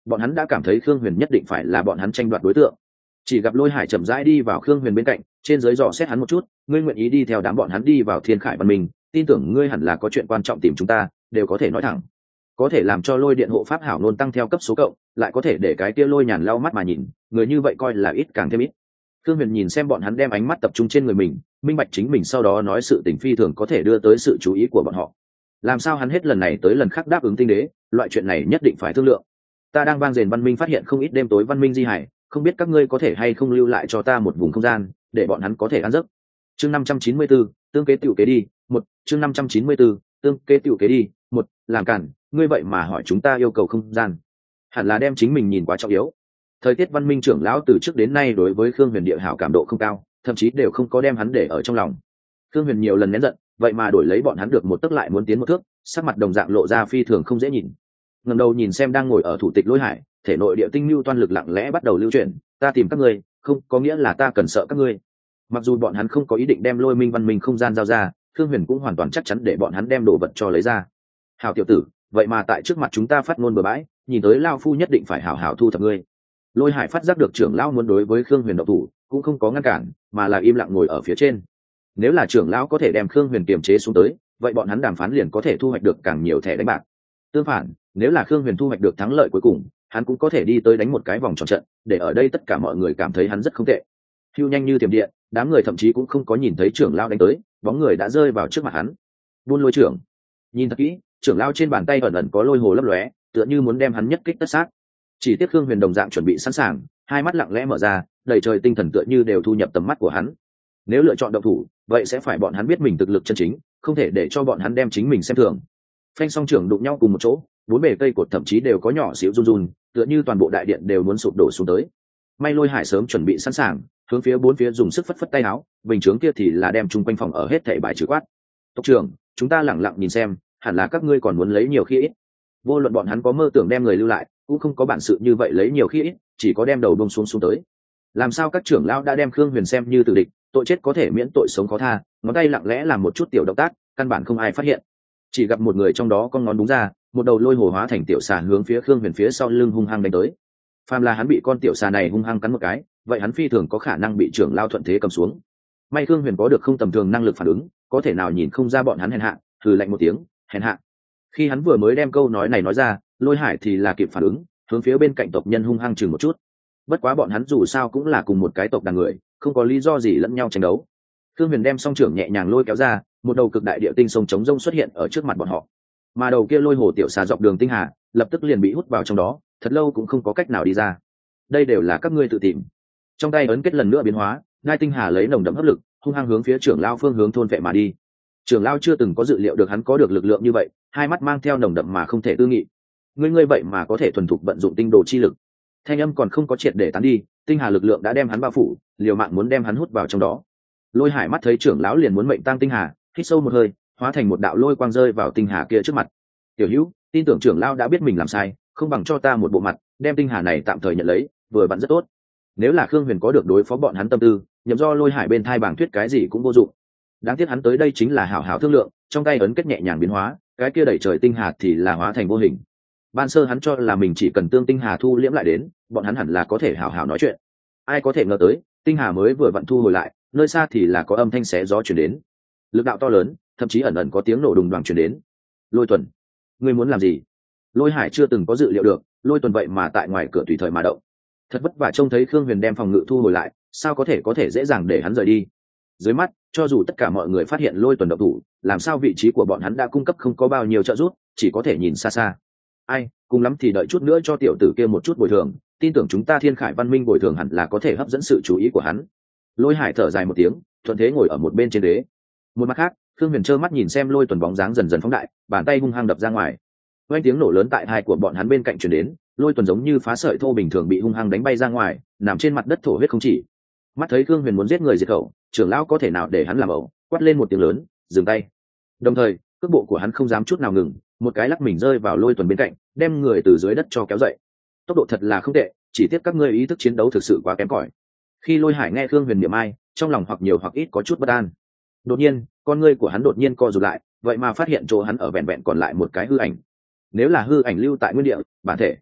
bọn hắn đã cảm thấy Khương Huyền nhất định phải là bọn hắn tranh đoạt đối tượng. Chỉ gặp Lôi Hải chậm rãi đi vào Khương Huyền bên cạnh, trên dưới dò xét hắn một chút, ngươi nguyện ý đi theo đám bọn hắn đi vào Thiên Khải Văn Minh, tin tưởng ngươi hẳn là có chuyện quan trọng tìm chúng ta, đều có thể nói thẳng. Có thể làm cho Lôi Điện hộ pháp hảo nôn tăng theo cấp số cộng, lại có thể để cái kia Lôi Nhàn lau mắt mà nhìn, người như vậy coi là ít càng thêm ít. Khương Huyền nhìn xem bọn hắn đem ánh mắt tập trung trên người mình, minh bạch chính mình sau đó nói sự tình phi thường có thể đưa tới sự chú ý của bọn họ. Làm sao hắn hết lần này tới lần khác đáp ứng tinh đế, loại chuyện này nhất định phải thương lượng. Ta đang vang rền văn minh phát hiện không ít đêm tối văn minh di hải, không biết các ngươi có thể hay không lưu lại cho ta một vùng không gian để bọn hắn có thể ăn giấc. Chương 594, tương kế tiểu kế đi, một chương 594, tương kế tiểu kế đi, một làm cản, ngươi vậy mà hỏi chúng ta yêu cầu không gian. Hẳn là đem chính mình nhìn quá trọng yếu. Thời tiết văn minh trưởng lão từ trước đến nay đối với Khương Huyền địa hảo cảm độ không cao, thậm chí đều không có đem hắn để ở trong lòng. Khương Huyền nhiều lần nén giận, vậy mà đổi lấy bọn hắn được một tấc lại muốn tiến một thước, sắc mặt đồng dạng lộ ra phi thường không dễ nhìn. Ngẩng đầu nhìn xem đang ngồi ở thủ tịch Lôi Hải, thể nội địa tinh lưu toan lực lặng lẽ bắt đầu lưu chuyển, ta tìm các ngươi, không có nghĩa là ta cần sợ các ngươi. Mặc dù bọn hắn không có ý định đem Lôi Minh văn minh không gian giao ra, Khương Huyền cũng hoàn toàn chắc chắn để bọn hắn đem đồ vật cho lấy ra. Hảo tiểu tử, vậy mà tại trước mặt chúng ta phát ngôn bừa bãi, nhìn tới lao phu nhất định phải hảo hảo thu thập ngươi. Lôi Hải phát giác được trưởng lão muốn đối với Khương Huyền động thủ, cũng không có ngăn cản, mà là im lặng ngồi ở phía trên. Nếu là trưởng lão có thể đem Khương Huyền kiềm chế xuống tới, vậy bọn hắn đàm phán liền có thể thu hoạch được càng nhiều thẻ đánh bạc. Tương phản, nếu là Khương Huyền thu hoạch được thắng lợi cuối cùng, hắn cũng có thể đi tới đánh một cái vòng tròn trận, để ở đây tất cả mọi người cảm thấy hắn rất không tệ. Hưu nhanh như tiềm điện, đám người thậm chí cũng không có nhìn thấy trưởng lão đánh tới, bóng người đã rơi vào trước mặt hắn. Buôn Lôi trưởng, nhìn thật kỹ, trưởng lão trên bàn tay ẩn ẩn có lôi hồ lấp lóe, tựa như muốn đem hắn nhất kích tất sát. Chỉ tiếc Khương Huyền đồng dạng chuẩn bị sẵn sàng, hai mắt lặng lẽ mở ra, đầy trời tinh thần tựa như đều thu nhập tầm mắt của hắn. Nếu lựa chọn động thủ, vậy sẽ phải bọn hắn biết mình thực lực chân chính, không thể để cho bọn hắn đem chính mình xem thường. Phanh song trưởng đụng nhau cùng một chỗ, bốn bề cây cột thậm chí đều có nhỏ xíu run run, tựa như toàn bộ đại điện đều muốn sụp đổ xuống tới. May Lôi Hải sớm chuẩn bị sẵn sàng, hướng phía bốn phía dùng sức phất phất tay áo, bình chướng kia thì là đem chung quanh phòng ở hết thảy bài trừ quát. Tộc trưởng, chúng ta lẳng lặng nhìn xem, hẳn là các ngươi còn muốn lấy nhiều khi ít. Vô luận bọn hắn có mơ tưởng đem người lưu lại, cũng không có bản sự như vậy lấy nhiều khi ít, chỉ có đem đầu bông xuống tới. Làm sao các trưởng lão đã đem Khương Huyền xem như tử địch, tội chết có thể miễn tội sống khó tha, ngón tay lặng lẽ làm một chút tiểu động tác, căn bản không ai phát hiện. Chỉ gặp một người trong đó con ngón đúng ra, một đầu lôi hồ hóa thành tiểu xà hướng phía Khương Huyền phía sau lưng hung hăng đánh tới. Phàm là hắn bị con tiểu xà này hung hăng cắn một cái, vậy hắn phi thường có khả năng bị trưởng lao thuận thế cầm xuống. May Khương Huyền có được không tầm thường năng lực phản ứng, có thể nào nhìn không ra bọn hắn hèn hạ, hừ lạnh một tiếng, hèn hạ. Khi hắn vừa mới đem câu nói này nói ra, Lôi Hải thì là kịp phản ứng, hướng phía bên cạnh tộc nhân hung hăng chừng một chút. Bất quá bọn hắn dù sao cũng là cùng một cái tộc đàn người, không có lý do gì lẫn nhau tranh đấu. Khương Huyền đem song trưởng nhẹ nhàng lôi kéo ra, một đầu cực đại địa tinh sông chống rông xuất hiện ở trước mặt bọn họ. Mà đầu kia lôi hồ tiểu xà dọc đường tinh hà, lập tức liền bị hút vào trong đó, thật lâu cũng không có cách nào đi ra. Đây đều là các ngươi tự tìm. Trong tay ấn kết lần nữa biến hóa, ngai tinh hà lấy nồng đậm hấp lực, hung hăng hướng phía trưởng lao phương hướng thôn vệ mà đi. Trưởng lao chưa từng có dự liệu được hắn có được lực lượng như vậy, hai mắt mang theo nồng đậm mà không thể tư nghị. Ngươi vậy mà có thể thuần thục vận dụng tinh đồ chi lực. Thanh âm còn không có triệt để tán đi, tinh hà lực lượng đã đem hắn bao phủ, liều mạng muốn đem hắn hút vào trong đó. Lôi Hải mắt thấy trưởng lão liền muốn mệnh tang tinh hà, hít sâu một hơi, hóa thành một đạo lôi quang rơi vào tinh hà kia trước mặt. Tiểu Hữu, tin tưởng trưởng lão đã biết mình làm sai, không bằng cho ta một bộ mặt, đem tinh hà này tạm thời nhận lấy, vừa vặn rất tốt. Nếu là Khương Huyền có được đối phó bọn hắn tâm tư, nhậm do Lôi Hải bên thai bảng thuyết cái gì cũng vô dụng. Đáng tiếc hắn tới đây chính là hảo hảo thương lượng, trong tay ấn kết nhẹ nhàng biến hóa, cái kia đẩy trời tinh hà thì là hóa thành vô hình. Ban sơ hắn cho là mình chỉ cần tương tinh hà thu liễm lại đến, bọn hắn hẳn là có thể hảo hảo nói chuyện. Ai có thể ngờ tới, tinh hà mới vừa vặn thu hồi lại, nơi xa thì là có âm thanh xé gió truyền đến, lực đạo to lớn, thậm chí ẩn ẩn có tiếng nổ đùng đoàng truyền đến. Lôi Tuần, ngươi muốn làm gì? Lôi Hải chưa từng có dự liệu được, Lôi Tuần vậy mà tại ngoài cửa tùy thời mà động. Thật vất vả trông thấy Khương Huyền đem phòng ngự thu hồi lại, sao có thể dễ dàng để hắn rời đi? Dưới mắt, cho dù tất cả mọi người phát hiện Lôi Tuần động thủ, làm sao vị trí của bọn hắn đã cung cấp không có bao nhiêu trợ giúp, chỉ có thể nhìn xa xa. Ai, cùng lắm thì đợi chút nữa cho tiểu tử kia một chút bồi thường, tin tưởng chúng ta Thiên Khải Văn Minh bồi thường hẳn là có thể hấp dẫn sự chú ý của hắn. Lôi Hải thở dài một tiếng, thuận thế ngồi ở một bên trên ghế. Một mặt khác, Khương Huyền trơ mắt nhìn xem Lôi Tuần bóng dáng dần dần phóng đại, bàn tay hung hăng đập ra ngoài. Vang tiếng nổ lớn tại hai của bọn hắn bên cạnh truyền đến, Lôi Tuần giống như phá sợi thô bình thường bị hung hăng đánh bay ra ngoài, nằm trên mặt đất thổ huyết không chỉ. Mắt thấy Khương Huyền muốn giết người diệt khẩu, trưởng lão có thể nào để hắn làm ẩu, quát lên một tiếng lớn, dừng tay. Đồng thời, cước bộ của hắn không dám chút nào ngừng, một cái lắc mình rơi vào Lôi Tuần bên cạnh, đem người từ dưới đất cho kéo dậy. Tốc độ thật là không tệ, chỉ tiếc các ngươi ý thức chiến đấu thực sự quá kém cỏi. Khi Lôi Hải nghe Khương Huyền niệm ai, trong lòng hoặc nhiều hoặc ít có chút bất an. Đột nhiên, con ngươi của hắn đột nhiên co rụt lại, vậy mà phát hiện chỗ hắn ở vẹn vẹn còn lại một cái hư ảnh. Nếu là hư ảnh lưu tại nguyên địa, bản thể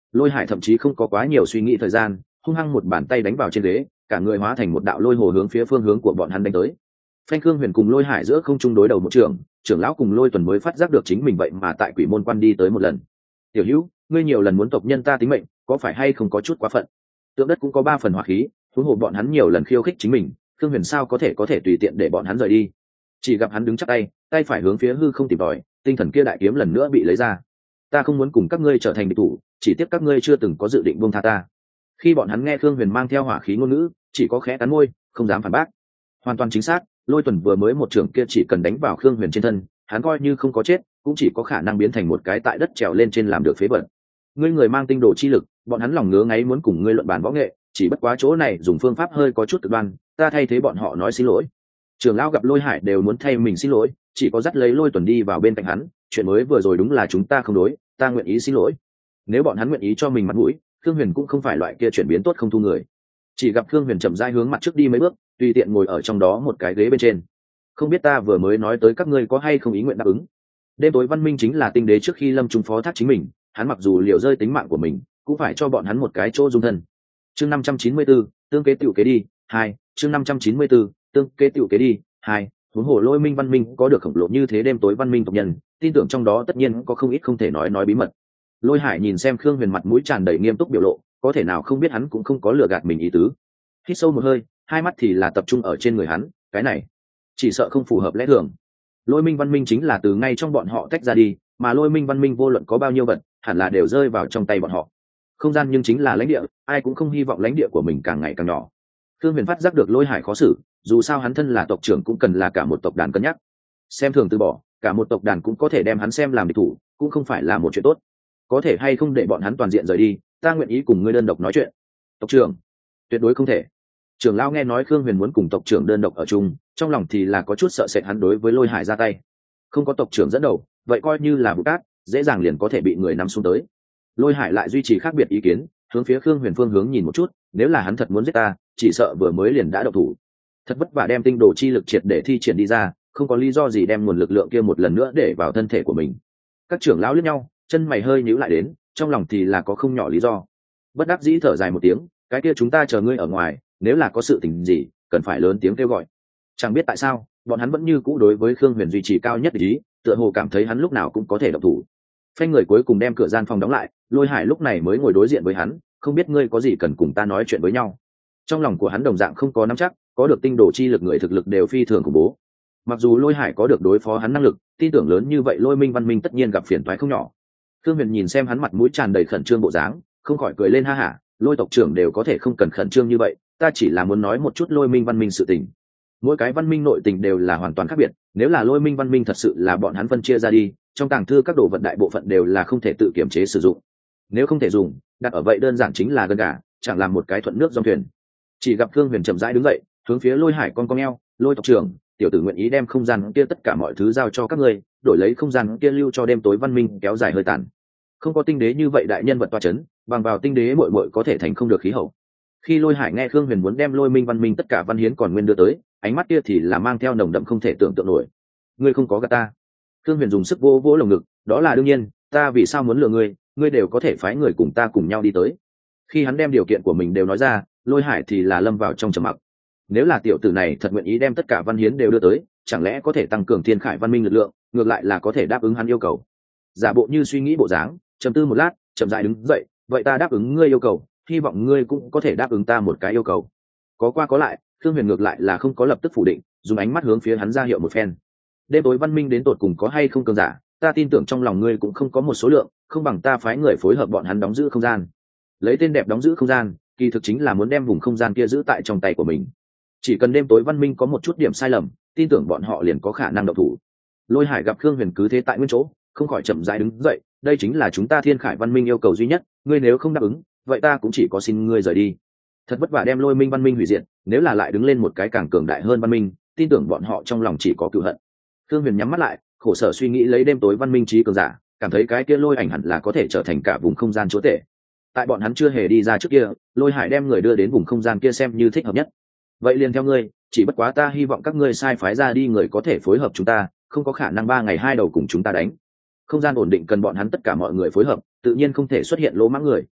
Lôi Hải thậm chí không có quá nhiều suy nghĩ thời gian, hung hăng một bàn tay đánh vào trên ghế, cả người hóa thành một đạo lôi hồ hướng phía phương hướng của bọn hắn đánh tới. Phanh Khương Huyền cùng Lôi Hải giữa không trung đối đầu một trường, trưởng lão cùng Lôi Tuần mới phát giác được chính mình vậy mà tại Quỷ Môn Quan đi tới một lần. Tiểu Hữu, ngươi nhiều lần muốn tộc nhân ta tính mệnh, có phải hay không có chút quá phận? Tượng đất cũng có 3 phần hỏa khí, huống hồ bọn hắn nhiều lần khiêu khích chính mình, Khương Huyền sao có thể tùy tiện để bọn hắn rời đi. Chỉ gặp hắn đứng chắp tay, tay phải hướng phía hư không tìm tòi, tinh thần kia đại kiếm lần nữa bị lấy ra. Ta không muốn cùng các ngươi trở thành địch thủ, chỉ tiếc các ngươi chưa từng có dự định buông tha ta. Khi bọn hắn nghe Khương Huyền mang theo hỏa khí ngôn ngữ, chỉ có khẽ cắn môi, không dám phản bác. Hoàn toàn chính xác, Lôi Tuần vừa mới một trường kia chỉ cần đánh vào Khương Huyền trên thân, hắn coi như không có chết, cũng chỉ có khả năng biến thành một cái tại đất trèo lên trên làm được phế vật. Ngươi người mang tinh đồ chi lực, bọn hắn lòng ngứa ngáy muốn cùng ngươi luận bàn võ nghệ, chỉ bất quá chỗ này dùng phương pháp hơi có chút cực đoan, ta thay thế bọn họ nói xin lỗi. Trưởng lão gặp Lôi Hải đều muốn thay mình xin lỗi, chỉ có dắt lấy Lôi Tuần đi vào bên cạnh hắn, chuyện mới vừa rồi đúng là chúng ta không đối, ta nguyện ý xin lỗi. Nếu bọn hắn nguyện ý cho mình mặt mũi, Khương Huyền cũng không phải loại kia chuyển biến tốt không thu người. Chỉ gặp Khương Huyền chậm rãi hướng mặt trước đi mấy bước, tùy tiện ngồi ở trong đó một cái ghế bên trên. Không biết ta vừa mới nói tới các ngươi có hay không ý nguyện đáp ứng. Đêm tối văn minh chính là tinh đế trước khi lâm trung phó thác chính mình, hắn mặc dù liều rơi tính mạng của mình, cũng phải cho bọn hắn một cái chỗ dung thân. Chương 594, tương kế tiểu kế đi, 2, chương 594, tương kế tiểu kế đi, 2, huống hồ Lôi Minh văn minh có được khổng lồ như thế đêm tối văn minh tộc nhân, tin tưởng trong đó tất nhiên có không ít không thể nói bí mật. Lôi Hải nhìn xem Khương Huyền mặt mũi tràn đầy nghiêm túc biểu lộ, có thể nào không biết hắn cũng không có lừa gạt mình ý tứ. Hít sâu một hơi, hai mắt thì là tập trung ở trên người hắn, cái này chỉ sợ không phù hợp lẽ thường. Lôi Minh văn minh chính là từ ngay trong bọn họ tách ra đi, mà Lôi Minh văn minh vô luận có bao nhiêu vật, hẳn là đều rơi vào trong tay bọn họ. Không gian nhưng chính là lãnh địa, ai cũng không hy vọng lãnh địa của mình càng ngày càng nhỏ. Khương Huyền phát giác được Lôi Hải khó xử, dù sao hắn thân là tộc trưởng cũng cần là cả một tộc đàn cân nhắc. Xem thường từ bỏ, cả một tộc đàn cũng có thể đem hắn xem làm địch thủ, cũng không phải là một chuyện tốt. Có thể hay không để bọn hắn toàn diện rời đi, ta nguyện ý cùng ngươi đơn độc nói chuyện. Tộc trưởng, tuyệt đối không thể. Trưởng lão nghe nói Khương Huyền muốn cùng tộc trưởng đơn độc ở chung, trong lòng thì là có chút sợ sệt hắn đối với Lôi Hải ra tay. Không có tộc trưởng dẫn đầu, vậy coi như là vụ cát, dễ dàng liền có thể bị người nắm xuống tới. Lôi Hải lại duy trì khác biệt ý kiến, hướng phía Khương Huyền phương hướng nhìn một chút, nếu là hắn thật muốn giết ta, chỉ sợ vừa mới liền đã độc thủ. Thật vất vả đem tinh đồ chi lực triệt để thi triển đi ra, không có lý do gì đem nguồn lực lượng kia một lần nữa để vào thân thể của mình. Các trưởng lão liếc nhau, chân mày hơi nhíu lại đến, trong lòng thì là có không nhỏ lý do. Bất đắc dĩ thở dài một tiếng, cái kia chúng ta chờ ngươi ở ngoài, nếu là có sự tình gì, cần phải lớn tiếng kêu gọi. Chẳng biết tại sao, bọn hắn vẫn như cũ đối với Khương Huyền duy trì cao nhất ý, tựa hồ cảm thấy hắn lúc nào cũng có thể động thủ. Phanh người cuối cùng đem cửa gian phòng đóng lại, Lôi Hải lúc này mới ngồi đối diện với hắn, không biết ngươi có gì cần cùng ta nói chuyện với nhau. Trong lòng của hắn đồng dạng không có nắm chắc, có được tinh đồ chi lực người thực lực đều phi thường khủng bố. Mặc dù Lôi Hải có được đối phó hắn năng lực, tin tưởng lớn như vậy Lôi Minh văn minh tất nhiên gặp phiền toái không nhỏ. Khương Huyền nhìn xem hắn mặt mũi tràn đầy khẩn trương bộ dáng, không khỏi cười lên ha hả, Lôi tộc trưởng đều có thể không cần khẩn trương như vậy, ta chỉ là muốn nói một chút Lôi Minh văn minh sự tình. Mỗi cái văn minh nội tình đều là hoàn toàn khác biệt, nếu là Lôi Minh văn minh thật sự là bọn hắn phân chia ra đi, trong tàng thư các đồ vật đại bộ phận đều là không thể tự kiểm chế sử dụng. Nếu không thể dùng, đặt ở vậy đơn giản chính là gân gà, chẳng làm một cái thuận nước dòng thuyền. Chỉ gặp Khương Huyền chậm rãi đứng dậy, hướng phía Lôi Hải con eo, Lôi tộc trưởng, tiểu tử nguyện ý đem không gian kia tất cả mọi thứ giao cho các ngươi, đổi lấy không gian kia lưu cho đêm tối văn minh kéo dài hơi tàn. Không có tinh đế như vậy đại nhân vật toa chấn, bằng vào tinh đế muội muội có thể thành không được khí hậu. Khi Lôi Hải nghe Khương Huyền muốn đem Lôi Minh văn minh tất cả văn hiến còn nguyên đưa tới, ánh mắt kia thì là mang theo nồng đậm không thể tưởng tượng nổi. Ngươi không có gạt ta. Khương Huyền dùng sức vỗ vỗ lồng ngực, đó là đương nhiên, ta vì sao muốn lừa ngươi, ngươi đều có thể phái người cùng ta cùng nhau đi tới. Khi hắn đem điều kiện của mình đều nói ra, Lôi Hải thì là lâm vào trong trầm mặc. Nếu là tiểu tử này thật nguyện ý đem tất cả văn hiến đều đưa tới, chẳng lẽ có thể tăng cường thiên khải văn minh lực lượng, ngược lại là có thể đáp ứng hắn yêu cầu. Giả bộ như suy nghĩ bộ dáng, trầm tư một lát, chậm rãi đứng dậy, vậy ta đáp ứng ngươi yêu cầu, hy vọng ngươi cũng có thể đáp ứng ta một cái yêu cầu. Có qua có lại, Khương Huyền ngược lại là không có lập tức phủ định, dùng ánh mắt hướng phía hắn ra hiệu một phen. Đêm tối văn minh đến tột cùng có hay không cường giả, ta tin tưởng trong lòng ngươi cũng không có một số lượng, không bằng ta phái người phối hợp bọn hắn đóng giữ không gian. Lấy tên đẹp đóng giữ không gian, kỳ thực chính là muốn đem vùng không gian kia giữ tại trong tay của mình. Chỉ cần đêm tối văn minh có một chút điểm sai lầm, tin tưởng bọn họ liền có khả năng động thủ. Lôi Hải gặp Khương Huyền cứ thế tại nguyên chỗ, không khỏi chậm rãi đứng dậy, đây chính là chúng ta thiên khải văn minh yêu cầu duy nhất, ngươi nếu không đáp ứng, vậy ta cũng chỉ có xin ngươi rời đi. Thật vất vả đem Lôi Minh văn minh hủy diệt, nếu là lại đứng lên một cái càng cường đại hơn văn minh, tin tưởng bọn họ trong lòng chỉ có cựu hận. Khương Huyền nhắm mắt lại, khổ sở suy nghĩ lấy đêm tối văn minh trí cường giả, cảm thấy cái kia Lôi ảnh hẳn là có thể trở thành cả vùng không gian chúa tể. Tại bọn hắn chưa hề đi ra trước kia, Lôi Hải đem người đưa đến vùng không gian kia xem như thích hợp nhất. Vậy liền theo ngươi, chỉ bất quá ta hy vọng các ngươi sai phái ra đi người có thể phối hợp chúng ta, không có khả năng 3 ngày 2 đầu cùng chúng ta đánh. Không gian ổn định cần bọn hắn tất cả mọi người phối hợp, tự nhiên không thể xuất hiện lỗ mãng người.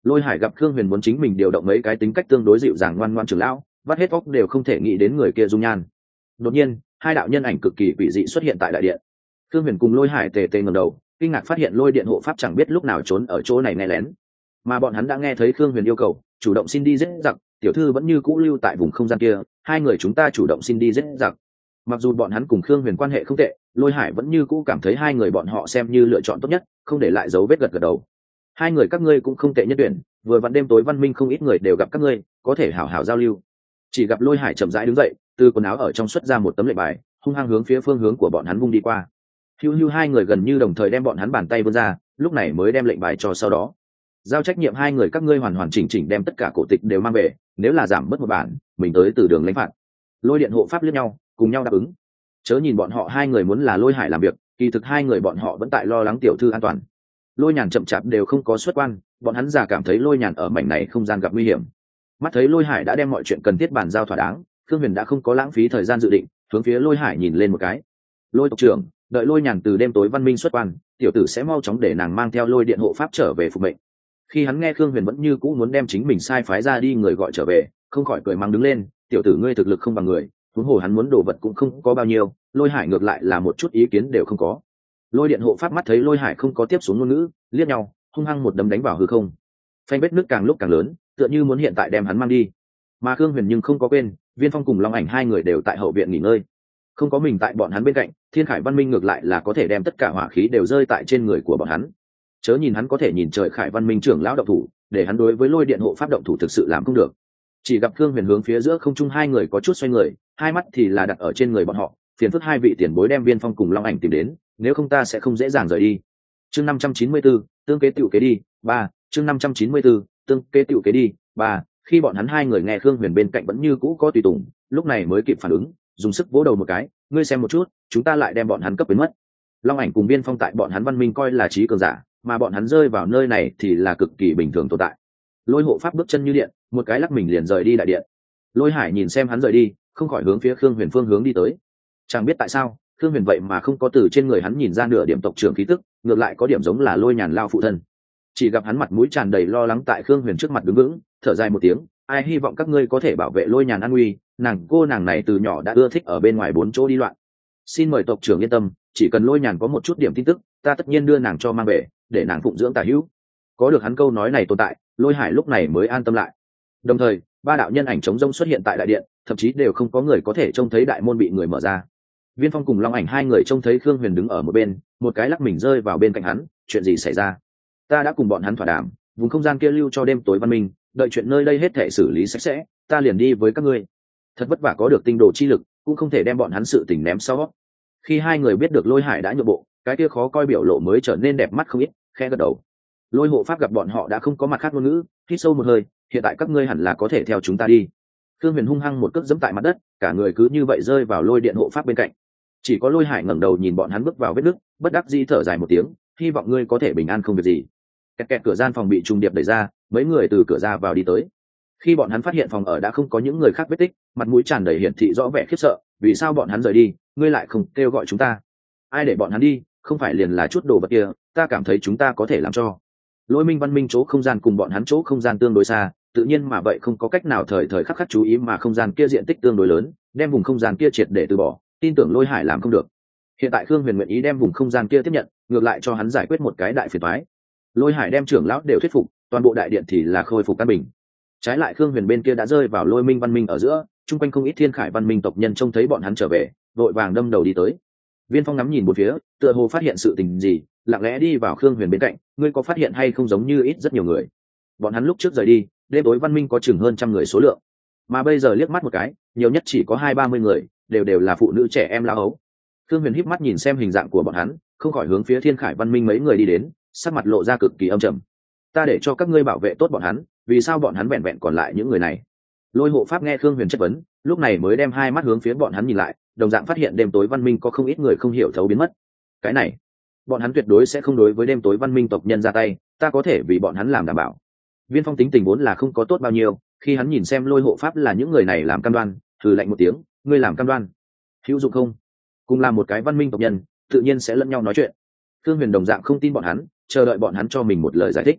Lôi Hải gặp Khương Huyền muốn chính mình điều động mấy cái tính cách tương đối dịu dàng ngoan ngoãn trưởng lão, vắt hết óc đều không thể nghĩ đến người kia dung nhan. Đột nhiên, hai đạo nhân ảnh cực kỳ quỷ dị xuất hiện tại đại điện. Khương Huyền cùng Lôi Hải tề tề ngẩng đầu, kinh ngạc phát hiện lôi điện hộ pháp chẳng biết lúc nào trốn ở chỗ này nghe lén, mà bọn hắn đã nghe thấy Khương Huyền yêu cầu chủ động xin đi giết giặc, tiểu thư vẫn như cũ lưu tại vùng không gian kia, hai người chúng ta chủ động xin đi giết giặc. Mặc dù bọn hắn cùng Khương Huyền quan hệ không tệ, Lôi Hải vẫn như cũ cảm thấy hai người bọn họ xem như lựa chọn tốt nhất, không để lại dấu vết gật gật đầu. Hai người các ngươi cũng không tệ nhất tuyển, vừa vặn đêm tối văn minh không ít người đều gặp các ngươi, có thể hảo hảo giao lưu. Chỉ gặp Lôi Hải chậm rãi đứng dậy, từ quần áo ở trong xuất ra một tấm lệnh bài, hung hăng hướng phía phương hướng của bọn hắn vung đi qua. Hưu Hưu hai người gần như đồng thời đem bọn hắn bàn tay vươn ra, lúc này mới đem lệnh bài cho sau đó. Giao trách nhiệm hai người các ngươi hoàn hoàn chỉnh chỉnh đem tất cả cổ tịch đều mang về, nếu là giảm bớt một bản, mình tới từ đường lãnh phạt. Lôi điện hộ pháp liếc nhau, cùng nhau đáp ứng. Chớ nhìn bọn họ hai người muốn là Lôi Hải làm việc, kỳ thực hai người bọn họ vẫn tại lo lắng tiểu thư an toàn. Lôi Nhàn chậm chạp đều không có xuất quan, bọn hắn già cảm thấy Lôi Nhàn ở mảnh này không gian gặp nguy hiểm. Mắt thấy Lôi Hải đã đem mọi chuyện cần thiết bàn giao thỏa đáng, Khương Huyền đã không có lãng phí thời gian dự định, hướng phía Lôi Hải nhìn lên một cái. Lôi tộc trưởng, đợi Lôi Nhàn từ đêm tối văn minh xuất quan, tiểu tử sẽ mau chóng để nàng mang theo lôi điện hộ pháp trở về phục mệnh. Khi hắn nghe Khương Huyền vẫn như cũ muốn đem chính mình sai phái ra đi người gọi trở về, không khỏi cười mắng đứng lên, tiểu tử ngươi thực lực không bằng người, huống hồ hắn muốn đồ vật cũng không có bao nhiêu. Lôi Hải ngược lại là một chút ý kiến đều không có. Lôi điện hộ pháp mắt thấy Lôi Hải không có tiếp xuống ngôn ngữ, liếc nhau, hung hăng một đấm đánh vào hư không. Phanh vết nước càng lúc càng lớn, tựa như muốn hiện tại đem hắn mang đi. Mà Khương Huyền nhưng không có quên, Viên Phong cùng Long Ảnh hai người đều tại hậu viện nghỉ ngơi, không có mình tại bọn hắn bên cạnh, Thiên Khải Văn Minh ngược lại là có thể đem tất cả hỏa khí đều rơi tại trên người của bọn hắn. Chớ nhìn hắn có thể nhìn trời Khải Văn Minh trưởng lão động thủ, để hắn đối với lôi điện hộ pháp động thủ thực sự làm không được. Chỉ gặp Khương Huyền hướng phía giữa không trung hai người có chút xoay người, hai mắt thì là đặt ở trên người bọn họ, phiền phức hai vị tiền bối đem Viên Phong cùng Long Ảnh tìm đến, nếu không ta sẽ không dễ dàng rời đi. Chương 594, tương kế tựu kế đi, 3, chương 594, tương kế tựu kế đi, 3. Khi bọn hắn hai người nghe Khương Huyền bên cạnh vẫn như cũ có tùy tùng, lúc này mới kịp phản ứng, dùng sức vỗ đầu một cái, ngươi xem một chút, chúng ta lại đem bọn hắn cấp biến mất. Long Ảnh cùng Viên Phong tại bọn hắn văn minh coi là trí cường giả, mà bọn hắn rơi vào nơi này thì là cực kỳ bình thường tồn tại. Lôi hộ pháp bước chân như điện, một cái lắc mình liền rời đi đại điện. Lôi Hải nhìn xem hắn rời đi, không khỏi hướng phía Khương Huyền phương hướng đi tới. Chẳng biết tại sao, Khương Huyền vậy mà không có từ trên người hắn nhìn ra nửa điểm tộc trưởng khí tức, ngược lại có điểm giống là Lôi Nhàn lao phụ thân. Chỉ gặp hắn mặt mũi tràn đầy lo lắng tại Khương Huyền trước mặt đứng vững, thở dài một tiếng, ai hy vọng các ngươi có thể bảo vệ Lôi Nhàn an nguy, cô nàng này từ nhỏ đã ưa thích ở bên ngoài bốn chỗ đi loạn. Xin mời tộc trưởng yên tâm, chỉ cần Lôi Nhàn có một chút điểm tin tức, ta tất nhiên đưa nàng cho mang về, để nàng phụng dưỡng tả hữu. Có được hắn câu nói này tồn tại, Lôi Hải lúc này mới an tâm lại. Đồng thời, ba đạo nhân ảnh trống rông xuất hiện tại đại điện, thậm chí đều không có người có thể trông thấy đại môn bị người mở ra. Viên Phong cùng Long Ảnh hai người trông thấy Khương Huyền đứng ở một bên, một cái lắc mình rơi vào bên cạnh hắn, chuyện gì xảy ra? Ta đã cùng bọn hắn thỏa đàm, vùng không gian kia lưu cho đêm tối văn minh, đợi chuyện nơi đây hết thể xử lý sạch sẽ, ta liền đi với các ngươi. Thật vất vả có được tinh đồ chi lực, cũng không thể đem bọn hắn sự tình ném sau. Khi hai người biết được Lôi Hải đã nhượng bộ, cái kia khó coi biểu lộ mới trở nên đẹp mắt không ít, khẽ gật đầu. Lôi hộ pháp gặp bọn họ đã không có mặt khác ngôn ngữ, hít sâu một hơi, hiện tại các ngươi hẳn là có thể theo chúng ta đi. Khương Huyền hung hăng một cước giẫm tại mặt đất, cả người cứ như vậy rơi vào lôi điện hộ pháp bên cạnh. Chỉ có Lôi Hải ngẩng đầu nhìn bọn hắn bước vào vết nứt, bất đắc dĩ thở dài một tiếng, hy vọng ngươi có thể bình an không việc gì. Kẹt kẹt, cửa gian phòng bị trùng điệp đẩy ra, mấy người từ cửa ra vào đi tới. Khi bọn hắn phát hiện phòng ở đã không có những người khác vết tích, mặt mũi tràn đầy hiển thị rõ vẻ khiếp sợ, vì sao bọn hắn rời đi, ngươi lại không kêu gọi chúng ta? Ai để bọn hắn đi, không phải liền là chút đồ vật kia, ta cảm thấy chúng ta có thể làm cho. Lôi Minh văn minh chỗ không gian cùng bọn hắn chỗ không gian tương đối xa, tự nhiên mà vậy không có cách nào thời thời khắc khắc chú ý mà không gian kia diện tích tương đối lớn, đem vùng không gian kia triệt để từ bỏ, tin tưởng Lôi Hải làm không được. Hiện tại Khương Huyền nguyện ý đem vùng không gian kia tiếp nhận, ngược lại cho hắn giải quyết một cái đại phiền toái. Lôi Hải đem trưởng lão đều thuyết phục, toàn bộ đại điện thì là khôi phục căn bình. Trái lại Khương Huyền bên kia đã rơi vào Lôi Minh văn minh ở giữa, chung quanh không ít Thiên Khải văn minh tộc nhân trông thấy bọn hắn trở về, vội vàng đâm đầu đi tới. Viên Phong ngắm nhìn một phía, tựa hồ phát hiện sự tình gì, lặng lẽ đi vào Khương Huyền bên cạnh, ngươi có phát hiện hay không giống như ít rất nhiều người. Bọn hắn lúc trước rời đi, đêm tối văn minh có chừng hơn 100 người số lượng, mà bây giờ liếc mắt một cái, nhiều nhất chỉ có 20-30 người, đều là phụ nữ trẻ em lão ấu. Khương Huyền híp mắt nhìn xem hình dạng của bọn hắn, không khỏi hướng phía Thiên Khải văn minh mấy người đi đến, sắc mặt lộ ra cực kỳ âm trầm. Ta để cho các ngươi bảo vệ tốt bọn hắn, vì sao bọn hắn vẹn vẹn còn lại những người này? Lôi hộ pháp nghe Khương Huyền chất vấn, lúc này mới đem hai mắt hướng phía bọn hắn nhìn lại, đồng dạng phát hiện đêm tối văn minh có không ít người không hiểu thấu biến mất. Cái này, bọn hắn tuyệt đối sẽ không đối với đêm tối văn minh tộc nhân ra tay, ta có thể vì bọn hắn làm đảm bảo. Viên Phong tính tình vốn là không có tốt bao nhiêu, khi hắn nhìn xem Lôi hộ pháp là những người này làm cam đoan, thử lạnh một tiếng, ngươi làm cam đoan, hữu dụng không? Cùng làm một cái văn minh tộc nhân, tự nhiên sẽ lẫn nhau nói chuyện. Khương Huyền đồng dạng không tin bọn hắn, chờ đợi bọn hắn cho mình một lời giải thích.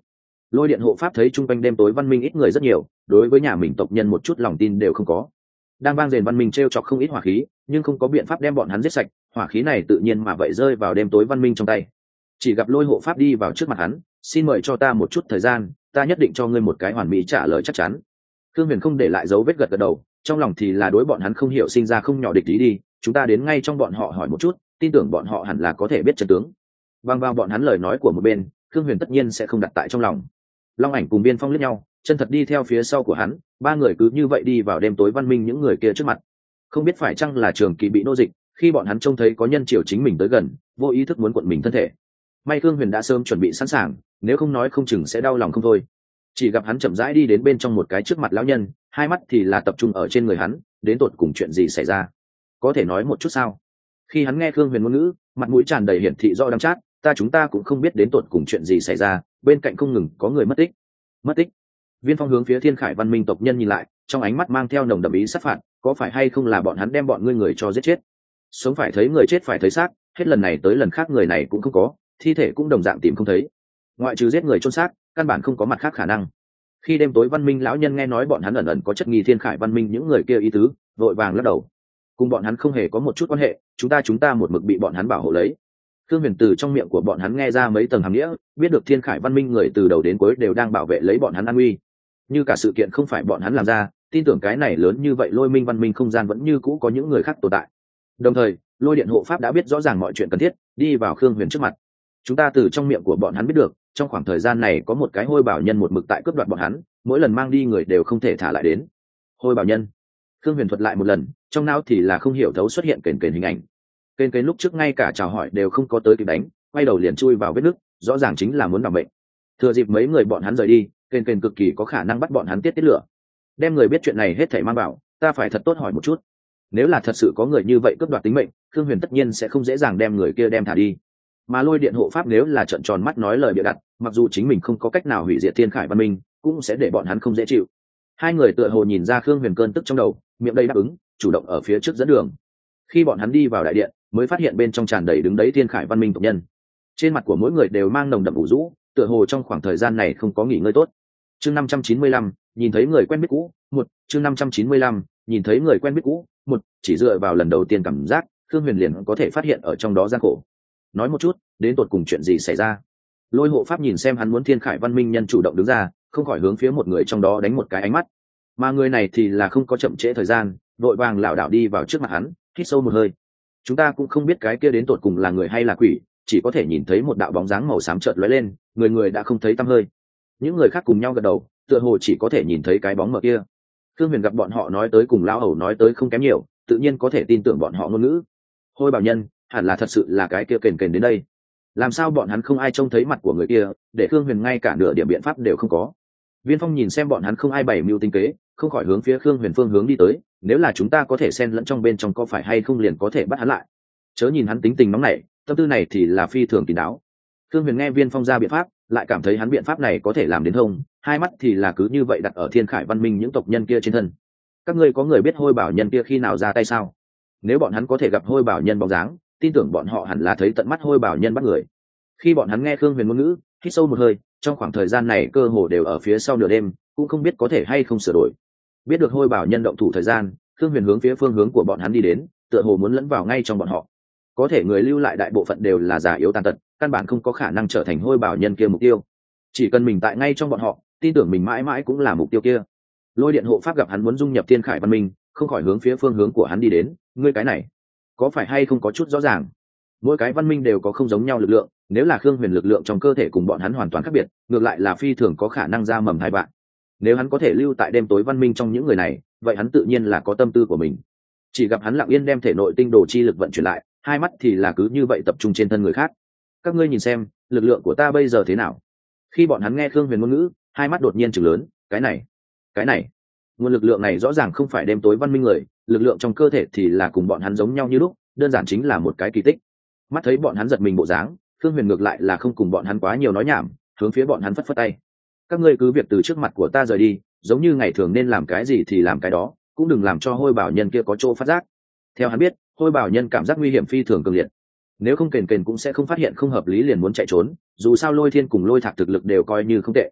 Lôi điện hộ pháp thấy chung quanh đêm tối văn minh ít người rất nhiều, đối với nhà mình tộc nhân một chút lòng tin đều không có. Đang vang rền văn minh treo chọc không ít hỏa khí, nhưng không có biện pháp đem bọn hắn giết sạch, hỏa khí này tự nhiên mà vậy rơi vào đêm tối văn minh trong tay. Chỉ gặp lôi hộ pháp đi vào trước mặt hắn, xin mời cho ta một chút thời gian, ta nhất định cho ngươi một cái hoàn mỹ trả lời chắc chắn. Thương Huyền không để lại dấu vết gật gật đầu, trong lòng thì là đối bọn hắn không hiểu sinh ra không nhỏ địch ý đi, chúng ta đến ngay trong bọn họ hỏi một chút, tin tưởng bọn họ hẳn là có thể biết chân tướng. Vang vào bọn hắn lời nói của một bên, Thương Huyền tất nhiên sẽ không đặt tại trong lòng. Long Ảnh cùng Biên Phong liếc nhau, chân thật đi theo phía sau của hắn, ba người cứ như vậy đi vào đêm tối văn minh những người kia trước mặt. Không biết phải chăng là Trường Kỳ bị nô dịch, khi bọn hắn trông thấy có nhân triều chính mình tới gần, vô ý thức muốn cuộn mình thân thể. May Thương Huyền đã sớm chuẩn bị sẵn sàng, nếu không nói không chừng sẽ đau lòng không thôi. Chỉ gặp hắn chậm rãi đi đến bên trong một cái trước mặt lão nhân, hai mắt thì là tập trung ở trên người hắn, đến tột cùng chuyện gì xảy ra, có thể nói một chút sao? Khi hắn nghe Thương Huyền ngôn ngữ, mặt mũi tràn đầy hiển thị do đắng chát, chúng ta cũng không biết đến tột cùng chuyện gì xảy ra, bên cạnh không ngừng có người mất tích. Mất tích? Viên Phong hướng phía Thiên Khải văn minh tộc nhân nhìn lại, trong ánh mắt mang theo nồng đậm ý sát phạt, có phải hay không là bọn hắn đem bọn ngươi người cho giết chết? Sống phải thấy người, chết phải thấy xác, hết lần này tới lần khác người này cũng không có, thi thể cũng đồng dạng tìm không thấy. Ngoại trừ giết người chôn xác, căn bản không có mặt khác khả năng. Khi đêm tối văn minh lão nhân nghe nói bọn hắn ẩn ẩn có chất nghi Thiên Khải văn minh những người kia ý tứ, vội vàng lắc đầu. Cùng bọn hắn không hề có một chút quan hệ, chúng ta một mực bị bọn hắn bảo hộ lấy. Thương Huyền từ trong miệng của bọn hắn nghe ra mấy tầng hàm nghĩa, biết được Thiên Khải văn minh người từ đầu đến cuối đều đang bảo vệ lấy bọn hắn an nguy. Như cả sự kiện không phải bọn hắn làm ra, tin tưởng cái này lớn như vậy Lôi Minh văn minh không gian vẫn như cũ có những người khác tồn tại. Đồng thời, Lôi điện hộ pháp đã biết rõ ràng mọi chuyện cần thiết, đi vào Khương Huyền trước mặt. Chúng ta từ trong miệng của bọn hắn biết được, trong khoảng thời gian này có một cái hôi bảo nhân một mực tại cướp đoạt bọn hắn, mỗi lần mang đi người đều không thể thả lại đến. Hôi bảo nhân? Khương Huyền thuật lại một lần, trong não thì là không hiểu thấu xuất hiện kền hình ảnh. Kền lúc trước ngay cả chào hỏi đều không có tới kịp đánh, quay đầu liền chui vào vết nứt, rõ ràng chính là muốn đảm bệnh. Thừa dịp mấy người bọn hắn rời đi, kền cực kỳ có khả năng bắt bọn hắn tiết lửa. Đem người biết chuyện này hết thảy mang bảo, ta phải thật tốt hỏi một chút. Nếu là thật sự có người như vậy cướp đoạt tính mệnh, Khương Huyền tất nhiên sẽ không dễ dàng đem người kia đem thả đi. Mà Lôi điện hộ pháp nếu là trợn tròn mắt nói lời bịa đặt, mặc dù chính mình không có cách nào hủy diệt Thiên Khải văn minh, cũng sẽ để bọn hắn không dễ chịu. Hai người tựa hồ nhìn ra Khương Huyền cơn tức trong đầu, miệng đầy đáp ứng, chủ động ở phía trước dẫn đường. Khi bọn hắn đi vào đại điện, mới phát hiện bên trong tràn đầy đứng đấy Thiên Khải văn minh tộc nhân. Trên mặt của mỗi người đều mang nồng đậm ủ rũ, tựa hồ trong khoảng thời gian này không có nghỉ ngơi tốt. Chương 595, nhìn thấy người quen biết cũ, một. Chương 595, nhìn thấy người quen biết cũ, một. Chỉ dựa vào lần đầu tiên cảm giác, Khương Huyền liền có thể phát hiện ở trong đó gian khổ. Nói một chút, đến tột cùng chuyện gì xảy ra? Lôi hộ pháp nhìn xem hắn muốn Thiên Khải văn minh nhân chủ động đứng ra, không khỏi hướng phía một người trong đó đánh một cái ánh mắt. Mà người này thì là không có chậm trễ thời gian, vội vàng lảo đảo đi vào trước mặt hắn, hít sâu một hơi. Chúng ta cũng không biết cái kia đến tột cùng là người hay là quỷ, chỉ có thể nhìn thấy một đạo bóng dáng màu xám chợt lóe lên, người đã không thấy tăm hơi. Những người khác cùng nhau gật đầu, tựa hồ chỉ có thể nhìn thấy cái bóng mờ kia. Thương Huyền gặp bọn họ nói tới cùng lão hầu nói tới không kém nhiều, tự nhiên có thể tin tưởng bọn họ ngôn ngữ. Hôi bảo nhân, hẳn là thật sự là cái kia kền đến đây. Làm sao bọn hắn không ai trông thấy mặt của người kia, để Khương Huyền ngay cả nửa điểm biện pháp đều không có. Viên Phong nhìn xem bọn hắn không ai bày mưu tinh kế, không khỏi hướng phía Khương Huyền phương hướng đi tới, nếu là chúng ta có thể xen lẫn trong bên trong có phải hay không liền có thể bắt hắn lại. Chớ nhìn hắn tính tình nóng nảy, tâm tư này thì là phi thường kín đáo. Khương Huyền nghe Viên Phong ra biện pháp, lại cảm thấy hắn biện pháp này có thể làm đến thông, hai mắt thì là cứ như vậy đặt ở Thiên Khải văn minh những tộc nhân kia trên thân. Các ngươi có người biết hôi bảo nhân kia khi nào ra tay sao? Nếu bọn hắn có thể gặp hôi bảo nhân bóng dáng, tin tưởng bọn họ hẳn là thấy tận mắt hôi bảo nhân bắt người. Khi bọn hắn nghe Khương Huyền ngôn ngữ, hít sâu một hơi, trong khoảng thời gian này cơ hồ đều ở phía sau nửa đêm, cũng không biết có thể hay không sửa đổi. Biết được hôi bảo nhân động thủ thời gian, Khương Huyền hướng phía phương hướng của bọn hắn đi đến, tựa hồ muốn lẫn vào ngay trong bọn họ. Có thể người lưu lại đại bộ phận đều là già yếu tàn tật, căn bản không có khả năng trở thành hôi bảo nhân kia mục tiêu. Chỉ cần mình tại ngay trong bọn họ, tin tưởng mình mãi mãi cũng là mục tiêu kia. Lôi điện hộ pháp gặp hắn muốn dung nhập Thiên Khải văn minh, không khỏi hướng phía phương hướng của hắn đi đến, ngươi cái này có phải hay không có chút rõ ràng? Mỗi cái văn minh đều có không giống nhau lực lượng, nếu là Khương Huyền lực lượng trong cơ thể cùng bọn hắn hoàn toàn khác biệt, ngược lại là phi thường có khả năng ra mầm hai bạn. Nếu hắn có thể lưu tại đêm tối văn minh trong những người này, vậy hắn tự nhiên là có tâm tư của mình. Chỉ gặp hắn lặng yên đem thể nội tinh đồ chi lực vận chuyển lại, hai mắt thì là cứ như vậy tập trung trên thân người khác. Các ngươi nhìn xem, lực lượng của ta bây giờ thế nào? Khi bọn hắn nghe Khương Huyền ngôn ngữ, hai mắt đột nhiên trừng lớn, cái này, nguồn lực lượng này rõ ràng không phải đêm tối văn minh người, lực lượng trong cơ thể thì là cùng bọn hắn giống nhau như lúc, đơn giản chính là một cái kỳ tích. Mắt thấy bọn hắn giật mình bộ dáng, Khương Huyền ngược lại là không cùng bọn hắn quá nhiều nói nhảm, hướng phía bọn hắn phất phất tay. Các ngươi cứ việc từ trước mặt của ta rời đi, giống như ngày thường nên làm cái gì thì làm cái đó, cũng đừng làm cho hôi bảo nhân kia có chỗ phát giác. Theo hắn biết, hôi bảo nhân cảm giác nguy hiểm phi thường cường liệt, nếu không kền cũng sẽ không phát hiện không hợp lý liền muốn chạy trốn, dù sao Lôi Thiên cùng Lôi Thạc thực lực đều coi như không tệ.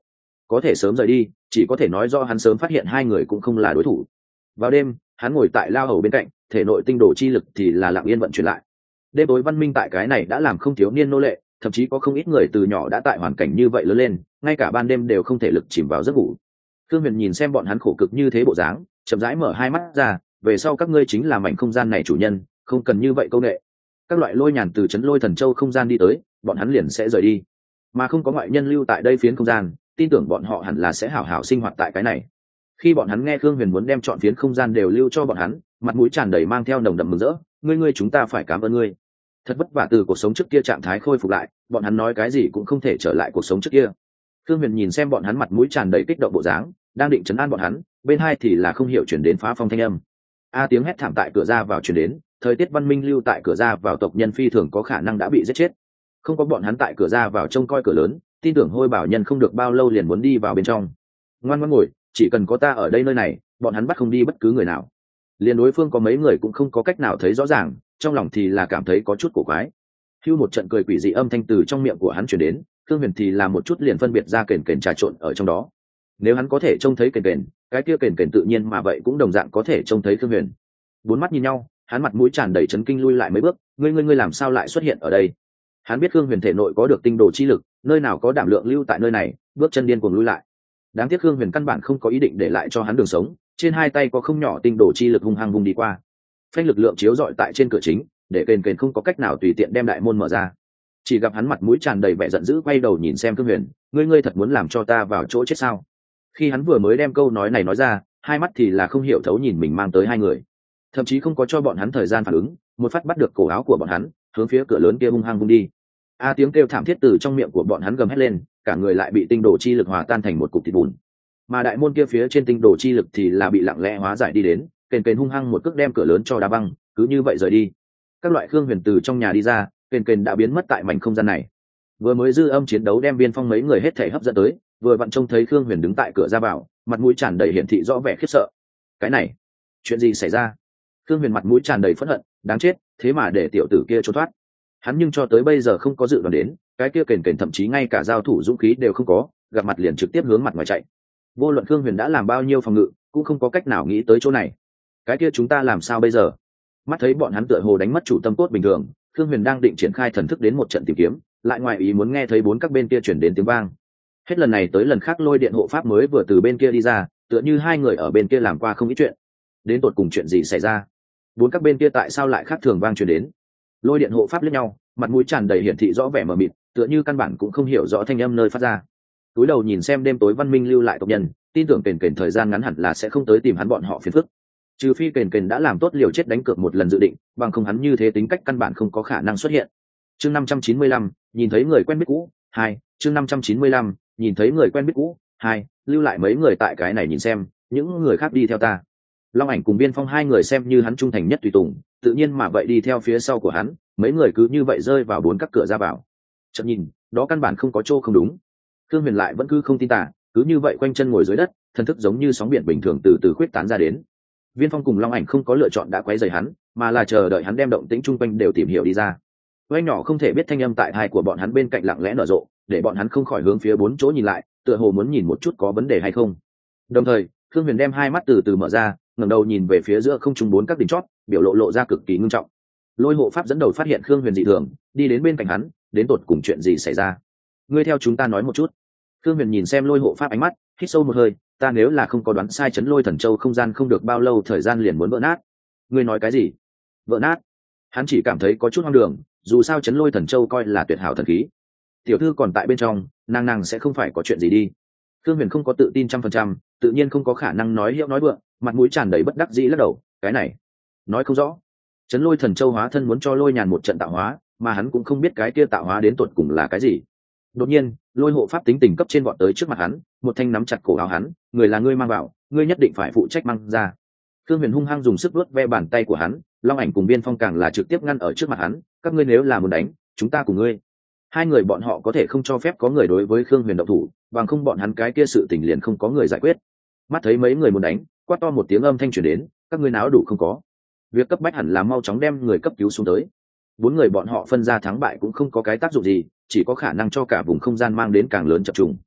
có thể sớm rời đi chỉ có thể nói do hắn sớm phát hiện hai người cũng không là đối thủ. Vào đêm hắn ngồi tại lao hầu bên cạnh, thể nội tinh đồ chi lực thì là lặng yên vận chuyển lại. Đêm tối văn minh tại cái này đã làm không thiếu niên nô lệ, thậm chí có không ít người từ nhỏ đã tại hoàn cảnh như vậy lớn lên, ngay cả ban đêm đều không thể lực chìm vào giấc ngủ. Thương Huyền nhìn xem bọn hắn khổ cực như thế bộ dáng, chậm rãi mở hai mắt ra, về sau các ngươi chính là mảnh không gian này chủ nhân, không cần như vậy câu nệ. Các loại lôi nhàn từ trấn Lôi Thần Châu không gian đi tới, bọn hắn liền sẽ rời đi, mà không có ngoại nhân lưu tại đây phiến không gian, tin tưởng bọn họ hẳn là sẽ hảo hảo sinh hoạt tại cái này. Khi bọn hắn nghe Thương Huyền muốn đem chọn phiến không gian đều lưu cho bọn hắn, mặt mũi tràn đầy mang theo nồng đậm mừng rỡ. Ngươi chúng ta phải cảm ơn ngươi, thật vất vả từ cuộc sống trước kia trạng thái khôi phục lại, bọn hắn nói cái gì cũng không thể trở lại cuộc sống trước kia. Thương Huyền nhìn xem bọn hắn mặt mũi tràn đầy kích động bộ dáng, đang định trấn an bọn hắn, bên hai thì là không hiểu chuyển đến phá phong thanh âm. Tiếng hét thảm tại cửa ra vào chuyển đến, thời tiết văn minh lưu tại cửa ra vào tộc nhân phi thường có khả năng đã bị giết chết. Không có bọn hắn tại cửa ra vào trông coi cửa lớn, tin tưởng Hôi Bảo Nhân không được bao lâu liền muốn đi vào bên trong. Ngoan ngoãn ngồi, chỉ cần có ta ở đây nơi này, bọn hắn bắt không đi bất cứ người nào. Liền đối phương có mấy người cũng không có cách nào thấy rõ ràng, trong lòng thì là cảm thấy có chút cổ quái. Hưu một trận cười quỷ dị âm thanh từ trong miệng của hắn truyền đến, Thương Huyền thì là một chút liền phân biệt ra kền kền trà trộn ở trong đó. Nếu hắn có thể trông thấy kền kền, cái kia kền kền tự nhiên mà vậy cũng đồng dạng có thể trông thấy Thương Huyền. Bốn mắt nhìn nhau, hắn mặt mũi tràn đầy chấn kinh lui lại mấy bước, ngươi làm sao lại xuất hiện ở đây? Hắn biết Thương Huyền thể nội có được tinh đồ chi lực, nơi nào có đảm lượng lưu tại nơi này, bước chân điên cuồng lui lại. Đáng tiếc Thương Huyền căn bản không có ý định để lại cho hắn đường sống, trên hai tay có không nhỏ tinh đồ chi lực hung hăng vung đi qua. Phanh lực lượng chiếu rọi tại trên cửa chính, để kền kền không có cách nào tùy tiện đem đại môn mở ra. Chỉ gặp hắn mặt mũi tràn đầy vẻ giận dữ quay đầu nhìn xem Thương Huyền, ngươi thật muốn làm cho ta vào chỗ chết sao? Khi hắn vừa mới đem câu nói này nói ra, hai mắt thì là không hiểu thấu nhìn mình mang tới hai người, thậm chí không có cho bọn hắn thời gian phản ứng, một phát bắt được cổ áo của bọn hắn, hướng phía cửa lớn kia hung hăng vung đi. Tiếng kêu thảm thiết từ trong miệng của bọn hắn gầm hét lên, cả người lại bị tinh đồ chi lực hòa tan thành một cục thịt bùn. Mà đại môn kia phía trên tinh đồ chi lực thì là bị lặng lẽ hóa giải đi đến, kền kền hung hăng một cước đem cửa lớn cho đá băng, cứ như vậy rời đi. Các loại Khương Huyền từ trong nhà đi ra, kền kền đã biến mất tại mảnh không gian này. Vừa mới dư âm chiến đấu đem Biên Phong mấy người hết thảy hấp dẫn tới, vừa vặn trông thấy Khương Huyền đứng tại cửa ra vào, mặt mũi tràn đầy hiển thị rõ vẻ khiếp sợ. Cái này, chuyện gì xảy ra? Khương Huyền mặt mũi tràn đầy phẫn hận, đáng chết, thế mà để tiểu tử kia trốn thoát. Hắn nhưng cho tới bây giờ không có dự đoán đến, cái kia kền kền thậm chí ngay cả giao thủ dũng khí đều không có, gặp mặt liền trực tiếp hướng mặt ngoài chạy. Vô luận Khương Huyền đã làm bao nhiêu phòng ngự, cũng không có cách nào nghĩ tới chỗ này. Cái kia chúng ta làm sao bây giờ? Mắt thấy bọn hắn tựa hồ đánh mất chủ tâm cốt bình thường, Khương Huyền đang định triển khai thần thức đến một trận tìm kiếm, lại ngoài ý muốn nghe thấy bốn các bên kia chuyển đến tiếng vang. Hết lần này tới lần khác Lôi Điện hộ pháp mới vừa từ bên kia đi ra, tựa như hai người ở bên kia làm qua không ít chuyện. Đến tột cùng chuyện gì xảy ra? Bốn các bên kia tại sao lại khác thường vang truyền đến? Lôi Điện hộ pháp liếc nhau, mặt mũi tràn đầy hiển thị rõ vẻ mờ mịt, tựa như căn bản cũng không hiểu rõ thanh âm nơi phát ra. Túi đầu nhìn xem đêm tối văn minh lưu lại tộc nhân, tin tưởng kền kền thời gian ngắn hẳn là sẽ không tới tìm hắn bọn họ phiền phức. Trừ phi kền kền đã làm tốt liều chết đánh cược một lần dự định, bằng không hắn như thế tính cách căn bản không có khả năng xuất hiện. Chương 595, nhìn thấy người quen biết cũ, 2, chương 595, nhìn thấy người quen biết cũ, 2, lưu lại mấy người tại cái này nhìn xem, những người khác đi theo ta. Long Ảnh cùng Biên Phong hai người xem như hắn trung thành nhất tùy tùng, tự nhiên mà vậy đi theo phía sau của hắn, mấy người cứ như vậy rơi vào bốn các cửa ra vào. Chợt nhìn, đó căn bản không có chỗ không đúng. Thương Huyền lại vẫn cứ không tin tả, cứ như vậy quanh chân ngồi dưới đất, thân thức giống như sóng biển bình thường từ từ khuyết tán ra đến. Viên Phong cùng Long Ảnh không có lựa chọn đã quấy rầy hắn, mà là chờ đợi hắn đem động tĩnh chung quanh đều tìm hiểu đi ra. Oanh nhỏ không thể biết thanh âm tại hai của bọn hắn bên cạnh lặng lẽ nở rộ, để bọn hắn không khỏi hướng phía bốn chỗ nhìn lại, tựa hồ muốn nhìn một chút có vấn đề hay không. Đồng thời, Thương Huyền đem hai mắt từ từ mở ra, ngẩng đầu nhìn về phía giữa không trung bốn các đỉnh chót, biểu lộ ra cực kỳ ngưng trọng. Lôi hộ pháp dẫn đầu phát hiện Khương Huyền dị thường, đi đến bên cạnh hắn, đến tột cùng chuyện gì xảy ra? Ngươi theo chúng ta nói một chút. Khương Huyền nhìn xem Lôi hộ pháp ánh mắt, hít sâu một hơi, ta nếu là không có đoán sai chấn Lôi Thần Châu không gian không được bao lâu thời gian liền muốn vỡ nát. Ngươi nói cái gì? Vỡ nát? Hắn chỉ cảm thấy có chút hoang đường, dù sao chấn Lôi Thần Châu coi là tuyệt hảo thần khí. Tiểu thư còn tại bên trong, nàng sẽ không phải có chuyện gì đi. Khương Huyền không có tự tin 100%, tự nhiên không có khả năng nói hiệu nói vượng, mặt mũi tràn đầy bất đắc dĩ lắc đầu, cái này nói không rõ. Chấn Lôi Thần Châu hóa thân muốn cho Lôi Nhàn một trận tạo hóa, mà hắn cũng không biết cái kia tạo hóa đến tột cùng là cái gì. Đột nhiên, Lôi hộ pháp tính tình cấp trên vọt tới trước mặt hắn, một thanh nắm chặt cổ áo hắn, người là ngươi mang vào, ngươi nhất định phải phụ trách mang ra. Khương Huyền hung hăng dùng sức vuốt ve bàn tay của hắn, Long Ảnh cùng Biên Phong càng là trực tiếp ngăn ở trước mặt hắn, các ngươi nếu là muốn đánh, chúng ta cùng ngươi. Hai người bọn họ có thể không cho phép có người đối với Khương Huyền động thủ, bằng không bọn hắn cái kia sự tình liền không có người giải quyết. Mắt thấy mấy người muốn đánh, quát to một tiếng âm thanh truyền đến, các ngươi náo đủ không có. Việc cấp bách hẳn là mau chóng đem người cấp cứu xuống tới. Bốn người bọn họ phân ra thắng bại cũng không có cái tác dụng gì, chỉ có khả năng cho cả vùng không gian mang đến càng lớn chập trùng.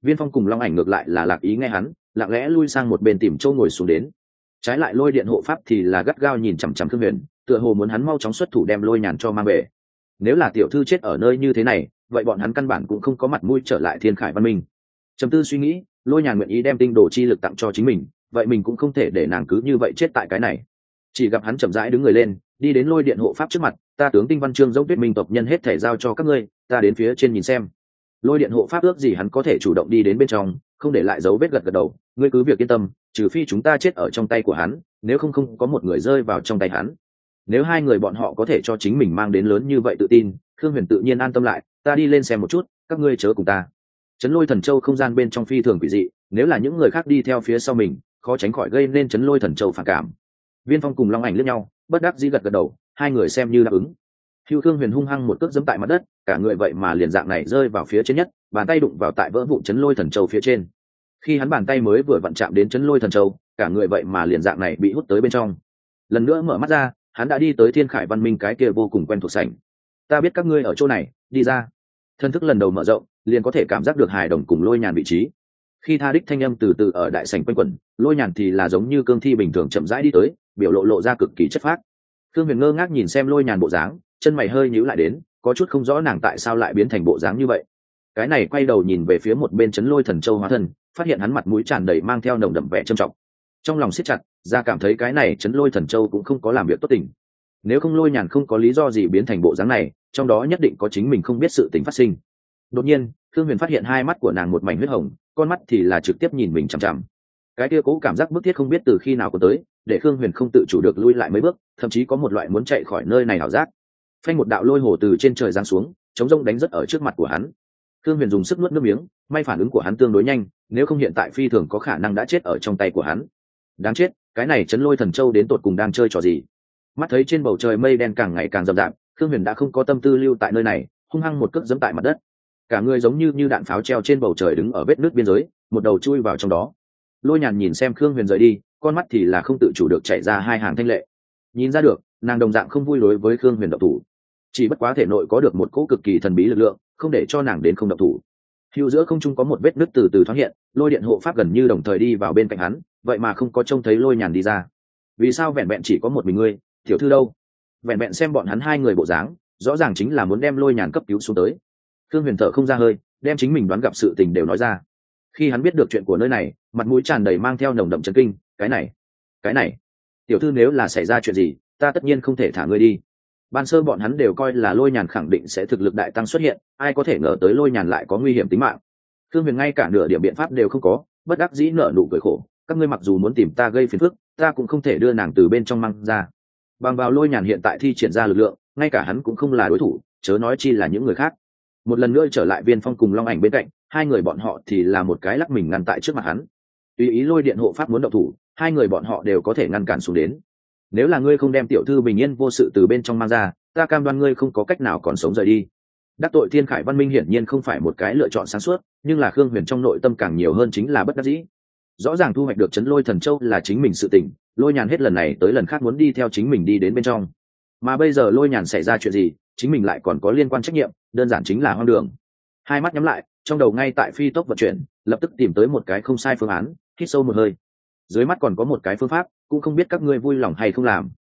Viên Phong cùng Long Ảnh ngược lại là lạc ý nghe hắn, lặng lẽ lui sang một bên tìm chỗ ngồi xuống đến. Trái lại Lôi Điện hộ pháp thì là gắt gao nhìn chằm chằm Khương Huyền, tựa hồ muốn hắn mau chóng xuất thủ đem Lôi Nhàn cho mang về. Nếu là tiểu thư chết ở nơi như thế này, vậy bọn hắn căn bản cũng không có mặt mũi trở lại Thiên Khải Văn Minh. Trầm tư suy nghĩ, Lôi Nhàn nguyện ý đem tinh đồ chi lực tặng cho chính mình, vậy mình cũng không thể để nàng cứ như vậy chết tại cái này. Chỉ gặp hắn chậm rãi đứng người lên, đi đến Lôi Điện hộ pháp trước mặt, ta tướng Tinh Văn Trương Dốc Tuyết Minh tộc nhân hết thể giao cho các ngươi, ta đến phía trên nhìn xem. Lôi Điện hộ pháp ước gì hắn có thể chủ động đi đến bên trong, không để lại dấu vết, gật gật đầu, ngươi cứ việc yên tâm, trừ phi chúng ta chết ở trong tay của hắn, nếu không có một người rơi vào trong tay hắn. Nếu hai người bọn họ có thể cho chính mình mang đến lớn như vậy tự tin, Khương Huyền tự nhiên an tâm lại, ta đi lên xem một chút, các ngươi chớ cùng ta. Chấn Lôi Thần Châu không gian bên trong phi thường quỷ dị, nếu là những người khác đi theo phía sau mình, khó tránh khỏi gây nên Chấn Lôi Thần Châu phản cảm. Viên Phong cùng Long Ảnh liếc nhau, bất đắc dĩ gật gật đầu, hai người xem như đáp ứng. Hưu Khương Huyền hung hăng một cước giẫm tại mặt đất, cả người vậy mà liền dạng này rơi vào phía trên nhất, bàn tay đụng vào tại vỡ vụn Chấn Lôi Thần Châu phía trên. Khi hắn bàn tay mới vừa vặn chạm đến Chấn Lôi Thần Châu, cả người vậy mà liền dạng này bị hút tới bên trong. Lần nữa mở mắt ra, hắn đã đi tới Thiên Khải Văn Minh cái kia vô cùng quen thuộc sảnh. Ta biết các ngươi ở chỗ này, đi ra. Thân thức lần đầu mở rộng, liền có thể cảm giác được hài đồng cùng Lôi Nhàn vị trí. Khi tha đích thanh âm từ từ ở đại sảnh quanh quẩn, Lôi Nhàn thì là giống như cương thi bình thường chậm rãi đi tới, biểu lộ ra cực kỳ chất phác. Khương Huyền ngơ ngác nhìn xem Lôi Nhàn bộ dáng, chân mày hơi nhíu lại đến, có chút không rõ nàng tại sao lại biến thành bộ dáng như vậy. Cái này quay đầu nhìn về phía một bên Chấn Lôi Thần Châu hóa thân, phát hiện hắn mặt mũi tràn đầy mang theo nồng đậm vẻ trầm trọng. Trong lòng siết chặt, ra cảm thấy cái này Chấn Lôi Thần Châu cũng không có làm việc tốt tình. Nếu không Lôi Nhàn không có lý do gì biến thành bộ dáng này, trong đó nhất định có chính mình không biết sự tình phát sinh. Đột nhiên, Khương Huyền phát hiện hai mắt của nàng một mảnh huyết hồng, con mắt thì là trực tiếp nhìn mình chằm chằm. Cái kia cố cảm giác bức thiết không biết từ khi nào có tới, để Khương Huyền không tự chủ được lui lại mấy bước, thậm chí có một loại muốn chạy khỏi nơi này ảo giác. Phanh một đạo lôi hồ từ trên trời giáng xuống, chống rông đánh rất ở trước mặt của hắn. Khương Huyền dùng sức nuốt nước miếng, may phản ứng của hắn tương đối nhanh, nếu không hiện tại phi thường có khả năng đã chết ở trong tay của hắn. Đáng chết, cái này Chấn Lôi Thần Châu đến tột cùng đang chơi trò gì? Mắt thấy trên bầu trời mây đen càng ngày càng rậm rạp, Khương Huyền đã không có tâm tư lưu tại nơi này, hung hăng một cước giẫm tại mặt đất. Cả người giống như đạn pháo treo trên bầu trời đứng ở vết nước biên giới, một đầu chui vào trong đó. Lôi Nhàn nhìn xem Khương Huyền rời đi, con mắt thì là không tự chủ được chảy ra hai hàng thanh lệ. Nhìn ra được, nàng đồng dạng không vui đối với Khương Huyền động thủ, chỉ bất quá thể nội có được một cỗ cực kỳ thần bí lực lượng, không để cho nàng đến không động thủ. Hưu giữa không trung có một vết nứt từ từ thoáng hiện, Lôi Điện hộ pháp gần như đồng thời đi vào bên cạnh hắn, vậy mà không có trông thấy Lôi Nhàn đi ra. Vì sao vẹn vẹn chỉ có một mình ngươi, tiểu thư đâu? Vẹn vẹn xem bọn hắn hai người bộ dáng, rõ ràng chính là muốn đem Lôi Nhàn cấp cứu xuống tới. Khương Huyền thở không ra hơi, đem chính mình đoán gặp sự tình đều nói ra. Khi hắn biết được chuyện của nơi này, mặt mũi tràn đầy mang theo nồng đậm chấn kinh, cái này, tiểu thư nếu là xảy ra chuyện gì, ta tất nhiên không thể thả ngươi đi. Ban sơ bọn hắn đều coi là Lôi Nhàn khẳng định sẽ thực lực đại tăng xuất hiện, ai có thể ngờ tới Lôi Nhàn lại có nguy hiểm tính mạng. Khương Huyền ngay cả nửa điểm biện pháp đều không có, bất đắc dĩ nở nụ cười khổ, các ngươi mặc dù muốn tìm ta gây phiền phức, ta cũng không thể đưa nàng từ bên trong mang ra. Bằng vào Lôi Nhàn hiện tại thi triển ra lực lượng, ngay cả hắn cũng không là đối thủ, chớ nói chi là những người khác. Một lần nữa trở lại Viên Phong cùng Long Ảnh bên cạnh, hai người bọn họ thì là một cái lắc mình ngăn tại trước mặt hắn. Tùy ý Lôi Điện hộ pháp muốn động thủ, hai người bọn họ đều có thể ngăn cản xuống đến. Nếu là ngươi không đem tiểu thư bình yên vô sự từ bên trong mang ra, ta cam đoan ngươi không có cách nào còn sống rời đi. Đắc tội Thiên Khải Văn Minh hiển nhiên không phải một cái lựa chọn sáng suốt, nhưng là Khương Huyền trong nội tâm càng nhiều hơn chính là bất đắc dĩ. Rõ ràng thu hoạch được Chấn Lôi Thần Châu là chính mình sự tình, Lôi Nhàn hết lần này tới lần khác muốn đi theo chính mình đi đến bên trong. Mà bây giờ Lôi Nhàn xảy ra chuyện gì, chính mình lại còn có liên quan trách nhiệm, đơn giản chính là hoang đường. Hai mắt nhắm lại, trong đầu ngay tại phi tốc vận chuyển, lập tức tìm tới một cái không sai phương án, hít sâu một hơi. Dưới mắt còn có một cái phương pháp, cũng không biết các ngươi vui lòng hay không làm.